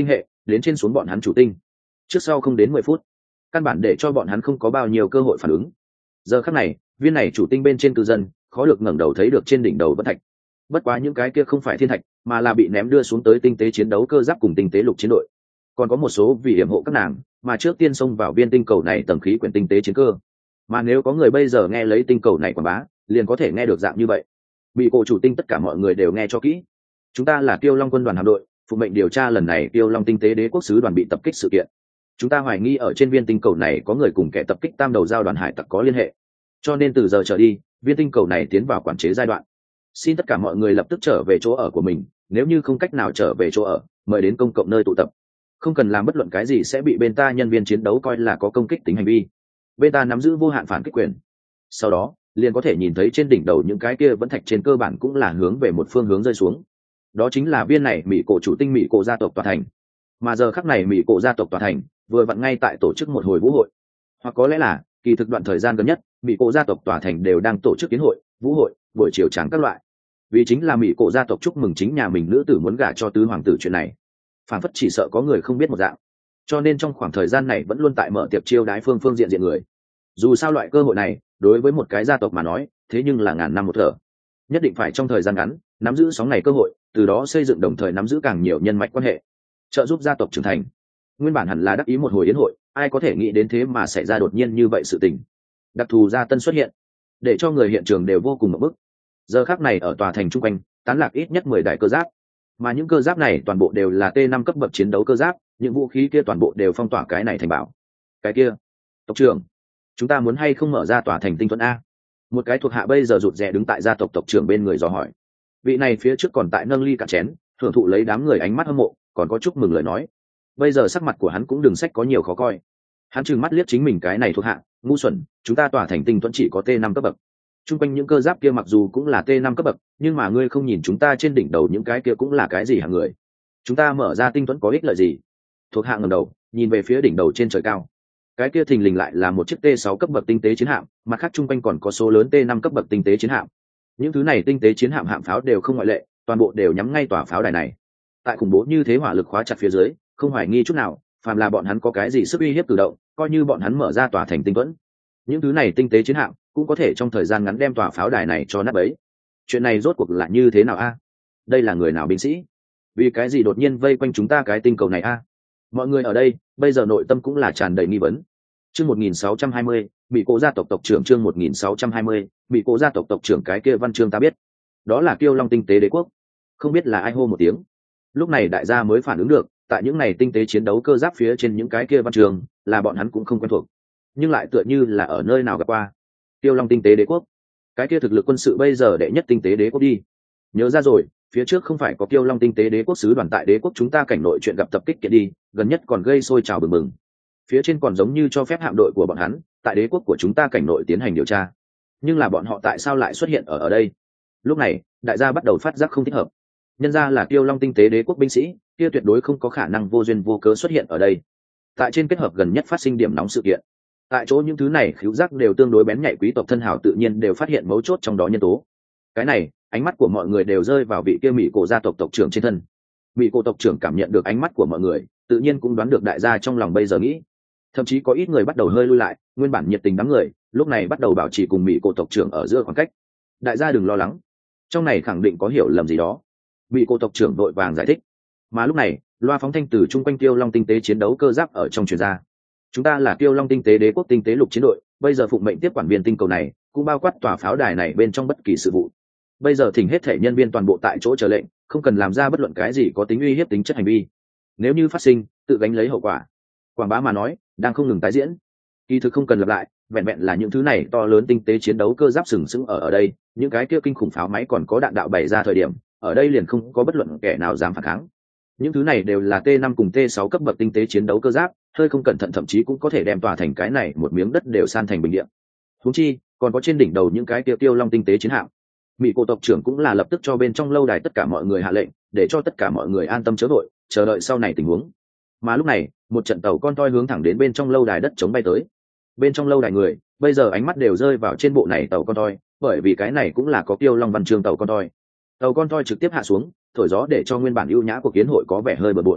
đến trên xuống bọn hắn chủ tinh trước sau không đến 10 phút, căn bản để cho bọn hắn không có bao nhiêu cơ hội phản ứng. Giờ khắc này viên này chủ tinh bên trên cư dân khó được ngẩng đầu thấy được trên đỉnh đầu vẫn thạch, bất quá những cái kia không phải thiên thạch mà là bị ném đưa xuống tới tinh tế chiến đấu cơ giáp cùng tinh tế lục chiến đội, còn có một số vì hiểm hộ các nàng mà trước tiên xông vào viên tinh cầu này tầng khí quyển tinh tế chiến cơ. Mà nếu có người bây giờ nghe lấy tinh cầu này quảng bá liền có thể nghe được dạng như vậy. Bị cổ chủ tinh tất cả mọi người đều nghe cho kỹ, chúng ta là Kiêu Long quân đoàn hạm đội, phụ mệnh điều tra lần này Kiêu Long tinh tế đế quốc sứ đoàn bị tập kích sự kiện. Chúng ta hoài nghi ở trên viên tinh cầu này có người cùng kẻ tập kích tam đầu giao đoàn hải tặc có liên hệ, cho nên từ giờ trở đi viên tinh cầu này tiến vào quản chế giai đoạn. Xin tất cả mọi người lập tức trở về chỗ ở của mình, nếu như không cách nào trở về chỗ ở mời đến công cộng nơi tụ tập, không cần làm bất luận cái gì sẽ bị bên ta nhân viên chiến đấu coi là có công kích tính hành vi. Bên ta nắm giữ vô hạn phản kích quyền. Sau đó liền có thể nhìn thấy trên đỉnh đầu những cái kia vẫn thạch trên cơ bản cũng là hướng về một phương hướng rơi xuống, đó chính là viên này mỹ cổ chủ tinh mỹ cổ gia tộc tòa thành. Mà giờ khắc này mỹ cổ gia tộc tòa thành vừa vặn ngay tại tổ chức một hồi vũ hội, hoặc có lẽ là kỳ thực đoạn thời gian gần nhất mỹ cổ gia tộc tòa thành đều đang tổ chức kiến hội, vũ hội, buổi chiều tráng các loại, vì chính là mỹ cổ gia tộc chúc mừng chính nhà mình nữ tử muốn gả cho tứ hoàng tử chuyện này, phản phất chỉ sợ có người không biết một dạng, cho nên trong khoảng thời gian này vẫn luôn tại mở tiệc chiêu đái phương diện người. Dù sao loại cơ hội này đối với một cái gia tộc mà nói thế nhưng là ngàn năm một thở, nhất định phải trong thời gian ngắn nắm giữ sóng này cơ hội, từ đó xây dựng đồng thời nắm giữ càng nhiều nhân mạch quan hệ, trợ giúp gia tộc trưởng thành. Nguyên bản hẳn là đắc ý một hồi yến hội, ai có thể nghĩ đến thế mà xảy ra đột nhiên như vậy sự tình. Đặc thù gia tân xuất hiện để cho người hiện trường đều vô cùng ngộp bức. Giờ khắc này ở tòa thành trung quanh tán lạc ít nhất 10 đại cơ giáp, mà những cơ giáp này toàn bộ đều là T5 cấp bậc chiến đấu cơ giáp, những vũ khí kia toàn bộ đều phong tỏa cái này thành bảo. Cái kia, tộc trưởng, chúng ta muốn hay không mở ra tòa thành tinh thuẫn a? Một cái thuộc hạ bây giờ rụt rè đứng tại gia tộc tộc trưởng bên người dò hỏi. Vị này phía trước còn tại nâng ly cả chén thưởng thụ lấy đám người ánh mắt hâm mộ, còn có chúc mừng lời nói. Bây giờ sắc mặt của hắn cũng đừng sách có nhiều khó coi. Hắn trừng mắt liếc chính mình cái này thuộc hạ, ngu xuẩn, chúng ta tòa thành tinh thuẫn chỉ có T5 cấp bậc. Trung quanh những cơ giáp kia mặc dù cũng là T5 cấp bậc, nhưng mà ngươi không nhìn chúng ta trên đỉnh đầu những cái kia cũng là cái gì hạng người? Chúng ta mở ra tinh thuẫn có ích lợi gì? Thuộc hạ ngẩng đầu, nhìn về phía đỉnh đầu trên trời cao. Cái kia thình lình lại là một chiếc T6 cấp bậc tinh tế chiến hạm, mặt khác trung quanh còn có số lớn T5 cấp bậc tinh tế chiến hạm. Những thứ này tinh tế chiến hạm hạm pháo đều không ngoại lệ, toàn bộ đều nhắm ngay tòa pháo đài này. Tại khủng bố như thế hỏa lực khóa chặt phía dưới, không hoài nghi chút nào, phàm là bọn hắn có cái gì sức uy hiếp cử động, coi như bọn hắn mở ra tòa thành tinh thuẫn, những thứ này tinh tế chiến hạm cũng có thể trong thời gian ngắn đem tòa pháo đài này cho nát bấy. Chuyện này rốt cuộc là như thế nào a? Đây là người nào binh sĩ? Vì cái gì đột nhiên vây quanh chúng ta cái tinh cầu này a? Mọi người ở đây bây giờ nội tâm cũng là tràn đầy nghi vấn. Chương 1620, bị cổ gia tộc tộc trưởng. Chương 1620, bị cổ gia tộc tộc trưởng. Cái kia văn chương ta biết, đó là Kiêu Long tinh tế đế quốc. Không biết là ai hô một tiếng. Lúc này đại gia mới phản ứng được, tại những này tinh tế chiến đấu cơ giáp phía trên những cái kia văn chương là bọn hắn cũng không quen thuộc, nhưng lại tựa như là ở nơi nào gặp qua. Kiêu Long tinh tế đế quốc, cái kia thực lực quân sự bây giờ đệ nhất tinh tế đế quốc đi. Nhớ ra rồi, phía trước không phải có Kiêu Long tinh tế đế quốc sứ đoàn tại đế quốc chúng ta cảnh nội chuyện gặp tập kích kiện đi, gần nhất còn gây sôi trào bừng bừng. Phía trên còn giống như cho phép hạm đội của bọn hắn tại đế quốc của chúng ta cảnh nội tiến hành điều tra, nhưng là bọn họ tại sao lại xuất hiện ở đây? Lúc này đại gia bắt đầu phát giác không thích hợp. Nhân ra là Kiêu Long tinh tế đế quốc binh sĩ, kia tuyệt đối không có khả năng vô duyên vô cớ xuất hiện ở đây. Tại trên kết hợp gần nhất phát sinh điểm nóng sự kiện, tại chỗ những thứ này khứu giác đều tương đối bén nhạy, quý tộc thân hảo tự nhiên đều phát hiện mấu chốt trong đó nhân tố. Cái này ánh mắt của mọi người đều rơi vào vị kia mỹ cổ gia tộc tộc trưởng trên thân. Mỹ cổ tộc trưởng cảm nhận được ánh mắt của mọi người, tự nhiên cũng đoán được đại gia trong lòng bây giờ nghĩ. Thậm chí có ít người bắt đầu hơi lui lại, nguyên bản nhiệt tình đám người lúc này bắt đầu bảo trì cùng mỹ cổ tộc trưởng ở giữa khoảng cách. Đại gia đừng lo lắng, trong này khẳng định có hiểu lầm gì đó. Mỹ cổ tộc trưởng vội vàng giải thích. Mà lúc này loa phóng thanh từ chung quanh Kiêu Long tinh tế chiến đấu cơ giáp ở trong truyền ra. Chúng ta là Kiêu Long tinh tế đế quốc tinh tế lục chiến đội, bây giờ phụng mệnh tiếp quản viên tinh cầu này, cũng bao quát tòa pháo đài này bên trong bất kỳ sự vụ. Bây giờ thỉnh hết thể nhân viên toàn bộ tại chỗ chờ lệnh, không cần làm ra bất luận cái gì có tính uy hiếp tính chất hành vi. Nếu như phát sinh, tự gánh lấy hậu quả. Quảng bá mà nói, đang không ngừng tái diễn. Kỳ thực không cần lặp lại, vẹn vẹn là những thứ này to lớn tinh tế chiến đấu cơ giáp sừng sững ở đây, những cái kia kinh khủng pháo máy còn có đạn đạo bày ra thời điểm, ở đây liền không có bất luận kẻ nào dám phản kháng. Những thứ này đều là T5 cùng T6 cấp bậc tinh tế chiến đấu cơ giáp, hơi không cẩn thận thậm chí cũng có thể đem tòa thành cái này một miếng đất đều san thành bình địa. Huống chi, còn có trên đỉnh đầu những cái kia Kiêu Long tinh tế chiến hạm. Mỹ cổ tộc trưởng cũng là lập tức cho bên trong lâu đài tất cả mọi người hạ lệnh, để cho tất cả mọi người an tâm chớ vội, chờ đợi sau này tình huống. Mà lúc này, một trận tàu con toi hướng thẳng đến bên trong lâu đài đất chống bay tới. Bên trong lâu đài người, bây giờ ánh mắt đều rơi vào trên bộ này tàu con toi, bởi vì cái này cũng là có Kiêu Long văn chương tàu con toi. Tàu con toi trực tiếp hạ xuống, thổi gió để cho nguyên bản ưu nhã của kiến hội có vẻ hơi bừa bộn.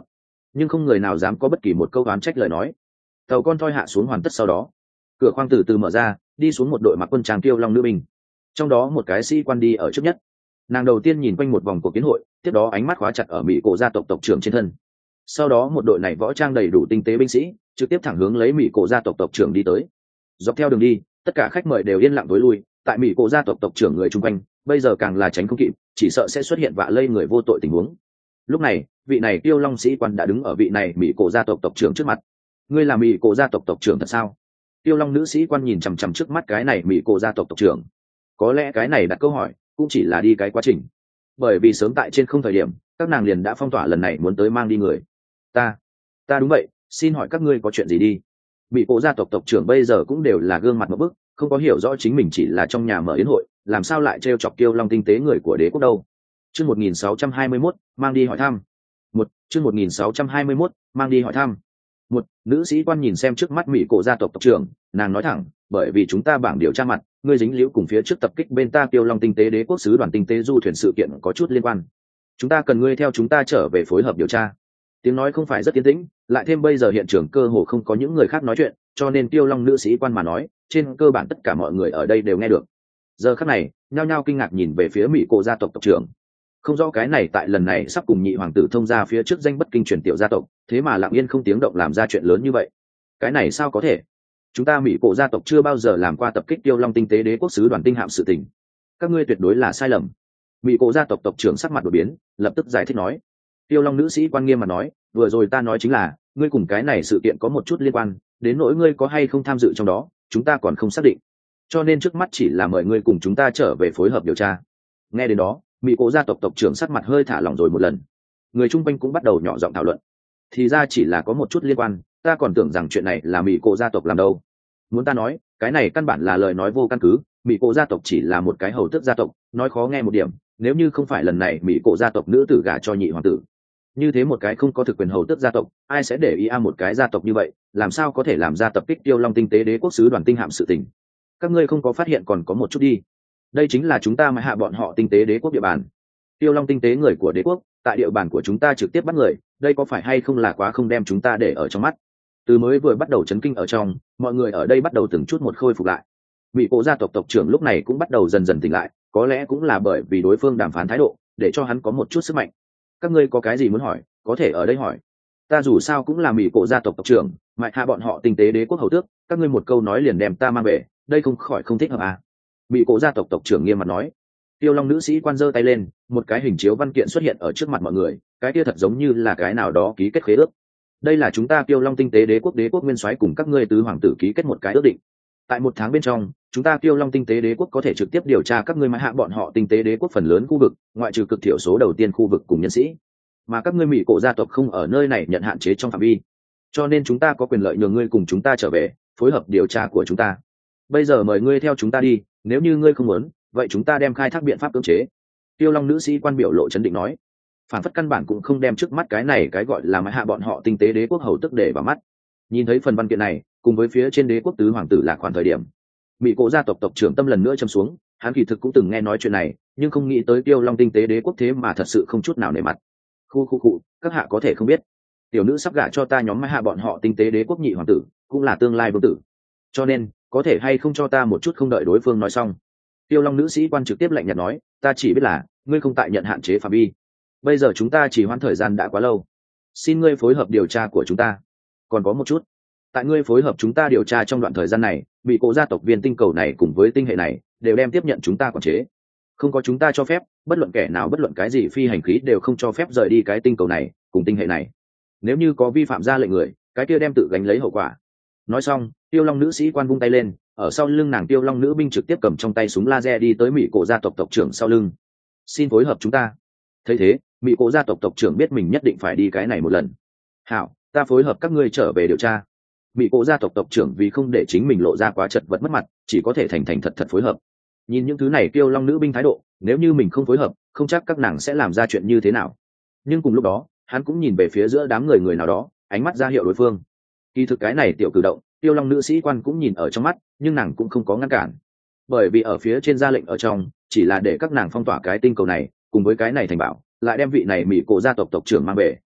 nhưng không người nào dám có bất kỳ một câu oán trách lời nói. Tàu con thoi hạ xuống hoàn tất sau đó, cửa khoang từ từ mở ra, đi xuống một đội mặc quân trang Tiêu Long nữ binh, trong đó một cái sĩ quan đi ở trước nhất. Nàng đầu tiên nhìn quanh một vòng cuộc kiến hội, tiếp đó ánh mắt khóa chặt ở mỹ cổ gia tộc tộc trưởng trên thân. Sau đó một đội này võ trang đầy đủ tinh tế binh sĩ trực tiếp thẳng hướng lấy mỹ cổ gia tộc tộc trưởng đi tới. Dọc theo đường đi, tất cả khách mời đều yên lặng tối lui, tại mỹ cổ gia tộc tộc trưởng người chung quanh bây giờ càng là tránh không kịp, chỉ sợ sẽ xuất hiện vạ lây người vô tội tình huống. Lúc này vị này Tiêu Long sĩ quan đã đứng ở vị này mỹ cổ gia tộc tộc trưởng trước mặt. Ngươi là mỹ cổ gia tộc tộc trưởng thật sao? Tiêu Long nữ sĩ quan nhìn chằm chằm trước mắt cái này mỹ cổ gia tộc tộc trưởng. Có lẽ cái này đặt câu hỏi cũng chỉ là đi cái quá trình, bởi vì sớm tại trên không thời điểm các nàng liền đã phong tỏa lần này muốn tới mang đi người. Ta đúng vậy, xin hỏi các ngươi có chuyện gì đi? Mỹ cổ gia tộc tộc trưởng bây giờ cũng đều là gương mặt một bức, không có hiểu rõ chính mình chỉ là trong nhà mở yến hội, làm sao lại trêu chọc Tiêu Long tinh tế người của đế quốc đâu. Chương 1621, mang đi hỏi thăm. Chương 1621, mang đi hỏi thăm. Nữ sĩ quan nhìn xem trước mắt mỹ cổ gia tộc tộc trưởng, nàng nói thẳng, bởi vì chúng ta bảng điều tra mặt, ngươi dính líu cùng phía trước tập kích bên ta Tiêu Long tinh tế đế quốc sứ đoàn tinh tế du thuyền sự kiện có chút liên quan. Chúng ta cần ngươi theo chúng ta trở về phối hợp điều tra. Tiếng nói không phải rất tiến tĩnh, lại thêm bây giờ hiện trường cơ hồ không có những người khác nói chuyện, cho nên Tiêu Long nữ sĩ quan mà nói, trên cơ bản tất cả mọi người ở đây đều nghe được. Giờ khắc này, nhao nhao kinh ngạc nhìn về phía mỹ cổ gia tộc tộc trưởng. Không rõ cái này tại lần này sắp cùng nhị hoàng tử thông ra phía trước danh bất kinh truyền tiểu gia tộc, thế mà lặng yên không tiếng động làm ra chuyện lớn như vậy. Cái này sao có thể? Chúng ta mỹ cổ gia tộc chưa bao giờ làm qua tập kích Tiêu Long tinh tế đế quốc sứ đoàn tinh hạm sự tình. Các ngươi tuyệt đối là sai lầm. Mỹ cổ gia tộc tộc trưởng sắc mặt đổi biến, lập tức giải thích nói. Tiêu Long nữ sĩ quan nghiêm mà nói, vừa rồi ta nói chính là ngươi cùng cái này sự kiện có một chút liên quan, đến nỗi ngươi có hay không tham dự trong đó chúng ta còn không xác định, cho nên trước mắt chỉ là mời ngươi cùng chúng ta trở về phối hợp điều tra. Nghe đến đó, mỹ cổ gia tộc tộc trưởng sắc mặt hơi thả lỏng rồi một lần. Người chung quanh cũng bắt đầu nhỏ giọng thảo luận. Thì ra chỉ là có một chút liên quan, ta còn tưởng rằng chuyện này là mỹ cổ gia tộc làm đâu. Muốn ta nói, cái này căn bản là lời nói vô căn cứ. Mỹ cổ gia tộc chỉ là một cái hầu tước gia tộc, nói khó nghe một điểm, nếu như không phải lần này mỹ cổ gia tộc nữ tử gả cho nhị hoàng tử, như thế một cái không có thực quyền hầu tước gia tộc, ai sẽ để ý một cái gia tộc như vậy, làm sao có thể làm ra tập kích Tiêu Long tinh tế đế quốc sứ đoàn tinh hạm sự tình. Các ngươi không có phát hiện còn có một chút đi, đây chính là chúng ta mà hạ bọn họ tinh tế đế quốc địa bàn. Tiêu Long tinh tế người của đế quốc tại địa bàn của chúng ta trực tiếp bắt người, đây có phải hay không là quá không đem chúng ta để ở trong mắt. Từ mới vừa bắt đầu chấn kinh ở trong, mọi người ở đây bắt đầu từng chút một khôi phục lại. Mỹ cổ gia tộc tộc trưởng lúc này cũng bắt đầu dần dần tỉnh lại, có lẽ cũng là bởi vì đối phương đàm phán thái độ để cho hắn có một chút sức mạnh. Các ngươi có cái gì muốn hỏi có thể ở đây hỏi, ta dù sao cũng là mỹ cổ gia tộc tộc trưởng, mại hạ bọn họ tinh tế đế quốc hầu tước, các ngươi một câu nói liền đem ta mang về, đây không khỏi không thích hợp à. Mỹ cổ gia tộc tộc trưởng nghiêm mặt nói. Tiêu Long nữ sĩ quan giơ tay lên, một cái hình chiếu văn kiện xuất hiện ở trước mặt mọi người, cái kia thật giống như là cái nào đó ký kết khế ước. Đây là chúng ta Tiêu Long tinh tế đế quốc nguyên soái cùng các ngươi tứ hoàng tử ký kết một cái ước định. Tại một tháng bên trong, chúng ta Tiêu Long tinh tế đế quốc có thể trực tiếp điều tra các ngươi mãi hạ bọn họ tinh tế đế quốc phần lớn khu vực, ngoại trừ cực thiểu số đầu tiên khu vực cùng nhân sĩ, mà các ngươi mỹ cổ gia tộc không ở nơi này nhận hạn chế trong phạm vi, cho nên chúng ta có quyền lợi nhường ngươi cùng chúng ta trở về phối hợp điều tra của chúng ta. Bây giờ mời ngươi theo chúng ta đi, nếu như ngươi không muốn, vậy chúng ta đem khai thác biện pháp cưỡng chế. Tiêu Long nữ sĩ quan biểu lộ chấn định nói, phản phất căn bản cũng không đem trước mắt cái này cái gọi là mãi hạ bọn họ tinh tế đế quốc hầu tức để vào mắt. Nhìn thấy phần văn kiện này cùng với phía trên đế quốc tứ hoàng tử là khoản thời điểm, mỹ cổ gia tộc tộc trưởng tâm lần nữa châm xuống. Hắn kỳ thực cũng từng nghe nói chuyện này, nhưng không nghĩ tới Tiêu Long tinh tế đế quốc thế mà thật sự không chút nào nể mặt. Khu, các hạ có thể không biết, tiểu nữ sắp gả cho ta nhóm mãi hạ bọn họ tinh tế đế quốc nhị hoàng tử, cũng là tương lai vương tử, cho nên có thể hay không cho ta một chút không đợi đối phương nói xong. Tiêu Long nữ sĩ quan trực tiếp lạnh nhạt nói, ta chỉ biết là ngươi không tại nhận hạn chế phạm vi, bây giờ chúng ta chỉ hoãn thời gian đã quá lâu, xin ngươi phối hợp điều tra của chúng ta. Còn có một chút, tại ngươi phối hợp chúng ta điều tra trong đoạn thời gian này, bị cổ gia tộc viên tinh cầu này cùng với tinh hệ này đều đem tiếp nhận chúng ta quản chế, không có chúng ta cho phép, bất luận kẻ nào bất luận cái gì phi hành khí đều không cho phép rời đi cái tinh cầu này cùng tinh hệ này. Nếu như có vi phạm ra lệnh người, cái kia đem tự gánh lấy hậu quả. Nói xong, Tiêu Long nữ sĩ quan vung tay lên, ở sau lưng nàng Tiêu Long nữ binh trực tiếp cầm trong tay súng laser đi tới mỹ cổ gia tộc tộc trưởng sau lưng. Xin phối hợp chúng ta. Thấy thế, mỹ cổ gia tộc tộc trưởng biết mình nhất định phải đi cái này một lần. Hảo, ta phối hợp các ngươi trở về điều tra. Mỹ cổ gia tộc tộc trưởng vì không để chính mình lộ ra quá chật vật mất mặt, chỉ có thể thành thành thật thật phối hợp. Nhìn những thứ này Tiêu Long nữ binh thái độ, nếu như mình không phối hợp, không chắc các nàng sẽ làm ra chuyện như thế nào. Nhưng cùng lúc đó, hắn cũng nhìn về phía giữa đám người nào đó, ánh mắt ra hiệu đối phương. Kỳ thực cái này tiểu cử động, Tiêu Long nữ sĩ quan cũng nhìn ở trong mắt, nhưng nàng cũng không có ngăn cản, bởi vì ở phía trên ra lệnh ở trong chỉ là để các nàng phong tỏa cái tinh cầu này cùng với cái này thành bảo, lại đem vị này mỹ cổ gia tộc tộc trưởng mang về.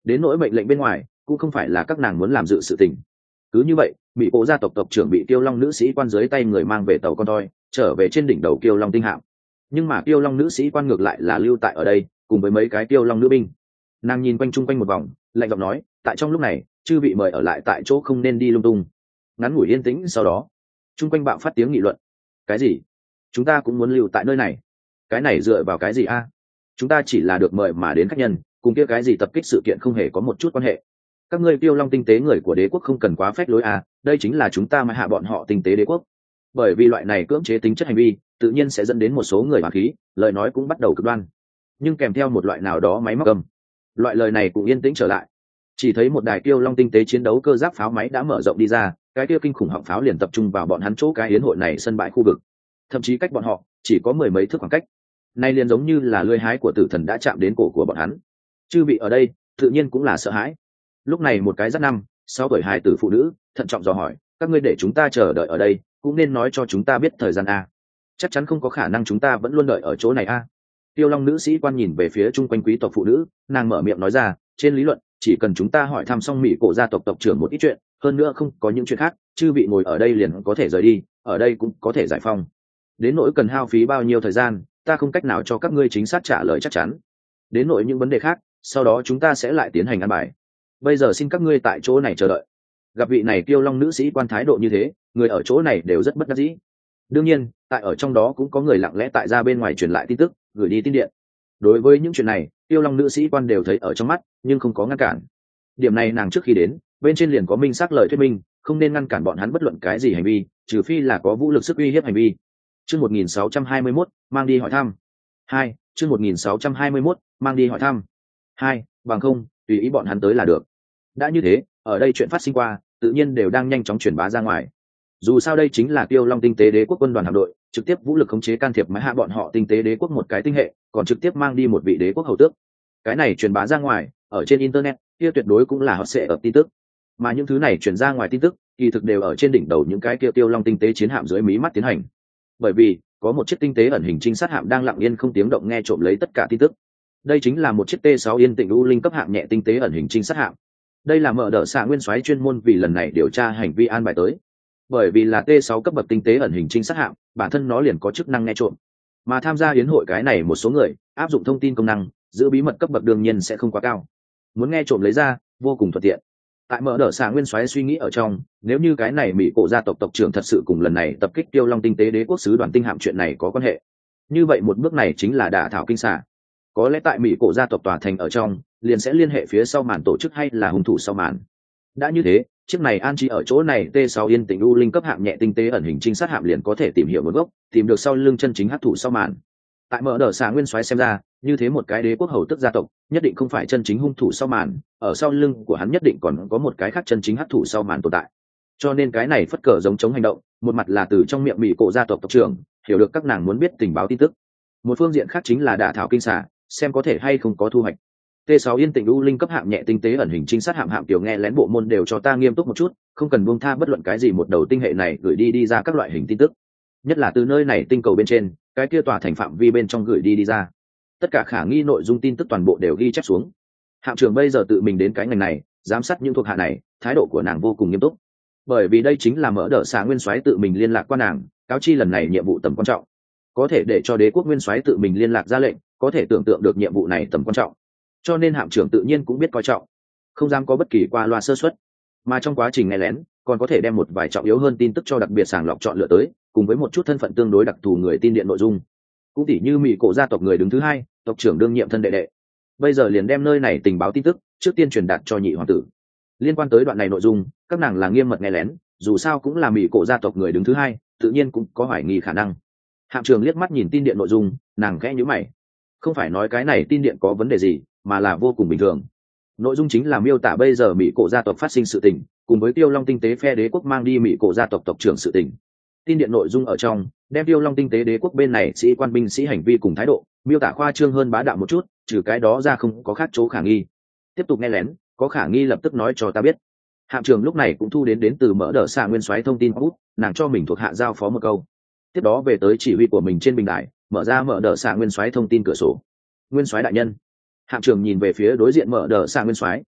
đến nỗi mệnh lệnh bên ngoài cũng không phải là các nàng muốn làm dự sự tình. Cứ như vậy bị cổ gia tộc tộc trưởng bị Kiêu Long nữ sĩ quan dưới tay người mang về tàu con toi, trở về trên đỉnh đầu Kiêu Long tinh hạm. Nhưng mà Kiêu Long nữ sĩ quan ngược lại là lưu tại ở đây cùng với mấy cái Kiêu Long nữ binh. Nàng nhìn quanh chung quanh một vòng, lạnh giọng nói, tại trong lúc này chư vị mời ở lại tại chỗ, không nên đi lung tung. Ngắn ngủi yên tĩnh sau đó, chung quanh bạo phát tiếng nghị luận. Cái gì? Chúng ta cũng muốn lưu tại nơi này? Cái này dựa vào cái gì a? Chúng ta chỉ là được mời mà đến khách nhân, cùng kia cái gì tập kích sự kiện không hề có một chút quan hệ. Các ngươi Kiêu Long tinh tế người của đế quốc không cần quá phách lối à, đây chính là chúng ta mà hạ bọn họ tinh tế đế quốc. Bởi vì loại này cưỡng chế tính chất hành vi tự nhiên sẽ dẫn đến một số người hòa khí, lời nói cũng bắt đầu cực đoan, nhưng kèm theo một loại nào đó máy móc âm. Loại lời này cũng yên tĩnh trở lại, chỉ thấy một đài Kiêu Long tinh tế chiến đấu cơ giáp pháo máy đã mở rộng đi ra, cái kia kinh khủng họng pháo liền tập trung vào bọn hắn chỗ cái yến hội này sân bãi khu vực, thậm chí cách bọn họ chỉ có mười mấy thước khoảng cách. Nay liền giống như là lưỡi hái của tử thần đã chạm đến cổ của bọn hắn. Chư vị ở đây tự nhiên cũng là sợ hãi. Lúc này một cái rất năm sáu tuổi hài tử phụ nữ thận trọng dò hỏi, các ngươi để chúng ta chờ đợi ở đây cũng nên nói cho chúng ta biết thời gian a, chắc chắn không có khả năng chúng ta vẫn luôn đợi ở chỗ này a. Tiêu Long nữ sĩ quan nhìn về phía chung quanh quý tộc phụ nữ, nàng mở miệng nói ra, trên lý luận chỉ cần chúng ta hỏi thăm xong mỹ cổ gia tộc tộc trưởng một ít chuyện, hơn nữa không có những chuyện khác, chư vị ngồi ở đây liền có thể rời đi, ở đây cũng có thể giải phong. Đến nỗi cần hao phí bao nhiêu thời gian, ta không cách nào cho các ngươi chính xác trả lời chắc chắn. Đến nỗi những vấn đề khác, sau đó chúng ta sẽ lại tiến hành ăn bài. Bây giờ xin các ngươi tại chỗ này chờ đợi. Gặp vị này Kiêu Long nữ sĩ quan thái độ như thế, người ở chỗ này đều rất bất đắc dĩ. Đương nhiên tại ở trong đó cũng có người lặng lẽ tại ra bên ngoài truyền lại tin tức, gửi đi tin điện. Đối với những chuyện này Kiêu Long nữ sĩ quan đều thấy ở trong mắt, nhưng không có ngăn cản. Điểm này nàng trước khi đến bên trên liền có minh xác lời thuyết minh, không nên ngăn cản bọn hắn bất luận cái gì hành vi, trừ phi là có vũ lực sức uy hiếp hành vi. Chương 1621, mang đi hỏi thăm. 2, chương 1621, mang đi hỏi thăm. 2, bằng không, tùy ý bọn hắn tới là được. Đã như thế, ở đây chuyện phát sinh qua, tự nhiên đều đang nhanh chóng truyền bá ra ngoài. Dù sao đây chính là Kiêu Long tinh tế đế quốc quân đoàn hạm đội, trực tiếp vũ lực khống chế can thiệp mãi hạ bọn họ tinh tế đế quốc một cái tinh hệ, còn trực tiếp mang đi một vị đế quốc hầu tước. Cái này truyền bá ra ngoài, ở trên internet, kia tuyệt đối cũng là hot sẽ ở tin tức. Mà những thứ này truyền ra ngoài tin tức, kỳ thực đều ở trên đỉnh đầu những cái kia Kiêu Long tinh tế chiến hạm dưới mí mắt tiến hành. Bởi vì có một chiếc tinh tế ẩn hình trinh sát hạm đang lặng yên không tiếng động nghe trộm lấy tất cả tin tức. Đây chính là một chiếc T6 yên tĩnh u linh cấp hạm nhẹ tinh tế ẩn hình trinh sát hạm. Đây là mở đỡ xạ nguyên soái chuyên môn vì lần này điều tra hành vi an bài tới. Bởi vì là T6 cấp bậc tinh tế ẩn hình trinh sát hạm, bản thân nó liền có chức năng nghe trộm. Mà tham gia yến hội cái này một số người áp dụng thông tin công năng, giữ bí mật cấp bậc đương nhiên sẽ không quá cao. Muốn nghe trộm lấy ra, vô cùng thuận tiện. Tại mở đỡ xạ nguyên soái suy nghĩ ở trong, nếu như cái này mỹ cổ gia tộc tộc trưởng thật sự cùng lần này tập kích Kiêu Long tinh tế đế quốc sứ đoàn tinh hạm chuyện này có quan hệ, như vậy một bước này chính là đả thảo kinh xà. Có lẽ tại mỹ cổ gia tộc tòa thành ở trong liền sẽ liên hệ phía sau màn tổ chức hay là hung thủ sau màn. Đã như thế, chiếc này an trí ở chỗ này T6 yên tĩnh u linh cấp hạm nhẹ tinh tế ẩn hình trinh sát hạm liền có thể tìm hiểu nguồn gốc, tìm được sau lưng chân chính hắc thủ sau màn. Tại mở đỡ xạ nguyên soái xem ra, như thế một cái đế quốc hầu tức gia tộc nhất định không phải chân chính hung thủ sau màn, ở sau lưng của hắn nhất định còn có một cái khác chân chính hắc thủ sau màn tồn tại. Cho nên cái này phất cờ giống chống hành động, một mặt là từ trong miệng mỹ cổ gia tộc tộc trưởng hiểu được các nàng muốn biết tình báo tin tức, một phương diện khác chính là đả thảo kinh xà, xem có thể hay không có thu hoạch. T6 yên tĩnh u linh cấp hạm nhẹ tinh tế ẩn hình trinh sát hạm tiểu nghe lén bộ môn đều cho ta nghiêm túc một chút, không cần buông tha bất luận cái gì một đầu tinh hệ này gửi đi ra các loại hình tin tức, nhất là từ nơi này tinh cầu bên trên cái kia tòa thành phạm vi bên trong gửi đi ra, tất cả khả nghi nội dung tin tức toàn bộ đều ghi chép xuống. Hạm trưởng bây giờ tự mình đến cái ngành này giám sát những thuộc hạ này, thái độ của nàng vô cùng nghiêm túc, bởi vì đây chính là mở đỡ xạ nguyên soái tự mình liên lạc qua nàng, cáo chi lần này nhiệm vụ tầm quan trọng. Có thể để cho đế quốc nguyên soái tự mình liên lạc ra lệnh, có thể tưởng tượng được nhiệm vụ này tầm quan trọng, cho nên hạm trưởng tự nhiên cũng biết coi trọng, không dám có bất kỳ qua loa sơ suất. Mà trong quá trình nghe lén còn có thể đem một vài trọng yếu hơn tin tức cho đặc biệt sàng lọc chọn lựa tới, cùng với một chút thân phận tương đối đặc thù người tin điện nội dung, cũng tỉ như mỹ cổ gia tộc người đứng thứ hai, tộc trưởng đương nhiệm thân đệ đệ. Bây giờ liền đem nơi này tình báo tin tức trước tiên truyền đạt cho nhị hoàng tử. Liên quan tới đoạn này nội dung, các nàng là nghiêm mật nghe lén, dù sao cũng là mỹ cổ gia tộc người đứng thứ hai, tự nhiên cũng có hoài nghi khả năng. Hạm trưởng liếc mắt nhìn tin điện nội dung, nàng khẽ nhíu mày. Không phải nói cái này tin điện có vấn đề gì, mà là vô cùng bình thường. Nội dung chính là miêu tả bây giờ mỹ cổ gia tộc phát sinh sự tình, cùng với Tiêu Long tinh tế phe đế quốc mang đi mỹ cổ gia tộc tộc trưởng sự tình. Tin điện nội dung ở trong đem Tiêu Long tinh tế đế quốc bên này sĩ quan binh sĩ hành vi cùng thái độ miêu tả khoa trương hơn bá đạo một chút, trừ cái đó ra không có khác chỗ khả nghi. Tiếp tục nghe lén, có khả nghi lập tức nói cho ta biết. Hạm trưởng lúc này cũng thu đến từ mở đỡ xạ nguyên soái thông tin út, nàng cho mình thuộc hạ giao phó một câu, tiếp đó về tới chỉ huy của mình trên bình đài, mở ra mở đỡ xạ nguyên soái thông tin cửa sổ. Nguyên soái đại nhân. Hạm trưởng nhìn về phía đối diện mở đỡ xạ nguyên soái,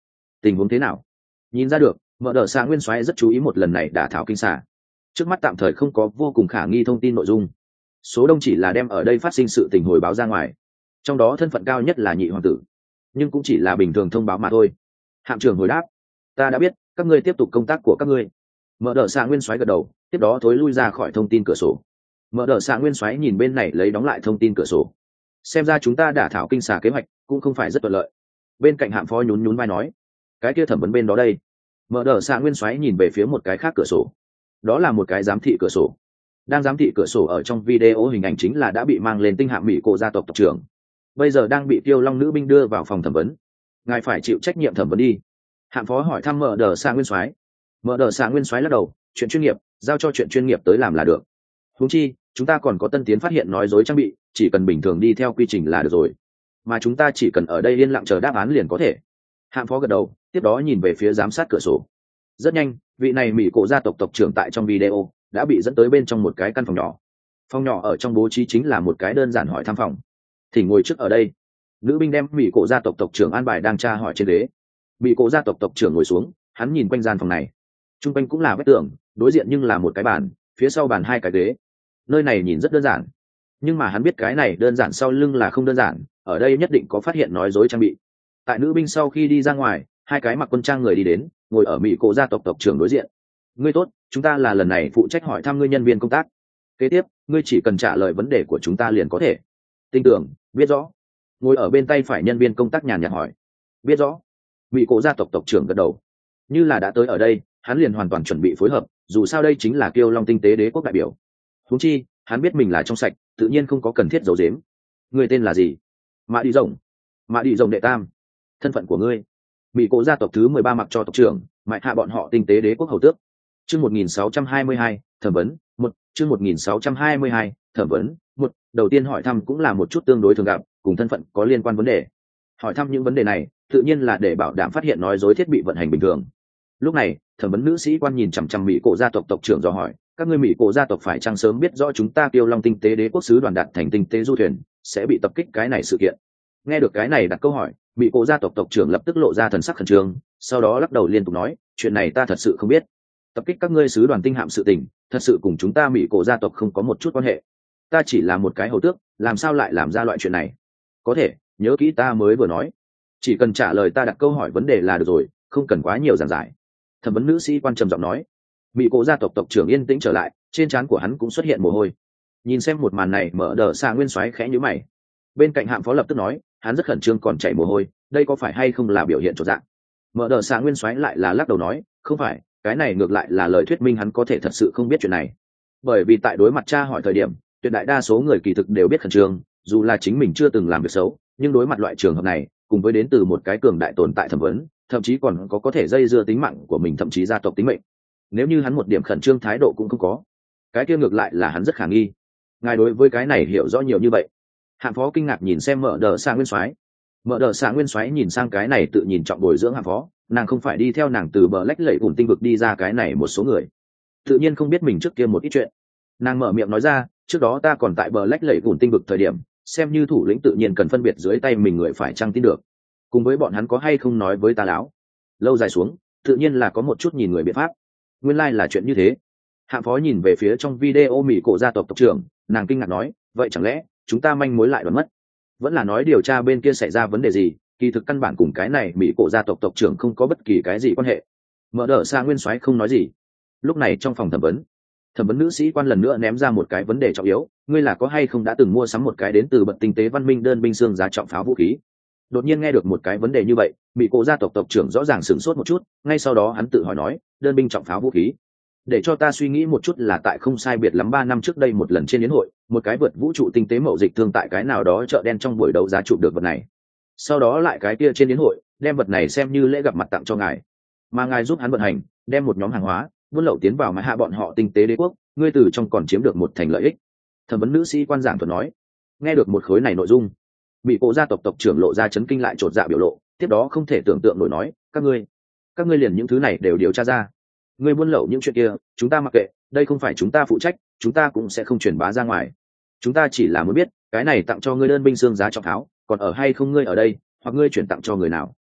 tình huống thế nào? Nhìn ra được, mở đờ xạ nguyên soái rất chú ý một lần này đả thảo kinh xà. Trước mắt tạm thời không có vô cùng khả nghi thông tin nội dung, số đông chỉ là đem ở đây phát sinh sự tình hồi báo ra ngoài, trong đó thân phận cao nhất là nhị hoàng tử, nhưng cũng chỉ là bình thường thông báo mà thôi. Hạm trưởng hồi đáp: ta đã biết, các ngươi tiếp tục công tác của các ngươi. Mở đờ xạ nguyên soái gật đầu, tiếp đó thối lui ra khỏi thông tin cửa sổ. Mở đờ xạ nguyên soái nhìn bên này lấy đóng lại thông tin cửa sổ, xem ra chúng ta đả thảo kinh xà kế hoạch cũng không phải rất thuận lợi. Bên cạnh hạm phó nhún nhún vai nói: cái kia thẩm vấn bên đó đây. Mở đờ xạ nguyên soái nhìn về phía một cái khác cửa sổ, đó là một cái giám thị cửa sổ. Đang giám thị cửa sổ ở trong video hình ảnh chính là đã bị mang lên tinh hạm mỹ cổ gia tộc tộc trưởng, bây giờ đang bị tiêu long nữ binh đưa vào phòng thẩm vấn. Ngài phải chịu trách nhiệm thẩm vấn đi. Hạm phó hỏi thăm mở đờ xạ nguyên soái. Mở đờ xạ nguyên soái lắc đầu: chuyện chuyên nghiệp giao cho chuyện chuyên nghiệp tới làm là được. Huống chi chúng ta còn có tân tiến phát hiện nói dối trang bị, chỉ cần bình thường đi theo quy trình là được rồi, mà chúng ta chỉ cần ở đây yên lặng chờ đáp án liền có thể. Hạm phó gật đầu, tiếp đó nhìn về phía giám sát cửa sổ. Rất nhanh, vị này mỹ cổ gia tộc tộc trưởng tại trong video đã bị dẫn tới bên trong một cái căn phòng nhỏ. Phòng nhỏ ở trong bố trí chính là một cái đơn giản hỏi thăm phòng. Thì ngồi trước ở đây. Nữ binh đem mỹ cổ gia tộc tộc trưởng an bài đang tra hỏi trên ghế. Mỹ cổ gia tộc tộc trưởng ngồi xuống, hắn nhìn quanh gian phòng này. Trung quanh cũng là vách tường, đối diện nhưng là một cái bàn, phía sau bàn hai cái ghế. Nơi này nhìn rất đơn giản, nhưng mà hắn biết cái này đơn giản sau lưng là không đơn giản, ở đây nhất định có phát hiện nói dối trang bị. Tại nữ binh sau khi đi ra ngoài, hai cái mặc quân trang người đi đến, ngồi ở mỹ cổ gia tộc tộc trưởng đối diện. Ngươi tốt, chúng ta là lần này phụ trách hỏi thăm ngươi nhân viên công tác. Kế tiếp, ngươi chỉ cần trả lời vấn đề của chúng ta liền có thể. Tin tưởng, biết rõ. Ngồi ở bên tay phải nhân viên công tác nhàn nhạt hỏi. Biết rõ. Mỹ cổ gia tộc tộc trưởng gật đầu. Như là đã tới ở đây, hắn liền hoàn toàn chuẩn bị phối hợp, dù sao đây chính là Kiêu Long tinh tế đế quốc đại biểu. Huống chi, hắn biết mình là trong sạch, tự nhiên không có cần thiết giấu giếm. Ngươi tên là gì? Mã Đi Rồng. Mã Đi Rồng đệ tam. Thân phận của ngươi? Mỹ cổ gia tộc thứ 13 mặc cho tộc trưởng, mại hạ bọn họ tinh tế đế quốc hầu tước. Chương 1622, thẩm vấn, 1, chương 1622, thẩm vấn, 1, đầu tiên hỏi thăm cũng là một chút tương đối thường gặp, cùng thân phận có liên quan vấn đề. Hỏi thăm những vấn đề này, tự nhiên là để bảo đảm phát hiện nói dối thiết bị vận hành bình thường. Lúc này, thẩm vấn nữ sĩ quan nhìn chằm chằm mỹ cổ gia tộc tộc trưởng dò hỏi: các ngươi mỹ cổ gia tộc phải chăng sớm biết rõ chúng ta Kiêu Long tinh tế đế quốc sứ đoàn đạt thành tinh tế du thuyền sẽ bị tập kích cái này sự kiện? Nghe được cái này đặt câu hỏi, mỹ cổ gia tộc tộc trưởng lập tức lộ ra thần sắc khẩn trương, sau đó lắc đầu liên tục nói: chuyện này ta thật sự không biết. Tập kích các ngươi sứ đoàn tinh hạm sự tình thật sự cùng chúng ta mỹ cổ gia tộc không có một chút quan hệ. Ta chỉ là một cái hầu tước, làm sao lại làm ra loại chuyện này? Có thể nhớ kỹ ta mới vừa nói, chỉ cần trả lời ta đặt câu hỏi vấn đề là được rồi, không cần quá nhiều giảng giải. Thẩm vấn nữ sĩ quan trầm giọng nói. Mỹ cổ gia tộc tộc trưởng yên tĩnh trở lại, trên trán của hắn cũng xuất hiện mồ hôi. Nhìn xem một màn này, mở đờ xạ nguyên soái khẽ nhíu mày. Bên cạnh hạm phó lập tức nói, hắn rất khẩn trương còn chảy mồ hôi, đây có phải hay không là biểu hiện chột dạng? Mở đờ xạ nguyên soái lại là lắc đầu nói, không phải, cái này ngược lại là lời thuyết minh hắn có thể thật sự không biết chuyện này. Bởi vì tại đối mặt tra hỏi thời điểm, tuyệt đại đa số người kỳ thực đều biết khẩn trương, dù là chính mình chưa từng làm việc xấu, nhưng đối mặt loại trường hợp này, cùng với đến từ một cái cường đại tồn tại thẩm vấn, thậm chí còn có thể dây dưa tính mạng của mình, thậm chí gia tộc tính mệnh. Nếu như hắn một điểm khẩn trương thái độ cũng không có, cái kia ngược lại là hắn rất khả nghi. Ngài đối với cái này hiểu rõ nhiều như vậy? Hạng phó kinh ngạc nhìn xem mở đờ xạ nguyên soái. Mở đờ xạ nguyên soái nhìn sang cái này tự nhìn trọng bồi dưỡng hạng phó, nàng không phải đi theo nàng từ bờ lách lẩy vùng tinh vực đi ra cái này một số người, tự nhiên không biết mình trước kia một ít chuyện. Nàng mở miệng nói ra, trước đó ta còn tại bờ lách lẩy vùng tinh vực thời điểm, xem như thủ lĩnh tự nhiên cần phân biệt dưới tay mình người phải chăng tin được, cùng với bọn hắn có hay không nói với ta láo. Lâu dài xuống, tự nhiên là có một chút nhìn người biện pháp. Nguyên lai là chuyện như thế. Hạng phó nhìn về phía trong video mỹ cổ gia tộc tộc trưởng, nàng kinh ngạc nói, vậy chẳng lẽ chúng ta manh mối lại đoán mất? Vẫn là nói điều tra bên kia xảy ra vấn đề gì? Kỳ thực căn bản cùng cái này mỹ cổ gia tộc tộc trưởng không có bất kỳ cái gì quan hệ. Mở đờ xa nguyên soái không nói gì. Lúc này trong phòng thẩm vấn nữ sĩ quan lần nữa ném ra một cái vấn đề trọng yếu, ngươi là có hay không đã từng mua sắm một cái đến từ bận tinh tế văn minh đơn binh xương giá trọng pháo vũ khí? Đột nhiên nghe được một cái vấn đề như vậy, mỹ cổ gia tộc tộc trưởng rõ ràng sửng sốt một chút, ngay sau đó hắn tự hỏi nói, đơn binh trọng pháo vũ khí? Để cho ta suy nghĩ một chút, là tại không sai biệt lắm 3 năm trước đây một lần trên yến hội, một cái vượt vũ trụ tinh tế mậu dịch thương tại cái nào đó chợ đen trong buổi đấu giá chụp được vật này. Sau đó lại cái kia trên yến hội, đem vật này xem như lễ gặp mặt tặng cho ngài, mà ngài giúp hắn vận hành, đem một nhóm hàng hóa buôn lậu tiến vào mã hạ bọn họ tinh tế đế quốc, ngươi từ trong còn chiếm được một thành lợi ích. Thẩm vấn nữ sĩ quan giảng thuật nói. Nghe được một khối này nội dung, bị cổ gia tộc tộc trưởng lộ ra chấn kinh lại chột dạ biểu lộ, tiếp đó không thể tưởng tượng nổi nói, các ngươi liền những thứ này đều điều tra ra? Ngươi buôn lậu những chuyện kia, chúng ta mặc kệ, đây không phải chúng ta phụ trách, chúng ta cũng sẽ không truyền bá ra ngoài. Chúng ta chỉ là muốn biết, cái này tặng cho ngươi đơn binh xương giá trọng tháo, còn ở hay không ngươi ở đây, hoặc ngươi chuyển tặng cho người nào?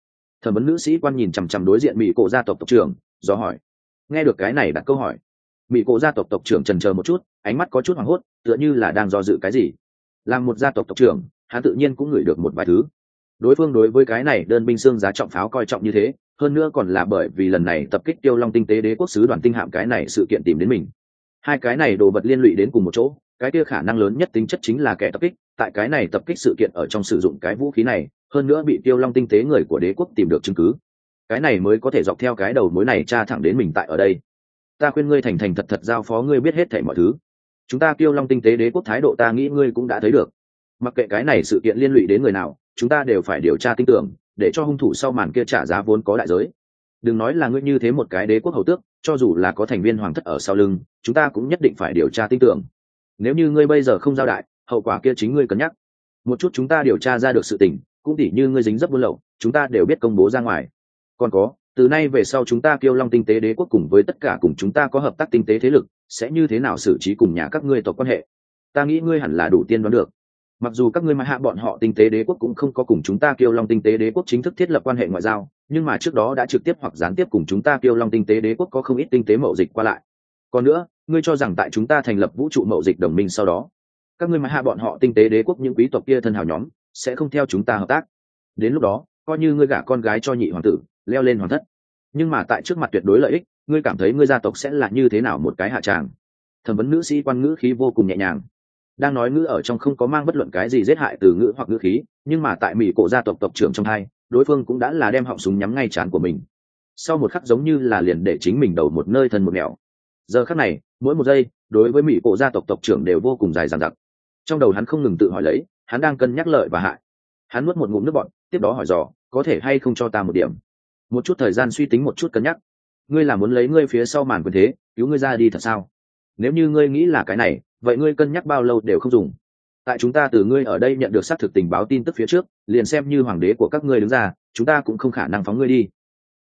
Thẩm vấn nữ sĩ quan nhìn chằm chằm đối diện mỹ cổ gia tộc tộc trưởng do hỏi. Nghe được cái này đặt câu hỏi, mỹ cổ gia tộc tộc trưởng chần chờ một chút, ánh mắt có chút hoảng hốt, tựa như là đang do dự cái gì. Làm một gia tộc tộc trưởng, hắn tự nhiên cũng ngửi được một vài thứ. Đối phương đối với cái này đơn binh xương giá trọng pháo coi trọng như thế, hơn nữa còn là bởi vì lần này tập kích Tiêu Long tinh tế đế quốc sứ đoàn tinh hạm cái này sự kiện tìm đến mình. Hai cái này đồ vật liên lụy đến cùng một chỗ, cái kia khả năng lớn nhất tính chất chính là kẻ tập kích, tại cái này tập kích sự kiện ở trong sử dụng cái vũ khí này, hơn nữa bị Tiêu Long tinh tế người của đế quốc tìm được chứng cứ. Cái này mới có thể dọc theo cái đầu mối này tra thẳng đến mình tại ở đây. Ta khuyên ngươi thành thành thật thật giao phó ngươi biết hết thảy mọi thứ. Chúng ta Tiêu Long tinh tế đế quốc thái độ ta nghĩ ngươi cũng đã thấy được. Mặc kệ cái này sự kiện liên lụy đến người nào, chúng ta đều phải điều tra tin tưởng, để cho hung thủ sau màn kia trả giá vốn có đại giới. Đừng nói là ngươi như thế một cái đế quốc hầu tước, cho dù là có thành viên hoàng thất ở sau lưng, chúng ta cũng nhất định phải điều tra tin tưởng. Nếu như ngươi bây giờ không giao đại, hậu quả kia chính ngươi cân nhắc. Một chút chúng ta điều tra ra được sự tình, cũng tỉ như ngươi dính dấp buôn lậu, chúng ta đều biết công bố ra ngoài. Còn có, từ nay về sau chúng ta Kiêu Long tinh tế đế quốc cùng với tất cả cùng chúng ta có hợp tác tinh tế thế lực, sẽ như thế nào xử trí cùng nhà các ngươi tộc quan hệ. Ta nghĩ ngươi hẳn là đủ tiên đoán được. Mặc dù các ngươi mà hạ bọn họ tinh tế đế quốc cũng không có cùng chúng ta Kiêu Long tinh tế đế quốc chính thức thiết lập quan hệ ngoại giao, nhưng mà trước đó đã trực tiếp hoặc gián tiếp cùng chúng ta Kiêu Long tinh tế đế quốc có không ít tinh tế mậu dịch qua lại. Còn nữa, ngươi cho rằng tại chúng ta thành lập vũ trụ mậu dịch đồng minh sau đó, các ngươi mà hạ bọn họ tinh tế đế quốc những quý tộc kia thân hào nhóm sẽ không theo chúng ta hợp tác. Đến lúc đó, coi như ngươi gả con gái cho nhị hoàng tử, leo lên hoàng thất, nhưng mà tại trước mặt tuyệt đối lợi ích, ngươi cảm thấy ngươi gia tộc sẽ là như thế nào một cái hạ tràng? Thẩm vấn nữ sĩ quan ngữ khí vô cùng nhẹ nhàng, đang nói ngữ ở trong không có mang bất luận cái gì giết hại từ ngữ hoặc ngữ khí, nhưng mà tại mỹ cổ gia tộc tộc trưởng trong hai, đối phương cũng đã là đem họng súng nhắm ngay trán của mình. Sau một khắc giống như là liền để chính mình đầu một nơi thân một nẻo. Giờ khắc này, mỗi một giây, đối với mỹ cổ gia tộc tộc trưởng đều vô cùng dài dằng dặc. Trong đầu hắn không ngừng tự hỏi lấy, hắn đang cân nhắc lợi và hại. Hắn nuốt một ngụm nước bọt, tiếp đó hỏi dò, có thể hay không cho ta một điểm? Một chút thời gian suy tính một chút cân nhắc. Ngươi là muốn lấy ngươi phía sau màn quyền thế, cứu ngươi ra đi thật sao? Nếu như ngươi nghĩ là cái này, vậy ngươi cân nhắc bao lâu đều không dùng. Tại chúng ta từ ngươi ở đây nhận được xác thực tình báo tin tức phía trước, liền xem như hoàng đế của các ngươi đứng ra, chúng ta cũng không khả năng phóng ngươi đi.